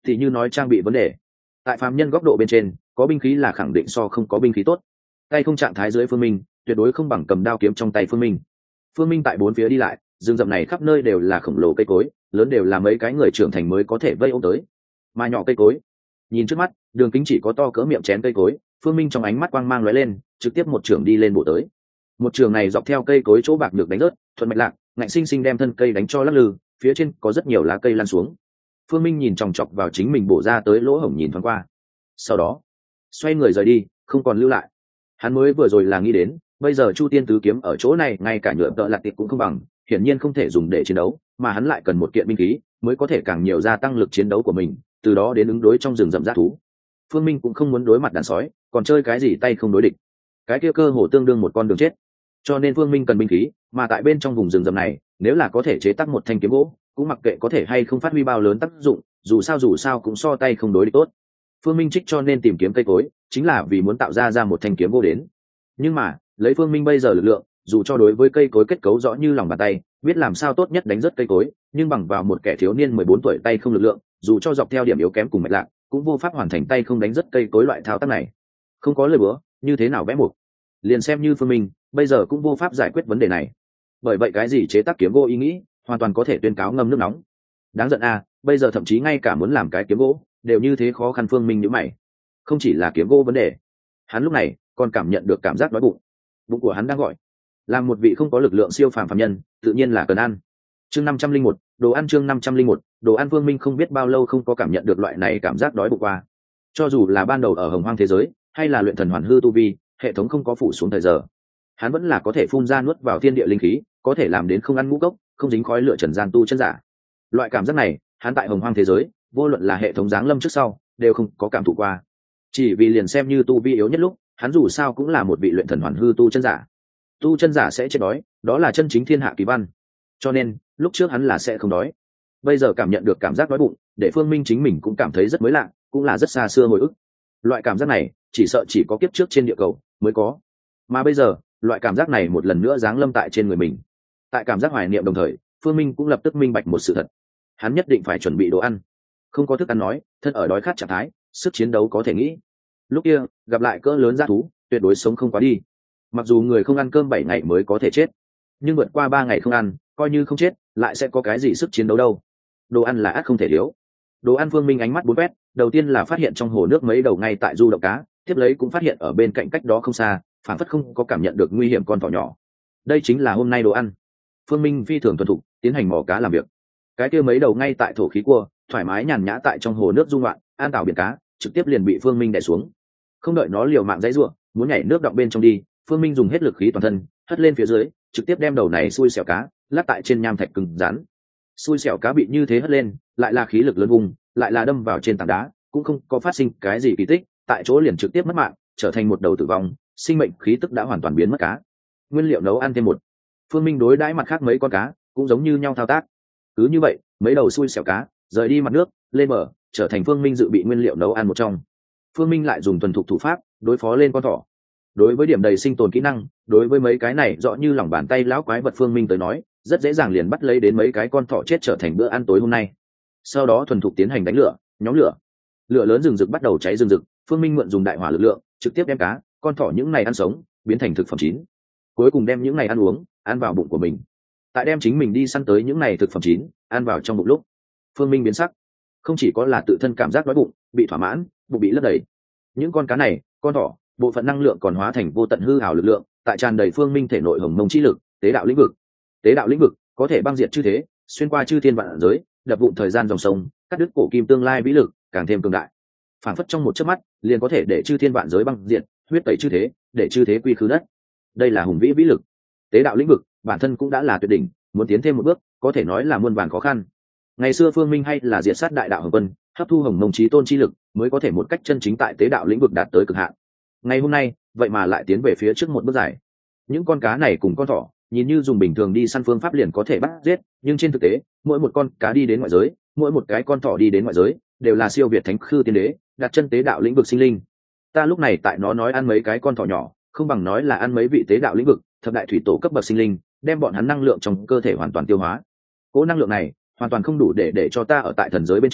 thì như nói trang bị vấn đề, tại phàm nhân góc độ bên trên có binh khí là khẳng định so không có binh khí tốt. Tay không trạng thái dưới Phương Minh tuyệt đối không bằng cầm đao kiếm trong tay Phương Minh. Phương Minh tại bốn phía đi lại, rừng rậm này khắp nơi đều là khổng lồ cây cối, lớn đều là mấy cái người trưởng thành mới có thể vây ôm tới, mà nhỏ cây cối nhìn trước mắt đường kính chỉ có to cỡ miệng chén cây cối. Phương Minh trong ánh mắt quang mang lóe lên, trực tiếp một trường đi lên bộ tới. Một trường này dọc theo cây cối chỗ bạc được đánh rớt, thuận mạch lạc ngạnh sinh sinh đem thân cây đánh cho lắc lư, phía trên có rất nhiều lá cây lan xuống. Phương Minh nhìn chòng chọc vào chính mình bổ ra tới lỗ hổng nhìn thoáng qua, sau đó xoay người rời đi, không còn lưu lại. Hắn mới vừa rồi là nghĩ đến bây giờ Chu Tiên tứ kiếm ở chỗ này ngay cả nhựa tợ lạc tiệp cũng không bằng, hiển nhiên không thể dùng để chiến đấu, mà hắn lại cần một kiện binh khí mới có thể càng nhiều gia tăng lực chiến đấu của mình, từ đó đến ứng đối trong rừng rậm dã thú. Phương Minh cũng không muốn đối mặt đàn sói, còn chơi cái gì tay không đối địch, cái kia cơ hồ tương đương một con đường chết. Cho nên Phương Minh cần binh khí, mà tại bên trong vùng rừng rậm này nếu là có thể chế tác một thanh kiếm gỗ, cũng mặc kệ có thể hay không phát huy bao lớn tác dụng, dù sao cũng so tay không đối địch tốt. Phương Minh trích cho nên tìm kiếm cây cối chính là vì muốn tạo ra một thanh kiếm gỗ đến. Nhưng mà lấy Phương Minh bây giờ lực lượng, dù cho đối với cây cối kết cấu rõ như lòng bàn tay, biết làm sao tốt nhất đánh rớt cây cối, nhưng bằng vào một kẻ thiếu niên 14 tuổi tay không lực lượng, dù cho dọc theo điểm yếu kém cùng mạch lạc, cũng vô pháp hoàn thành tay không đánh rớt cây cối loại thao tác này. Không có lời bữa như thế nào vẽ mục, liền xem như Phương Minh bây giờ cũng vô pháp giải quyết vấn đề này. Bởi vậy cái gì chế tác kiếm gỗ ý nghĩ hoàn toàn có thể tuyên cáo ngâm nước nóng. Đáng giận a, bây giờ thậm chí ngay cả muốn làm cái kiếm gỗ đều như thế khó khăn. Phương Minh nhíu mày, không chỉ là kiếm gỗ vấn đề, hắn lúc này còn cảm nhận được cảm giác đói bụng. Bụng của hắn đang gọi. Làm một vị không có lực lượng siêu phàm phàm nhân, tự nhiên là cần ăn. Chương 501, đồ ăn. Chương 501, đồ ăn. Phương Minh không biết bao lâu không có cảm nhận được loại này cảm giác đói bụng qua. Cho dù là ban đầu ở Hồng Hoang thế giới, hay là luyện thần hoàn hư tu vi, hệ thống không có phủ xuống thời giờ, hắn vẫn là có thể phun ra nuốt vào thiên địa linh khí, có thể làm đến không ăn ngũ cốc, không dính khói lửa trần gian tu chân giả. Loại cảm giác này, hắn tại Hồng Hoang thế giới, vô luận là hệ thống giáng lâm trước sau, đều không có cảm thụ qua. Chỉ vì liền xem như tu vi yếu nhất lúc, hắn dù sao cũng là một vị luyện thần hoàn hư tu chân giả. Tu chân giả sẽ chết đói, đó là chân chính thiên hạ kỳ văn. Cho nên, lúc trước hắn là sẽ không đói. Bây giờ cảm nhận được cảm giác đói bụng, để Phương Minh chính mình cũng cảm thấy rất mới lạ, cũng là rất xa xưa hồi ức. Loại cảm giác này, chỉ sợ chỉ có kiếp trước trên địa cầu mới có. Mà bây giờ, loại cảm giác này một lần nữa giáng lâm tại trên người mình. Tại cảm giác hoài niệm đồng thời, Phương Minh cũng lập tức minh bạch một sự thật. Hắn nhất định phải chuẩn bị đồ ăn. Không có thức ăn nói, thân ở đói khát trạng thái, sức chiến đấu có thể nghĩ. Lúc kia, gặp lại cỡ lớn dã thú, tuyệt đối sống không quá đi. Mặc dù người không ăn cơm 7 ngày mới có thể chết, nhưng vượt qua 3 ngày không ăn, coi như không chết, lại sẽ có cái gì sức chiến đấu đâu. Đồ ăn là ắt không thể thiếu. Đồ ăn. Phương Minh ánh mắt bốn quét, đầu tiên là phát hiện trong hồ nước mấy đầu ngay tại du động cá, tiếp lấy cũng phát hiện ở bên cạnh cách đó không xa, phản phất không có cảm nhận được nguy hiểm con thỏ nhỏ. Đây chính là hôm nay đồ ăn. Phương Minh phi thường thuần thục tiến hành mò cá làm việc. Cái kia mấy đầu ngay tại thổ khí cua thoải mái nhàn nhã tại trong hồ nước du ngoạn, an tảo biển cá trực tiếp liền bị Phương Minh đè xuống. Không đợi nó liều mạng dãy ruộng muốn nhảy nước động bên trong đi, Phương Minh dùng hết lực khí toàn thân hất lên phía dưới, trực tiếp đem đầu này xui xẻo cá lắc tại trên nham thạch cứng rắn. Xui xẻo cá bị như thế hất lên, lại là khí lực lớn vùng, lại là đâm vào trên tảng đá, cũng không có phát sinh cái gì kỳ tích, tại chỗ liền trực tiếp mất mạng, trở thành một đầu tử vong, sinh mệnh khí tức đã hoàn toàn biến mất cá. Nguyên liệu nấu ăn thêm một. Phương Minh đối đãi mặt khác mấy con cá cũng giống như nhau thao tác. Cứ như vậy, mấy đầu xui xẻo cá rời đi mặt nước, lên bờ, trở thành Phương Minh dự bị nguyên liệu nấu ăn một trong. Phương Minh lại dùng thuần thục thủ pháp đối phó lên con thỏ. Đối với điểm đầy sinh tồn kỹ năng, đối với mấy cái này rõ như lòng bàn tay lão quái vật Phương Minh tới nói, rất dễ dàng liền bắt lấy đến mấy cái con thỏ chết trở thành bữa ăn tối hôm nay. Sau đó thuần thục tiến hành đánh lửa, nhóm lửa. Lửa lớn rừng rực bắt đầu cháy rừng rực, Phương Minh mượn dùng đại hỏa lực lượng, trực tiếp đem cá, con thỏ những này ăn sống, biến thành thực phẩm chín. Cuối cùng đem những này ăn uống, ăn vào bụng của mình. Tại đem chính mình đi săn tới những này thực phẩm chín, ăn vào trong bụng lúc, Phương Minh biến sắc. Không chỉ có là tự thân cảm giác đói bụng, bị thỏa mãn, bụng bị lấp đầy. Những con cá này, con thỏ, bộ phận năng lượng còn hóa thành vô tận hư ảo lực lượng, tại tràn đầy Phương Minh thể nội hồng mông chi lực, tế đạo lĩnh vực. Tế đạo lĩnh vực có thể băng diệt chư thế, xuyên qua chư thiên vạn giới, đập vụn thời gian dòng sông, cắt đứt cổ kim tương lai vĩ lực, càng thêm cường đại. Phản phất trong một chớp mắt, liền có thể để chư thiên vạn giới băng diệt, huyết tẩy chư thế, để chư thế quy khứ đất. Đây là hùng vĩ vĩ lực. Tế đạo lĩnh vực bản thân cũng đã là tuyệt đỉnh, muốn tiến thêm một bước, có thể nói là muôn vàn khó khăn. Ngày xưa Phương Minh hay là diệt sát đại đạo hồng quân, hấp thu hồng mông chí tôn chi lực, mới có thể một cách chân chính tại tế đạo lĩnh vực đạt tới cực hạn. Ngày hôm nay, vậy mà lại tiến về phía trước một bước dài. Những con cá này cùng con thỏ, nhìn như dùng bình thường đi săn phương pháp liền có thể bắt giết, nhưng trên thực tế, mỗi một con cá đi đến ngoại giới, mỗi một cái con thỏ đi đến ngoại giới, đều là siêu việt thánh khư tiên đế, đặt chân tế đạo lĩnh vực sinh linh. Ta lúc này tại nó nói ăn mấy cái con thỏ nhỏ, không bằng nói là ăn mấy vị tế đạo lĩnh vực, thập đại thủy tổ cấp bậc sinh linh, đem bọn hắn năng lượng trong cơ thể hoàn toàn tiêu hóa. Cỗ năng lượng này, hoàn toàn không đủ để cho ta ở tại thần giới bên trong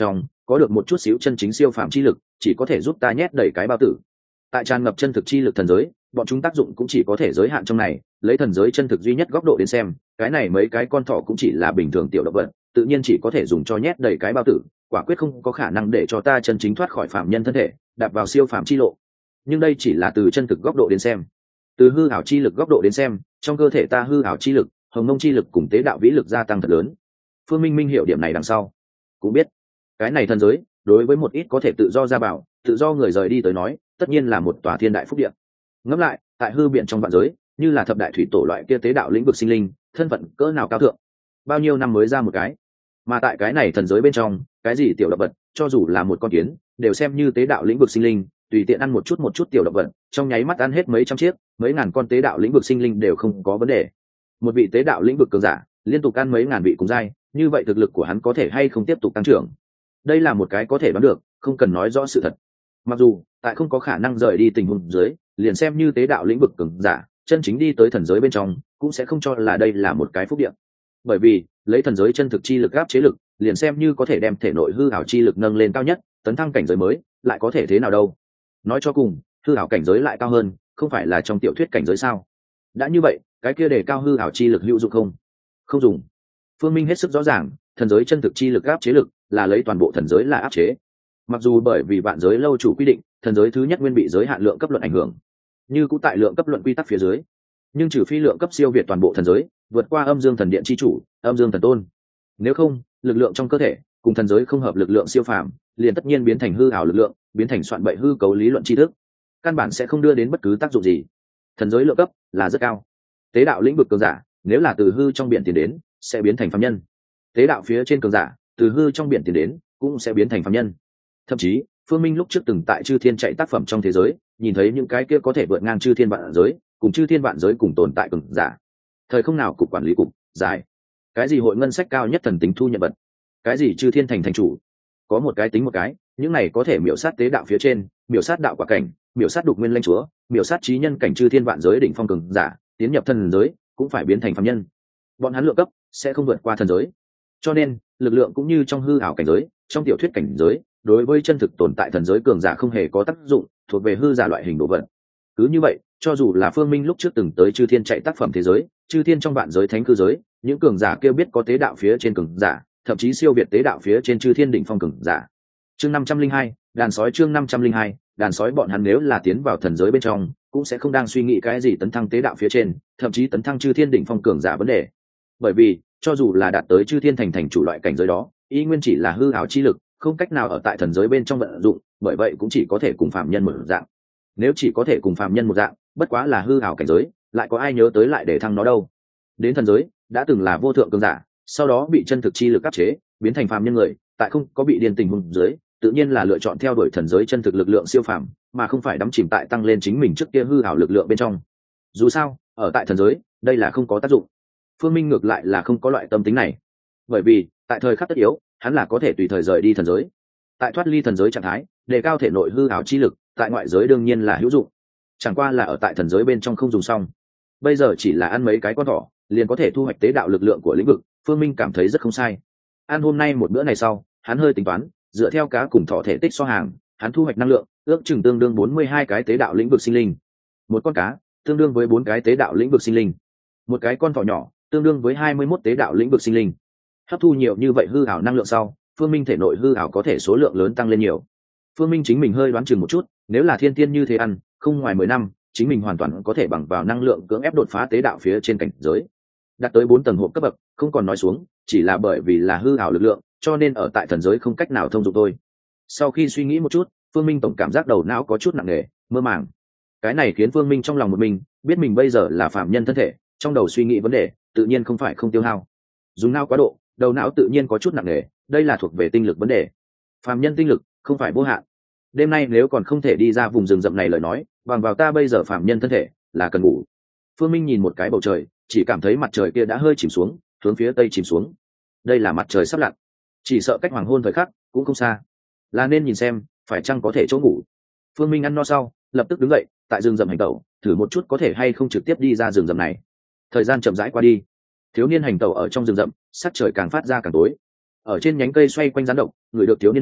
có được một chút xíu chân chính siêu phàm chi lực chỉ có thể giúp ta nhét đầy cái bao tử. Tại tràn ngập chân thực chi lực thần giới, bọn chúng tác dụng cũng chỉ có thể giới hạn trong này. Lấy thần giới chân thực duy nhất góc độ đến xem, cái này mấy cái con thỏ cũng chỉ là bình thường tiểu động vật, tự nhiên chỉ có thể dùng cho nhét đầy cái bao tử, quả quyết không có khả năng để cho ta chân chính thoát khỏi phạm nhân thân thể, đạp vào siêu phàm chi lộ. Nhưng đây chỉ là từ chân thực góc độ đến xem. Từ hư ảo chi lực góc độ đến xem, trong cơ thể ta hư ảo chi lực, hồng mông chi lực cùng tế đạo vĩ lực gia tăng thật lớn. Phương Minh Minh hiểu điểm này đằng sau, cũng biết cái này thần giới đối với một ít có thể tự do ra bảo, tự do người rời đi tới nói, tất nhiên là một tòa thiên đại phúc địa. Ngẫm lại, tại hư biện trong vạn giới, như là thập đại thủy tổ loại kia tế đạo lĩnh vực sinh linh, thân phận cỡ nào cao thượng, bao nhiêu năm mới ra một cái. Mà tại cái này thần giới bên trong, cái gì tiểu động vật, cho dù là một con kiến, đều xem như tế đạo lĩnh vực sinh linh, tùy tiện ăn một chút tiểu động vật, trong nháy mắt ăn hết mấy trăm chiếc, mấy ngàn con tế đạo lĩnh vực sinh linh đều không có vấn đề. Một vị tế đạo lĩnh vực cường giả, liên tục ăn mấy ngàn vị cùng giai, như vậy thực lực của hắn có thể hay không tiếp tục tăng trưởng. Đây là một cái có thể đoán được, không cần nói rõ sự thật. Mặc dù tại không có khả năng rời đi tình huống dưới, liền xem như tế đạo lĩnh vực cường giả chân chính đi tới thần giới bên trong, cũng sẽ không cho là đây là một cái phúc địa. Bởi vì lấy thần giới chân thực chi lực áp chế lực, liền xem như có thể đem thể nội hư ảo chi lực nâng lên cao nhất, tấn thăng cảnh giới mới, lại có thể thế nào đâu? Nói cho cùng, hư ảo cảnh giới lại cao hơn, không phải là trong tiểu thuyết cảnh giới sao? Đã như vậy, cái kia để cao hư ảo chi lực hữu dụng không? Không dùng. Phương Minh hết sức rõ ràng, thần giới chân thực chi lực áp chế lực là lấy toàn bộ thần giới là áp chế. Mặc dù bởi vì vạn giới lâu chủ quy định, thần giới thứ nhất nguyên bị giới hạn lượng cấp luận ảnh hưởng, như cũng tại lượng cấp luận quy tắc phía dưới, nhưng trừ phi lượng cấp siêu việt toàn bộ thần giới, vượt qua âm dương thần điện chi chủ, âm dương thần tôn, nếu không, lực lượng trong cơ thể cùng thần giới không hợp lực lượng siêu phàm, liền tất nhiên biến thành hư ảo lực lượng, biến thành soạn bậy hư cấu lý luận tri thức, căn bản sẽ không đưa đến bất cứ tác dụng gì. Thần giới lượng cấp là rất cao, tế đạo lĩnh vực cường giả nếu là từ hư trong biển tiến đến, sẽ biến thành phàm nhân. Tế đạo phía trên cường giả từ hư trong biển tiến đến, cũng sẽ biến thành phàm nhân. Thậm chí Phương Minh lúc trước từng tại chư thiên chạy tác phẩm trong thế giới, nhìn thấy những cái kia có thể vượt ngang chư thiên vạn giới, cùng chư thiên vạn giới cùng tồn tại cường giả. Thời không nào cục quản lý cục giải, cái gì hội ngân sách cao nhất thần tính thu nhận vật, cái gì chư thiên thành chủ, có một cái tính một cái, những này có thể miểu sát tế đạo phía trên, miểu sát đạo quả cảnh, miểu sát đục nguyên lãnh chúa, miểu sát trí nhân cảnh chư thiên vạn giới đỉnh phong cường giả, tiến nhập thần giới cũng phải biến thành phàm nhân. Bọn hắn lượng cấp sẽ không vượt qua thần giới, cho nên lực lượng cũng như trong hư ảo cảnh giới, trong tiểu thuyết cảnh giới, đối với chân thực tồn tại thần giới cường giả không hề có tác dụng, thuộc về hư giả loại hình đồ vật. Cứ như vậy, cho dù là Phương Minh lúc trước từng tới chư thiên chạy tác phẩm thế giới, chư thiên trong vạn giới thánh cư giới, những cường giả kêu biết có tế đạo phía trên cường giả, thậm chí siêu việt tế đạo phía trên chư thiên đỉnh phong cường giả. Chương 502, đàn sói. Chương 502, đàn sói. Bọn hắn nếu là tiến vào thần giới bên trong, cũng sẽ không đang suy nghĩ cái gì tấn thăng tế đạo phía trên, thậm chí tấn thăng chư thiên đỉnh phong cường giả vấn đề. Bởi vì, cho dù là đạt tới chư thiên thành chủ loại cảnh giới đó, y nguyên chỉ là hư ảo chi lực, không cách nào ở tại thần giới bên trong vận dụng, bởi vậy cũng chỉ có thể cùng phàm nhân một dạng. Nếu chỉ có thể cùng phàm nhân một dạng, bất quá là hư ảo cảnh giới, lại có ai nhớ tới lại để thăng nó đâu. Đến thần giới, đã từng là vô thượng cường giả, sau đó bị chân thực chi lực áp chế, biến thành phàm nhân người, tại không có bị điên tình huống dưới, tự nhiên là lựa chọn theo đuổi thần giới chân thực lực lượng siêu phàm, mà không phải đắm chìm tại tăng lên chính mình trước kia hư ảo lực lượng bên trong. Dù sao, ở tại thần giới, đây là không có tác dụng. Phương Minh ngược lại là không có loại tâm tính này, bởi vì tại thời khắc tất yếu, hắn là có thể tùy thời rời đi thần giới. Tại thoát ly thần giới trạng thái, đề cao thể nội hư ảo chi lực, tại ngoại giới đương nhiên là hữu dụng, chẳng qua là ở tại thần giới bên trong không dùng xong. Bây giờ chỉ là ăn mấy cái con thỏ, liền có thể thu hoạch tế đạo lực lượng của lĩnh vực, Phương Minh cảm thấy rất không sai. Ăn hôm nay một bữa này sau, hắn hơi tính toán, dựa theo cá cùng thỏ thể tích so hàng, hắn thu hoạch năng lượng ước chừng tương đương 42 cái tế đạo lĩnh vực sinh linh. Một con cá tương đương với 4 cái tế đạo lĩnh vực sinh linh. Một cái con thỏ nhỏ tương đương với 21 tế đạo lĩnh vực sinh linh. Hấp thu nhiều như vậy hư ảo năng lượng sau, Phương Minh thể nội hư ảo có thể số lượng lớn tăng lên nhiều. Phương Minh chính mình hơi đoán chừng một chút, nếu là thiên tiên như thế ăn, không ngoài 10 năm, chính mình hoàn toàn có thể bằng vào năng lượng cưỡng ép đột phá tế đạo phía trên cảnh giới, đạt tới 4 tầng hộp cấp bậc, không còn nói xuống, chỉ là bởi vì là hư ảo lực lượng, cho nên ở tại thần giới không cách nào thông dụng thôi. Sau khi suy nghĩ một chút, Phương Minh tổng cảm giác đầu não có chút nặng nề, mơ màng. Cái này khiến Phương Minh trong lòng một mình, biết mình bây giờ là phạm nhân thân thể, trong đầu suy nghĩ vấn đề, tự nhiên không phải không tiêu hao. Dùng não quá độ, đầu não tự nhiên có chút nặng nề, đây là thuộc về tinh lực vấn đề. Phạm nhân tinh lực không phải vô hạn. Đêm nay nếu còn không thể đi ra vùng rừng rậm này lời nói, bằng vào ta bây giờ phạm nhân thân thể, là cần ngủ. Phương Minh nhìn một cái bầu trời, chỉ cảm thấy mặt trời kia đã hơi chìm xuống, hướng phía tây chìm xuống. Đây là mặt trời sắp lặn, chỉ sợ cách hoàng hôn thời khắc cũng không xa, là nên nhìn xem phải chăng có thể chỗ ngủ. Phương Minh ăn no sau, lập tức đứng dậy, tại rừng rậm hành tẩu, thử một chút có thể hay không trực tiếp đi ra rừng rậm này. Thời gian chậm rãi qua đi, thiếu niên hành tẩu ở trong rừng rậm, sắc trời càng phát ra càng tối. Ở trên nhánh cây xoay quanh rắn độc, người được thiếu niên mùi,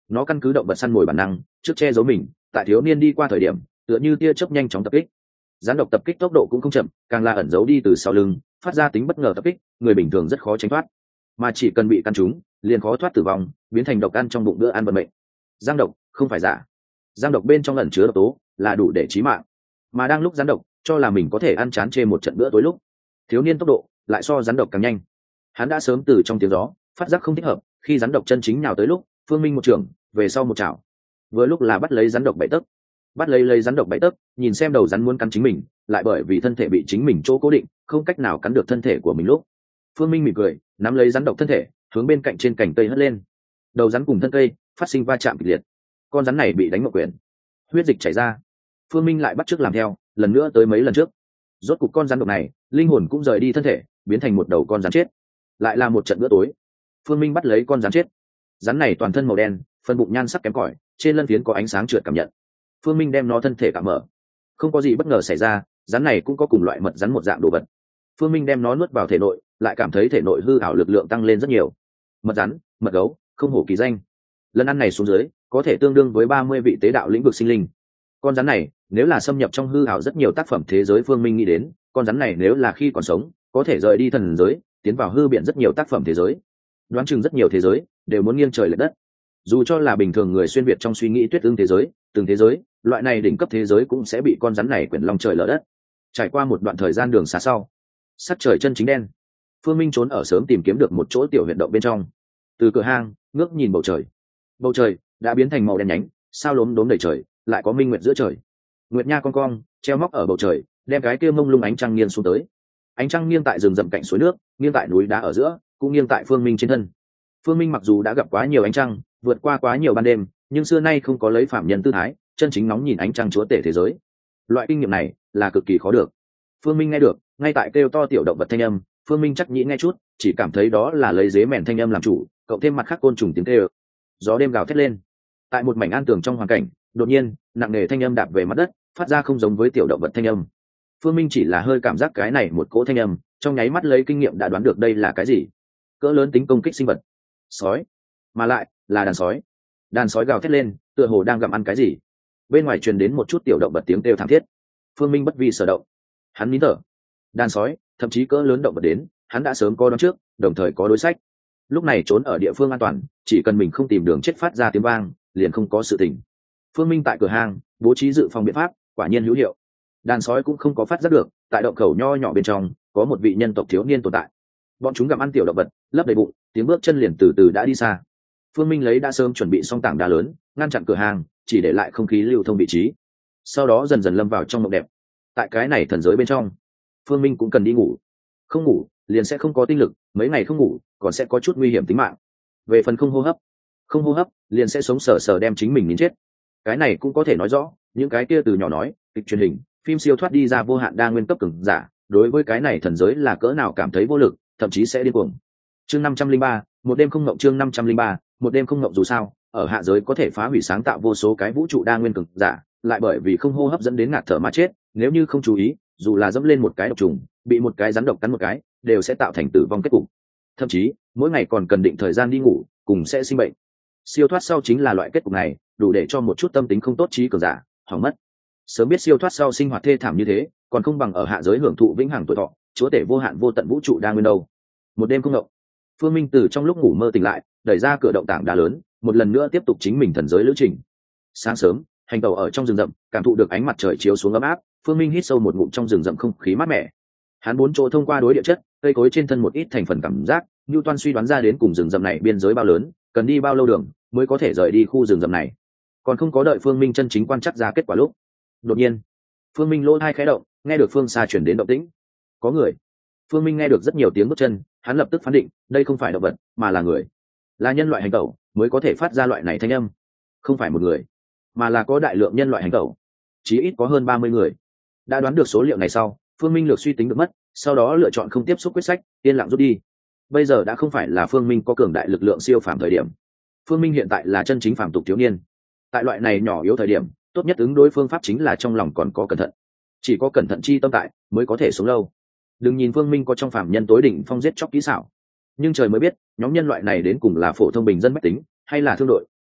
nó căn cứ động vật săn mồi bản năng trước che giấu mình, tại thiếu niên đi qua thời điểm tựa như tia chớp nhanh chóng tập kích. Rắn độc tập kích tốc độ cũng không chậm, càng là ẩn giấu đi từ sau lưng, phát ra tính bất ngờ tập kích, người bình thường rất khó tránh thoát, mà chỉ cần bị căn trúng liền khó thoát tử vong, biến thành độc ăn trong bụng bữa ăn vận mệnh. Giang độc không phải giả, giang độc bên trong ẩn chứa độc tố là đủ để chí mạng, mà đang lúc rắn độc cho là mình có thể ăn chán chê một trận bữa tối lúc, thiếu niên tốc độ lại so rắn độc càng nhanh. Hắn đã sớm từ trong tiếng gió phát giác không thích hợp, khi rắn độc chân chính nhào tới lúc, Phương Minh một trường về sau một chảo, vừa lúc là bắt lấy rắn độc bảy tấc. Bắt lấy rắn độc bảy tấc, nhìn xem đầu rắn muốn cắn chính mình, lại bởi vì thân thể bị chính mình chỗ cố định, không cách nào cắn được thân thể của mình lúc. Phương Minh mỉm cười, nắm lấy rắn độc thân thể, hướng bên cạnh trên cành cây hất lên. Đầu rắn cùng thân cây phát sinh va chạm kịch liệt. Con rắn này bị đánh ngược quyển, huyết dịch chảy ra. Phương Minh lại bắt chước làm theo, lần nữa tới mấy lần trước. Rốt cục con rắn độc này, linh hồn cũng rời đi thân thể, biến thành một đầu con rắn chết. Lại là một trận bữa tối. Phương Minh bắt lấy con rắn chết. Rắn này toàn thân màu đen, phần bụng nhan sắc kém cỏi, trên lân phiến có ánh sáng trượt cảm nhận. Phương Minh đem nó thân thể cảm mở, không có gì bất ngờ xảy ra, rắn này cũng có cùng loại mật rắn một dạng đồ vật. Phương Minh đem nó nuốt vào thể nội, lại cảm thấy thể nội hư ảo lực lượng tăng lên rất nhiều. Mật rắn, mật gấu, không hổ kỳ danh. Lần ăn này xuống dưới, có thể tương đương với 30 vị tế đạo lĩnh vực sinh linh. Con rắn này, nếu là xâm nhập trong hư ảo rất nhiều tác phẩm thế giới, Phương Minh nghĩ đến, con rắn này nếu là khi còn sống, có thể rời đi thần giới, tiến vào hư biển rất nhiều tác phẩm thế giới. Đoán chừng rất nhiều thế giới đều muốn nghiêng trời lệch đất. Dù cho là bình thường người xuyên việt trong suy nghĩ tuyết ương thế giới, từng thế giới, loại này đỉnh cấp thế giới cũng sẽ bị con rắn này quyển lòng trời lở đất. Trải qua một đoạn thời gian đường xa sau, sắc trời chân chính đen. Phương Minh trốn ở sớm tìm kiếm được một chỗ tiểu huyệt động bên trong. Từ cửa hang ngước nhìn bầu trời, bầu trời đã biến thành màu đen nhánh, sao lốm đốm đầy trời, lại có minh nguyệt giữa trời. Nguyệt nha con cong treo móc ở bầu trời, đem cái kia mông lung ánh trăng nghiêng xuống tới. Ánh trăng nghiêng tại rừng rậm cạnh suối nước, nghiêng tại núi đá ở giữa, cũng nghiêng tại Phương Minh trên thân. Phương Minh mặc dù đã gặp quá nhiều ánh trăng, vượt qua quá nhiều ban đêm, nhưng xưa nay không có lấy phạm nhân tư thái chân chính nóng nhìn ánh trăng chúa tể thế giới. Loại kinh nghiệm này là cực kỳ khó được. Phương Minh nghe được, ngay tại kêu to tiểu động vật thanh âm, Phương Minh chắc nhĩ nghe chút, chỉ cảm thấy đó là lấy dế mèn thanh âm làm chủ, cộng thêm mặt khác côn trùng tiếng kêu. Gió đêm gào thét lên. Tại một mảnh an tường trong hoàn cảnh, đột nhiên, nặng nề thanh âm đạp về mặt đất, phát ra không giống với tiểu động vật thanh âm. Phương Minh chỉ là hơi cảm giác cái này một cỗ thanh âm, trong nháy mắt lấy kinh nghiệm đã đoán được đây là cái gì. Cỡ lớn tính công kích sinh vật. Sói, mà lại là đàn sói. Đàn sói gào thét lên, tựa hồ đang gặm ăn cái gì. Bên ngoài truyền đến một chút tiểu động vật tiếng kêu thảm thiết. Phương Minh bất vi sở động, hắn nín thở. Đàn sói, thậm chí cỡ lớn động vật đến, hắn đã sớm có đoán trước, đồng thời có đối sách. Lúc này trốn ở địa phương an toàn, chỉ cần mình không tìm đường chết phát ra tiếng vang, liền không có sự tình. Phương Minh tại cửa hang bố trí dự phòng biện pháp, quả nhiên hữu hiệu. Đàn sói cũng không có phát giác được, tại động khẩu nho nhỏ bên trong có một vị nhân tộc thiếu niên tồn tại. Bọn chúng gặm ăn tiểu động vật, lấp đầy bụng, tiếng bước chân liền từ từ đã đi xa. Phương Minh lấy đã sớm chuẩn bị xong tảng đá lớn, ngăn chặn cửa hàng, chỉ để lại không khí lưu thông vị trí. Sau đó dần dần lâm vào trong mộng đẹp. Tại cái này thần giới bên trong, Phương Minh cũng cần đi ngủ. Không ngủ, liền sẽ không có tinh lực, mấy ngày không ngủ, còn sẽ có chút nguy hiểm tính mạng. Về phần không hô hấp, liền sẽ sống sờ sờ đem chính mình nín chết. Cái này cũng có thể nói rõ, những cái kia từ nhỏ nói, kịch truyền hình, phim siêu thoát đi ra vô hạn đa nguyên cấp cường giả, đối với cái này thần giới là cỡ nào cảm thấy vô lực, thậm chí sẽ điên cuồng. Chương 503, một đêm không ngộng. Chương 503, một đêm không ngộng. Dù sao, ở hạ giới có thể phá hủy sáng tạo vô số cái vũ trụ đa nguyên cường giả, lại bởi vì không hô hấp dẫn đến ngạt thở mà chết, nếu như không chú ý, dù là dẫm lên một cái độc trùng, bị một cái rắn độc cắn một cái, đều sẽ tạo thành tử vong kết cục. Thậm chí, mỗi ngày còn cần định thời gian đi ngủ, cùng sẽ sinh bệnh. Siêu thoát sau chính là loại kết cục này, đủ để cho một chút tâm tính không tốt trí cường giả hỏng mất. Sớm biết siêu thoát sau sinh hoạt thê thảm như thế, còn không bằng ở hạ giới hưởng thụ vĩnh hằng tuổi thọ, chúa tể vô hạn vô tận vũ trụ đa nguyên đâu. Một đêm không ngộng. Phương Minh từ trong lúc ngủ mơ tỉnh lại, đẩy ra cửa động tảng đá lớn, một lần nữa tiếp tục chính mình thần giới lữ trình. Sáng sớm, hành tẩu ở trong rừng rậm, cảm thụ được ánh mặt trời chiếu xuống ấm áp, Phương Minh hít sâu một ngụm trong rừng rậm không khí mát mẻ. Hắn bốn chỗ thông qua đối địa chất, cây cối trên thân một ít thành phần cảm giác, Newton suy đoán ra đến cùng rừng rậm này biên giới bao lớn, cần đi bao lâu đường mới có thể rời đi khu rừng rậm này. Còn không có đợi Phương Minh chân chính quan trắc ra kết quả lúc, đột nhiên, Phương Minh lỗ tai khẽ động, nghe được phương xa chuyển đến động tĩnh. Có người. Phương Minh nghe được rất nhiều tiếng bước chân, hắn lập tức phán định, đây không phải động vật, mà là người. Là nhân loại hành tẩu mới có thể phát ra loại này thanh âm. Không phải một người, mà là có đại lượng nhân loại hành tẩu. Chí ít có hơn 30 người. Đã đoán được số liệu này sau, Phương Minh lược suy tính được mất, sau đó lựa chọn không tiếp xúc quyết sách, yên lặng rút đi. Bây giờ đã không phải là Phương Minh có cường đại lực lượng siêu phàm thời điểm. Phương Minh hiện tại là chân chính phàm tục thiếu niên. Tại loại này nhỏ yếu thời điểm, tốt nhất ứng đối phương pháp chính là trong lòng còn có cẩn thận. Chỉ có cẩn thận chi tâm tại, mới có thể sống lâu. Đừng nhìn Phương Minh có trong phàm nhân tối đỉnh phong giết chóc kỹ xảo, nhưng trời mới biết, nhóm nhân loại này đến cùng là phổ thông bình dân bách tính, hay là thương đội,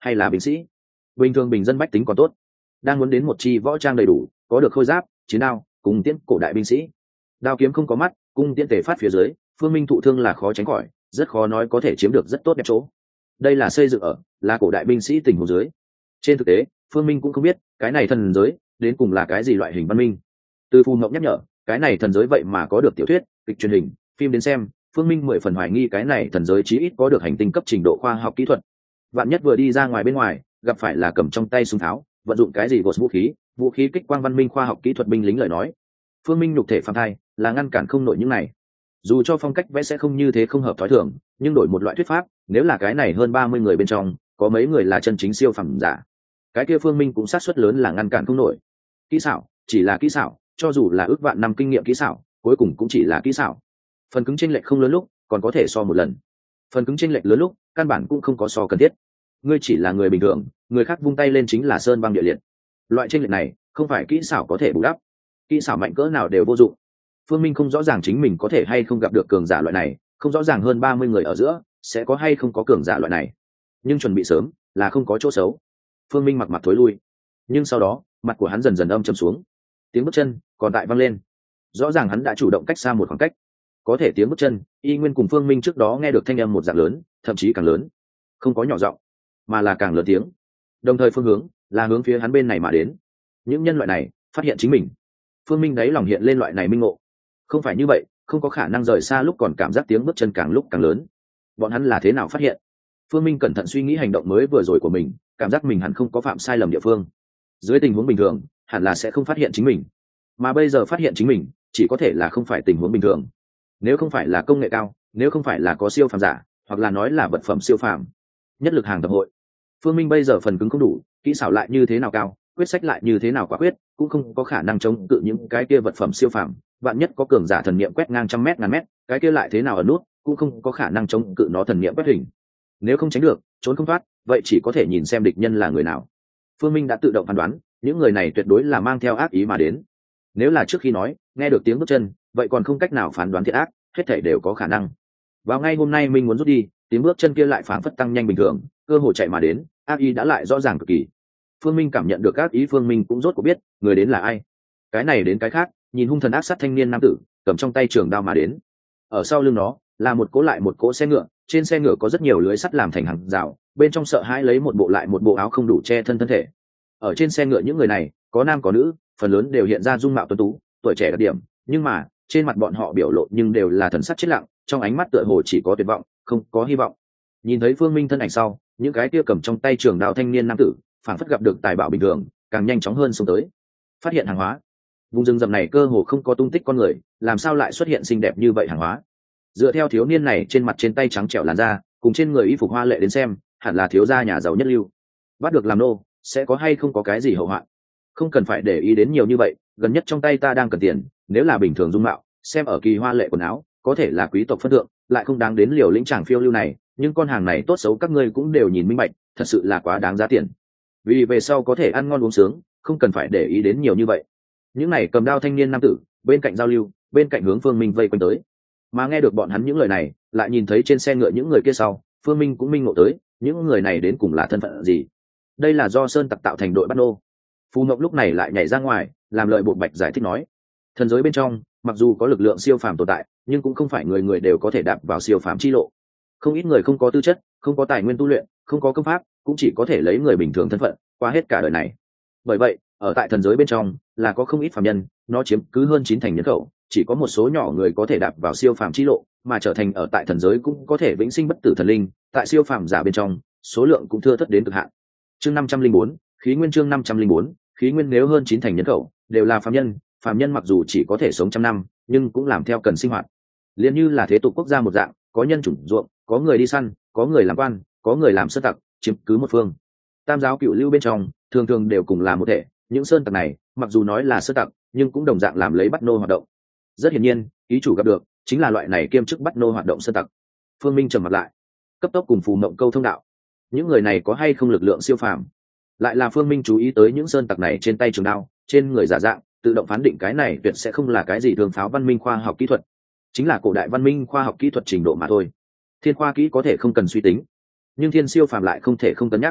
hay là binh sĩ? Bình thường bình dân bách tính còn tốt, đang muốn đến một chi võ trang đầy đủ, có được khôi giáp, chiến đao, cung tiễn cổ đại binh sĩ. Đao kiếm không có mắt, cung tiễn tề phát phía dưới, Phương Minh thụ thương là khó tránh khỏi, rất khó nói có thể chiếm được rất tốt đẹp chỗ. Đây là xây dựng ở là cổ đại binh sĩ tình huống dưới. Trên thực tế, Phương Minh cũng không biết cái này thần giới đến cùng là cái gì loại hình văn minh. Từ Phù Ngọc nhắc nhở, cái này thần giới vậy mà có được tiểu thuyết, kịch truyền hình, phim đến xem, Phương Minh 10 phần hoài nghi cái này thần giới chí ít có được hành tinh cấp trình độ khoa học kỹ thuật. Vạn nhất vừa đi ra ngoài bên ngoài, gặp phải là cầm trong tay súng tháo, vận dụng cái gì gột vũ khí kích quang văn minh khoa học kỹ thuật binh lính lời nói, Phương Minh nhục thể phàm thai là ngăn cản không nổi những này. Dù cho phong cách vẽ sẽ không như thế không hợp thói thường, nhưng đổi một loại thuyết pháp, nếu là cái này hơn 30 người bên trong có mấy người là chân chính siêu phẩm giả, cái kia Phương Minh cũng sát suất lớn là ngăn cản không nổi. Kỹ xảo chỉ là kỹ xảo, cho dù là ước vạn năm kinh nghiệm kỹ xảo, cuối cùng cũng chỉ là kỹ xảo. Phần cứng chênh lệch không lớn lúc còn có thể so một lần, phần cứng chênh lệch lớn lúc căn bản cũng không có so cần thiết. Ngươi chỉ là người bình thường, người khác vung tay lên chính là sơn băng địa liệt. Loại chênh lệch này không phải kỹ xảo có thể bù đắp, kỹ xảo mạnh cỡ nào đều vô dụng. Phương Minh không rõ ràng chính mình có thể hay không gặp được cường giả loại này, không rõ ràng hơn 30 người ở giữa sẽ có hay không có cường giả loại này, nhưng chuẩn bị sớm là không có chỗ xấu. Phương Minh mặc mặt thối lui, nhưng sau đó mặt của hắn dần dần âm trầm xuống. Tiếng bước chân còn tại vang lên, rõ ràng hắn đã chủ động cách xa một khoảng cách. Có thể tiếng bước chân y nguyên cùng Phương Minh trước đó nghe được thanh âm một dạng lớn, thậm chí càng lớn, không có nhỏ giọng mà là càng lớn tiếng, đồng thời phương hướng là hướng phía hắn bên này mà đến. Những nhân loại này phát hiện chính mình. Phương Minh đáy lòng hiện lên loại này minh ngộ. Không phải như vậy, không có khả năng rời xa lúc còn cảm giác tiếng bước chân càng lúc càng lớn. Bọn hắn là thế nào phát hiện? Phương Minh cẩn thận suy nghĩ hành động mới vừa rồi của mình, cảm giác mình hẳn không có phạm sai lầm địa phương. Dưới tình huống bình thường hẳn là sẽ không phát hiện chính mình, mà bây giờ phát hiện chính mình chỉ có thể là không phải tình huống bình thường. Nếu không phải là công nghệ cao, nếu không phải là có siêu phàm giả, hoặc là nói là vật phẩm siêu phàm, nhất lực hàng tập hội. Phương Minh bây giờ phần cứng không đủ, kỹ xảo lại như thế nào cao, quyết sách lại như thế nào quả quyết, cũng không có khả năng chống cự những cái kia vật phẩm siêu phàm. Vạn nhất có cường giả thần niệm quét ngang trăm mét ngàn mét, cái kia lại thế nào ở nút, cũng không có khả năng chống cự nó thần niệm quét hình. Nếu không tránh được, trốn không thoát, vậy chỉ có thể nhìn xem địch nhân là người nào. Phương Minh đã tự động phán đoán, những người này tuyệt đối là mang theo ác ý mà đến. Nếu là trước khi nói nghe được tiếng bước chân, vậy còn không cách nào phán đoán thiện ác, hết thảy đều có khả năng. Vào ngay hôm nay mình muốn rút đi, tiếng bước chân kia lại phảng phất tăng nhanh bình thường, cơ hội chạy mà đến, ác ý đã lại rõ ràng cực kỳ. Phương Minh cảm nhận được ác ý, Phương Minh cũng rốt cuộc biết người đến là ai. Cái này đến cái khác, nhìn hung thần ác sát thanh niên nam tử, cầm trong tay trường đao mà đến. Ở sau lưng nó là một cỗ lại một cỗ xe ngựa, trên xe ngựa có rất nhiều lưới sắt làm thành hàng rào, bên trong sợ hãi lấy một bộ lại một bộ áo không đủ che thân thể. Ở trên xe ngựa những người này, có nam có nữ, phần lớn đều hiện ra dung mạo tuấn tú, tuổi trẻ đặc điểm, nhưng mà trên mặt bọn họ biểu lộ nhưng đều là thần sắc chết lặng, trong ánh mắt tựa hồ chỉ có tuyệt vọng, không có hy vọng. Nhìn thấy Phương Minh thân ảnh sau, những cái kia cầm trong tay trường đao thanh niên nam tử phảng phất gặp được tài bảo bình thường, càng nhanh chóng hơn xông tới. Phát hiện hàng hóa. Vùng rừng rậm này cơ hồ không có tung tích con người, làm sao lại xuất hiện xinh đẹp như vậy hàng hóa? Dựa theo thiếu niên này trên mặt trên tay trắng trẻo làn da, cùng trên người y phục hoa lệ đến xem, hẳn là thiếu gia nhà giàu nhất lưu. Bắt được làm nô, sẽ có hay không có cái gì hậu hoạn? Không cần phải để ý đến nhiều như vậy, gần nhất trong tay ta đang cần tiền, nếu là bình thường dung mạo, xem ở kỳ hoa lệ quần áo, có thể là quý tộc phân thượng, lại không đáng đến liều lĩnh chàng phiêu lưu này, nhưng con hàng này tốt xấu các ngươi cũng đều nhìn minh bạch, thật sự là quá đáng giá tiền. Vì về sau có thể ăn ngon uống sướng, không cần phải để ý đến nhiều như vậy. Những này cầm đao thanh niên nam tử, bên cạnh giao lưu, bên cạnh hướng Phương Minh vây quanh tới. Mà nghe được bọn hắn những lời này, lại nhìn thấy trên xe ngựa những người kia sau, Phương Minh cũng minh ngộ tới, những người này đến cùng là thân phận gì. Đây là do sơn tặc tạo thành đội bắt nô. Phù Ngọc lúc này lại nhảy ra ngoài, làm lời bộ bạch giải thích nói, thần giới bên trong mặc dù có lực lượng siêu phàm tồn tại, nhưng cũng không phải người người đều có thể đạp vào siêu phàm chi lộ. Không ít người không có tư chất, không có tài nguyên tu luyện, không có công pháp, cũng chỉ có thể lấy người bình thường thân phận qua hết cả đời này. Bởi vậy ở tại thần giới bên trong là có không ít phàm nhân, nó chiếm cứ hơn 9 thành nhân khẩu, chỉ có một số nhỏ người có thể đạp vào siêu phàm chi lộ, mà trở thành ở tại thần giới cũng có thể vĩnh sinh bất tử thần linh. Tại siêu phàm giả bên trong, số lượng cũng thưa thớt đến cực hạn. Chương 504, khí nguyên. Chương 504, khí nguyên. Nếu hơn 9 thành nhân khẩu đều là phàm nhân, phàm nhân mặc dù chỉ có thể sống trăm năm, nhưng cũng làm theo cần sinh hoạt, liền như là thế tục quốc gia một dạng, có nhân chủng ruộng, có người đi săn, có người làm quan, có người làm sơn tặc, chiếm cứ một phương. Tam giáo cựu lưu bên trong thường thường đều cùng là một thể, những sơn tặc này mặc dù nói là sơn tặc, nhưng cũng đồng dạng làm lấy bắt nô hoạt động. Rất hiển nhiên, ký chủ gặp được chính là loại này kiêm chức bắt nô hoạt động sơn tặc. Phương Minh trầm mặt lại, cấp tốc cùng Phù Mộng câu thông đạo. Những người này có hay không lực lượng siêu phàm? Lại là Phương Minh chú ý tới những sơn tặc này trên tay trường đao, trên người giả dạng, tự động phán định cái này tuyệt sẽ không là cái gì thường pháo văn minh khoa học kỹ thuật, chính là cổ đại văn minh khoa học kỹ thuật trình độ mà thôi. Thiên khoa kỹ có thể không cần suy tính, nhưng thiên siêu phàm lại không thể không cân nhắc.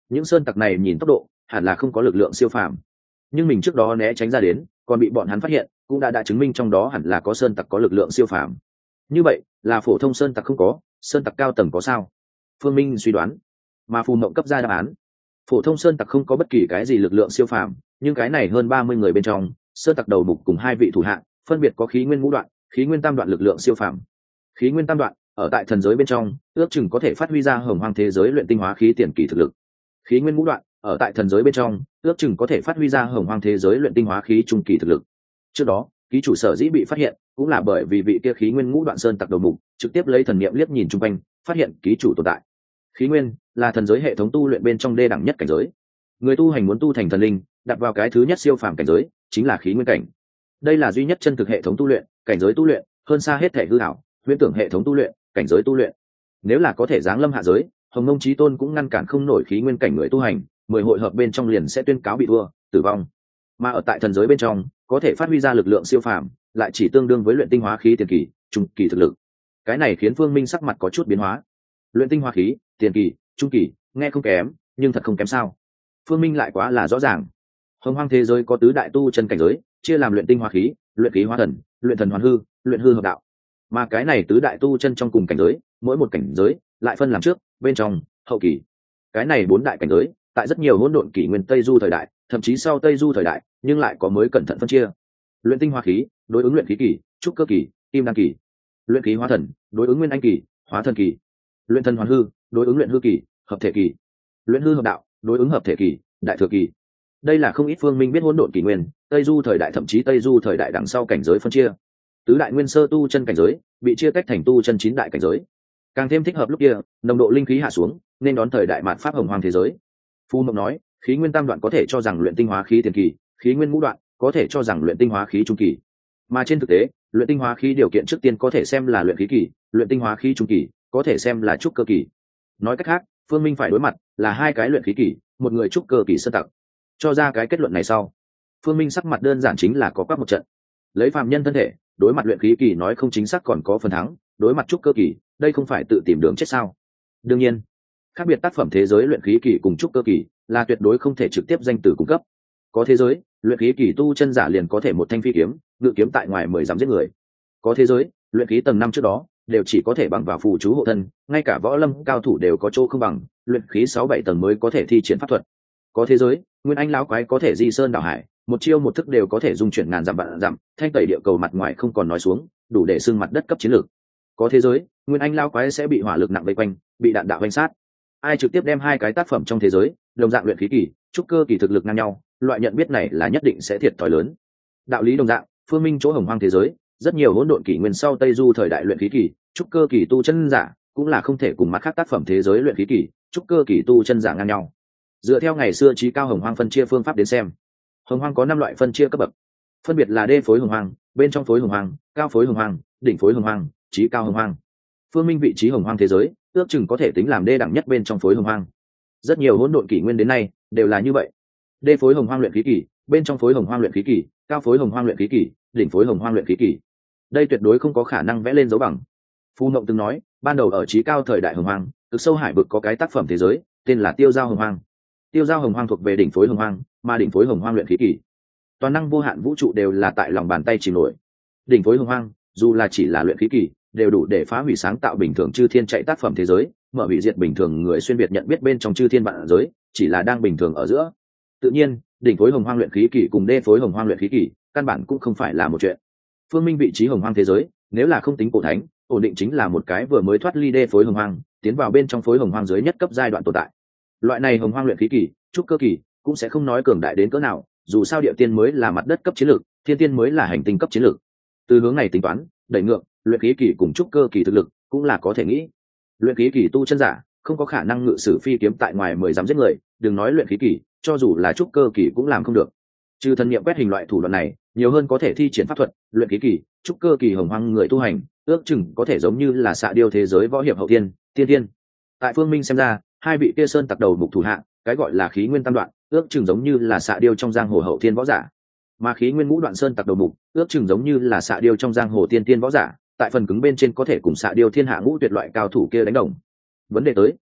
những sơn tặc này nhìn tốc độ hẳn là không có lực lượng siêu phàm, nhưng mình trước đó né tránh ra đến còn bị bọn hắn phát hiện, cũng đã chứng minh trong đó hẳn là có sơn tặc có lực lượng siêu phàm. Như vậy là phổ thông sơn tặc không có, sơn tặc cao tầng có sao? Phương Minh suy đoán, mà Phù Mộng cấp ra đáp án. Phổ thông sơn tặc không có bất kỳ cái gì lực lượng siêu phàm, nhưng cái này hơn 30 người bên trong, sơn tặc đầu mục cùng hai vị thủ hạ phân biệt có khí nguyên ngũ đoạn, khí nguyên tam đoạn lực lượng siêu phàm. Khí nguyên tam đoạn ở tại thần giới bên trong ước chừng có thể phát huy ra hồng hoang thế giới luyện tinh hóa khí tiền kỳ thực lực. Khí nguyên ngũ đoạn ở tại thần giới bên trong ước chừng có thể phát huy ra hồng hoang thế giới luyện tinh hóa khí trung kỳ thực lực. Trước đó ký chủ sở dĩ bị phát hiện cũng là bởi vì vị kia khí nguyên ngũ đoạn sơn tặc đầu mục trực tiếp lấy thần niệm liếc nhìn chung quanh, phát hiện ký chủ tồn tại. Khí nguyên là thần giới hệ thống tu luyện bên trong đê đẳng nhất cảnh giới. Người tu hành muốn tu thành thần linh, đặt vào cái thứ nhất siêu phàm cảnh giới chính là khí nguyên cảnh. Đây là duy nhất chân thực hệ thống tu luyện, cảnh giới tu luyện hơn xa hết thể hư ảo, huyễn tưởng hệ thống tu luyện, cảnh giới tu luyện. Nếu là có thể giáng lâm hạ giới, Hồng Mông Chí Tôn cũng ngăn cản không nổi khí nguyên cảnh người tu hành, 10 hội hợp bên trong liền sẽ tuyên cáo bị thua, tử vong. Mà ở tại thần giới bên trong, có thể phát huy ra lực lượng siêu phàm, lại chỉ tương đương với luyện tinh hóa khí tiền kỳ, trung kỳ thực lực. Cái này khiến Phương Minh sắc mặt có chút biến hóa. Luyện tinh hóa khí, tiền kỳ, trung kỳ, nghe không kém, nhưng thật không kém sao? Phương Minh lại quá là rõ ràng. Hồng Hoang thế giới có tứ đại tu chân cảnh giới, chia làm luyện tinh hóa khí, luyện khí hóa thần, luyện thần hoàn hư, luyện hư hợp đạo. Mà cái này tứ đại tu chân trong cùng cảnh giới, mỗi một cảnh giới lại phân làm trước, bên trong, hậu kỳ. Cái này bốn đại cảnh giới, tại rất nhiều hỗn độn kỷ nguyên Tây Du thời đại, thậm chí sau Tây Du thời đại, nhưng lại có mới cẩn thận phân chia. Luyện tinh hóa khí, đối ứng luyện khí kỳ, trúc cơ kỳ, kim đan kỳ. Luyện khí hóa thần, đối ứng nguyên anh kỳ, hóa thần kỳ. Luyện thần hoàn hư, đối ứng luyện hư kỳ, hợp thể kỳ. Luyện hư hợp đạo, đối ứng hợp thể kỳ, đại thừa kỳ. Đây là không ít Phương Minh biết hỗn độn kỷ nguyên, Tây Du thời đại thậm chí Tây Du thời đại đằng sau cảnh giới phân chia. Tứ đại nguyên sơ tu chân cảnh giới bị chia tách thành tu chân 9 đại cảnh giới. Càng thêm thích hợp lúc kia, nồng độ linh khí hạ xuống, nên đón thời đại mạt pháp hồng hoang thế giới. Phu Mộng nói, khí nguyên tam đoạn có thể cho rằng luyện tinh hóa khí tiền kỳ, khí nguyên ngũ đoạn có thể cho rằng luyện tinh hóa khí trung kỳ. Mà trên thực tế, luyện tinh hóa khí điều kiện trước tiên có thể xem là luyện khí kỳ, luyện tinh hóa khí trung kỳ có thể xem là trúc cơ kỳ. Nói cách khác, Phương Minh phải đối mặt là hai cái luyện khí kỳ, một người trúc cơ kỳ sơn tặc. Cho ra cái kết luận này sau, Phương Minh sắc mặt đơn giản chính là có quắc một trận. Lấy phàm nhân thân thể, đối mặt luyện khí kỳ nói không chính xác còn có phần thắng, đối mặt trúc cơ kỳ, đây không phải tự tìm đường chết sao? Đương nhiên, khác biệt tác phẩm thế giới luyện khí kỳ cùng trúc cơ kỳ là tuyệt đối không thể trực tiếp danh từ cung cấp. Có thế giới, luyện khí kỳ tu chân giả liền có thể một thanh phi kiếm, ngự kiếm tại ngoài 10 dặm giết người. Có thế giới, luyện khí tầng 5 trước đó đều chỉ có thể bằng vào phù chú hộ thân, ngay cả võ lâm cao thủ đều có chỗ không bằng, luyện khí 6-7 tầng mới có thể thi triển pháp thuật. Có thế giới, nguyên anh lão quái có thể di sơn đảo hải, một chiêu một thức đều có thể dung chuyển ngàn dặm vạn dặm, thanh tẩy địa cầu mặt ngoài không còn nói xuống, đủ để xưng mặt đất cấp chiến lược. Có thế giới, nguyên anh lão quái sẽ bị hỏa lực nặng vây quanh, bị đạn đạo vây sát. Ai trực tiếp đem hai cái tác phẩm trong thế giới, đồng dạng luyện khí kỳ, trúc cơ kỳ thực lực ngang nhau, loại nhận biết này là nhất định sẽ thiệt thòi lớn. Đạo lý đồng dạng, Phương Minh chỗ hồng hoang thế giới, rất nhiều hỗn độn kỷ nguyên sau Tây Du thời đại luyện khí kỳ, trúc cơ kỳ tu chân giả, cũng là không thể cùng mặt khác tác phẩm thế giới luyện khí kỳ, trúc cơ kỳ tu chân giả ngang nhau. Dựa theo ngày xưa trí cao hồng hoang phân chia phương pháp đến xem, hồng hoang có 5 loại phân chia cấp bậc, phân biệt là đê phối hồng hoang, bên trong phối hồng hoang, cao phối hồng hoang, đỉnh phối hồng hoang, trí cao hồng hoang. Phương Minh vị trí hồng hoang thế giới ước chừng có thể tính làm đê đẳng nhất bên trong phối hồng hoang. Rất nhiều hỗn độn kỷ nguyên đến nay đều là như vậy. Đê phối hồng hoang luyện khí kỳ, bên trong phối hồng hoang luyện khí kỳ, cao phối hồng hoang luyện khí kỳ, đỉnh phối hồng hoang luyện khí kỳ. Đây tuyệt đối không có khả năng vẽ lên dấu bằng. Phu Mộng từng nói, ban đầu ở trí cao thời đại hồng hoang, cực sâu hải vực có cái tác phẩm thế giới tên là Tiêu Giao Hồng Hoang. Tiêu Giao Hồng Hoang thuộc về đỉnh phối hồng hoang, mà đỉnh phối hồng hoang luyện khí kỳ. Toàn năng vô hạn vũ trụ đều là tại lòng bàn tay chìm nổi. Đỉnh phối hồng hoang, dù là chỉ là luyện khí kỳ, đều đủ để phá hủy sáng tạo bình thường chư thiên chạy tác phẩm thế giới, mở hủy diệt bình thường người xuyên biệt nhận biết bên trong chư thiên vạn giới, chỉ là đang bình thường ở giữa. Tự nhiên, đỉnh phối hồng hoang luyện khí kỳ cùng đê phối hồng hoang luyện khí kỳ, căn bản cũng không phải là một chuyện. Phương Minh vị trí hồng hoang thế giới, nếu là không tính cổ thánh, ổn định chính là một cái vừa mới thoát ly đê phối hồng hoang, tiến vào bên trong phối hồng hoang dưới nhất cấp giai đoạn tồn tại. Loại này hồng hoang luyện khí kỳ, trúc cơ kỳ, cũng sẽ không nói cường đại đến cỡ nào, dù sao địa tiên mới là mặt đất cấp chiến lược, thiên tiên mới là hành tinh cấp chiến lược. Từ hướng này tính toán, đẩy ngược, luyện khí kỳ cùng trúc cơ kỳ thực lực cũng là có thể nghĩ. Luyện khí kỳ tu chân giả không có khả năng ngự sử phi kiếm tại ngoài 10 dặm giết người, đừng nói luyện khí kỳ, cho dù là trúc cơ kỳ cũng làm không được. Trừ thần niệm quét hình loại thủ đoạn này, nhiều hơn có thể thi triển pháp thuật, luyện khí kỳ, trúc cơ kỳ hồng hoang người tu hành, ước chừng có thể giống như là xạ điêu thế giới võ hiệp hậu tiên, tiên tiên. Tại Phương Minh xem ra, hai vị kia sơn tặc đầu mục thủ hạ, cái gọi là khí nguyên tam đoạn, ước chừng giống như là xạ điêu trong giang hồ hậu thiên võ giả. Mà khí nguyên ngũ đoạn sơn tặc đầu mục, ước chừng giống như là xạ điêu trong giang hồ tiên tiên võ giả, tại phần cứng bên trên có thể cùng xạ điêu thiên hạ ngũ tuyệt loại cao thủ kia đánh đồng. Vấn đề tới,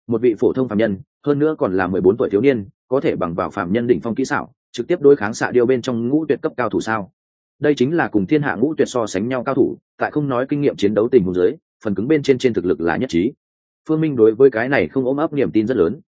một vị phổ thông phàm nhân, hơn nữa còn là 14 tuổi thiếu niên, có thể bằng vào phàm nhân đỉnh phong kỹ xảo trực tiếp đối kháng xạ điêu bên trong ngũ tuyệt cấp cao thủ sao? Đây chính là cùng thiên hạ ngũ tuyệt so sánh nhau cao thủ, tại không nói kinh nghiệm chiến đấu tình huống dưới, phần cứng bên trên thực lực là nhất trí. Phương Minh đối với cái này không ôm ấp niềm tin rất lớn.